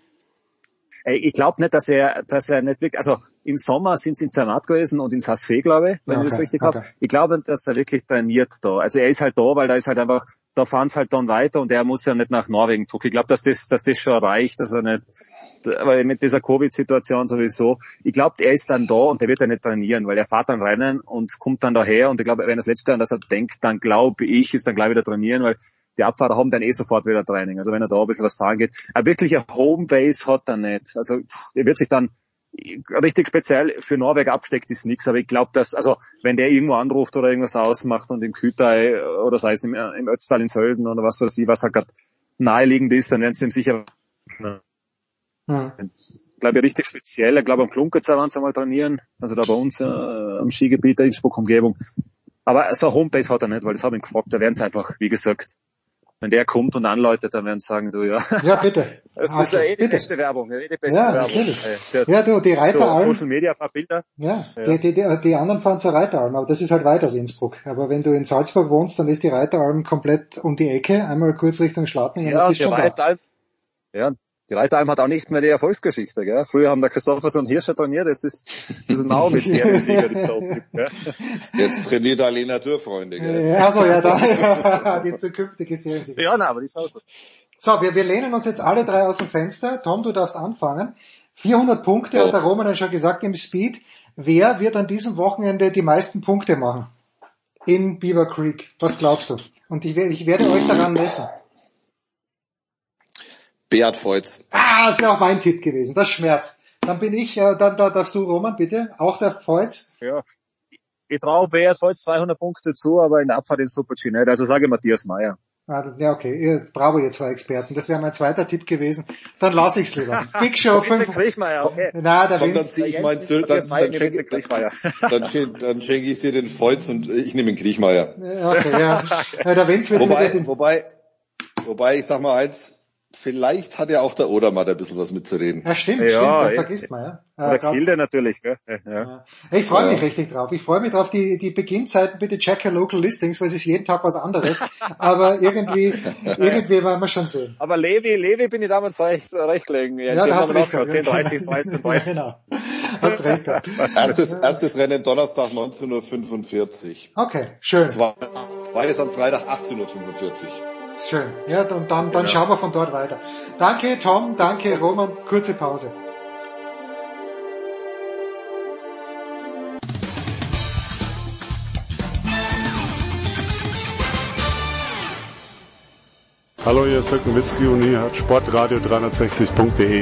Ich glaube nicht, dass er, dass er nicht wirklich, also im Sommer sind sie in Zermatt gewesen und in Saas-Fee, glaube ich, wenn okay, ich das richtig okay. habe. Ich glaube, dass er wirklich trainiert da. Also er ist halt da, weil da ist halt einfach, da fahren sie halt dann weiter und er muss ja nicht nach Norwegen zurück. Ich glaube, dass das, dass das schon reicht, dass er nicht, aber mit dieser Covid-Situation sowieso. Ich glaube, er ist dann da und der wird ja nicht trainieren, weil er fährt dann rennen und kommt dann daher und ich glaube, wenn das Letzte an das er denkt, dann glaube ich, ist dann gleich wieder trainieren, weil die Abfahrer haben dann eh sofort wieder Training. Also wenn er da ein bisschen was fahren geht. Aber wirklich eine Homebase hat er nicht. Also er wird sich dann richtig speziell für Norwegen absteckt ist nichts, aber ich glaube, dass, also wenn der irgendwo anruft oder irgendwas ausmacht und im Kütei oder sei es im, im Ötztal in Sölden oder was weiß ich, was halt gerade naheliegend ist, dann werden sie ihm sicher Hm. Ich glaube, richtig speziell. Ich glaube, am Klunkerzer waren sie mal trainieren. Also da bei uns äh, am Skigebiet der Innsbruck-Umgebung. Aber so eine Homebase hat er nicht, weil das habe ich gefragt. Da werden sie einfach, wie gesagt, wenn der kommt und anläutet, dann werden sie sagen, du, ja. Ja, bitte. Das okay, ist ja eh die bitte. beste Werbung. Eh die beste ja, Werbung. Natürlich. Ja, ja, du, die Reiteralm. Social Media, ein paar Bilder. Ja, ja. Die, die, die, die anderen fahren zur Reiteralm, aber das ist halt weit aus Innsbruck. Aber wenn du in Salzburg wohnst, dann ist die Reiteralm komplett um die Ecke, einmal kurz Richtung Schladming. Ja, die Reiteralm. Ja. Die Reiteralm hat auch nicht mehr die Erfolgsgeschichte, gell? Früher haben der Christopherson und Hirscher trainiert, jetzt ist das ein Naumitz-Seriensieger, die Top gibt, gell? Jetzt trainiert Alena Dürr, Freunde, gell? Ja, also, ja, da, die zukünftige Seriensieger. Ja, na, aber die ist auch gut. So, wir, wir lehnen uns jetzt alle drei aus dem Fenster. Tom, du darfst anfangen. vierhundert Punkte, ja. Hat der Roman schon gesagt, im Speed. Wer wird an diesem Wochenende die meisten Punkte machen? In Beaver Creek. Was glaubst du? Und ich, ich werde euch daran messen. Beat Feutz. Ah, das wäre auch mein Tipp gewesen. Das schmerzt. Dann bin ich, äh, dann da darfst du, Roman, bitte. Auch der Feutz. Ja. Ich traue Beat Feutz zweihundert Punkte zu, aber in der Abfahrt in Super-G nicht. Also sage Matthias Mayr. Ah, ja, okay. Bravo, ihr zwei Experten. Das wäre mein zweiter Tipp gewesen. Dann lasse ich's lieber. Big Show fünf. Kriechmeier, okay. Na, der Komm, dann zieh ich meinen Zö- dann, dann, schenke, dann, schenke, dann schenke ich dir den Feutz und ich nehme den Kriechmeier. Okay, ja. ja der Wenz wird wobei, den... wobei, wobei, ich sag mal eins, vielleicht hat ja auch der Odermatt ein bisschen was mitzureden. Ja, stimmt, ja, stimmt, das ja, vergisst man, ja. ja der Kilde natürlich, gell. Ja. Ja. Ich freue mich ja. richtig drauf. Ich freue mich drauf, die, die Beginnzeiten bitte check your local listings, weil es ist jeden Tag was anderes. Aber irgendwie, irgendwie werden wir schon sehen. Aber Levi, Levi bin ich damals recht, recht gelegen. Ja, ja da hast du recht gehabt. zehn dreißig, dreizehn dreißig. Ja, genau. Hast recht gehabt. Erstes, erstes Rennen Donnerstag neunzehn Uhr fünfundvierzig. Okay, schön. Zweites am Freitag achtzehn Uhr fünfundvierzig. Schön. Ja, und dann, dann ja. schauen wir von dort weiter. Danke, Tom. Danke, Roman. Kurze Pause. Hallo, hier ist Dirk Nowitzki und hier hat Sportradio dreihundertsechzig punkt de.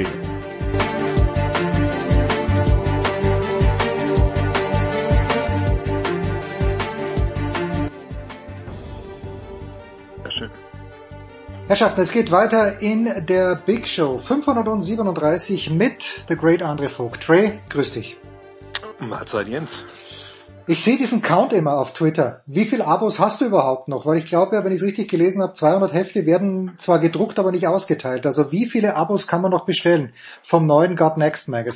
Herrschaften, es geht weiter in der Big Show fünfhundertsiebenunddreißig mit The Great André Vogt. Trey, grüß dich. Mahlzeit, Jens. Ich sehe diesen Count immer auf Twitter. Wie viele Abos hast du überhaupt noch? Weil ich glaube ja, wenn ich es richtig gelesen habe, zweihundert Hefte werden zwar gedruckt, aber nicht ausgeteilt. Also wie viele Abos kann man noch bestellen vom neuen God Next Magazine?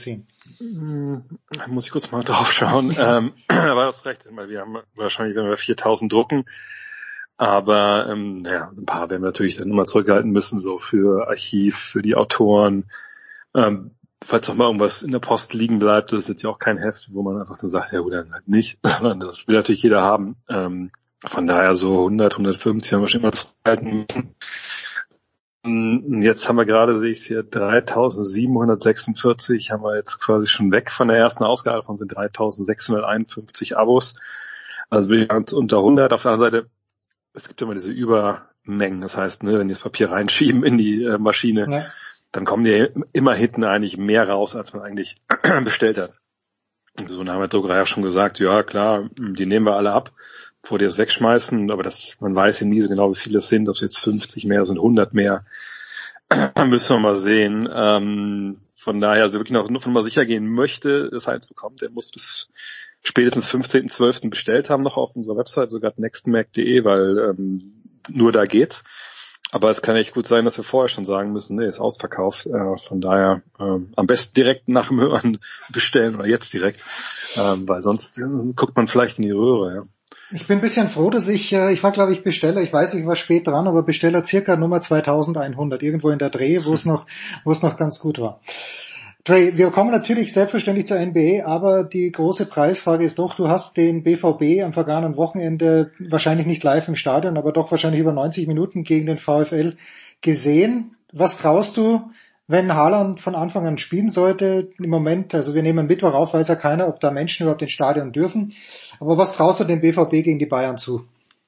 Hm, muss ich kurz mal drauf schauen. ähm, aber du hast recht, wir haben wahrscheinlich, wenn wir viertausend drucken, aber ähm, naja, ein paar werden wir natürlich dann immer zurückhalten müssen, so für Archiv, für die Autoren. Ähm, falls noch mal irgendwas in der Post liegen bleibt, das ist jetzt ja auch kein Heft, wo man einfach dann sagt, ja gut, dann halt nicht, sondern das will natürlich jeder haben. Ähm, von daher so hundert, hundertfünfzig haben wir schon immer zurückhalten müssen. Jetzt haben wir gerade, sehe ich es hier, dreitausendsiebenhundertsechsundvierzig haben wir jetzt quasi schon weg von der ersten Ausgabe, davon sind dreitausendsechshunderteinundfünfzig Abos. Also wir sind unter hundert. Auf der anderen Seite, es gibt immer diese Übermengen, das heißt, ne, wenn die das Papier reinschieben in die äh, Maschine, ja, dann kommen die immer hinten eigentlich mehr raus, als man eigentlich bestellt hat. Und so haben wir Druckerei ja schon gesagt, ja klar, die nehmen wir alle ab, bevor die das wegschmeißen, aber das, man weiß ja nie so genau, wie viele es sind, ob es jetzt fünfzig mehr sind, hundert mehr, müssen wir mal sehen. Ähm, von daher, also wirklich noch nur von mal sicher gehen möchte, das eins bekommt, der muss bis spätestens fünfzehnten zwölften bestellt haben, noch auf unserer Website, sogar nextmac punkt de, weil ähm, nur da geht's. Aber es kann echt gut sein, dass wir vorher schon sagen müssen, nee, ist ausverkauft. Äh, von daher ähm, am besten direkt nach dem Hören bestellen oder jetzt direkt, ähm, weil sonst äh, guckt man vielleicht in die Röhre. Ja. Ich bin ein bisschen froh, dass ich, äh, ich war glaube ich Besteller, ich weiß, ich war spät dran, aber Besteller circa Nummer zweitausendeinhundert, irgendwo in der Dreh, wo es noch, wo es noch ganz gut war. Dre, wir kommen natürlich selbstverständlich zur N B A, aber die große Preisfrage ist doch, du hast den B V B am vergangenen Wochenende wahrscheinlich nicht live im Stadion, aber doch wahrscheinlich über neunzig Minuten gegen den VfL gesehen. Was traust du, wenn Haaland von Anfang an spielen sollte? Im Moment, also wir nehmen Mittwoch auf, weiß ja keiner, ob da Menschen überhaupt ins Stadion dürfen. Aber was traust du dem B V B gegen die Bayern zu?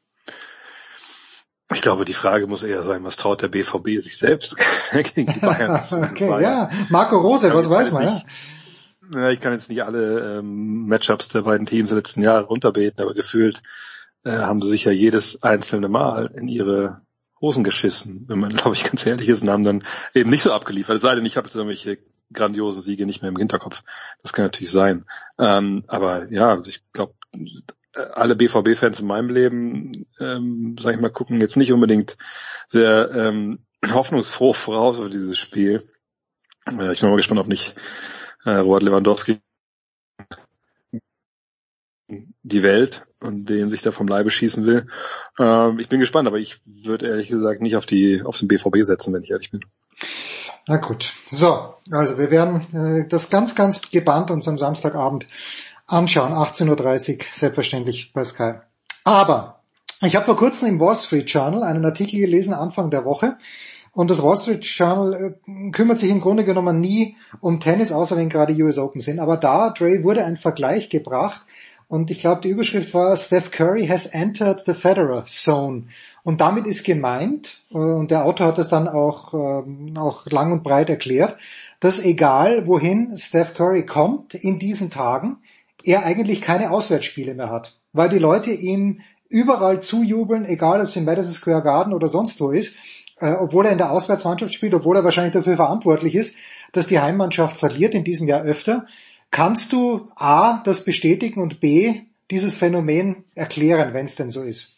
Ich glaube, die Frage muss eher sein, was traut der B V B sich selbst gegen die Bayern zu? Okay, Bayern. Ja, Marco Rose, was weiß man, nicht, ja? Ja, ich kann jetzt nicht alle ähm, Matchups der beiden Teams der letzten Jahre runterbeten, aber gefühlt äh, haben sie sich ja jedes einzelne Mal in ihre Hosen geschissen, wenn man, glaube ich, ganz ehrlich ist, und haben dann eben nicht so abgeliefert. Es sei denn, ich habe jetzt irgendwelche grandiosen Siege nicht mehr im Hinterkopf. Das kann natürlich sein. Ähm, aber ja, ich glaube, alle B V B-Fans in meinem Leben, ähm, sag ich mal, gucken jetzt nicht unbedingt sehr ähm, hoffnungsfroh voraus auf dieses Spiel. Äh, ich bin mal gespannt, ob nicht äh, Robert Lewandowski die Welt und den sich da vom Leibe schießen will. Ähm, ich bin gespannt, aber ich würde ehrlich gesagt nicht auf die auf den B V B setzen, wenn ich ehrlich bin. Na gut. So, also wir werden äh, das ganz, ganz gebannt uns am Samstagabend anschauen, achtzehn Uhr dreißig, selbstverständlich bei Sky. Aber ich habe vor kurzem im Wall Street Journal einen Artikel gelesen, Anfang der Woche, und das Wall Street Journal äh, kümmert sich im Grunde genommen nie um Tennis, außer wenn gerade U S Open sind. Aber da, Dre, wurde ein Vergleich gebracht, und ich glaube, die Überschrift war Steph Curry has entered the Federer Zone. Und damit ist gemeint, äh, und der Autor hat das dann auch, äh, auch lang und breit erklärt, dass egal wohin Steph Curry kommt in diesen Tagen, er eigentlich keine Auswärtsspiele mehr hat, weil die Leute ihm überall zujubeln, egal ob es im Madison Square Garden oder sonst wo ist, äh, obwohl er in der Auswärtsmannschaft spielt, obwohl er wahrscheinlich dafür verantwortlich ist, dass die Heimmannschaft verliert, in diesem Jahr öfter. Kannst du A, das bestätigen und B, dieses Phänomen erklären, wenn es denn so ist?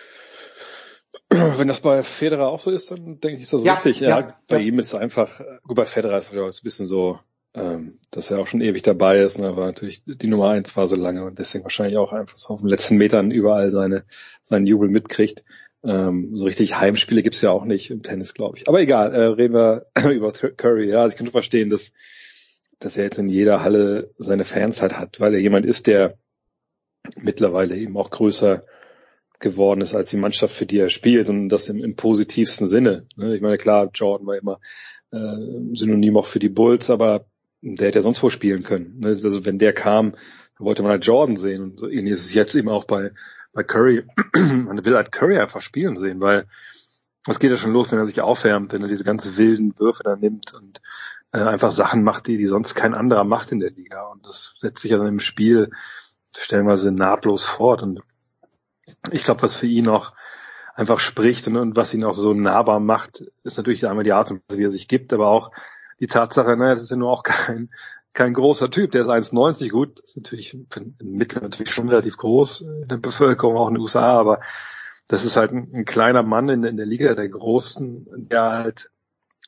Wenn das bei Federer auch so ist, dann denke ich, ist das ja, richtig. Ja, ja, bei ja. ihm ist es einfach, gut, bei Federer ist es ein bisschen so, ähm, dass er auch schon ewig dabei ist, ne, aber natürlich die Nummer eins war so lange und deswegen wahrscheinlich auch einfach so auf den letzten Metern überall seine seinen Jubel mitkriegt. Ähm, so richtig Heimspiele gibt's ja auch nicht im Tennis, glaube ich. Aber egal, äh, reden wir über Curry. Ja, also ich kann verstehen, dass dass er jetzt in jeder Halle seine Fans halt hat, weil er jemand ist, der mittlerweile eben auch größer geworden ist als die Mannschaft, für die er spielt, und das im, im positivsten Sinne. Ich meine, klar, Jordan war immer äh, Synonym auch für die Bulls, aber der hätte ja sonst wo spielen können. Ne? Also wenn der kam, dann wollte man halt Jordan sehen, und so ähnlich ist es jetzt eben auch bei bei Curry. Man will halt Curry einfach spielen sehen, weil was geht ja schon los, wenn er sich aufwärmt, wenn er diese ganzen wilden Würfe da nimmt und äh, einfach Sachen macht, die die sonst kein anderer macht in der Liga, und das setzt sich ja dann im Spiel stellenweise nahtlos fort. Und ich glaube, was für ihn auch einfach spricht und, und was ihn auch so nahbar macht, ist natürlich einmal die Art und Weise, wie er sich gibt, aber auch die Tatsache, naja, das ist ja nur auch kein kein großer Typ, der ist eins neunzig, gut, das ist natürlich im Mittel natürlich schon relativ groß in der Bevölkerung, auch in den U S A, aber das ist halt ein, ein kleiner Mann in, in der Liga der Großen, der halt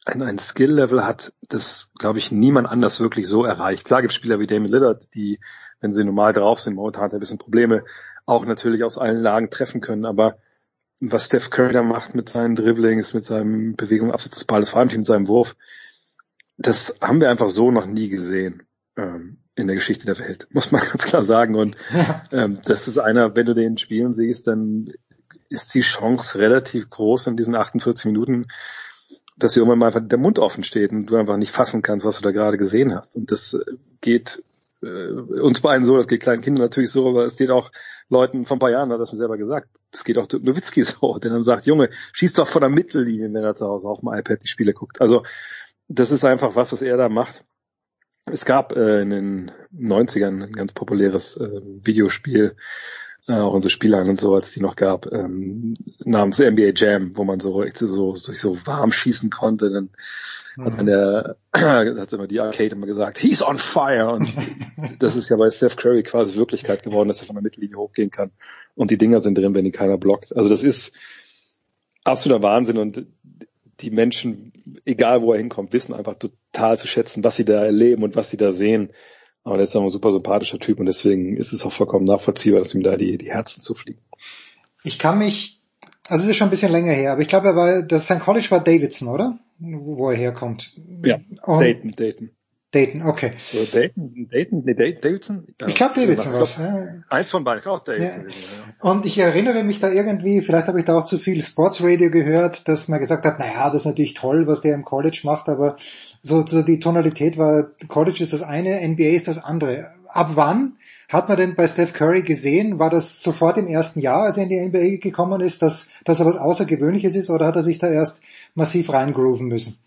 ein, ein Skill-Level hat, das, glaube ich, niemand anders wirklich so erreicht. Klar gibt es Spieler wie Damian Lillard, die, wenn sie normal drauf sind, momentan hat er ein bisschen Probleme, auch natürlich aus allen Lagen treffen können, aber was Steph Curry da macht mit seinen Dribblings, mit seinem Bewegung abseits des Balles, vor allem mit seinem Wurf, das haben wir einfach so noch nie gesehen ähm, in der Geschichte der Welt, muss man ganz klar sagen. Und ähm, das ist einer, wenn du den spielen siehst, dann ist die Chance relativ groß in diesen achtundvierzig Minuten, dass dir irgendwann mal einfach der Mund offen steht und du einfach nicht fassen kannst, was du da gerade gesehen hast. Und das geht äh, uns beiden so, das geht kleinen Kindern natürlich so, aber es geht auch Leuten von ein paar Jahren, hat das mir selber gesagt, das geht auch Dirk Nowitzki so, der dann sagt, Junge, schieß doch von der Mittellinie, wenn er zu Hause auf dem iPad die Spiele guckt. Also das ist einfach was, was er da macht. Es gab äh, in den neunzigern ein ganz populäres äh, Videospiel, äh, auch unsere Spielern und so, als die noch gab, ähm, namens N B A Jam, wo man so echt so, so, so warm schießen konnte. Dann mhm. hat man der, hat immer die Arcade immer gesagt, he's on fire. Und das ist ja bei Steph Curry quasi Wirklichkeit geworden, dass er von der Mittellinie hochgehen kann. Und die Dinger sind drin, wenn die keiner blockt. Also das ist absoluter Wahnsinn. Und die Menschen, egal wo er hinkommt, wissen einfach total zu schätzen, was sie da erleben und was sie da sehen. Aber der ist ein super sympathischer Typ und deswegen ist es auch vollkommen nachvollziehbar, dass ihm da die, die Herzen zufliegen. Ich kann mich, also es ist schon ein bisschen länger her, aber ich glaube, er war, das sein College war Davidson, oder? Wo er herkommt. Ja, und Dayton, Dayton. Dayton, okay. So, Dayton, Dayton, nee, Davidson? Ich glaube Davidson war es. Ja. Eins von beiden, ich glaube auch Davidson. Ja. Ja. Und ich erinnere mich da irgendwie, vielleicht habe ich da auch zu viel Sportsradio gehört, dass man gesagt hat, naja, das ist natürlich toll, was der im College macht, aber so, so die Tonalität war, College ist das eine, N B A ist das andere. Ab wann hat man denn bei Steph Curry gesehen, war das sofort im ersten Jahr, als er in die N B A gekommen ist, dass, dass er was Außergewöhnliches ist, oder hat er sich da erst massiv reingrooven müssen?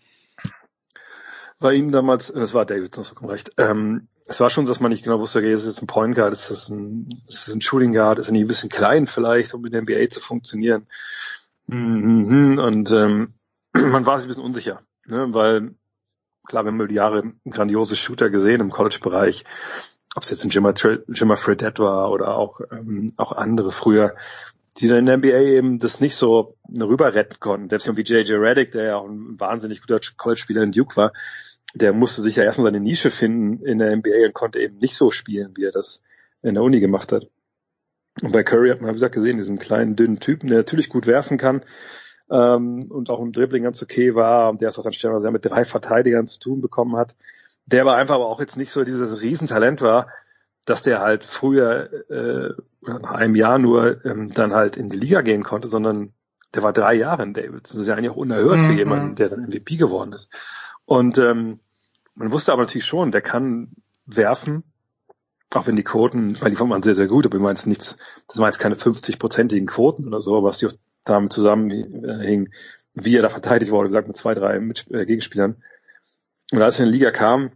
Bei ihm damals, das war David, das vollkommen recht, ähm, es war schon so, dass man nicht genau wusste, okay, ist das ein Point Guard, ist das ein, ist das ein Shooting Guard, ist er nicht ein bisschen klein vielleicht, um in der N B A zu funktionieren. Mhm. Und ähm, man war sich ein bisschen unsicher, ne? Weil, klar, wir haben über die Jahre grandiose Shooter gesehen im College-Bereich, ob es jetzt ein Jimmer, Jimmer Fredette war oder auch ähm, auch andere früher, die dann in der N B A eben das nicht so rüber retten konnten. Selbst wie J J Redick, der ja auch ein wahnsinnig guter College-Spieler in Duke war, der musste sich ja erstmal seine Nische finden in der N B A und konnte eben nicht so spielen, wie er das in der Uni gemacht hat. Und bei Curry hat man, wie gesagt, gesehen, diesen kleinen, dünnen Typen, der natürlich gut werfen kann ähm, und auch im Dribbling ganz okay war und der es auch dann stellenweise mit drei Verteidigern zu tun bekommen hat, der aber einfach aber auch jetzt nicht so dieses Riesentalent war, dass der halt früher äh, nach einem Jahr nur ähm, dann halt in die Liga gehen konnte, sondern der war drei Jahre in David. Das ist ja eigentlich auch unerhört mhm. für jemanden, der dann M V P geworden ist. Und ähm, man wusste aber natürlich schon, der kann werfen, auch wenn die Quoten, weil die fand man sehr, sehr gut, aber ich meine jetzt nichts, das waren jetzt keine fünfzig-prozentigen Quoten oder so, was die auch damit zusammenhing, wie er da verteidigt wurde, wie gesagt, mit zwei, drei mit, äh, Gegenspielern. Und als er in die Liga kam,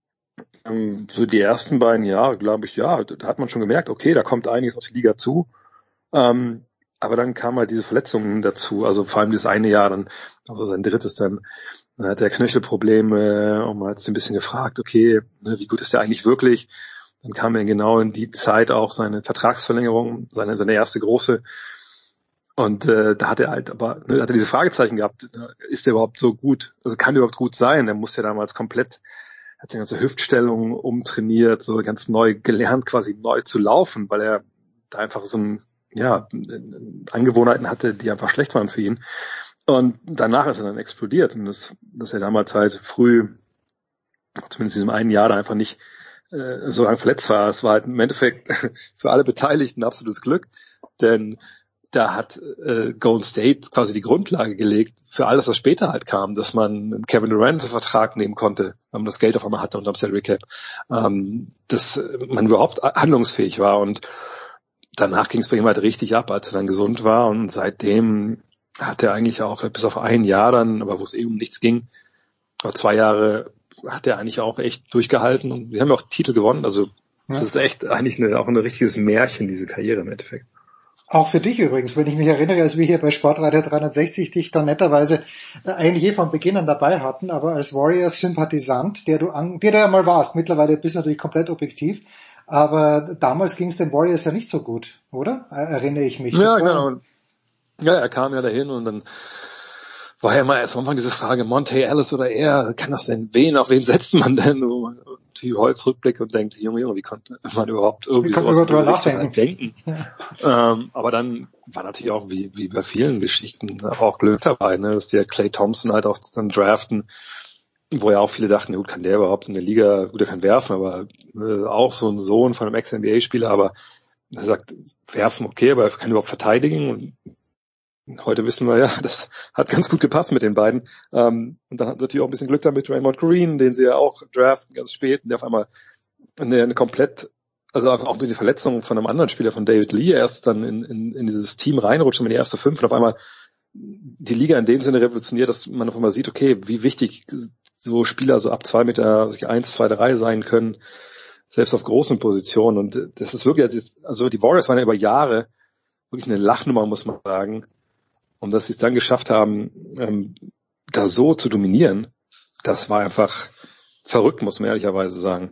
ähm, so die ersten beiden Jahre, glaube ich, ja, da hat man schon gemerkt, okay, da kommt einiges auf die Liga zu. Ähm, aber dann kamen halt diese Verletzungen dazu, also vor allem dieses eine Jahr dann, also sein drittes dann, dann hat er Knöchelprobleme und man hat sich ein bisschen gefragt, okay, ne, wie gut ist der eigentlich wirklich? Dann kam er genau in die Zeit auch seine Vertragsverlängerung, seine, seine erste große. Und äh, da hat er halt aber, ne, hat er diese Fragezeichen gehabt, ist der überhaupt so gut? Also kann der überhaupt gut sein? Der muss ja damals komplett, hat seine ganze Hüftstellung umtrainiert, so ganz neu gelernt, quasi neu zu laufen, weil er da einfach so ein, ja, Angewohnheiten hatte, die einfach schlecht waren für ihn. Und danach ist er dann explodiert. Und das, dass er damals halt früh, zumindest in diesem einen Jahr, da einfach nicht äh, so lange verletzt war. Es war halt im Endeffekt für alle Beteiligten absolutes Glück, denn da hat äh, Golden State quasi die Grundlage gelegt für alles, was später halt kam, dass man Kevin Durant einen Vertrag nehmen konnte, wenn man das Geld auf einmal hatte unterm Salary Cap, ähm, dass man überhaupt handlungsfähig war. Und danach ging es bei ihm halt richtig ab, als er dann gesund war. Und seitdem hat er eigentlich auch bis auf ein Jahr dann, aber wo es eh um nichts ging, aber zwei Jahre hat er eigentlich auch echt durchgehalten. Und wir haben ja auch Titel gewonnen. Also ja. Das ist echt eigentlich eine, auch ein richtiges Märchen, diese Karriere im Endeffekt. Auch für dich übrigens, wenn ich mich erinnere, als wir hier bei Sportradio dreihundertsechzig dich dann netterweise eigentlich eh von Beginn an dabei hatten, aber als Warriors-Sympathisant, der du an, der du ja mal warst, mittlerweile bist du natürlich komplett objektiv, aber damals ging es den Warriors ja nicht so gut, oder? Erinnere ich mich. Ja, genau. Ja, er kam ja dahin und dann war ja immer erst am Anfang diese Frage, Monte Ellis oder er, kann das denn, wen, auf wen setzt man denn? Wo man die Holz rückblickt und denkt, Junge, Junge, wie konnte man überhaupt irgendwie sowas drüber nachdenken? denken? Ja. Ähm, aber dann war natürlich auch, wie, wie bei vielen Geschichten, auch Glück dabei, ne, dass die ja Klay Thompson halt auch dann draften, wo ja auch viele dachten, gut, kann der überhaupt in der Liga, gut, er kann werfen, aber äh, auch so ein Sohn von einem Ex-N B A-Spieler, aber er sagt, werfen, okay, aber er kann überhaupt verteidigen. Und heute wissen wir ja, das hat ganz gut gepasst mit den beiden. Ähm, und dann hat natürlich auch ein bisschen Glück damit Draymond Green, den sie ja auch draften ganz spät, und der auf einmal eine, eine komplett, also auch durch die Verletzung von einem anderen Spieler, von David Lee, erst dann in, in, in dieses Team reinrutscht, in die erste Fünf, und auf einmal die Liga in dem Sinne revolutioniert, dass man auf einmal sieht, okay, wie wichtig so Spieler so ab zwei Meter eins, zwei, drei sein können, selbst auf großen Positionen. Und das ist wirklich, also die Warriors waren ja über Jahre wirklich eine Lachnummer, muss man sagen. Und dass sie es dann geschafft haben, ähm, da so zu dominieren, das war einfach verrückt, muss man ehrlicherweise sagen.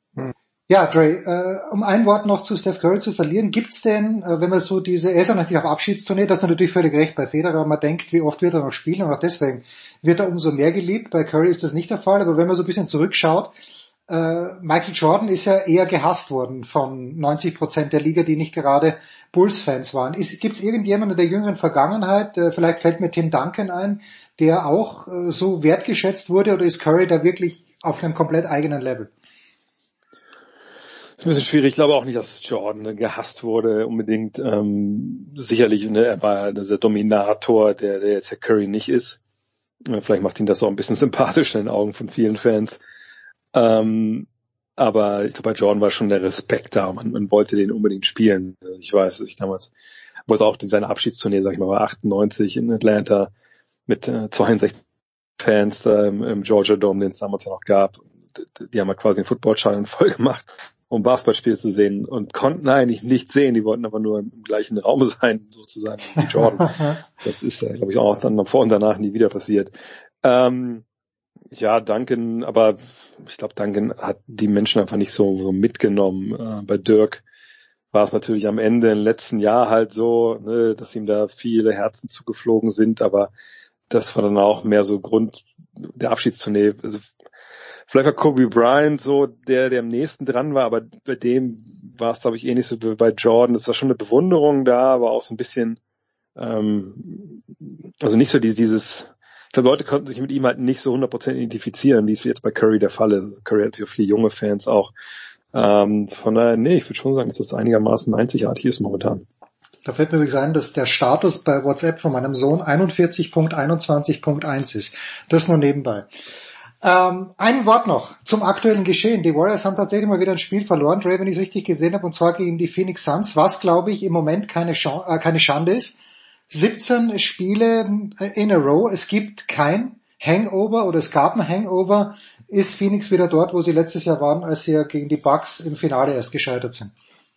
Ja, Dre, äh, um ein Wort noch zu Steph Curry zu verlieren, gibt's denn, äh, wenn man so diese, er ist ja natürlich auf Abschiedstournee, das ist natürlich völlig recht bei Federer, man denkt, wie oft wird er noch spielen, und auch deswegen wird er umso mehr geliebt. Bei Curry ist das nicht der Fall, aber wenn man so ein bisschen zurückschaut, äh, Michael Jordan ist ja eher gehasst worden von neunzig Prozent der Liga, die nicht gerade Bulls-Fans waren. Gibt es irgendjemanden in der jüngeren Vergangenheit, äh, vielleicht fällt mir Tim Duncan ein, der auch äh, so wertgeschätzt wurde, oder ist Curry da wirklich auf einem komplett eigenen Level? Das ist ein bisschen schwierig. Ich glaube auch nicht, dass Jordan gehasst wurde unbedingt. Ähm, sicherlich, ne, er war dieser Dominator, der, der jetzt Herr Curry nicht ist. Vielleicht macht ihn das auch ein bisschen sympathisch in den Augen von vielen Fans. Ähm, aber ich glaube, bei Jordan war schon der Respekt da. Man, man wollte den unbedingt spielen. Ich weiß, dass ich damals, wo es auch in seiner Abschiedstournee, sag ich mal, war achtundneunzig in Atlanta mit äh, zweiundsechzig Fans da im, im Georgia Dome, den es damals ja noch gab. Die, die haben halt quasi den Footballstadion voll gemacht, um Basketballspiele zu sehen, und konnten eigentlich nicht sehen. Die wollten aber nur im gleichen Raum sein, sozusagen, wie Jordan. Das ist ja, glaube ich, auch dann vor und danach nie wieder passiert. Ähm, ja, Duncan, aber ich glaube, Duncan hat die Menschen einfach nicht so, so mitgenommen. Äh, bei Dirk war es natürlich am Ende im letzten Jahr halt so, ne, dass ihm da viele Herzen zugeflogen sind, aber das war dann auch mehr so Grund der Abschiedstournee. Also, vielleicht war Kobe Bryant so der, der am nächsten dran war, aber bei dem war es, glaube ich, ähnlich so wie bei Jordan. Es war schon eine Bewunderung da, aber auch so ein bisschen, ähm, also nicht so dieses, ich glaube, Leute konnten sich mit ihm halt nicht so hundert Prozent identifizieren, wie es jetzt bei Curry der Fall ist. Curry hat ja viele junge Fans auch. Ähm, von daher, nee, ich würde schon sagen, dass das einigermaßen einzigartig ist momentan. Da fällt mir übrigens ein, dass der Status bei WhatsApp von meinem Sohn einundvierzig Punkt einundzwanzig Punkt eins ist. Das nur nebenbei. Ähm, ein Wort noch zum aktuellen Geschehen. Die Warriors haben tatsächlich mal wieder ein Spiel verloren, Dre, wenn ich es richtig gesehen habe, und zwar gegen die Phoenix Suns, was, glaube ich, im Moment keine, Sch- äh, keine Schande ist. siebzehn Spiele in a row, es gibt kein Hangover, oder es gab ein Hangover. Ist Phoenix wieder dort, wo sie letztes Jahr waren, als sie ja gegen die Bucks im Finale erst gescheitert sind?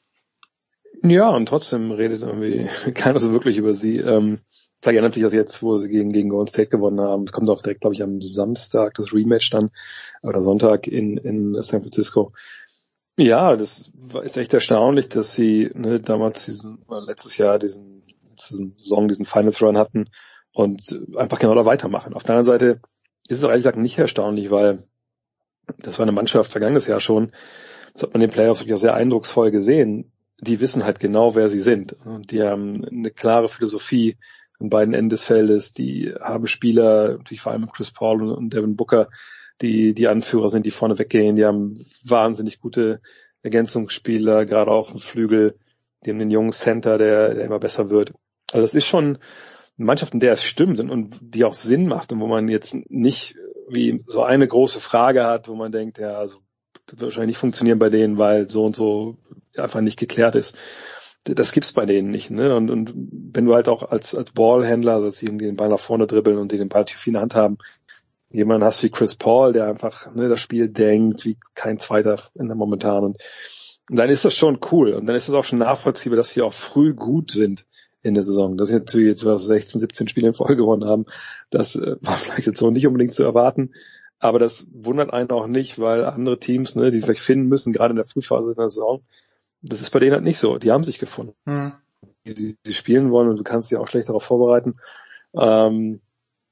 Ja, und trotzdem redet irgendwie keiner so wirklich über sie. Ähm, vielleicht ändert sich das jetzt, wo sie gegen, gegen Golden State gewonnen haben. Es kommt auch direkt, glaube ich, am Samstag das Rematch dann, oder Sonntag in, in San Francisco. Ja, das ist echt erstaunlich, dass sie ne, damals diesen, letztes Jahr diesen, diesen Saison, diesen Finals Run hatten und einfach genau da weitermachen. Auf der anderen Seite ist es auch ehrlich gesagt nicht erstaunlich, weil das war eine Mannschaft vergangenes Jahr schon, das hat man in den Playoffs wirklich auch sehr eindrucksvoll gesehen. Die wissen halt genau, wer sie sind. Und die haben eine klare Philosophie an beiden Enden des Feldes. Die haben Spieler, natürlich vor allem mit Chris Paul und Devin Booker, die die Anführer sind, die vorne weggehen. Die haben wahnsinnig gute Ergänzungsspieler, gerade auf dem Flügel. Die haben den jungen Center, der, der immer besser wird. Also das ist schon eine Mannschaft, in der es stimmt und, und die auch Sinn macht und wo man jetzt nicht wie so eine große Frage hat, wo man denkt, ja, also das wird wahrscheinlich nicht funktionieren bei denen, weil so und so einfach nicht geklärt ist. Das gibt's bei denen nicht, ne? Und, und wenn du halt auch als als Ballhändler, also dass sie irgendwie den Ball nach vorne dribbeln und die den Ball tief in der Hand haben, jemanden hast wie Chris Paul, der einfach ne, das Spiel denkt wie kein zweiter in der momentan und, und dann ist das schon cool und dann ist es auch schon nachvollziehbar, dass sie auch früh gut sind in der Saison. Dass sie natürlich jetzt sechzehn, siebzehn Spiele in Folge gewonnen haben, das äh, war vielleicht jetzt so nicht unbedingt zu erwarten. Aber das wundert einen auch nicht, weil andere Teams, ne, die sich vielleicht finden müssen, gerade in der Frühphase der Saison, das ist bei denen halt nicht so. Die haben sich gefunden. Mhm. Die, die spielen wollen und du kannst dich auch schlecht darauf vorbereiten. Ähm,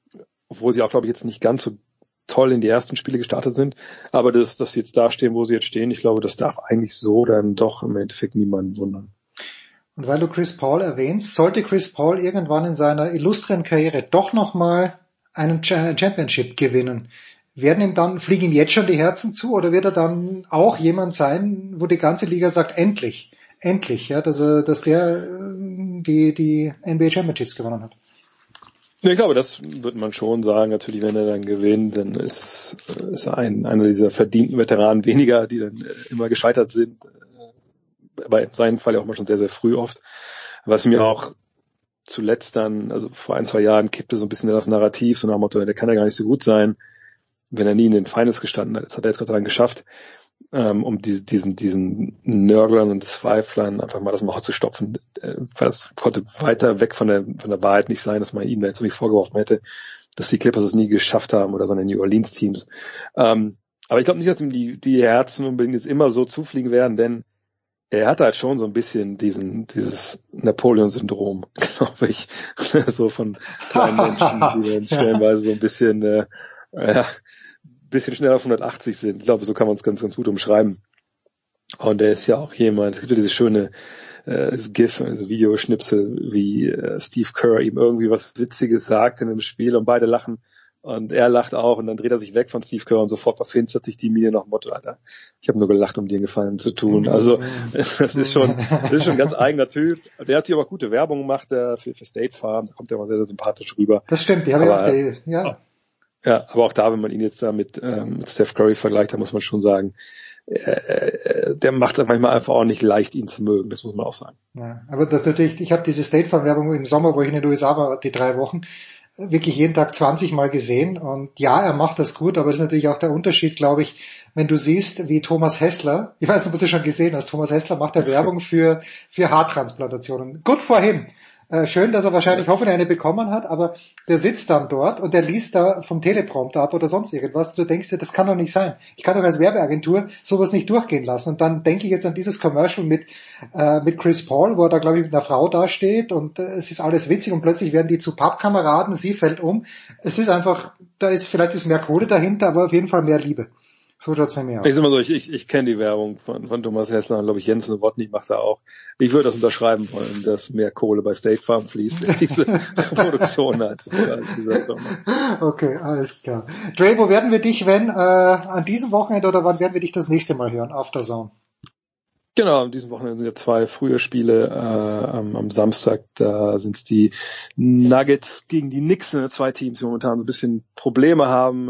obwohl sie auch, glaube ich, jetzt nicht ganz so toll in die ersten Spiele gestartet sind. Aber das, dass sie jetzt da stehen, wo sie jetzt stehen, ich glaube, das darf eigentlich so dann doch im Endeffekt niemanden wundern. Und weil du Chris Paul erwähnst, sollte Chris Paul irgendwann in seiner illustren Karriere doch nochmal einen Championship gewinnen, werden ihm dann, fliegen ihm jetzt schon die Herzen zu, oder wird er dann auch jemand sein, wo die ganze Liga sagt, endlich, endlich, ja, dass er, dass der die, die N B A Championships gewonnen hat? Ja, ich glaube, das wird man schon sagen. Natürlich, wenn er dann gewinnt, dann ist es ist er ein, einer dieser verdienten Veteranen weniger, die dann immer gescheitert sind. Aber in seinem Fall ja auch mal schon sehr, sehr früh oft. Was mir auch zuletzt dann, also vor ein, zwei Jahren, kippte so ein bisschen das Narrativ, so nach dem Motto, der kann ja gar nicht so gut sein, wenn er nie in den Finals gestanden hat. Das hat er jetzt Gott sei Dank geschafft, ähm, um diese, diesen, diesen Nörglern und Zweiflern einfach mal das Maul zu stopfen. Das konnte weiter weg von der, von der Wahrheit nicht sein, dass man ihm da jetzt irgendwie vorgeworfen hätte, dass die Clippers es nie geschafft haben oder seine New Orleans Teams. Ähm, aber ich glaube nicht, dass ihm die, die Herzen unbedingt jetzt immer so zufliegen werden, denn er hat halt schon so ein bisschen diesen, dieses Napoleon-Syndrom, glaube ich, so von kleinen Menschen, die dann stellenweise so ein bisschen, äh, ja, bisschen schneller auf hundertachtzig sind. Ich glaube, so kann man es ganz, ganz gut umschreiben. Und er ist ja auch jemand, es gibt ja diese schöne äh, das GIF, also Videoschnipsel, wie äh, Steve Kerr ihm irgendwie was Witziges sagt in einem Spiel und beide lachen und er lacht auch und dann dreht er sich weg von Steve Kerr und sofort verfinstert sich die Miene nach dem Motto, Alter, ich habe nur gelacht, um dir einen Gefallen zu tun. Also das ist schon, das ist schon ein ganz eigener Typ. Der hat hier aber gute Werbung gemacht der, für, für State Farm, da kommt er immer sehr, sehr sympathisch rüber. Das stimmt, die habe ich auch, die, ja. Ja, aber auch da, wenn man ihn jetzt da mit, ähm, mit Steph Curry vergleicht, da muss man schon sagen, äh, der macht es manchmal einfach auch nicht leicht, ihn zu mögen, das muss man auch sagen. Ja, aber das natürlich, ich habe diese State Farm Werbung im Sommer, wo ich in den U S A war, die drei Wochen, wirklich jeden Tag zwanzig Mal gesehen und ja, er macht das gut, aber das ist natürlich auch der Unterschied, glaube ich, wenn du siehst, wie Thomas Hessler, ich weiß nicht, ob du schon gesehen hast, Thomas Hessler macht ja Werbung für, für Haartransplantationen. Good for him. Äh, schön, dass er wahrscheinlich hoffentlich eine bekommen hat, aber der sitzt dann dort und der liest da vom Teleprompter ab oder sonst irgendwas. Du denkst dir, das kann doch nicht sein. Ich kann doch als Werbeagentur sowas nicht durchgehen lassen. Und dann denke ich jetzt an dieses Commercial mit äh, mit Chris Paul, wo er da, glaube ich, mit einer Frau dasteht und äh, es ist alles witzig und plötzlich werden die zu Pappkameraden, sie fällt um. Es ist einfach, da ist vielleicht ist mehr Kohle dahinter, aber auf jeden Fall mehr Liebe. So schaut's nämlich aus. Ich sag mal so, ich, ich, ich kenne die Werbung von, von Thomas Hessler, glaube ich, Jensen Wodny macht er auch. Ich würde das unterschreiben wollen, dass mehr Kohle bei State Farm fließt in diese Produktion als, als dieser Firma. Okay, alles klar. Dre, wo werden wir dich, wenn, äh, an diesem Wochenende oder wann werden wir dich das nächste Mal hören? Auf der Zone. Genau, an diesem Wochenende sind ja zwei frühe Spiele. Äh, am, am Samstag, da sind es die Nuggets gegen die Knicks, zwei Teams, die momentan so ein bisschen Probleme haben.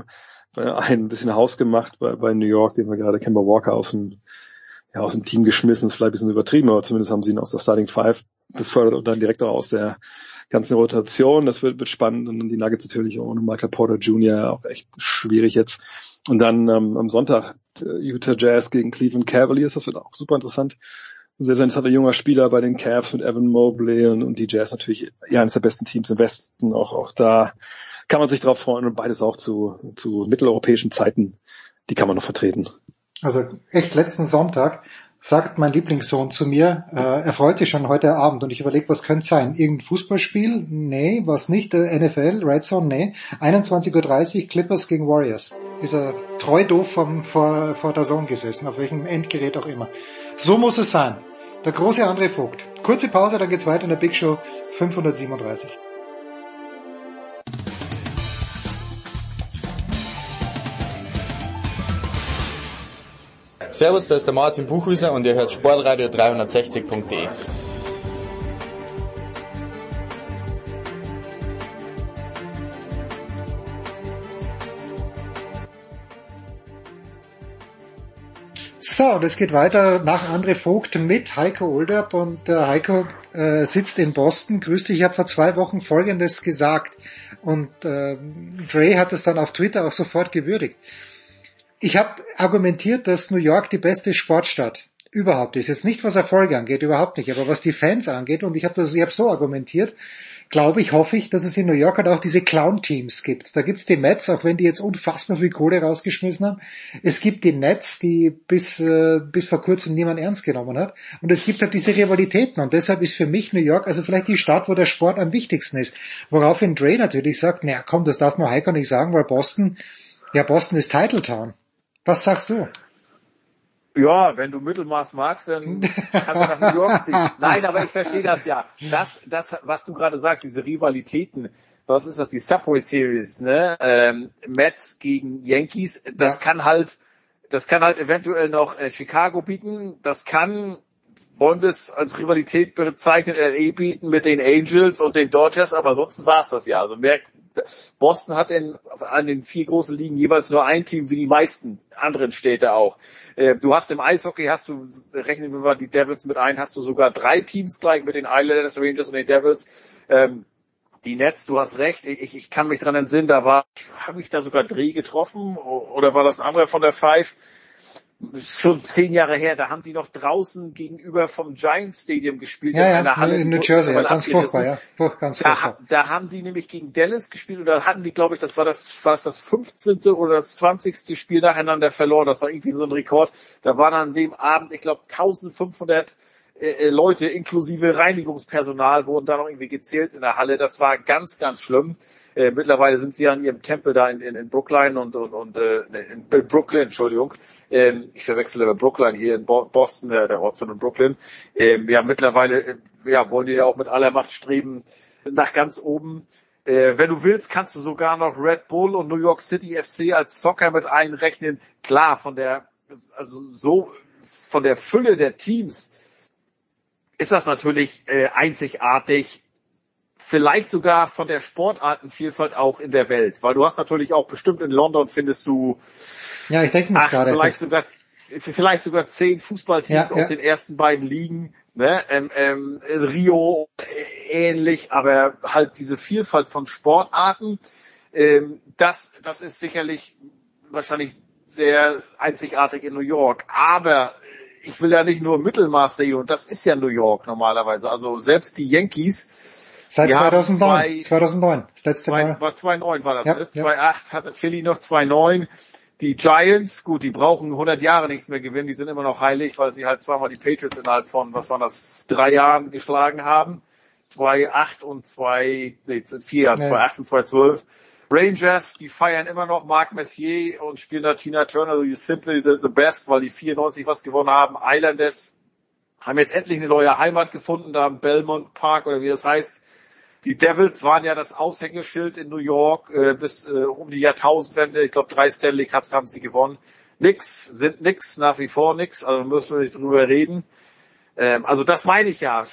Ein bisschen Haus gemacht bei, bei New York, den wir gerade Kemba Walker aus dem, ja, aus dem Team geschmissen, ist vielleicht ein bisschen übertrieben, aber zumindest haben sie ihn aus der Starting Five befördert und dann direkt auch aus der ganzen Rotation. Das wird, wird spannend und die Nuggets natürlich ohne Michael Porter Junior auch echt schwierig jetzt. Und dann ähm, am Sonntag äh, Utah Jazz gegen Cleveland Cavaliers, das wird auch super interessant. Selbst ein interessanter junger Spieler bei den Cavs mit Evan Mobley und, und die Jazz natürlich ja eines der besten Teams im Westen, auch, auch da kann man sich drauf freuen und beides auch zu, zu mitteleuropäischen Zeiten, die kann man noch vertreten. Also echt letzten Sonntag sagt mein Lieblingssohn zu mir, äh, er freut sich schon heute Abend und ich überlege, was könnte sein? Irgendein Fußballspiel? Nee, was nicht? Äh, N F L, Red Zone? Nee. einundzwanzig Uhr dreißig Clippers gegen Warriors. Ist er treu doof vom, vor, vor der Zone gesessen, auf welchem Endgerät auch immer. So muss es sein. Der große André Vogt. Kurze Pause, dann geht's weiter in der Big Show fünfhundertsiebenunddreißig. Servus, da ist der Martin Buchwieser und ihr hört Sportradio dreihundertsechzig punkt de. So, und es geht weiter nach André Vogt mit Heiko Olderb und äh, Heiko äh, sitzt in Boston. Grüß dich, ich habe vor zwei Wochen Folgendes gesagt und äh, Dre hat es dann auf Twitter auch sofort gewürdigt. Ich habe argumentiert, dass New York die beste Sportstadt überhaupt ist. Jetzt nicht, was Erfolge angeht, überhaupt nicht, aber was die Fans angeht. Und ich habe das, ich habe so argumentiert, glaube ich, hoffe ich, dass es in New York halt auch diese Clown-Teams gibt. Da gibt's die Mets, auch wenn die jetzt unfassbar viel Kohle rausgeschmissen haben. Es gibt die Nets, die bis äh, bis vor kurzem niemand ernst genommen hat. Und es gibt halt diese Rivalitäten. Und deshalb ist für mich New York also vielleicht die Stadt, wo der Sport am wichtigsten ist. Woraufhin Dre natürlich sagt, naja komm, das darf man Heiko nicht sagen, weil Boston, ja Boston ist Titletown. Was sagst du? Ja, wenn du Mittelmaß magst, dann kannst du nach New York ziehen. Nein, aber ich verstehe das ja. Das, das, was du gerade sagst, diese Rivalitäten, was ist das, die Subway Series, ne? Ähm, Mets gegen Yankees, das ja. kann halt, das kann halt eventuell noch äh, Chicago bieten, das kann, wollen wir es als Rivalität bezeichnen, L A bieten mit den Angels und den Dodgers, aber sonst war es das ja. Also mehr, Boston hat in, an den vier großen Ligen jeweils nur ein Team, wie die meisten anderen Städte auch. Äh, du hast im Eishockey, hast du, rechnen wir mal die Devils mit ein, hast du sogar drei Teams gleich mit den Islanders, Rangers und den Devils. Ähm, die Nets, du hast recht, ich, ich kann mich dran entsinnen, da war, habe ich da sogar Dreh getroffen oder war das andere von der Five? Das ist schon zehn Jahre her, da haben die noch draußen gegenüber vom Giants Stadium gespielt. Ja, in ja, einer Halle, in New Jersey, ja, ganz furchtbar, ja. Furch, ganz da, furchtbar. Da haben die nämlich gegen Dallas gespielt und da hatten die, glaube ich, das war das, war das, das fünfzehnte oder das zwanzigste Spiel nacheinander verloren. Das war irgendwie so ein Rekord. Da waren an dem Abend, ich glaube, eintausendfünfhundert äh, Leute inklusive Reinigungspersonal wurden da noch irgendwie gezählt in der Halle. Das war ganz, ganz schlimm. Äh, mittlerweile sind sie ja in ihrem Tempel da in, in, in Brookline und, und, und äh, in Brooklyn, Entschuldigung. Ähm, ich verwechsle aber Brookline hier in Bo- Boston, der, der Ortsteil in Brooklyn. Ähm, ja, mittlerweile äh, ja, wollen die ja auch mit aller Macht streben nach ganz oben. Äh, wenn du willst, kannst du sogar noch Red Bull und New York City F C als Soccer mit einrechnen. Klar, von der, also so, von der Fülle der Teams ist das natürlich äh, einzigartig. Vielleicht sogar von der Sportartenvielfalt auch in der Welt, weil du hast natürlich auch bestimmt in London findest du ja, ich denke mir gerade vielleicht sogar vielleicht sogar zehn Fußballteams ja, aus ja. den ersten beiden Ligen, ne? Ähm, ähm, Rio ähnlich, aber halt diese Vielfalt von Sportarten, ähm, das das ist sicherlich wahrscheinlich sehr einzigartig in New York, aber ich will ja nicht nur Mittelmaß sehen und das ist ja New York normalerweise, also selbst die Yankees Seit zweitausendneun, zwei, zweitausendneun, das letzte zwei, Mal. War zweitausendneun war das, ja, ne? Ja. zweitausendacht hatte Philly noch zweitausendneun. Die Giants, gut, die brauchen hundert Jahre nichts mehr gewinnen, die sind immer noch heilig, weil sie halt zweimal die Patriots innerhalb von, was waren das, drei Jahren geschlagen haben. zweitausendacht und zwei, nee, vier Jahren, ja. zweitausendacht und zweitausendzwölf. Rangers, die feiern immer noch Marc Messier und spielen da Tina Turner, so you simply the, the best, weil die vierundneunzig was gewonnen haben. Islanders haben jetzt endlich eine neue Heimat gefunden, da im Belmont Park oder wie das heißt. Die Devils waren ja das Aushängeschild in New York äh, bis äh, um die Jahrtausendwende. Ich glaube, drei Stanley Cups haben sie gewonnen. Nix, sind nix, nach wie vor nix. Also müssen wir nicht drüber reden. Ähm, also das meine ich ja.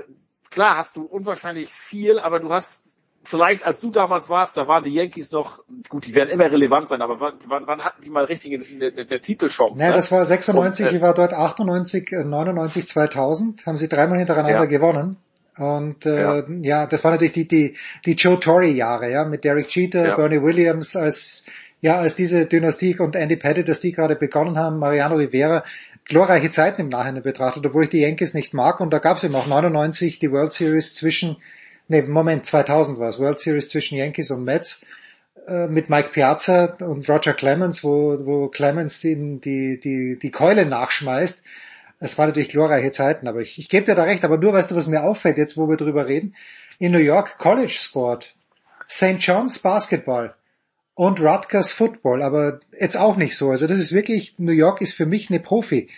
Klar hast du unwahrscheinlich viel, aber du hast vielleicht, als du damals warst, da waren die Yankees noch, gut, die werden immer relevant sein, aber wann, wann, wann hatten die mal richtig eine, eine, eine Titelchance? Ja, ne? das war sechsundneunzig, Und, äh, ich war dort achtundneunzig, neunundneunzig, zweitausend, haben sie dreimal hintereinander ja. gewonnen. Und äh, Ja. ja, das waren natürlich die die die Joe Torre-Jahre, ja, mit Derek Jeter, Ja. Bernie Williams als ja als diese Dynastie und Andy Pettitte, dass die gerade begonnen haben, Mariano Rivera, glorreiche Zeiten im Nachhinein betrachtet, obwohl ich die Yankees nicht mag. Und da gab es eben auch neunundneunzig die World Series zwischen, nee, Moment, zweitausend war es, World Series zwischen Yankees und Mets äh, mit Mike Piazza und Roger Clemens, wo wo Clemens die die die, die Keule nachschmeißt. Es waren natürlich glorreiche Zeiten, aber ich, ich gebe dir da recht. Aber nur, weißt du, was mir auffällt, jetzt wo wir drüber reden, in New York College Sport, Saint John's Basketball und Rutgers Football, aber jetzt auch nicht so. Also das ist wirklich, New York ist für mich eine Profi,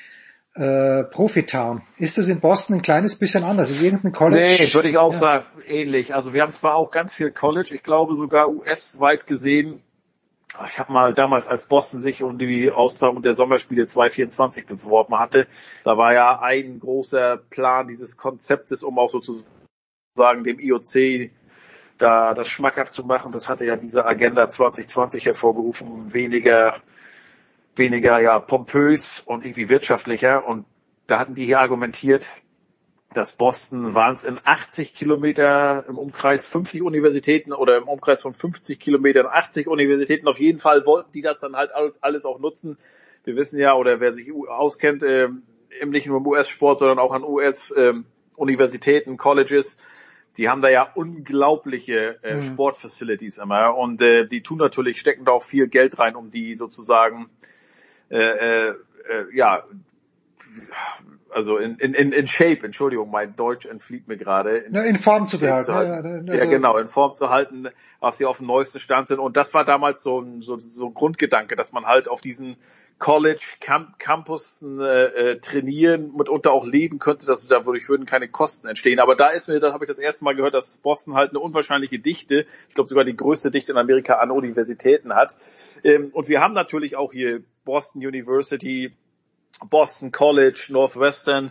äh, Profi-Town. Ist das in Boston ein kleines bisschen anders? Ist irgendein College? Nee, würde ich auch ja. sagen, ähnlich. Also wir haben zwar auch ganz viel College, ich glaube sogar U S-weit gesehen. Ich habe mal damals, als Boston sich um die Austragung der Sommerspiele zweitausendvierundzwanzig beworben hatte, da war ja ein großer Plan dieses Konzeptes, um auch sozusagen dem I O C da das schmackhaft zu machen. Das hatte ja diese Agenda zwanzig zwanzig hervorgerufen, weniger, weniger ja pompös und irgendwie wirtschaftlicher. Und da hatten die hier argumentiert, dass Boston waren es in achtzig Kilometer im Umkreis fünfzig Universitäten oder im Umkreis von fünfzig Kilometern achtzig Universitäten. Auf jeden Fall wollten die das dann halt alles, alles auch nutzen. Wir wissen ja, oder wer sich auskennt, äh, nicht nur im U S-Sport, sondern auch an U S-Universitäten, ähm, Colleges, die haben da ja unglaubliche äh, mhm. Sportfacilities immer und äh, die tun natürlich, stecken da auch viel Geld rein, um die sozusagen äh, äh, ja, also in, in, in Shape, Entschuldigung, mein Deutsch entfliegt mir gerade. In, ja, in Form zu behalten. Zu halten. Ja, also, ja, genau, in Form zu halten, dass sie auf dem neuesten Stand sind. Und das war damals so ein, so, so ein Grundgedanke, dass man halt auf diesen College Camp, Campus äh, trainieren, mitunter auch leben könnte, dass dadurch würden keine Kosten entstehen. Aber da ist mir, da habe ich das erste Mal gehört, dass Boston halt eine unwahrscheinliche Dichte, ich glaube sogar die größte Dichte in Amerika an Universitäten hat. Ähm, und wir haben natürlich auch hier Boston University, Boston College, Northwestern,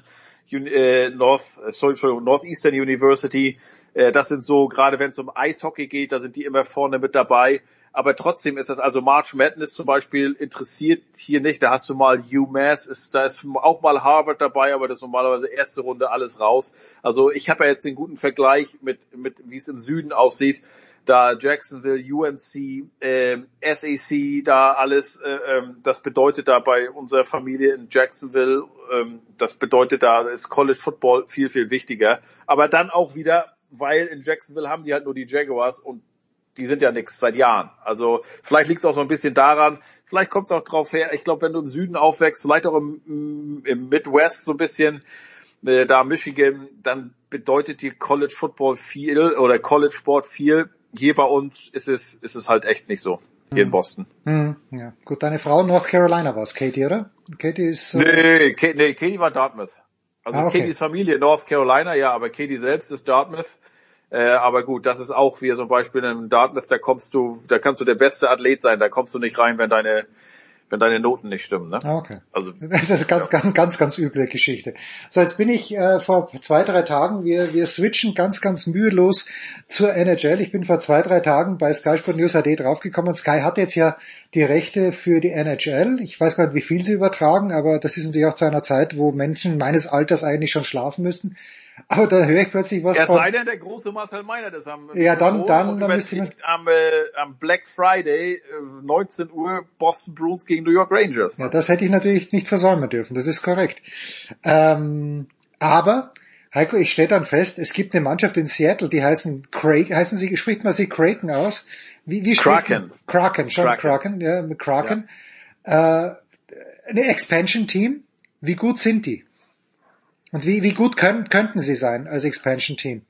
äh, North, sorry, Entschuldigung, Northeastern University. Äh, das sind so, gerade wenn es um Eishockey geht, da sind die immer vorne mit dabei. Aber trotzdem ist das, also March Madness zum Beispiel interessiert hier nicht. Da hast du mal UMass, ist, da ist auch mal Harvard dabei, aber das ist normalerweise erste Runde alles raus. Also ich habe ja jetzt den guten Vergleich mit, mit wie es im Süden aussieht. Da Jacksonville, U N C, ähm, S A C, da alles, äh, ähm, das bedeutet da bei unserer Familie in Jacksonville, ähm, das bedeutet da ist College Football viel, viel wichtiger. Aber dann auch wieder, weil in Jacksonville haben die halt nur die Jaguars und die sind ja nix seit Jahren. Also vielleicht liegt es auch so ein bisschen daran, vielleicht kommt es auch drauf her, ich glaube, wenn du im Süden aufwächst, vielleicht auch im, im Midwest so ein bisschen, äh, da Michigan, dann bedeutet dir College Football viel oder College Sport viel. Hier bei uns ist es, ist es halt echt nicht so. Hier hm. in Boston. Hm, ja. Gut, deine Frau North Carolina war es, Katie, oder? Katie ist, äh nee, Katie, nee, Katie war Dartmouth. Also ah, okay. Katies Familie North Carolina, ja, aber Katie selbst ist Dartmouth. Äh, aber gut, das ist auch wie zum Beispiel in Dartmouth, da kommst du, da kannst du der beste Athlet sein, da kommst du nicht rein, wenn deine, wenn deine Noten nicht stimmen, ne? Okay. Also, das ist eine ganz, ja. ganz, ganz, ganz üble Geschichte. So, jetzt bin ich äh, vor zwei, drei Tagen, wir, wir switchen ganz, ganz mühelos zur N H L. Ich bin vor zwei, drei Tagen bei Sky Sport News H D draufgekommen. Sky hat jetzt ja die Rechte für die N H L. Ich weiß gar nicht, wie viel sie übertragen, aber das ist natürlich auch zu einer Zeit, wo Menschen meines Alters eigentlich schon schlafen müssten. Aber da höre ich plötzlich was ja, von... sei denn, der große Marcel Meiner das am... Ja, dann, dann, dann müsste man... Am, äh, am Black Friday, äh, neunzehn Uhr, Boston Bruins gegen New York Rangers. Ne? Ja, das hätte ich natürlich nicht versäumen dürfen, das ist korrekt. Ähm, aber, Heiko, ich stelle dann fest, es gibt eine Mannschaft in Seattle, die heißen Kraken, heißen sie, spricht man sie Kraken aus? Wie, wie Kraken. Man? Kraken, schon Kraken, Kraken ja, mit Kraken. Ja. Äh, eine Expansion-Team, wie gut sind die? Und wie, wie gut können, könnten sie sein als Expansion-Team?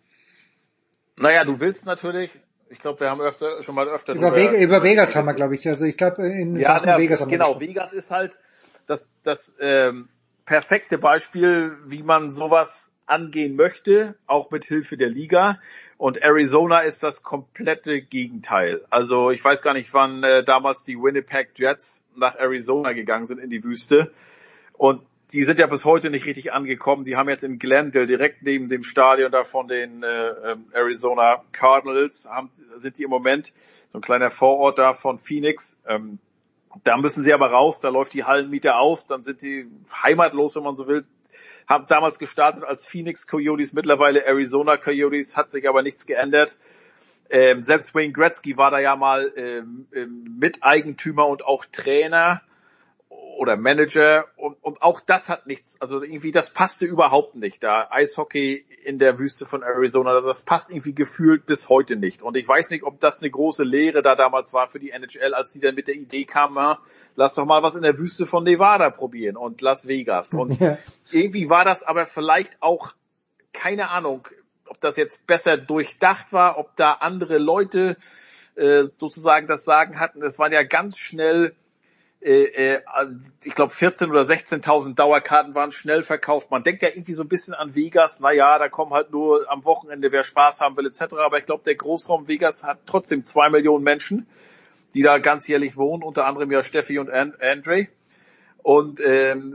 Naja, du willst natürlich, ich glaube, wir haben öfter, schon mal öfter... Über, Vega, über Vegas haben wir, glaube ich, also ich glaube, in ja, Sachen ja, Vegas haben wir genau, gesprochen. Vegas ist halt das, das ähm, perfekte Beispiel, wie man sowas angehen möchte, auch mit Hilfe der Liga. Und Arizona ist das komplette Gegenteil. Also ich weiß gar nicht, wann äh, damals die Winnipeg Jets nach Arizona gegangen sind in die Wüste. Und die sind ja bis heute nicht richtig angekommen. Die haben jetzt in Glendale, direkt neben dem Stadion da von den äh, Arizona Cardinals, haben, sind die im Moment, so ein kleiner Vorort da von Phoenix. Ähm, da müssen sie aber raus, da läuft die Hallenmiete aus, dann sind die heimatlos, wenn man so will. Haben damals gestartet als Phoenix Coyotes, mittlerweile Arizona Coyotes, hat sich aber nichts geändert. Ähm, selbst Wayne Gretzky war da ja mal ähm, Miteigentümer und auch Trainer oder Manager und, und auch das hat nichts, also irgendwie das passte überhaupt nicht da. Eishockey in der Wüste von Arizona, das passt irgendwie gefühlt bis heute nicht. Und ich weiß nicht, ob das eine große Lehre da damals war für die N H L, als sie dann mit der Idee kamen, ja, lass doch mal was in der Wüste von Nevada probieren und Las Vegas. Und ja. irgendwie war das aber vielleicht auch, keine Ahnung, ob das jetzt besser durchdacht war, ob da andere Leute äh, sozusagen das Sagen hatten. Es waren ja ganz schnell Äh, äh, ich glaube vierzehntausend oder sechzehntausend Dauerkarten waren schnell verkauft. Man denkt ja irgendwie so ein bisschen an Vegas, na ja, da kommen halt nur am Wochenende, wer Spaß haben will et cetera. Aber ich glaube, der Großraum Vegas hat trotzdem zwei Millionen Menschen, die da ganzjährlich wohnen, unter anderem ja Steffi und Andre. Und ähm,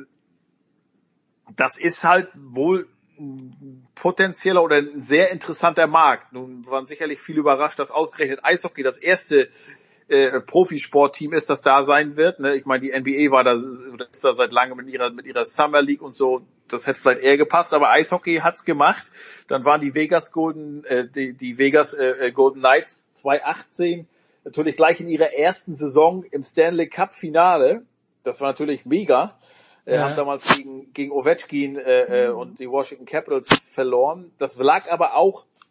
das ist halt wohl ein potenzieller oder ein sehr interessanter Markt. Nun waren sicherlich viele überrascht, dass ausgerechnet Eishockey das erste Äh, Profisportteam ist, das da sein wird. Ne? Ich meine, die N B A war da, ist da seit langem mit ihrer, mit ihrer Summer League und so. Das hätte vielleicht eher gepasst, aber Eishockey hat's gemacht. Dann waren die Vegas Golden, äh, die, die Vegas äh, Golden Knights zwanzig achtzehn natürlich gleich in ihrer ersten Saison im Stanley Cup Finale. Das war natürlich mega. Äh, ja. Haben damals gegen, gegen Ovechkin äh, äh, und die Washington Capitals verloren. Das lag aber auch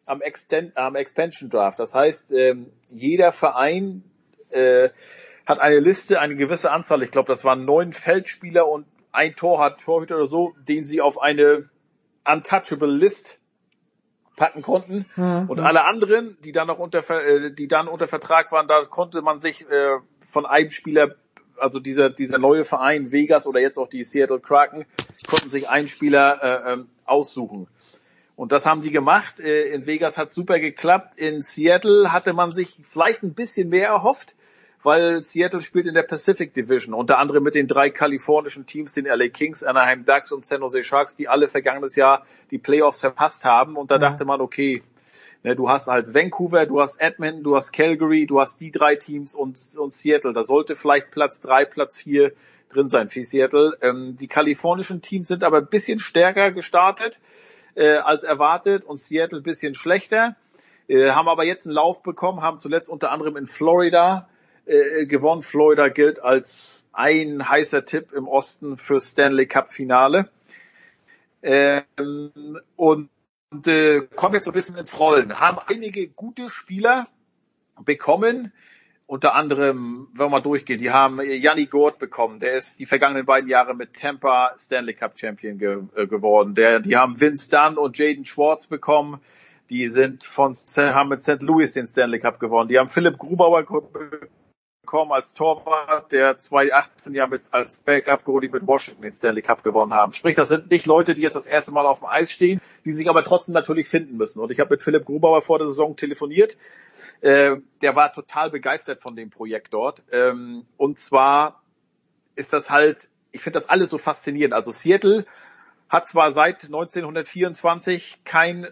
am, Extend, am Expansion Draft. Das heißt, ähm, jeder Verein äh, hat eine Liste, eine gewisse Anzahl, ich glaube, das waren neun Feldspieler und ein Torhüter, Torhüter oder so, den sie auf eine untouchable List packen konnten. Mhm. Und alle anderen, die dann noch unter, äh, die dann unter Vertrag waren, da konnte man sich äh, von einem Spieler, also dieser dieser neue Verein Vegas oder jetzt auch die Seattle Kraken, konnten sich einen Spieler äh, ähm, aussuchen. Und das haben die gemacht. Äh, in Vegas hat's super geklappt. In Seattle hatte man sich vielleicht ein bisschen mehr erhofft, weil Seattle spielt in der Pacific Division, unter anderem mit den drei kalifornischen Teams, den L A Kings, Anaheim Ducks und San Jose Sharks, die alle vergangenes Jahr die Playoffs verpasst haben. Und da mhm. dachte man, okay, ne, du hast halt Vancouver, du hast Edmonton, du hast Calgary, du hast die drei Teams und, und Seattle. Da sollte vielleicht Platz drei, Platz vier drin sein für Seattle. Ähm, die kalifornischen Teams sind aber ein bisschen stärker gestartet äh, als erwartet und Seattle ein bisschen schlechter. Äh, haben aber jetzt einen Lauf bekommen, haben zuletzt unter anderem in Florida Äh, gewonnen. Florida gilt als ein heißer Tipp im Osten für Stanley Cup Finale. Ähm, und und äh, kommen jetzt so ein bisschen ins Rollen. Haben einige gute Spieler bekommen, unter anderem, wenn wir mal durchgehen, die haben Yanni Gourde bekommen, der ist die vergangenen beiden Jahre mit Tampa Stanley Cup Champion ge äh, geworden. Der, die haben Vince Dunn und Jaden Schwartz bekommen, die sind von, haben mit Saint Louis den Stanley Cup gewonnen. Die haben Philipp Grubauer bekommen als Torwart, der zweitausendachtzehn ja mit als Backup Goalie mit Washington den Stanley Cup gewonnen haben. Sprich, das sind nicht Leute, die jetzt das erste Mal auf dem Eis stehen, die sich aber trotzdem natürlich finden müssen. Und ich habe mit Philipp Grubauer vor der Saison telefoniert. Äh, der war total begeistert von dem Projekt dort. Ähm, und zwar ist das halt, ich finde das alles so faszinierend. Also Seattle hat zwar seit neunzehnhundertvierundzwanzig kein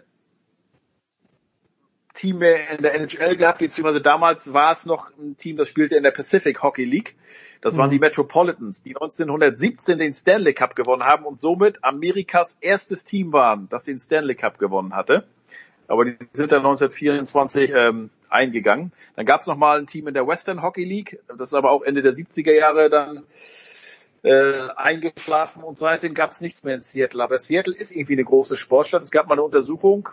Team mehr in der N H L gehabt, beziehungsweise damals war es noch ein Team, das spielte in der Pacific Hockey League. Das waren mhm. die Metropolitans, die neunzehnhundertsiebzehn den Stanley Cup gewonnen haben und somit Amerikas erstes Team waren, das den Stanley Cup gewonnen hatte. Aber die sind dann neunzehnhundertvierundzwanzig ähm, eingegangen. Dann gab es noch mal ein Team in der Western Hockey League, das ist aber auch Ende der siebziger Jahre dann äh, eingeschlafen und seitdem gab es nichts mehr in Seattle. Aber Seattle ist irgendwie eine große Sportstadt. Es gab mal eine Untersuchung,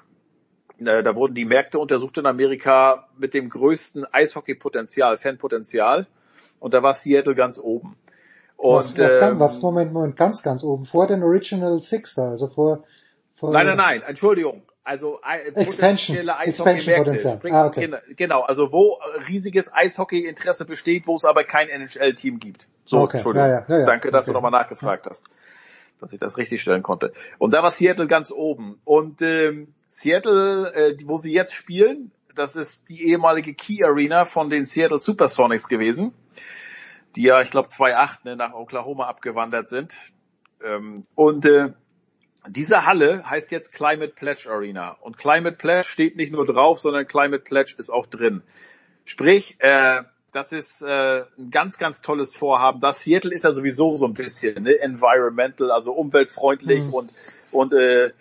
da wurden die Märkte untersucht in Amerika mit dem größten Eishockey-Potenzial, Fanpotenzial. Und da war Seattle ganz oben. Und, was, was, kann, ähm, was, Moment, Moment, ganz, ganz oben. Vor den Original Six da, also vor, vor Nein, nein, nein, Entschuldigung. Also Expansion, potenzielle Eishockey-Märkte. Ah, okay. Genau, also wo riesiges Eishockey-Interesse besteht, wo es aber kein N H L-Team gibt. So, okay. Entschuldigung. Ja, ja, ja, ja. Danke, dass okay. du nochmal nachgefragt hast, dass ich das richtig stellen konnte. Und da war Seattle ganz oben. Und ähm, Seattle, äh, wo sie jetzt spielen, das ist die ehemalige Key Arena von den Seattle Supersonics gewesen, die ja, ich glaube, zweitausendacht ne, nach Oklahoma abgewandert sind. Ähm, und äh, diese Halle heißt jetzt Climate Pledge Arena. Und Climate Pledge steht nicht nur drauf, sondern Climate Pledge ist auch drin. Sprich, äh, das ist äh, ein ganz, ganz tolles Vorhaben. Das Seattle ist ja sowieso so ein bisschen ne, environmental, also umweltfreundlich mhm. und und äh,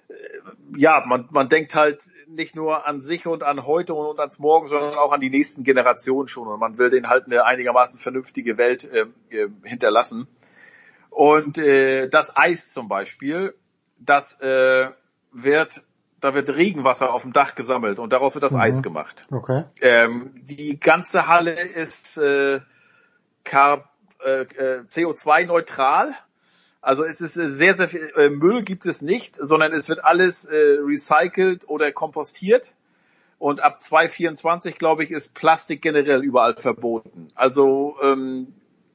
ja, man, man denkt halt nicht nur an sich und an heute und ans Morgen, sondern auch an die nächsten Generationen schon. Und man will denen halt eine einigermaßen vernünftige Welt äh, äh, hinterlassen. Und äh, das Eis zum Beispiel, das äh, wird, da wird Regenwasser auf dem Dach gesammelt und daraus wird das mhm. Eis gemacht. Okay. Ähm, die ganze Halle ist äh, Car- äh, C O zwei neutral. Also es ist sehr, sehr viel äh, Müll gibt es nicht, sondern es wird alles äh, recycelt oder kompostiert. Und ab zweitausendvierundzwanzig, glaube ich, ist Plastik generell überall verboten. Also ähm,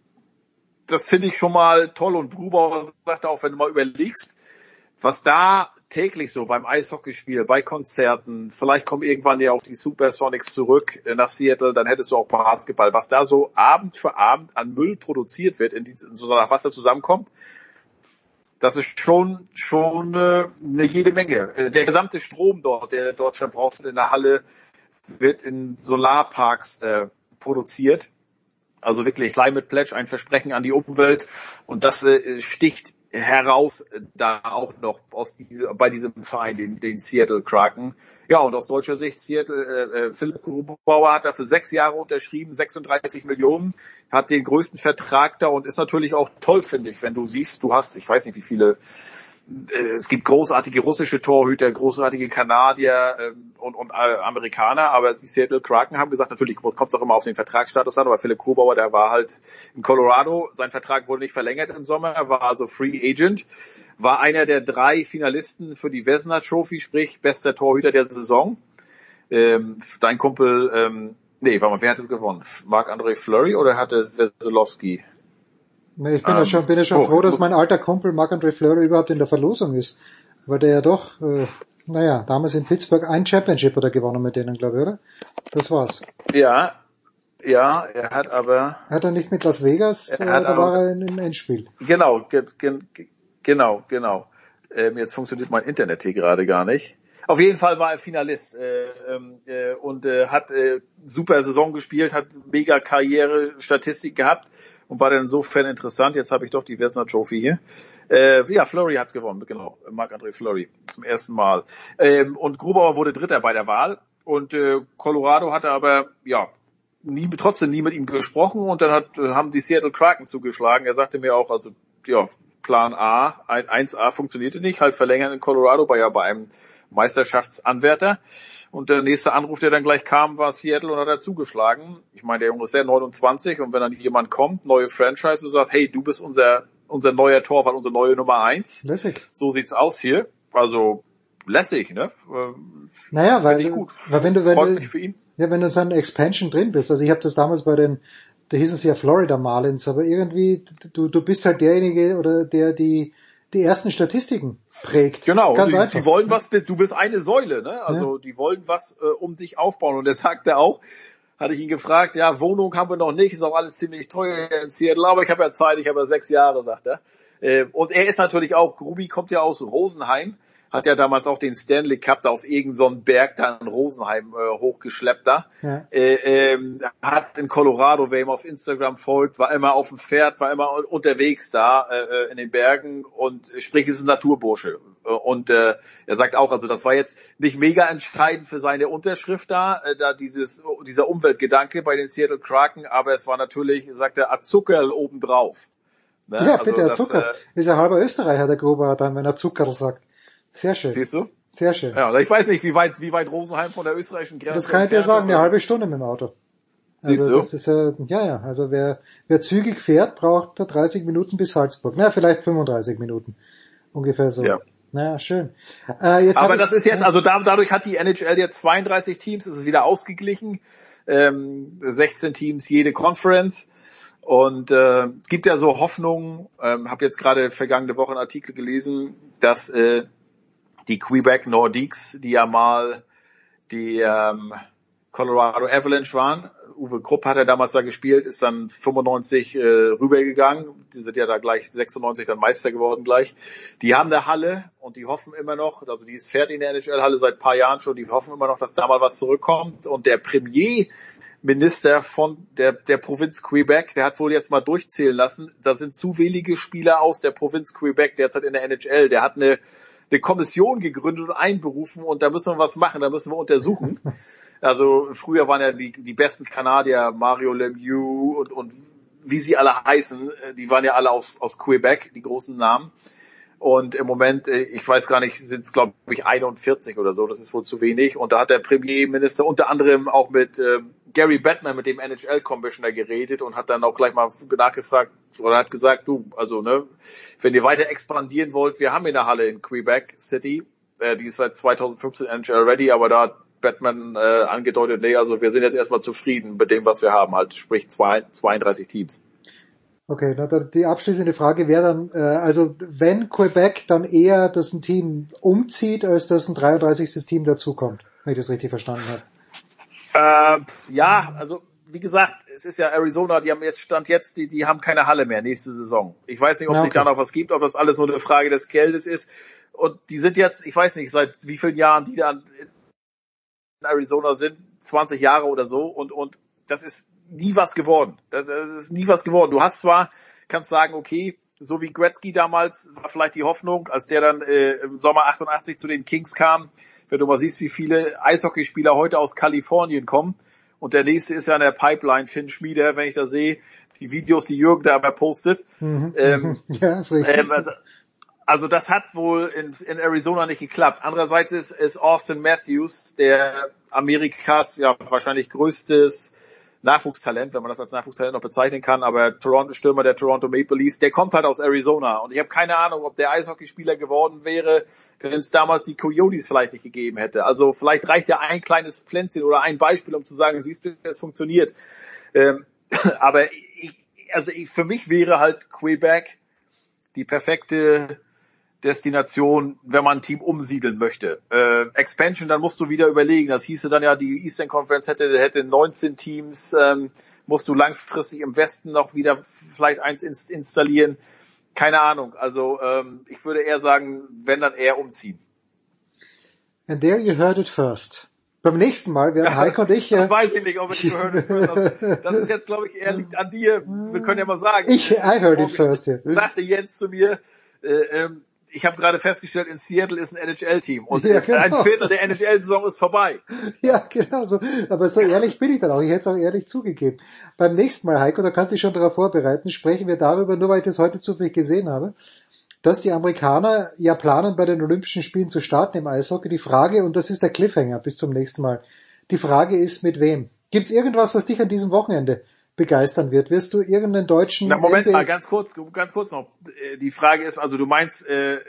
das finde ich schon mal toll. Und Grubauer sagt auch, wenn du mal überlegst, was da täglich so beim Eishockeyspiel, bei Konzerten, vielleicht kommen irgendwann ja auch die Supersonics zurück nach Seattle, dann hättest du auch Basketball, was da so Abend für Abend an Müll produziert wird, in, die, in so einer Wasser zusammenkommt. Das ist schon schon äh, eine jede Menge. Der gesamte Strom dort, der dort verbraucht wird in der Halle, wird in Solarparks äh, produziert. Also wirklich Climate Pledge, ein Versprechen an die Umwelt. Und das äh, sticht heraus äh, da auch noch aus diese, bei diesem Verein, den, den Seattle Kraken. Ja, und aus deutscher Sicht, Seattle, äh, Philipp Grubauer hat da für sechs Jahre unterschrieben, sechsunddreißig Millionen, hat den größten Vertrag da und ist natürlich auch toll, finde ich, wenn du siehst, du hast, ich weiß nicht wie viele es gibt großartige russische Torhüter, großartige Kanadier ähm, und, und äh, Amerikaner, aber die Seattle Kraken haben gesagt, natürlich kommt es auch immer auf den Vertragsstatus an, aber Philipp Grubauer, der war halt in Colorado, sein Vertrag wurde nicht verlängert im Sommer, er war also Free Agent, war einer der drei Finalisten für die Vezina Trophy, sprich bester Torhüter der Saison. Ähm, dein Kumpel, ähm, nee, warte mal, wer hat es gewonnen? Marc-André Fleury oder hatte Wesolowski? Nee, ich bin ja schon, bin ja schon oh, froh, dass mein alter Kumpel Marc-André Fleury überhaupt in der Verlosung ist. Weil der ja doch, äh, naja, damals in Pittsburgh ein Championship oder gewonnen mit denen, glaube ich, oder? Das war's. Ja, ja, er hat aber... Hat er nicht mit Las Vegas, äh, da war er im Endspiel. Genau, ge, ge, genau, genau. Ähm, jetzt funktioniert mein Internet hier gerade gar nicht. Auf jeden Fall war er Finalist äh, äh, und äh, hat äh, super Saison gespielt, hat mega Karriere-Statistik gehabt. Und war dann insofern interessant, jetzt habe ich doch die Vezina Trophy hier. Äh, ja, Fleury hat gewonnen, genau, Marc-André Fleury zum ersten Mal. Ähm, und Grubauer wurde Dritter bei der Wahl und äh, Colorado hatte aber, ja, nie, trotzdem nie mit ihm gesprochen und dann hat, haben die Seattle Kraken zugeschlagen. Er sagte mir auch, also, ja, Plan A, eins A funktionierte nicht, halt verlängern in Colorado, war ja bei einem Meisterschaftsanwärter. Und der nächste Anruf, der dann gleich kam, war Seattle und hat er zugeschlagen. Ich meine, der Junge ist ja neunundzwanzig und wenn dann jemand kommt, neue Franchise, und sagt, hey, du bist unser unser neuer Torwart, unsere neue Nummer eins. Lässig. So sieht's aus hier. Also lässig, ne? Ähm, naja, weil, ich gut. weil wenn du wenn Freut du, mich für ihn. Ja, wenn du in so einer Expansion drin bist. Also ich habe das damals bei den, da hieß es ja Florida Marlins, aber irgendwie du du bist halt derjenige oder der die die ersten Statistiken prägt. Genau, Ganz die, einfach. die wollen was, du bist eine Säule, ne? Also ja. Die wollen was äh, um dich aufbauen. Und er sagte auch, hatte ich ihn gefragt, ja, Wohnung haben wir noch nicht, ist auch alles ziemlich teuer in Seattle, aber ich habe ja Zeit, ich habe ja sechs Jahre, sagt er. Äh, und er ist natürlich auch, Grubi kommt ja aus Rosenheim, hat ja damals auch den Stanley Cup da auf irgendeinen so Berg da in Rosenheim äh, hochgeschleppt da. Ja. Äh, ähm, hat in Colorado, wer ihm auf Instagram folgt, war immer auf dem Pferd, war immer unterwegs da äh, in den Bergen und sprich, es ist ein Naturbursche. Und äh, er sagt auch, also das war jetzt nicht mega entscheidend für seine Unterschrift da, äh, da dieses dieser Umweltgedanke bei den Seattle Kraken, aber es war natürlich, sagt er, Azuckerl obendrauf. Ne? Ja, also bitte, Azuckerl. Äh, ist ja halber Österreicher, der Gruber dann, wenn er Zuckerl sagt. Sehr schön. Siehst du? Sehr schön. Ja, ich weiß nicht, wie weit, wie weit Rosenheim von der österreichischen Grenze ist. Das kann ich dir sagen, eine halbe Stunde mit dem Auto. Siehst also du? Das ist ja, ja, ja, also wer, wer zügig fährt, braucht dreißig Minuten bis Salzburg. Na, vielleicht fünfunddreißig Minuten. Ungefähr so. Ja. Naja, schön. Äh, jetzt Aber das ich, ist jetzt, also da, dadurch hat die N H L jetzt zweiunddreißig Teams, es ist wieder ausgeglichen. Ähm, sechzehn Teams, jede Conference. Und äh, es gibt ja so Hoffnungen, ähm, habe jetzt gerade vergangene Woche einen Artikel gelesen, dass äh, die Quebec Nordiques, die ja mal die ähm, Colorado Avalanche waren, Uwe Krupp hat ja damals da gespielt, ist dann fünfundneunzig äh, rübergegangen, die sind ja da gleich sechsundneunzig dann Meister geworden gleich. Die haben eine Halle und die hoffen immer noch, also die ist fertig in der N H L-Halle seit ein paar Jahren schon, die hoffen immer noch, dass da mal was zurückkommt. Und der Premierminister von der, der Provinz Quebec, der hat wohl jetzt mal durchzählen lassen, da sind zu wenige Spieler aus der Provinz Quebec derzeit in der N H L. Der hat eine eine Kommission gegründet und einberufen und da müssen wir was machen, da müssen wir untersuchen. Also früher waren ja die die besten Kanadier, Mario Lemieux und und wie sie alle heißen, die waren ja alle aus aus Quebec, die großen Namen. Und im Moment, ich weiß gar nicht, sind es glaube ich einundvierzig oder so, das ist wohl zu wenig. Und da hat der Premierminister unter anderem auch mit äh, Gary Bettman, mit dem N H L-Commissioner geredet und hat dann auch gleich mal nachgefragt oder hat gesagt, du, also ne, wenn ihr weiter expandieren wollt, wir haben hier eine Halle in Quebec City, äh, die ist seit zweitausendfünfzehn N H L ready, aber da hat Bettman äh, angedeutet, nee, also wir sind jetzt erstmal zufrieden mit dem, was wir haben, halt sprich zwei, zweiunddreißig Teams. Okay, na, die abschließende Frage wäre dann, äh, also wenn Quebec dann eher, dass ein Team umzieht, als dass ein dreiunddreißigstes Team dazukommt, wenn ich das richtig verstanden habe. Äh, ja, also wie gesagt, es ist ja Arizona, die haben jetzt Stand jetzt, die die haben keine Halle mehr nächste Saison. Ich weiß nicht, ob es okay. sich da noch was gibt, ob das alles nur eine Frage des Geldes ist. Und die sind jetzt, ich weiß nicht, seit wie vielen Jahren die da in Arizona sind, zwanzig Jahre oder so, und und das ist nie was geworden. Das, das ist nie was geworden. Du hast zwar, kannst sagen, okay, so wie Gretzky damals war vielleicht die Hoffnung, als der dann äh, im Sommer achtundachtzig zu den Kings kam, wenn du mal siehst, wie viele Eishockeyspieler heute aus Kalifornien kommen. Und der nächste ist ja in der Pipeline, Finn Schmieder, wenn ich da sehe, die Videos, die Jürgen da aber postet. Mhm. Ähm, ja, ist richtig. Ähm, also, Also das hat wohl in, in Arizona nicht geklappt. Andererseits ist, ist Austin Matthews, der Amerikas ja wahrscheinlich größtes Nachwuchstalent, wenn man das als Nachwuchstalent noch bezeichnen kann, aber Toronto-Stürmer der Toronto Maple Leafs, der kommt halt aus Arizona. Und ich habe keine Ahnung, ob der Eishockeyspieler geworden wäre, wenn es damals die Coyotes vielleicht nicht gegeben hätte. Also vielleicht reicht ja ein kleines Pflänzchen oder ein Beispiel, um zu sagen, siehst du, es funktioniert. Ähm, aber ich, also ich, für mich wäre halt Quebec die perfekte Destination, wenn man ein Team umsiedeln möchte. Äh, Expansion, dann musst du wieder überlegen. Das hieße dann ja, die Eastern Conference hätte, hätte neunzehn Teams, ähm, musst du langfristig im Westen noch wieder vielleicht eins ins, installieren. Keine Ahnung. Also ähm, ich würde eher sagen, wenn, dann eher umziehen. And there you heard it first. Beim nächsten Mal werden Heiko und ich... Äh, das weiß ich nicht, ob ich you heard it first. Also, das ist jetzt, glaube ich, eher liegt an dir. Wir können ja mal sagen. Ich, I heard it first, ja. Sagte Jens zu mir, äh, ähm, ich habe gerade festgestellt, in Seattle ist ein N H L-Team und ja, genau. ein Viertel der N H L-Saison ist vorbei. Ja, genau so. Aber so ehrlich bin ich dann auch. Ich hätte es auch ehrlich zugegeben. Beim nächsten Mal, Heiko, da kannst du dich schon darauf vorbereiten, sprechen wir darüber, nur weil ich das heute zufällig gesehen habe, dass die Amerikaner ja planen, bei den Olympischen Spielen zu starten im Eishockey. Die Frage, und das ist der Cliffhanger bis zum nächsten Mal, die Frage ist, mit wem? Gibt's irgendwas, was dich an diesem Wochenende begeistern wird? Wirst du irgendeinen deutschen... Na, Moment N B A mal, ganz kurz, ganz kurz noch. Die Frage ist, also du meinst äh,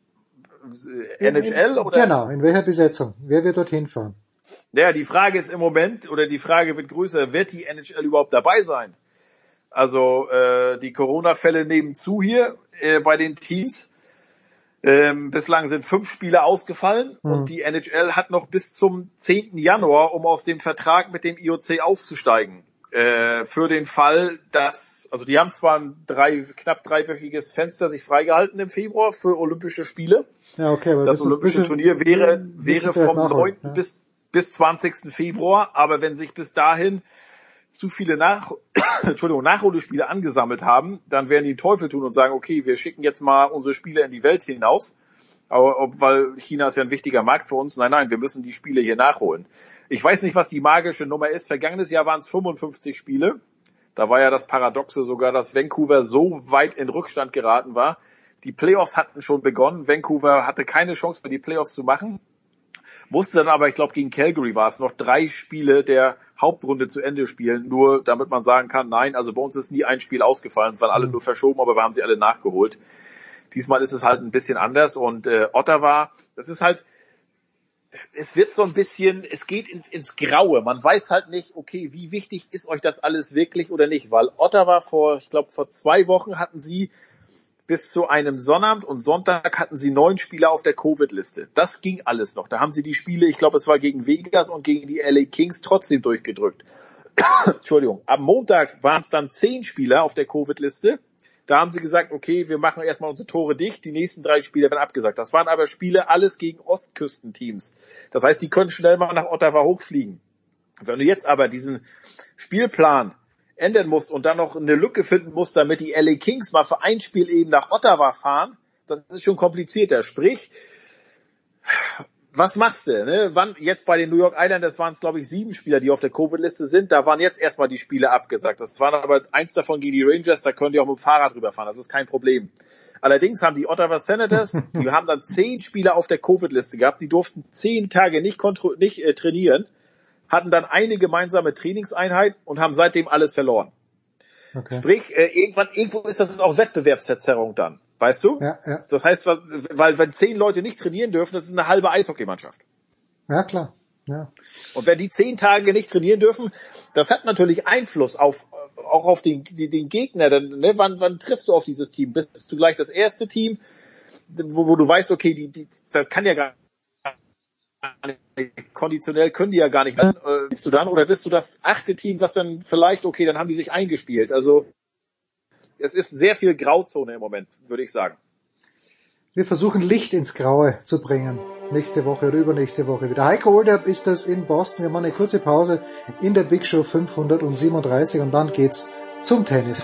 N H L oder? Genau, in welcher Besetzung? Wer wird dorthin fahren? Naja, die Frage ist im Moment, oder die Frage wird größer, wird die N H L überhaupt dabei sein? Also äh, die Corona-Fälle nehmen zu hier äh, bei den Teams. Ähm, bislang sind fünf Spieler ausgefallen hm. und die N H L hat noch bis zum zehnten Januar, um aus dem Vertrag mit dem I O C auszusteigen. Äh, für den Fall, dass, also die haben zwar ein drei, knapp dreiwöchiges Fenster sich freigehalten im Februar für Olympische Spiele. Ja, okay, aber das, das Olympische bisschen, Turnier wäre, wäre vom neunten ja. bis, bis zwanzigsten Februar, aber wenn sich bis dahin zu viele Nach Entschuldigung, Nachholspiele angesammelt haben, dann werden die den Teufel tun und sagen, okay, wir schicken jetzt mal unsere Spieler in die Welt hinaus. Aber ob, weil China ist ja ein wichtiger Markt für uns. Nein, nein, wir müssen die Spiele hier nachholen. Ich weiß nicht, was die magische Nummer ist. Vergangenes Jahr waren es fünfundfünfzig Spiele. Da war ja das Paradoxe sogar, dass Vancouver so weit in Rückstand geraten war. Die Playoffs hatten schon begonnen. Vancouver hatte keine Chance mehr, die Playoffs zu machen. Musste dann aber, ich glaube, gegen Calgary war es, noch drei Spiele der Hauptrunde zu Ende spielen. Nur damit man sagen kann, nein, also bei uns ist nie ein Spiel ausgefallen. Es waren alle nur verschoben, aber wir haben sie alle nachgeholt. Diesmal ist es halt ein bisschen anders und äh, Ottawa, das ist halt, es wird so ein bisschen, es geht ins, ins Graue. Man weiß halt nicht, okay, wie wichtig ist euch das alles wirklich oder nicht, weil Ottawa vor, ich glaube, vor zwei Wochen hatten sie bis zu einem Sonnabend und Sonntag hatten sie neun Spieler auf der Covid-Liste. Das ging alles noch. Da haben sie die Spiele, ich glaube, es war gegen Vegas und gegen die L A Kings trotzdem durchgedrückt. Entschuldigung. Am Montag waren es dann zehn Spieler auf der Covid-Liste. Da haben sie gesagt, okay, wir machen erstmal unsere Tore dicht, die nächsten drei Spiele werden abgesagt. Das waren aber Spiele alles gegen Ostküstenteams. Das heißt, die können schnell mal nach Ottawa hochfliegen. Wenn du jetzt aber diesen Spielplan ändern musst und dann noch eine Lücke finden musst, damit die L A Kings mal für ein Spiel eben nach Ottawa fahren, das ist schon komplizierter. Sprich, was machst du? Ne? Wann, jetzt bei den New York Islanders waren es, glaube ich, sieben Spieler, die auf der Covid-Liste sind. Da waren jetzt erstmal die Spiele abgesagt. Das waren aber eins davon gegen die Rangers, da können die auch mit dem Fahrrad rüberfahren. Das ist kein Problem. Allerdings haben die Ottawa Senators, die haben dann zehn Spieler auf der Covid-Liste gehabt. Die durften zehn Tage nicht, kontro- nicht äh, trainieren, hatten dann eine gemeinsame Trainingseinheit und haben seitdem alles verloren. Okay. Sprich, äh, irgendwann, irgendwo ist das auch Wettbewerbsverzerrung dann. Weißt du? Ja, ja. Das heißt, weil wenn zehn Leute nicht trainieren dürfen, das ist eine halbe Eishockeymannschaft. Ja, klar. Ja. Und wenn die zehn Tage nicht trainieren dürfen, das hat natürlich Einfluss auf auch auf den, den Gegner. Dann, ne, wann, wann triffst du auf dieses Team? Bist du gleich das erste Team, wo, wo du weißt, okay, die, die, das kann ja gar nicht, konditionell können die ja gar nicht. Äh, bist du dann oder bist du das achte Team, das dann vielleicht, okay, dann haben die sich eingespielt. Also es ist sehr viel Grauzone im Moment, würde ich sagen. Wir versuchen Licht ins Graue zu bringen. Nächste Woche oder übernächste Woche wieder. Heiko Olderb ist das in Boston. Wir machen eine kurze Pause in der Big Show fünfhundertsiebenunddreißig und dann geht's zum Tennis.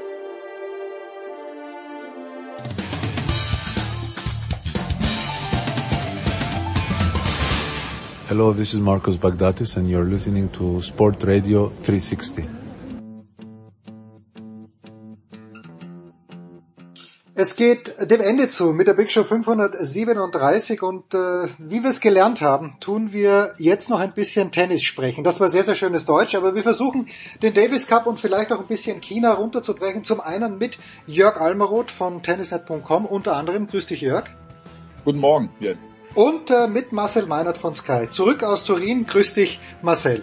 Hello, this is Marcos Bagdatis and you're listening to Sport Radio three sixty. Es geht dem Ende zu mit der Big Show fünfhundertsiebenunddreißig und äh, wie wir es gelernt haben, tun wir jetzt noch ein bisschen Tennis sprechen. Das war sehr, sehr schönes Deutsch, aber wir versuchen den Davis Cup und vielleicht auch ein bisschen China runterzubrechen. Zum einen mit Jörg Almaroth von tennisnet punkt com unter anderem. Grüß dich, Jörg. Guten Morgen, Jens. Und äh, mit Marcel Meinert von Sky. Zurück aus Turin. Grüß dich, Marcel.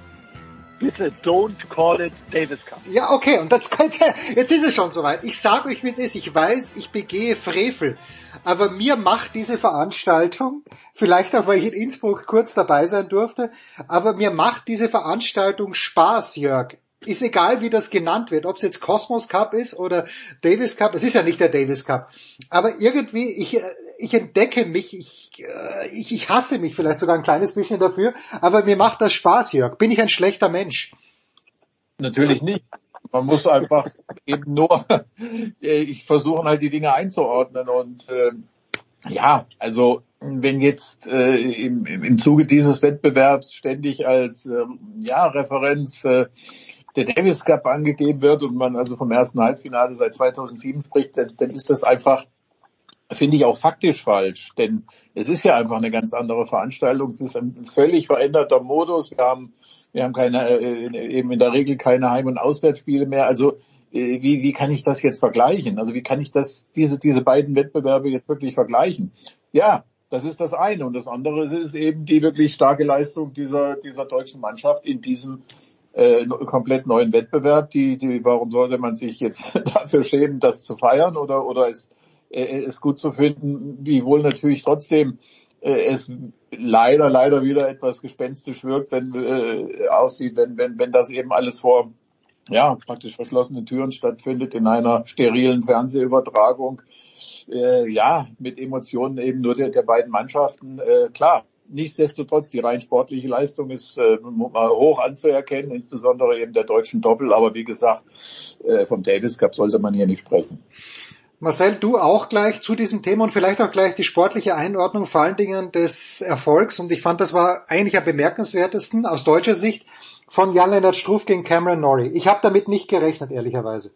Bitte don't call it Davis Cup. Ja, okay, und das, jetzt ist es schon soweit. Ich sage euch, wie es ist. Ich weiß, ich begehe Frevel. Aber mir macht diese Veranstaltung, vielleicht auch, weil ich in Innsbruck kurz dabei sein durfte, aber mir macht diese Veranstaltung Spaß, Jörg. Ist egal, wie das genannt wird, ob es jetzt Cosmos Cup ist oder Davis Cup. Es ist ja nicht der Davis Cup. Aber irgendwie, ich, ich entdecke mich, ich, ich, ich hasse mich vielleicht sogar ein kleines bisschen dafür, aber mir macht das Spaß, Jörg. Bin ich ein schlechter Mensch? Natürlich nicht. Man muss einfach eben nur, ich versuche halt die Dinge einzuordnen und äh, ja, also wenn jetzt äh, im, im Zuge dieses Wettbewerbs ständig als äh, ja Referenz äh, der Davis Cup angegeben wird und man also vom ersten Halbfinale seit zweitausendsieben spricht, dann, dann ist das einfach, finde ich, auch faktisch falsch. Denn es ist ja einfach eine ganz andere Veranstaltung. Es ist ein völlig veränderter Modus. Wir haben, wir haben keine, äh, eben in der Regel keine Heim- und Auswärtsspiele mehr. Also äh, wie, wie kann ich das jetzt vergleichen? Also wie kann ich das, diese, diese beiden Wettbewerbe jetzt wirklich vergleichen? Ja, das ist das eine. Und das andere ist eben die wirklich starke Leistung dieser, dieser deutschen Mannschaft in diesem Äh, komplett neuen Wettbewerb. Die, die, warum sollte man sich jetzt dafür schämen, das zu feiern oder oder es, äh, es gut zu finden, wiewohl natürlich trotzdem äh, es leider leider wieder etwas gespenstisch wirkt, wenn äh, aussieht, wenn wenn wenn das eben alles vor ja praktisch verschlossenen Türen stattfindet in einer sterilen Fernsehübertragung. Äh, ja, mit Emotionen eben nur der, der beiden Mannschaften. Äh, klar. Nichtsdestotrotz, die rein sportliche Leistung ist äh, hoch anzuerkennen, insbesondere eben der deutschen Doppel. Aber wie gesagt, äh, vom Davis Cup sollte man hier nicht sprechen. Marcel, du auch gleich zu diesem Thema und vielleicht auch gleich die sportliche Einordnung vor allen Dingen des Erfolgs. Und ich fand, das war eigentlich am bemerkenswertesten aus deutscher Sicht von Jan-Lennart Struff gegen Cameron Norrie. Ich habe damit nicht gerechnet, ehrlicherweise.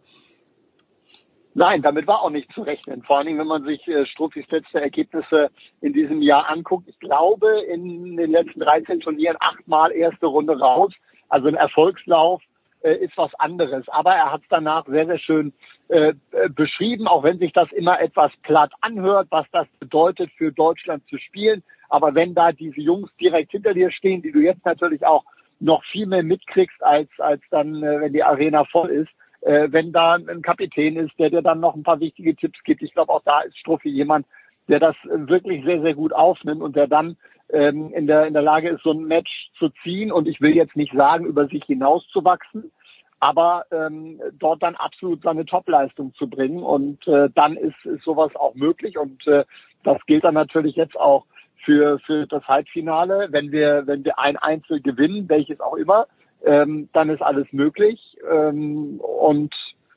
Nein, damit war auch nicht zu rechnen. Vor allen Dingen, wenn man sich äh, Struffis letzte Ergebnisse in diesem Jahr anguckt. Ich glaube, in den letzten dreizehn Turnieren achtmal erste Runde raus. Also ein Erfolgslauf äh, ist was anderes. Aber er hat es danach sehr, sehr schön äh, beschrieben, auch wenn sich das immer etwas platt anhört, was das bedeutet für Deutschland zu spielen. Aber wenn da diese Jungs direkt hinter dir stehen, die du jetzt natürlich auch noch viel mehr mitkriegst, als als dann, äh, wenn die Arena voll ist, Äh, wenn da ein Kapitän ist, der dir dann noch ein paar wichtige Tipps gibt. Ich glaube, auch da ist Struffi jemand, der das wirklich sehr, sehr gut aufnimmt und der dann ähm, in der in der Lage ist, so ein Match zu ziehen. Und ich will jetzt nicht sagen, über sich hinauszuwachsen, aber ähm, dort dann absolut seine Topleistung zu bringen. Und äh, dann ist, ist sowas auch möglich. Und äh, das gilt dann natürlich jetzt auch für für das Halbfinale. Wenn wir wenn wir ein Einzel gewinnen, welches auch immer, Ähm, dann ist alles möglich. Ähm, und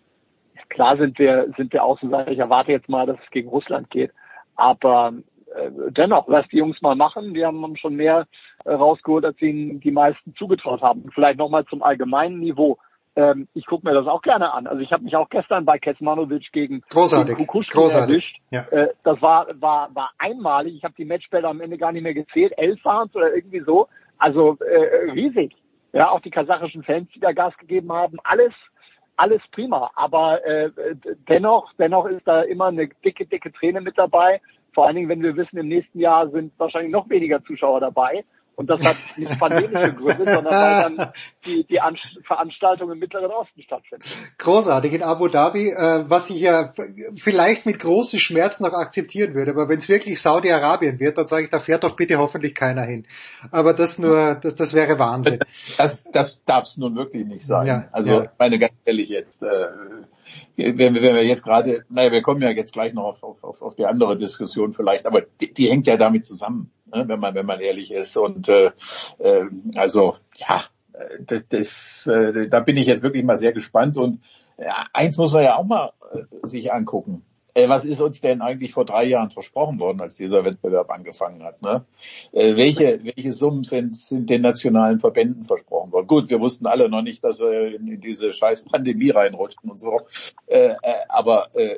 klar sind wir sind wir Außenseiter. Ich erwarte jetzt mal, dass es gegen Russland geht. Aber äh, dennoch, lass die Jungs mal machen. Die haben schon mehr äh, rausgeholt, als ihnen die meisten zugetraut haben. Vielleicht nochmal zum allgemeinen Niveau. Ähm, ich gucke mir das auch gerne an. Also ich habe mich auch gestern bei Kecmanovic gegen, gegen Kukushkin erwischt. Ja. Äh, das war war war einmalig. Ich habe die Matchbälle am Ende gar nicht mehr gezählt. Elf waren es oder irgendwie so. Also äh, riesig. Ja, auch die kasachischen Fans, die da Gas gegeben haben, alles, alles prima. Aber äh, dennoch, dennoch ist da immer eine dicke, dicke Träne mit dabei. Vor allen Dingen, wenn wir wissen, im nächsten Jahr sind wahrscheinlich noch weniger Zuschauer dabei. Und das hat nicht pandemische Gründe, sondern weil dann die, die An- Veranstaltung im Mittleren Osten stattfindet. Großartig in Abu Dhabi, äh, was ich ja vielleicht mit großem Schmerz noch akzeptieren würde, aber wenn es wirklich Saudi-Arabien wird, dann sage ich, da fährt doch bitte hoffentlich keiner hin. Aber das nur, das, das wäre Wahnsinn. Das, das darf es nun wirklich nicht sein. Ja, also ja. ich meine ganz ehrlich jetzt, äh, wenn, wir, wenn wir jetzt gerade, naja, wir kommen ja jetzt gleich noch auf, auf, auf die andere Diskussion vielleicht, aber die, die hängt ja damit zusammen, ne, wenn man wenn man ehrlich ist. Und äh, äh, also ja, das, das, äh, da bin ich jetzt wirklich mal sehr gespannt. Und ja, eins muss man ja auch mal äh, sich angucken. Äh, was ist uns denn eigentlich vor drei Jahren versprochen worden, als dieser Wettbewerb angefangen hat? Ne? Äh, welche, welche Summen sind, sind den nationalen Verbänden versprochen worden? Gut, wir wussten alle noch nicht, dass wir in, in diese scheiß Pandemie reinrutschen und so. Äh, äh, aber äh,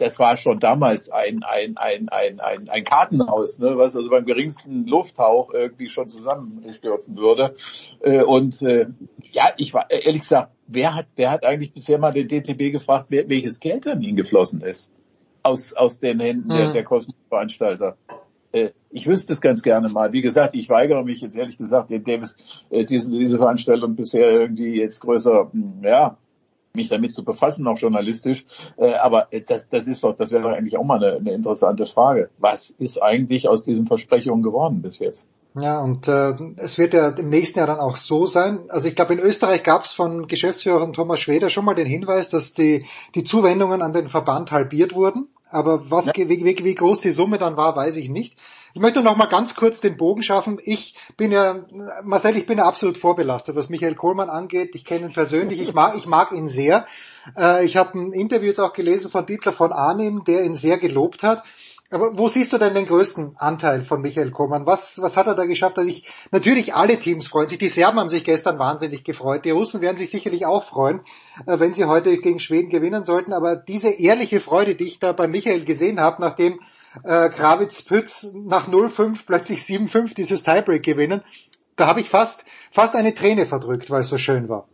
das war schon damals ein ein ein ein ein, ein Kartenhaus, ne, was also beim geringsten Lufthauch irgendwie schon zusammenstürzen würde. Äh, und äh, ja, ich war ehrlich gesagt, wer hat wer hat eigentlich bisher mal den D T B gefragt, wer, welches Geld an ihn geflossen ist aus aus den Händen mhm. der, der Kosmos-Veranstalter? Äh, ich wüsste es ganz gerne mal. Wie gesagt, ich weigere mich jetzt ehrlich gesagt, den Davis, äh, diese diese Veranstaltung bisher irgendwie jetzt größer, ja, mich damit zu befassen, auch journalistisch. Äh, aber das, das ist doch, das wäre doch eigentlich auch mal eine, eine interessante Frage. Was ist eigentlich aus diesen Versprechungen geworden bis jetzt? Ja, und äh, es wird ja im nächsten Jahr dann auch so sein. Also ich glaube, in Österreich gab es von Geschäftsführer Thomas Schweder schon mal den Hinweis, dass die die Zuwendungen an den Verband halbiert wurden. Aber was ja. wie, wie, wie groß die Summe dann war, weiß ich nicht. Ich möchte noch mal ganz kurz den Bogen schaffen. Ich bin ja, Marcel, ich bin ja absolut vorbelastet, was Michael Kohlmann angeht. Ich kenne ihn persönlich, ich mag, ich mag ihn sehr. Äh, ich habe ein Interview jetzt auch gelesen von Dietler von Arnim, der ihn sehr gelobt hat. Aber wo siehst du denn den größten Anteil von Michael Kohlmann? Was, was hat er da geschafft? Also ich, natürlich alle Teams freuen sich. Die Serben haben sich gestern wahnsinnig gefreut. Die Russen werden sich sicherlich auch freuen, wenn sie heute gegen Schweden gewinnen sollten. Aber diese ehrliche Freude, die ich da bei Michael gesehen habe, nachdem äh, Krawitz-Pütz nach null fünf plötzlich sieben fünf dieses Tiebreak gewinnen, da habe ich fast, fast eine Träne verdrückt, weil es so schön war.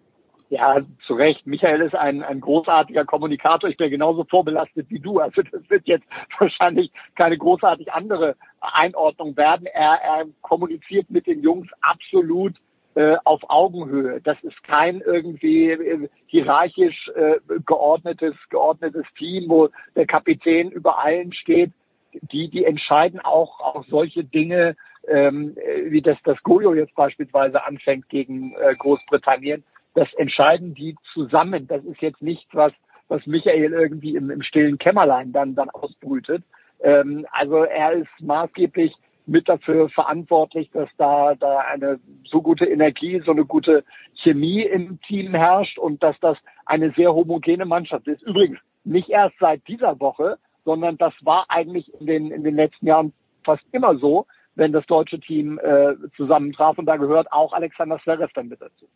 Ja, zu Recht. Michael ist ein, ein großartiger Kommunikator. Ich bin genauso vorbelastet wie du. Also das wird jetzt wahrscheinlich keine großartig andere Einordnung werden. Er, er kommuniziert mit den Jungs absolut äh, auf Augenhöhe. Das ist kein irgendwie äh, hierarchisch äh, geordnetes, geordnetes Team, wo der Kapitän über allen steht. Die, die entscheiden auch, auch solche Dinge, ähm, wie das, das Gojo jetzt beispielsweise anfängt gegen äh, Großbritannien. Das entscheiden die zusammen. Das ist jetzt nichts, was, was Michael irgendwie im, im stillen Kämmerlein dann, dann ausbrütet. Ähm, also er ist maßgeblich mit dafür verantwortlich, dass da, da eine so gute Energie, so eine gute Chemie im Team herrscht und dass das eine sehr homogene Mannschaft ist. Übrigens nicht erst seit dieser Woche, sondern das war eigentlich in den, in den letzten Jahren fast immer so, wenn das deutsche Team äh, zusammentraf. Und da gehört auch Alexander Zverev dann mit dazu.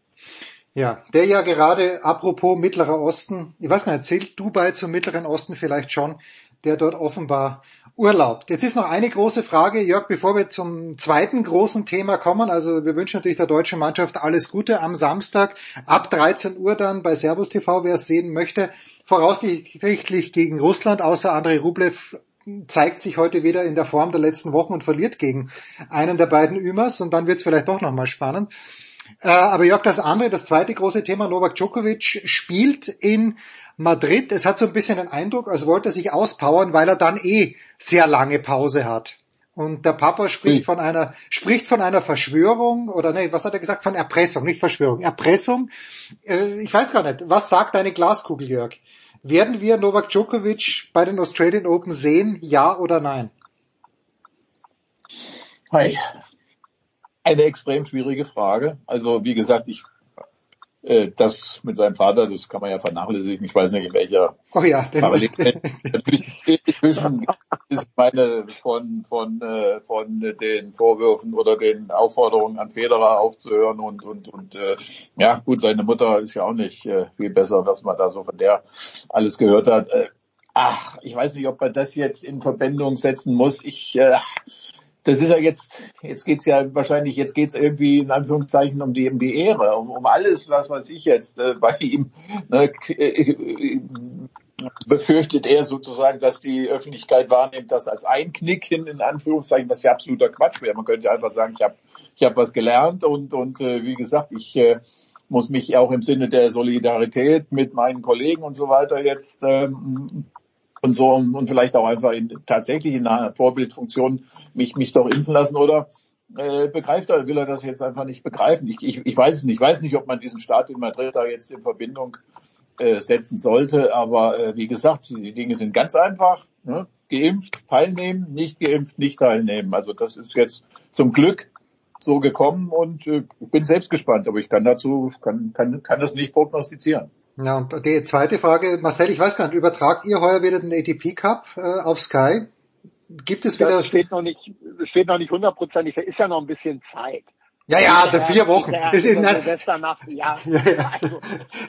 Ja, der ja gerade, apropos Mittlerer Osten, ich weiß gar nicht, zählt Dubai zum Mittleren Osten vielleicht schon, der dort offenbar urlaubt. Jetzt ist noch eine große Frage, Jörg, bevor wir zum zweiten großen Thema kommen. Also wir wünschen natürlich der deutschen Mannschaft alles Gute am Samstag, ab dreizehn Uhr dann bei Servus T V, wer es sehen möchte, voraussichtlich gegen Russland, außer Andrei Rublev zeigt sich heute wieder in der Form der letzten Wochen und verliert gegen einen der beiden Ümers und dann wird es vielleicht doch nochmal spannend. Äh, aber Jörg, das andere, das zweite große Thema, Novak Djokovic spielt in Madrid. Es hat so ein bisschen den Eindruck, als wollte er sich auspowern, weil er dann eh sehr lange Pause hat. Und der Papa spricht von einer, spricht von einer Verschwörung, oder nee, was hat er gesagt? Von Erpressung, nicht Verschwörung. Erpressung. Äh, ich weiß gar nicht. Was sagt deine Glaskugel, Jörg? Werden wir Novak Djokovic bei den Australian Open sehen? Ja oder nein? Hi. Eine extrem schwierige Frage. Also wie gesagt, ich äh, das mit seinem Vater, das kann man ja vernachlässigen. Ich weiß nicht, in welcher oh ja, Parallel. Inzwischen ist meine von von äh, von den Vorwürfen oder den Aufforderungen an Federer aufzuhören und und und äh, ja gut, seine Mutter ist ja auch nicht äh, viel besser, was man da so von der alles gehört hat. Äh, ach, ich weiß nicht, ob man das jetzt in Verbindung setzen muss. Ich äh, Das ist ja jetzt, jetzt geht's ja wahrscheinlich, jetzt geht's irgendwie in Anführungszeichen um die, um die Ehre, um, um alles, was weiß ich jetzt äh, bei ihm. Ne, äh, befürchtet er sozusagen, dass die Öffentlichkeit wahrnimmt, das als Einknicken in Anführungszeichen, was ja absoluter Quatsch wäre. Man könnte einfach sagen, ich habe ich hab was gelernt und und äh, wie gesagt, ich äh, muss mich auch im Sinne der Solidarität mit meinen Kollegen und so weiter jetzt ähm, und so und vielleicht auch einfach in, tatsächlich in einer Vorbildfunktion mich mich doch impfen lassen oder äh, begreift er, will er das jetzt einfach nicht begreifen. Ich, ich, ich weiß es nicht. Ich weiß nicht, ob man diesen Start in Madrid da jetzt in Verbindung äh, setzen sollte, aber äh, wie gesagt, die Dinge sind ganz einfach. Ne? Geimpft, teilnehmen, nicht geimpft, nicht teilnehmen. Also das ist jetzt zum Glück so gekommen und äh, ich bin selbst gespannt, aber ich kann dazu, kann, kann, kann das nicht prognostizieren. Ja, und die zweite Frage, Marcel, ich weiß gar nicht, übertragt ihr heuer wieder den A T P Cup äh, auf Sky? Gibt es wieder? Das steht noch nicht, steht noch nicht hundertprozentig, da ist ja noch ein bisschen Zeit. Ja, ja, der vier Wochen. Der Das ist in Silvesternacht, ja. ja, ja. Also,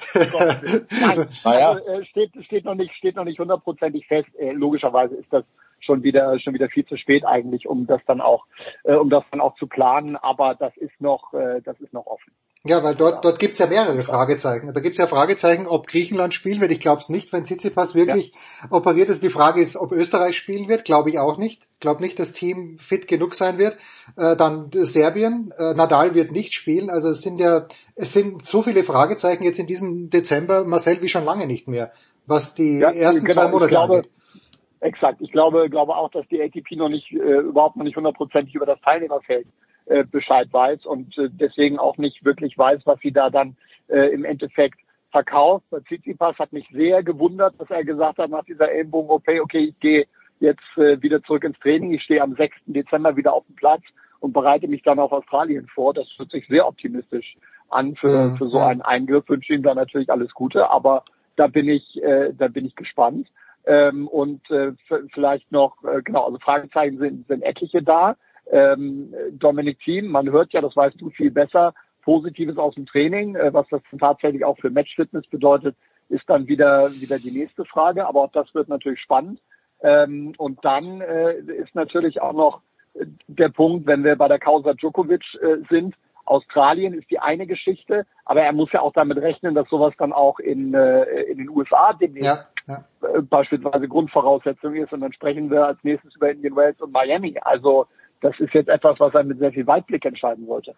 nein, naja. also äh, steht, steht noch nicht, steht noch nicht hundertprozentig fest. Äh, logischerweise ist das schon wieder, schon wieder viel zu spät eigentlich, um das dann auch, äh, um das dann auch zu planen. Aber das ist noch, äh, das ist noch offen. Ja, weil dort, dort gibt's ja mehrere Fragezeichen. Da gibt's ja Fragezeichen, ob Griechenland spielen wird. Ich glaube es nicht, wenn Tsitsipas wirklich ja. operiert ist. Die Frage ist, ob Österreich spielen wird. Glaube ich auch nicht. Glaube nicht, dass das Team fit genug sein wird. Äh, dann Serbien. Äh, Nadal wird nicht spielen. Also es sind ja, es sind so viele Fragezeichen jetzt in diesem Dezember, Marcel, wie schon lange nicht mehr, was die ja, ersten genau, zwei Monate ich glaube, angeht. Exakt. Ich glaube, glaube auch, dass die A T P noch nicht, äh, überhaupt noch nicht hundertprozentig über das Teilnehmerfeld Bescheid weiß und äh, deswegen auch nicht wirklich weiß, was sie da dann äh, im Endeffekt verkauft. Bei Tsitsipas hat mich sehr gewundert, dass er gesagt hat nach dieser Ellenbogen-O P, okay, ich gehe jetzt äh, wieder zurück ins Training, ich stehe am sechsten Dezember wieder auf dem Platz und bereite mich dann auf Australien vor. Das hört sich sehr optimistisch an für, mhm. für so einen Eingriff. Wünsche ihm dann natürlich alles Gute, aber da bin ich, äh, da bin ich gespannt. Ähm, und äh, f- vielleicht noch, äh, genau, also Fragezeichen sind, sind etliche da. Ähm, Dominic Thiem, man hört ja, das weißt du viel besser, Positives aus dem Training, äh, was das tatsächlich auch für Matchfitness bedeutet, ist dann wieder wieder die nächste Frage, aber auch das wird natürlich spannend. Ähm, und dann äh, ist natürlich auch noch der Punkt, wenn wir bei der Causa Djokovic äh, sind, Australien ist die eine Geschichte, aber er muss ja auch damit rechnen, dass sowas dann auch in, äh, in den U S A demnächst ja, ja. Äh, beispielsweise Grundvoraussetzung ist und dann sprechen wir als nächstes über Indian Wells und Miami. Also das ist jetzt etwas, was er mit sehr viel Weitblick entscheiden wollte.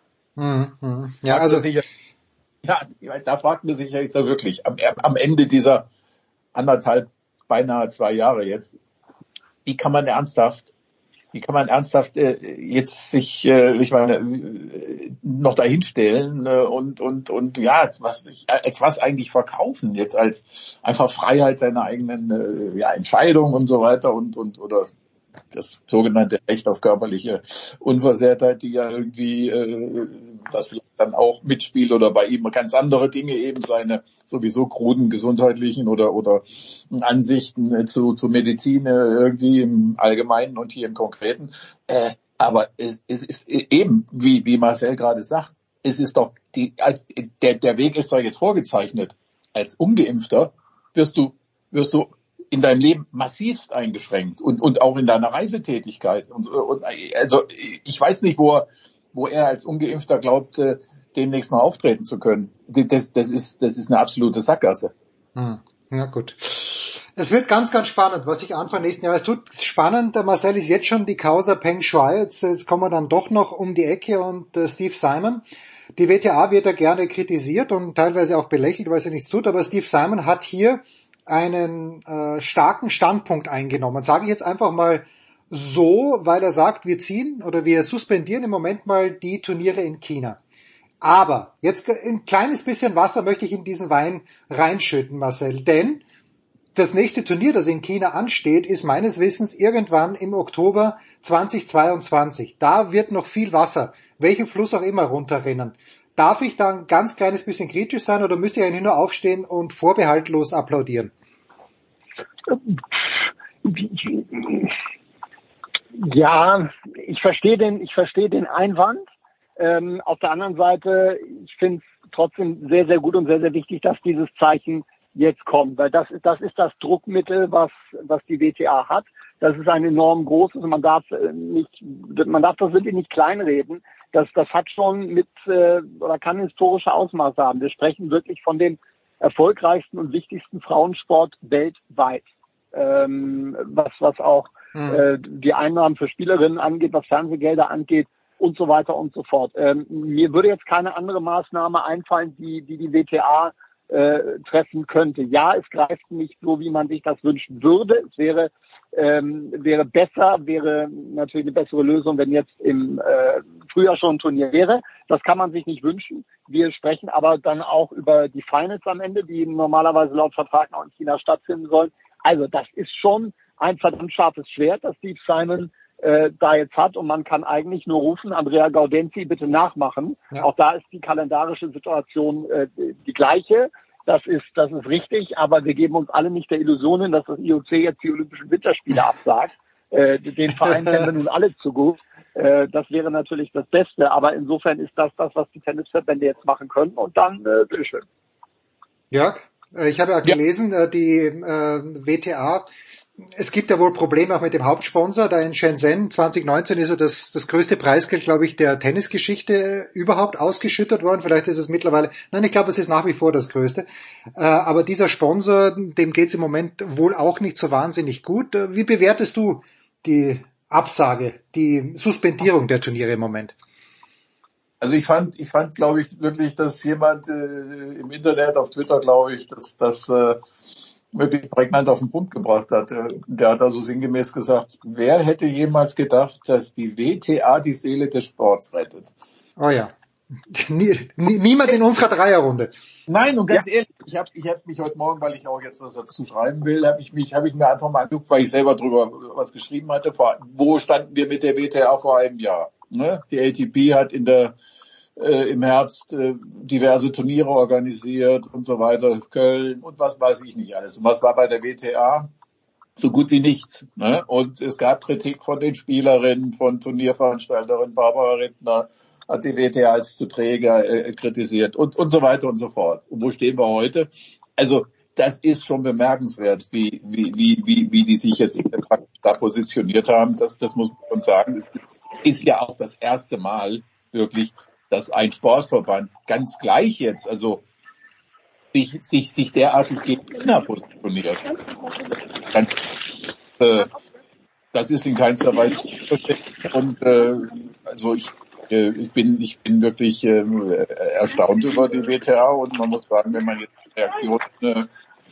Mhm. Ja, also sicher, ja, da fragt man sich ja jetzt wirklich am, am Ende dieser anderthalb, beinahe zwei Jahre jetzt, wie kann man ernsthaft, wie kann man ernsthaft äh, jetzt sich, äh, ich meine, äh, noch dahinstellen äh, und und und ja, was als was eigentlich verkaufen jetzt als einfach Freiheit seiner eigenen äh, ja, Entscheidung und so weiter und und oder das sogenannte Recht auf körperliche Unversehrtheit, die ja irgendwie äh, das vielleicht dann auch mitspielt oder bei ihm ganz andere Dinge, eben seine sowieso kruden gesundheitlichen oder oder Ansichten zu zu Medizin irgendwie im Allgemeinen und hier im Konkreten. Äh, aber es, es ist eben, wie wie Marcel gerade sagt, es ist doch die der der Weg ist doch jetzt vorgezeichnet. Als Ungeimpfter wirst du wirst du in deinem Leben massivst eingeschränkt und und auch in deiner Reisetätigkeit und, und also ich weiß nicht, wo er, wo er als Ungeimpfter glaubt, äh, demnächst noch auftreten zu können. Das, das ist das ist eine absolute Sackgasse. Hm. Ja gut. Es wird ganz, ganz spannend, was sich Anfang nächsten Jahres tut. Spannend, der Marcel, ist jetzt schon die Causa Peng Shuai. Jetzt, jetzt kommen wir dann doch noch um die Ecke und äh, Steve Simon. Die W T A wird ja gerne kritisiert und teilweise auch belächelt, weil sie nichts tut, aber Steve Simon hat hier einen äh, starken Standpunkt eingenommen. Sage ich jetzt einfach mal so, weil er sagt, wir ziehen oder wir suspendieren im Moment mal die Turniere in China. Aber jetzt ein kleines bisschen Wasser möchte ich in diesen Wein reinschütten, Marcel, denn das nächste Turnier, das in China ansteht, ist meines Wissens irgendwann im Oktober zweitausendzweiundzwanzig. Da wird noch viel Wasser, welchen Fluss auch immer, runterrinnen. Darf ich da ein ganz kleines bisschen kritisch sein oder müsste ich eigentlich nur aufstehen und vorbehaltlos applaudieren? Ja, ich verstehe den, ich verstehe den Einwand. Ähm, auf der anderen Seite, ich finde es trotzdem sehr, sehr gut und sehr, sehr wichtig, dass dieses Zeichen jetzt kommt, weil das ist, das ist das Druckmittel, was, was die W T A hat. Das ist ein enorm großes und man darf nicht, man darf das wirklich nicht kleinreden. Das, das hat schon mit, äh, oder kann historische Ausmaße haben. Wir sprechen wirklich von dem erfolgreichsten und wichtigsten Frauensport weltweit. Ähm, was, was auch hm. äh, die Einnahmen für Spielerinnen angeht, was Fernsehgelder angeht und so weiter und so fort. Ähm, mir würde jetzt keine andere Maßnahme einfallen, die die, die W T A äh, treffen könnte. Ja, es greift nicht so, wie man sich das wünschen würde. Es wäre Ähm, wäre besser, wäre natürlich eine bessere Lösung, wenn jetzt im äh, Frühjahr schon ein Turnier wäre. Das kann man sich nicht wünschen. Wir sprechen aber dann auch über die Finals am Ende, die normalerweise laut Vertrag noch in China stattfinden sollen. Also das ist schon ein verdammt scharfes Schwert, das Steve Simon äh, da jetzt hat. Und man kann eigentlich nur rufen, Andrea Gaudenzi, bitte nachmachen. Ja. Auch da ist die kalendarische Situation äh, die gleiche. Das ist, das ist richtig, aber wir geben uns alle nicht der Illusion hin, dass das I O C jetzt die Olympischen Winterspiele absagt. Äh, den Verein kennen wir nun alle zu gut. Äh, das wäre natürlich das Beste. Aber insofern ist das das, was die Tennisverbände jetzt machen können. Und dann, äh, bitteschön. Jörg, ich habe ja gelesen, ja. die äh, W T A, es gibt ja wohl Probleme auch mit dem Hauptsponsor. Da in Shenzhen zwanzig neunzehn ist ja das, das größte Preisgeld, glaube ich, der Tennisgeschichte überhaupt ausgeschüttet worden. Vielleicht ist es mittlerweile, nein, ich glaube, es ist nach wie vor das größte. Äh, aber dieser Sponsor, dem geht es im Moment wohl auch nicht so wahnsinnig gut. Wie bewertest du die Absage, die Suspendierung der Turniere im Moment? Also ich fand, ich fand, glaube ich, wirklich, dass jemand äh, im Internet, auf Twitter, glaube ich, dass das äh, wirklich prägnant auf den Punkt gebracht hat. Äh, der hat also sinngemäß gesagt, wer hätte jemals gedacht, dass die W T A die Seele des Sports rettet? Oh ja. Nie, nie, niemand in unserer Dreierrunde. Nein, und ganz ja. ehrlich, ich habe ich hab mich heute Morgen, weil ich auch jetzt was dazu schreiben will, habe ich mich, habe ich mir einfach mal angeguckt, weil ich selber drüber was geschrieben hatte. Vor, wo standen wir mit der W T A vor einem Jahr? Ne? Die A T P hat in der Äh, im Herbst äh, diverse Turniere organisiert und so weiter, Köln und was weiß ich nicht alles. Und was war bei der W T A? So gut wie nichts. Ne? Und es gab Kritik von den Spielerinnen, von Turnierveranstalterinnen. Barbara Rittner hat die W T A als zu träge äh, kritisiert und, und so weiter und so fort. Und wo stehen wir heute? Also das ist schon bemerkenswert, wie, wie, wie, wie, wie die sich jetzt da positioniert haben. Das, das muss man schon sagen. Es ist ja auch das erste Mal wirklich, dass ein Sportverband ganz gleich jetzt, also sich sich sich derartig gegen China positioniert. Ganz, äh, das ist in keinster Weise und äh, also ich äh, ich bin ich bin wirklich äh, erstaunt über die W T A und man muss sagen, wenn man jetzt Reaktionen äh,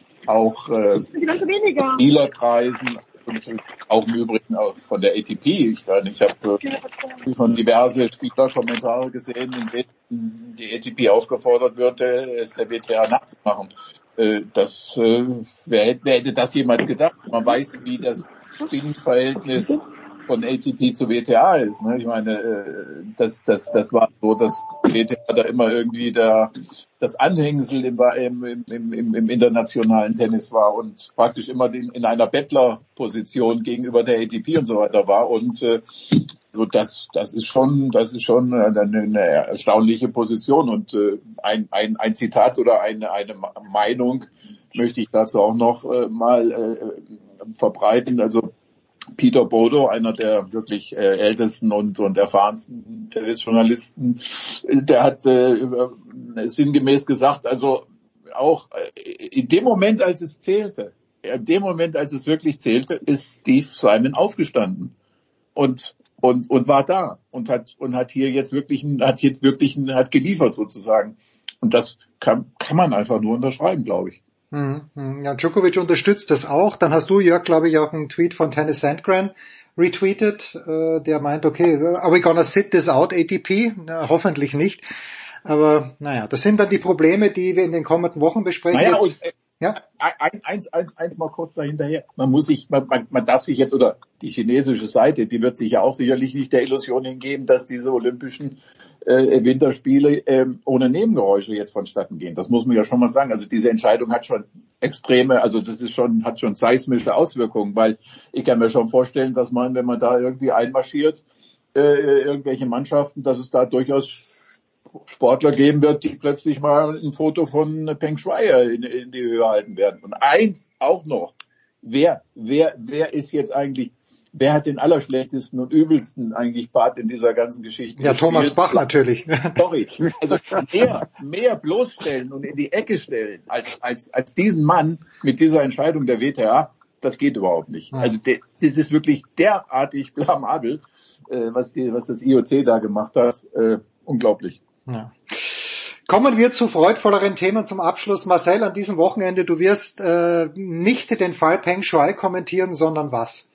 auch äh, Spielerkreisen und auch im Übrigen auch von der A T P. Ich, ich habe äh, schon diverse Spielerkommentare gesehen, in denen die A T P aufgefordert würde, es der W T A nachzumachen. Äh, das, äh, wer, wer hätte das jemals gedacht? Man weiß, wie das Binnenverhältnis von A T P zu W T A ist. Ne? Ich meine, äh, das, das, das war so, dass W T A da immer irgendwie der, das Anhängsel im, im, im, im, im internationalen Tennis war und praktisch immer den, in einer Bettlerposition gegenüber der A T P und so weiter war. Und äh, so das, das ist schon, das ist schon eine, eine erstaunliche Position. Und äh, ein, ein, ein Zitat oder eine, eine Meinung möchte ich dazu auch noch äh, mal äh, verbreiten. Also Peter Bodo, einer der wirklich äh, ältesten und, und erfahrensten Tennisjournalisten, der hat äh, sinngemäß gesagt, also auch äh, in dem Moment, als es zählte, in dem Moment, als es wirklich zählte, ist Steve Simon aufgestanden und und und war da und hat und hat hier jetzt wirklich hat jetzt wirklich hat geliefert sozusagen. Und das kann kann man einfach nur unterschreiben, glaube ich. Ja, Djokovic unterstützt das auch. Dann hast du, Jörg, glaube ich, auch einen Tweet von Tennis Sandgren retweetet, äh, der meint, okay, are we gonna sit this out, A T P? Na, hoffentlich nicht. Aber naja, das sind dann die Probleme, die wir in den kommenden Wochen besprechen. Naja, Jetzt, und, äh, ja? Ein, eins, eins, eins mal kurz dahinterher. Man muss sich, man, man, man darf sich jetzt, oder die chinesische Seite, die wird sich ja auch sicherlich nicht der Illusion hingeben, dass diese olympischen äh, Winterspiele äh, ohne Nebengeräusche jetzt vonstatten gehen. Das muss man ja schon mal sagen. Also diese Entscheidung hat schon extreme, also das ist schon, hat schon seismische Auswirkungen, weil ich kann mir schon vorstellen, dass man, wenn man da irgendwie einmarschiert, äh, irgendwelche Mannschaften, dass es da durchaus Sportler geben wird, die plötzlich mal ein Foto von Peng Shuai in, in die Höhe halten werden. Und eins auch noch, wer, wer, wer ist jetzt eigentlich, wer hat den allerschlechtesten und übelsten eigentlich Part in dieser ganzen Geschichte? Ja, Thomas Bach natürlich. Sorry. Also mehr, mehr bloßstellen und in die Ecke stellen als, als, als diesen Mann mit dieser Entscheidung der W T A, das geht überhaupt nicht. Also de, das ist wirklich derartig blamabel, äh, was die, was das I O C da gemacht hat. Äh, unglaublich. Ja. Kommen wir zu freudvolleren Themen zum Abschluss. Marcel, an diesem Wochenende, du wirst äh, nicht den Fall Peng Shuai kommentieren, sondern was?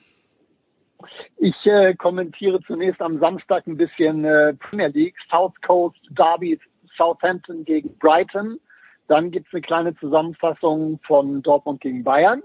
Ich äh, kommentiere zunächst am Samstag ein bisschen äh, Premier League, South Coast Derby, Southampton gegen Brighton. Dann gibt's eine kleine Zusammenfassung von Dortmund gegen Bayern.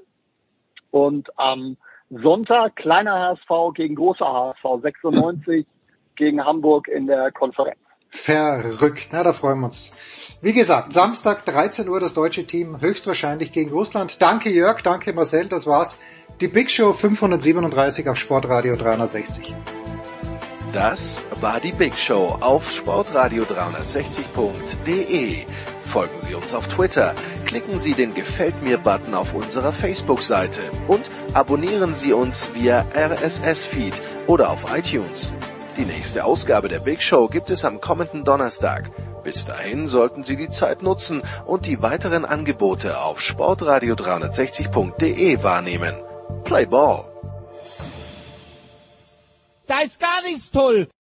Und am Sonntag kleiner H S V gegen großer H S V, sechsundneunzig gegen Hamburg in der Konferenz. Verrückt, na, da freuen wir uns. Wie gesagt, Samstag dreizehn Uhr das deutsche Team höchstwahrscheinlich gegen Russland. Danke Jörg, danke Marcel, das war's. Die Big Show fünfhundertsiebenunddreißig auf Sportradio dreihundertsechzig. Das war die Big Show auf sportradio dreihundertsechzig punkt de. Folgen Sie uns auf Twitter, klicken Sie den Gefällt mir-Button auf unserer Facebook-Seite und abonnieren Sie uns via R S S-Feed oder auf iTunes. Die nächste Ausgabe der Big Show gibt es am kommenden Donnerstag. Bis dahin sollten Sie die Zeit nutzen und die weiteren Angebote auf sportradio dreihundertsechzig punkt de wahrnehmen. Play Ball! Da ist gar nichts toll!